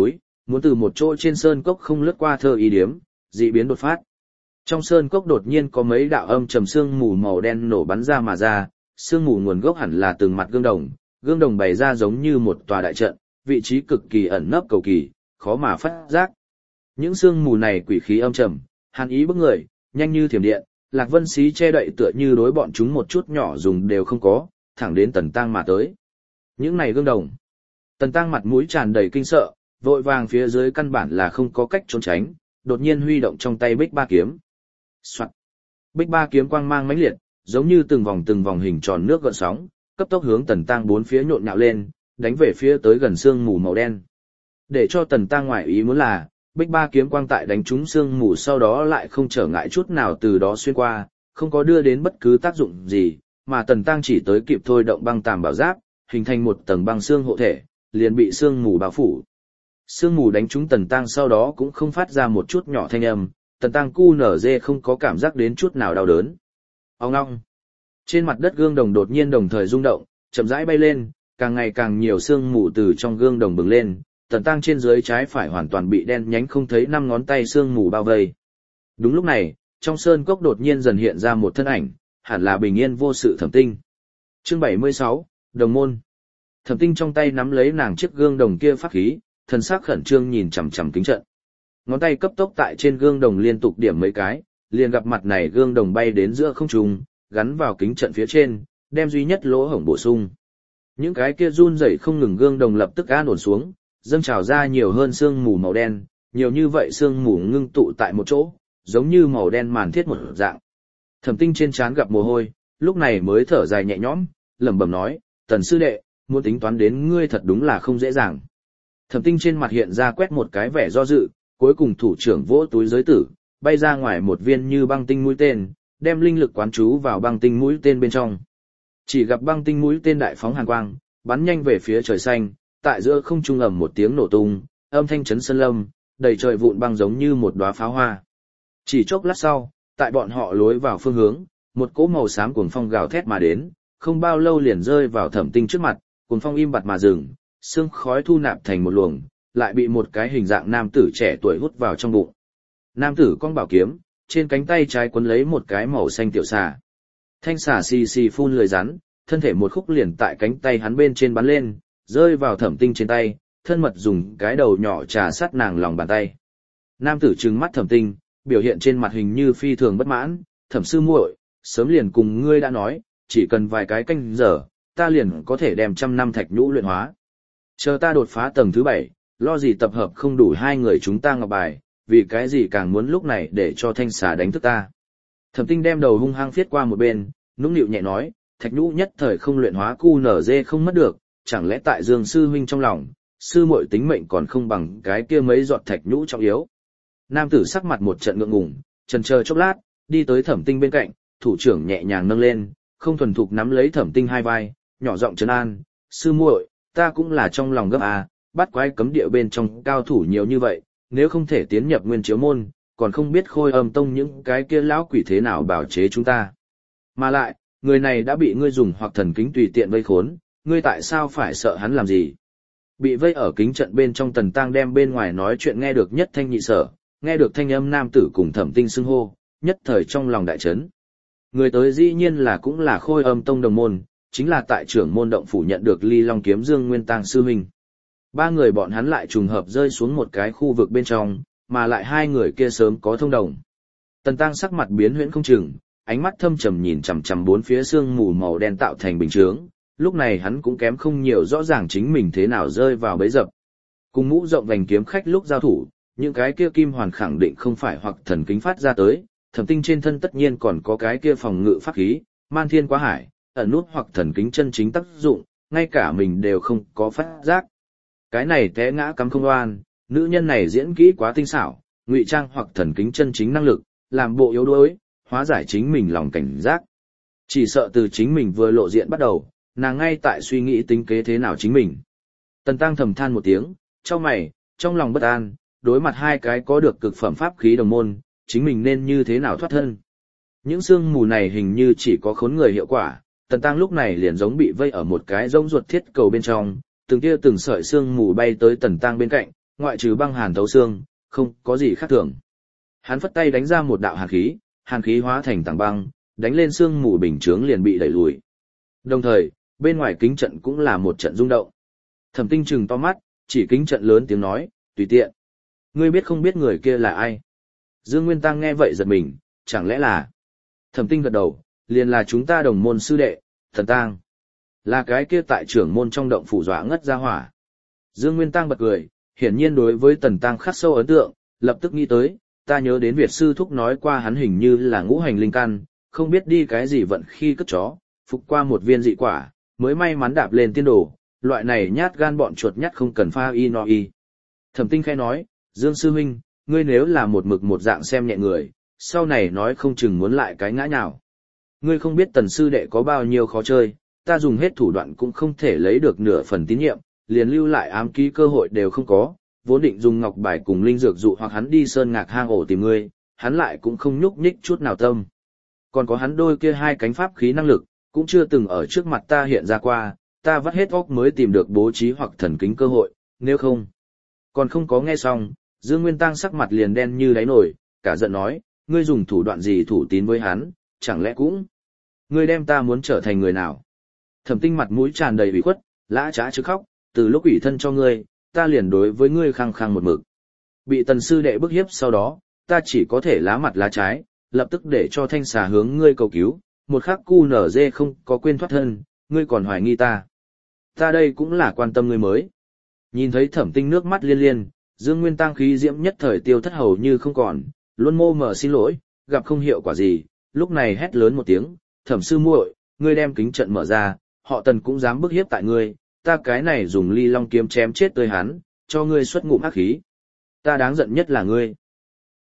Muốn từ một chỗ trên sơn cốc không lướt qua thơ ý điếm, dị biến đột phát. Trong sơn cốc đột nhiên có mấy đạo âm trầm sương mù màu đen nổ bắn ra mà ra, sương mù nguồn gốc hẳn là từng mặt gương đồng bày ra giống như một tòa đại trận, vị trí cực kỳ ẩn nấp cầu kỳ, khó mà phát giác. Những sương mù này quỷ khí âm trầm, hàn ý bức người, nhanh như thiểm điện, Lạc Vân Xí che đậy tựa như đối bọn chúng một chút nhỏ dùng đều không có, thẳng đến Tần Tăng mà tới. Những này gương đồng. Tần Tăng mặt mũi tràn đầy kinh sợ, vội vàng phía dưới căn bản là không có cách trốn tránh, đột nhiên huy động trong tay Bích Ba kiếm. Soạt. Bích Ba kiếm quang mang mãnh liệt, giống như từng vòng hình tròn nước gợn sóng, cấp tốc hướng Tần Tăng bốn phía nhộn nhạo lên, đánh về phía tới gần sương mù màu đen. Để cho Tần Tăng ngoại ý muốn là, Bích Ba kiếm quang tại đánh trúng sương mù sau đó lại không trở ngại chút nào từ đó xuyên qua, không có đưa đến bất cứ tác dụng gì, mà Tần Tăng chỉ tới kịp thôi động băng tàm bảo giáp, hình thành một tầng băng xương hộ thể, liền bị sương mù bao phủ. Sương mù đánh trúng Tần Tăng sau đó cũng không phát ra một chút nhỏ thanh âm, Tần Tăng cu nở dê không có cảm giác đến chút nào đau đớn. Ong ong. Trên mặt đất gương đồng đột nhiên đồng thời rung động, chậm rãi bay lên, càng ngày càng nhiều sương mù từ trong gương đồng bừng lên, Tần Tăng trên dưới trái phải hoàn toàn bị đen nhánh không thấy năm ngón tay sương mù bao vây. Đúng lúc này, trong sơn cốc đột nhiên dần hiện ra một thân ảnh, hẳn là bình yên vô sự Thẩm Tinh. Chương 76, Đồng môn. Thẩm Tinh trong tay nắm lấy nàng chiếc gương đồng kia pháp khí, thần sắc khẩn trương nhìn chằm chằm kính trận. Ngón tay cấp tốc tại trên gương đồng liên tục điểm mấy cái, liền gặp mặt này gương đồng bay đến giữa không trung, gắn vào kính trận phía trên, đem duy nhất lỗ hổng bổ sung. Những cái kia run rẩy không ngừng gương đồng lập tức an ổn xuống, dâng trào ra nhiều hơn sương mù màu đen, nhiều như vậy sương mù ngưng tụ tại một chỗ, giống như màu đen màn thiết một dạng. Thẩm Tinh trên trán gặp mồ hôi, lúc này mới thở dài nhẹ nhõm, lẩm bẩm nói, Tần sư đệ, muốn tính toán đến ngươi thật đúng là không dễ dàng. Thẩm Tinh trên mặt hiện ra quét một cái vẻ do dự, cuối cùng thủ trưởng vỗ túi giới tử, bay ra ngoài một viên như băng tinh mũi tên, đem linh lực quán chú vào băng tinh mũi tên bên trong. Chỉ gặp băng tinh mũi tên đại phóng hàn quang, bắn nhanh về phía trời xanh, tại giữa không trung ầm một tiếng nổ tung, âm thanh chấn sơn lâm, đầy trời vụn băng giống như một đóa pháo hoa. Chỉ chốc lát sau, tại bọn họ lối vào phương hướng, một cỗ màu xám cuồng phong gào thét mà đến, không bao lâu liền rơi vào Thẩm Tinh trước mặt, cuồng phong im bặt mà dừng, sương khói thu nạp thành một luồng, lại bị một cái hình dạng nam tử trẻ tuổi hút vào trong bụng. Nam tử cong bảo kiếm, trên cánh tay trái quấn lấy một cái màu xanh tiểu xà. Thanh xà xì xì phun lưỡi rắn, thân thể một khúc liền tại cánh tay hắn bên trên bắn lên, rơi vào Thẩm Tinh trên tay, thân mật dùng cái đầu nhỏ trà sát nàng lòng bàn tay. Nam tử trừng mắt Thẩm Tinh, biểu hiện trên mặt hình như phi thường bất mãn, Thẩm sư muội, sớm liền cùng ngươi đã nói, chỉ cần vài cái canh giờ, ta liền có thể đem 100 năm thạch nhũ luyện hóa. Chờ ta đột phá tầng thứ 7, lo gì tập hợp không đủ hai người chúng ta ngọc bài, vì cái gì càng muốn lúc này để cho thanh xà đánh thức ta. Thẩm Tinh đem đầu hung hăng phiết qua một bên, nũng nịu nhẹ nói, thạch nhũ nhất thời không luyện hóa cu nở dê không mất được, chẳng lẽ tại Dương sư huynh trong lòng, sư muội tính mệnh còn không bằng cái kia mấy giọt thạch nhũ trọng yếu. Nam tử sắc mặt một trận ngượng ngùng, chần chờ chốc lát, đi tới Thẩm Tinh bên cạnh, thủ trưởng nhẹ nhàng nâng lên, không thuần thục nắm lấy Thẩm Tinh hai vai, nhỏ giọng trấn an, sư muội, ta cũng là trong lòng gấp à, bắt quái cấm địa bên trong cao thủ nhiều như vậy, nếu không thể tiến nhập Nguyên Chiếu môn, còn không biết Khôi Âm tông những cái kia lão quỷ thế nào bảo chế chúng ta. Mà lại, người này đã bị ngươi dùng hoặc thần kính tùy tiện vây khốn, ngươi tại sao phải sợ hắn làm gì? Bị vây ở kính trận bên trong Tần Tăng đem bên ngoài nói chuyện nghe được nhất thanh nhị sở, nghe được thanh âm nam tử cùng Thẩm Tinh xưng hô, nhất thời trong lòng đại chấn. Người tới dĩ nhiên là cũng là Khôi Âm tông đồng môn, chính là tại trưởng môn động phủ nhận được Ly Long kiếm Dương Nguyên Tang sư huynh. Ba người bọn hắn lại trùng hợp rơi xuống một cái khu vực bên trong, mà lại hai người kia sớm có thông đồng. Tần Tăng sắc mặt biến huyễn không chừng, ánh mắt thâm trầm nhìn chằm chằm bốn phía sương mù màu đen tạo thành bình chướng, lúc này hắn cũng kém không nhiều rõ ràng chính mình thế nào rơi vào bẫy dập. Cùng mũ rộng vành kiếm khách lúc giao thủ, những cái kia kim hoàn khẳng định không phải hoặc thần kính phát ra tới, Thẩm Tinh trên thân tất nhiên còn có cái kia phòng ngự pháp khí, man thiên quá hải, ẩn nút hoặc thần kính chân chính tác dụng, ngay cả mình đều không có phát giác. Cái này té ngã cắm không oan, nữ nhân này diễn kỹ quá tinh xảo, ngụy trang hoặc thần kính chân chính năng lực, làm bộ yếu đuối, hóa giải chính mình lòng cảnh giác. Chỉ sợ từ chính mình vừa lộ diện bắt đầu, nàng ngay tại suy nghĩ tính kế thế nào chính mình. Tần Tăng thầm than một tiếng, chau mày, trong lòng bất an, đối mặt hai cái có được cực phẩm pháp khí đồng môn, chính mình nên như thế nào thoát thân. Những sương mù này hình như chỉ có khốn người hiệu quả, Tần Tăng lúc này liền giống bị vây ở một cái rỗng ruột thiết cầu bên trong, từng tia từng sợi sương mù bay tới Tần Tăng bên cạnh, ngoại trừ băng hàn thấu xương, không có gì khác thường. Hắn phất tay đánh ra một đạo hàn khí hóa thành tảng băng, đánh lên xương mù bình chướng liền bị đẩy lùi. Đồng thời, bên ngoài kính trận cũng là một trận rung động. Thẩm Tinh trừng to mắt, chỉ kính trận lớn tiếng nói, tùy tiện. Ngươi biết không biết người kia là ai? Dương Nguyên Tăng nghe vậy giật mình, chẳng lẽ là... Thẩm Tinh gật đầu, liền là chúng ta đồng môn sư đệ, Thần Tang. Là cái kia tại trưởng môn trong động phủ dọa ngất ra hỏa. Dương Nguyên Tăng bật cười, hiển nhiên đối với Tần Tăng khắc sâu ấn tượng, lập tức nghĩ tới, ta nhớ đến Việt sư thúc nói qua hắn hình như là ngũ hành linh căn, không biết đi cái gì vận khi cất chó, phục qua một viên dị quả, mới may mắn đạp lên tiên đồ, loại này nhát gan bọn chuột nhắt không cần pha y no y. Thẩm Tinh khẽ nói, Dương sư huynh, ngươi nếu là một mực một dạng xem nhẹ người, sau này nói không chừng muốn lại cái ngã nhào. Ngươi không biết Tần sư đệ có bao nhiêu khó chơi, ta dùng hết thủ đoạn cũng không thể lấy được nửa phần tín nhiệm, liền lưu lại ám ký cơ hội đều không có, vốn định dùng ngọc bài cùng linh dược dụ hoặc hắn đi sơn ngạc hang ổ tìm ngươi, hắn lại cũng không nhúc nhích chút nào tâm. Còn có hắn đôi kia hai cánh pháp khí năng lực, cũng chưa từng ở trước mặt ta hiện ra qua, ta vắt hết óc mới tìm được bố trí hoặc thần kính cơ hội, nếu không. Còn không có nghe xong, Dương Nguyên Tăng sắc mặt liền đen như đáy nổi, cả giận nói, ngươi dùng thủ đoạn gì thủ tín với hắn, chẳng lẽ cũng... Ngươi đem ta muốn trở thành người nào? Thẩm Tinh mặt mũi tràn đầy ủy khuất, lã trá chứ khóc, từ lúc ủy thân cho ngươi, ta liền đối với ngươi khăng khăng một mực. Bị Tần sư đệ bức hiếp sau đó, ta chỉ có thể lá mặt lá trái, lập tức để cho thanh xà hướng ngươi cầu cứu, một khắc cu nở dê không có quên thoát thân, ngươi còn hoài nghi ta. Ta đây cũng là quan tâm ngươi mới. Nhìn thấy Thẩm Tinh nước mắt liên liên, Dương Nguyên Tăng khí diễm nhất thời tiêu thất hầu như không còn, luôn mô mở xin lỗi, gặp không hiệu quả gì, lúc này hét lớn một tiếng, Thẩm sư muội, ngươi đem kính trận mở ra, họ Tần cũng dám bức hiếp tại ngươi, ta cái này dùng ly long kiếm chém chết tươi hắn, cho ngươi xuất ngụm ác khí. Ta đáng giận nhất là ngươi.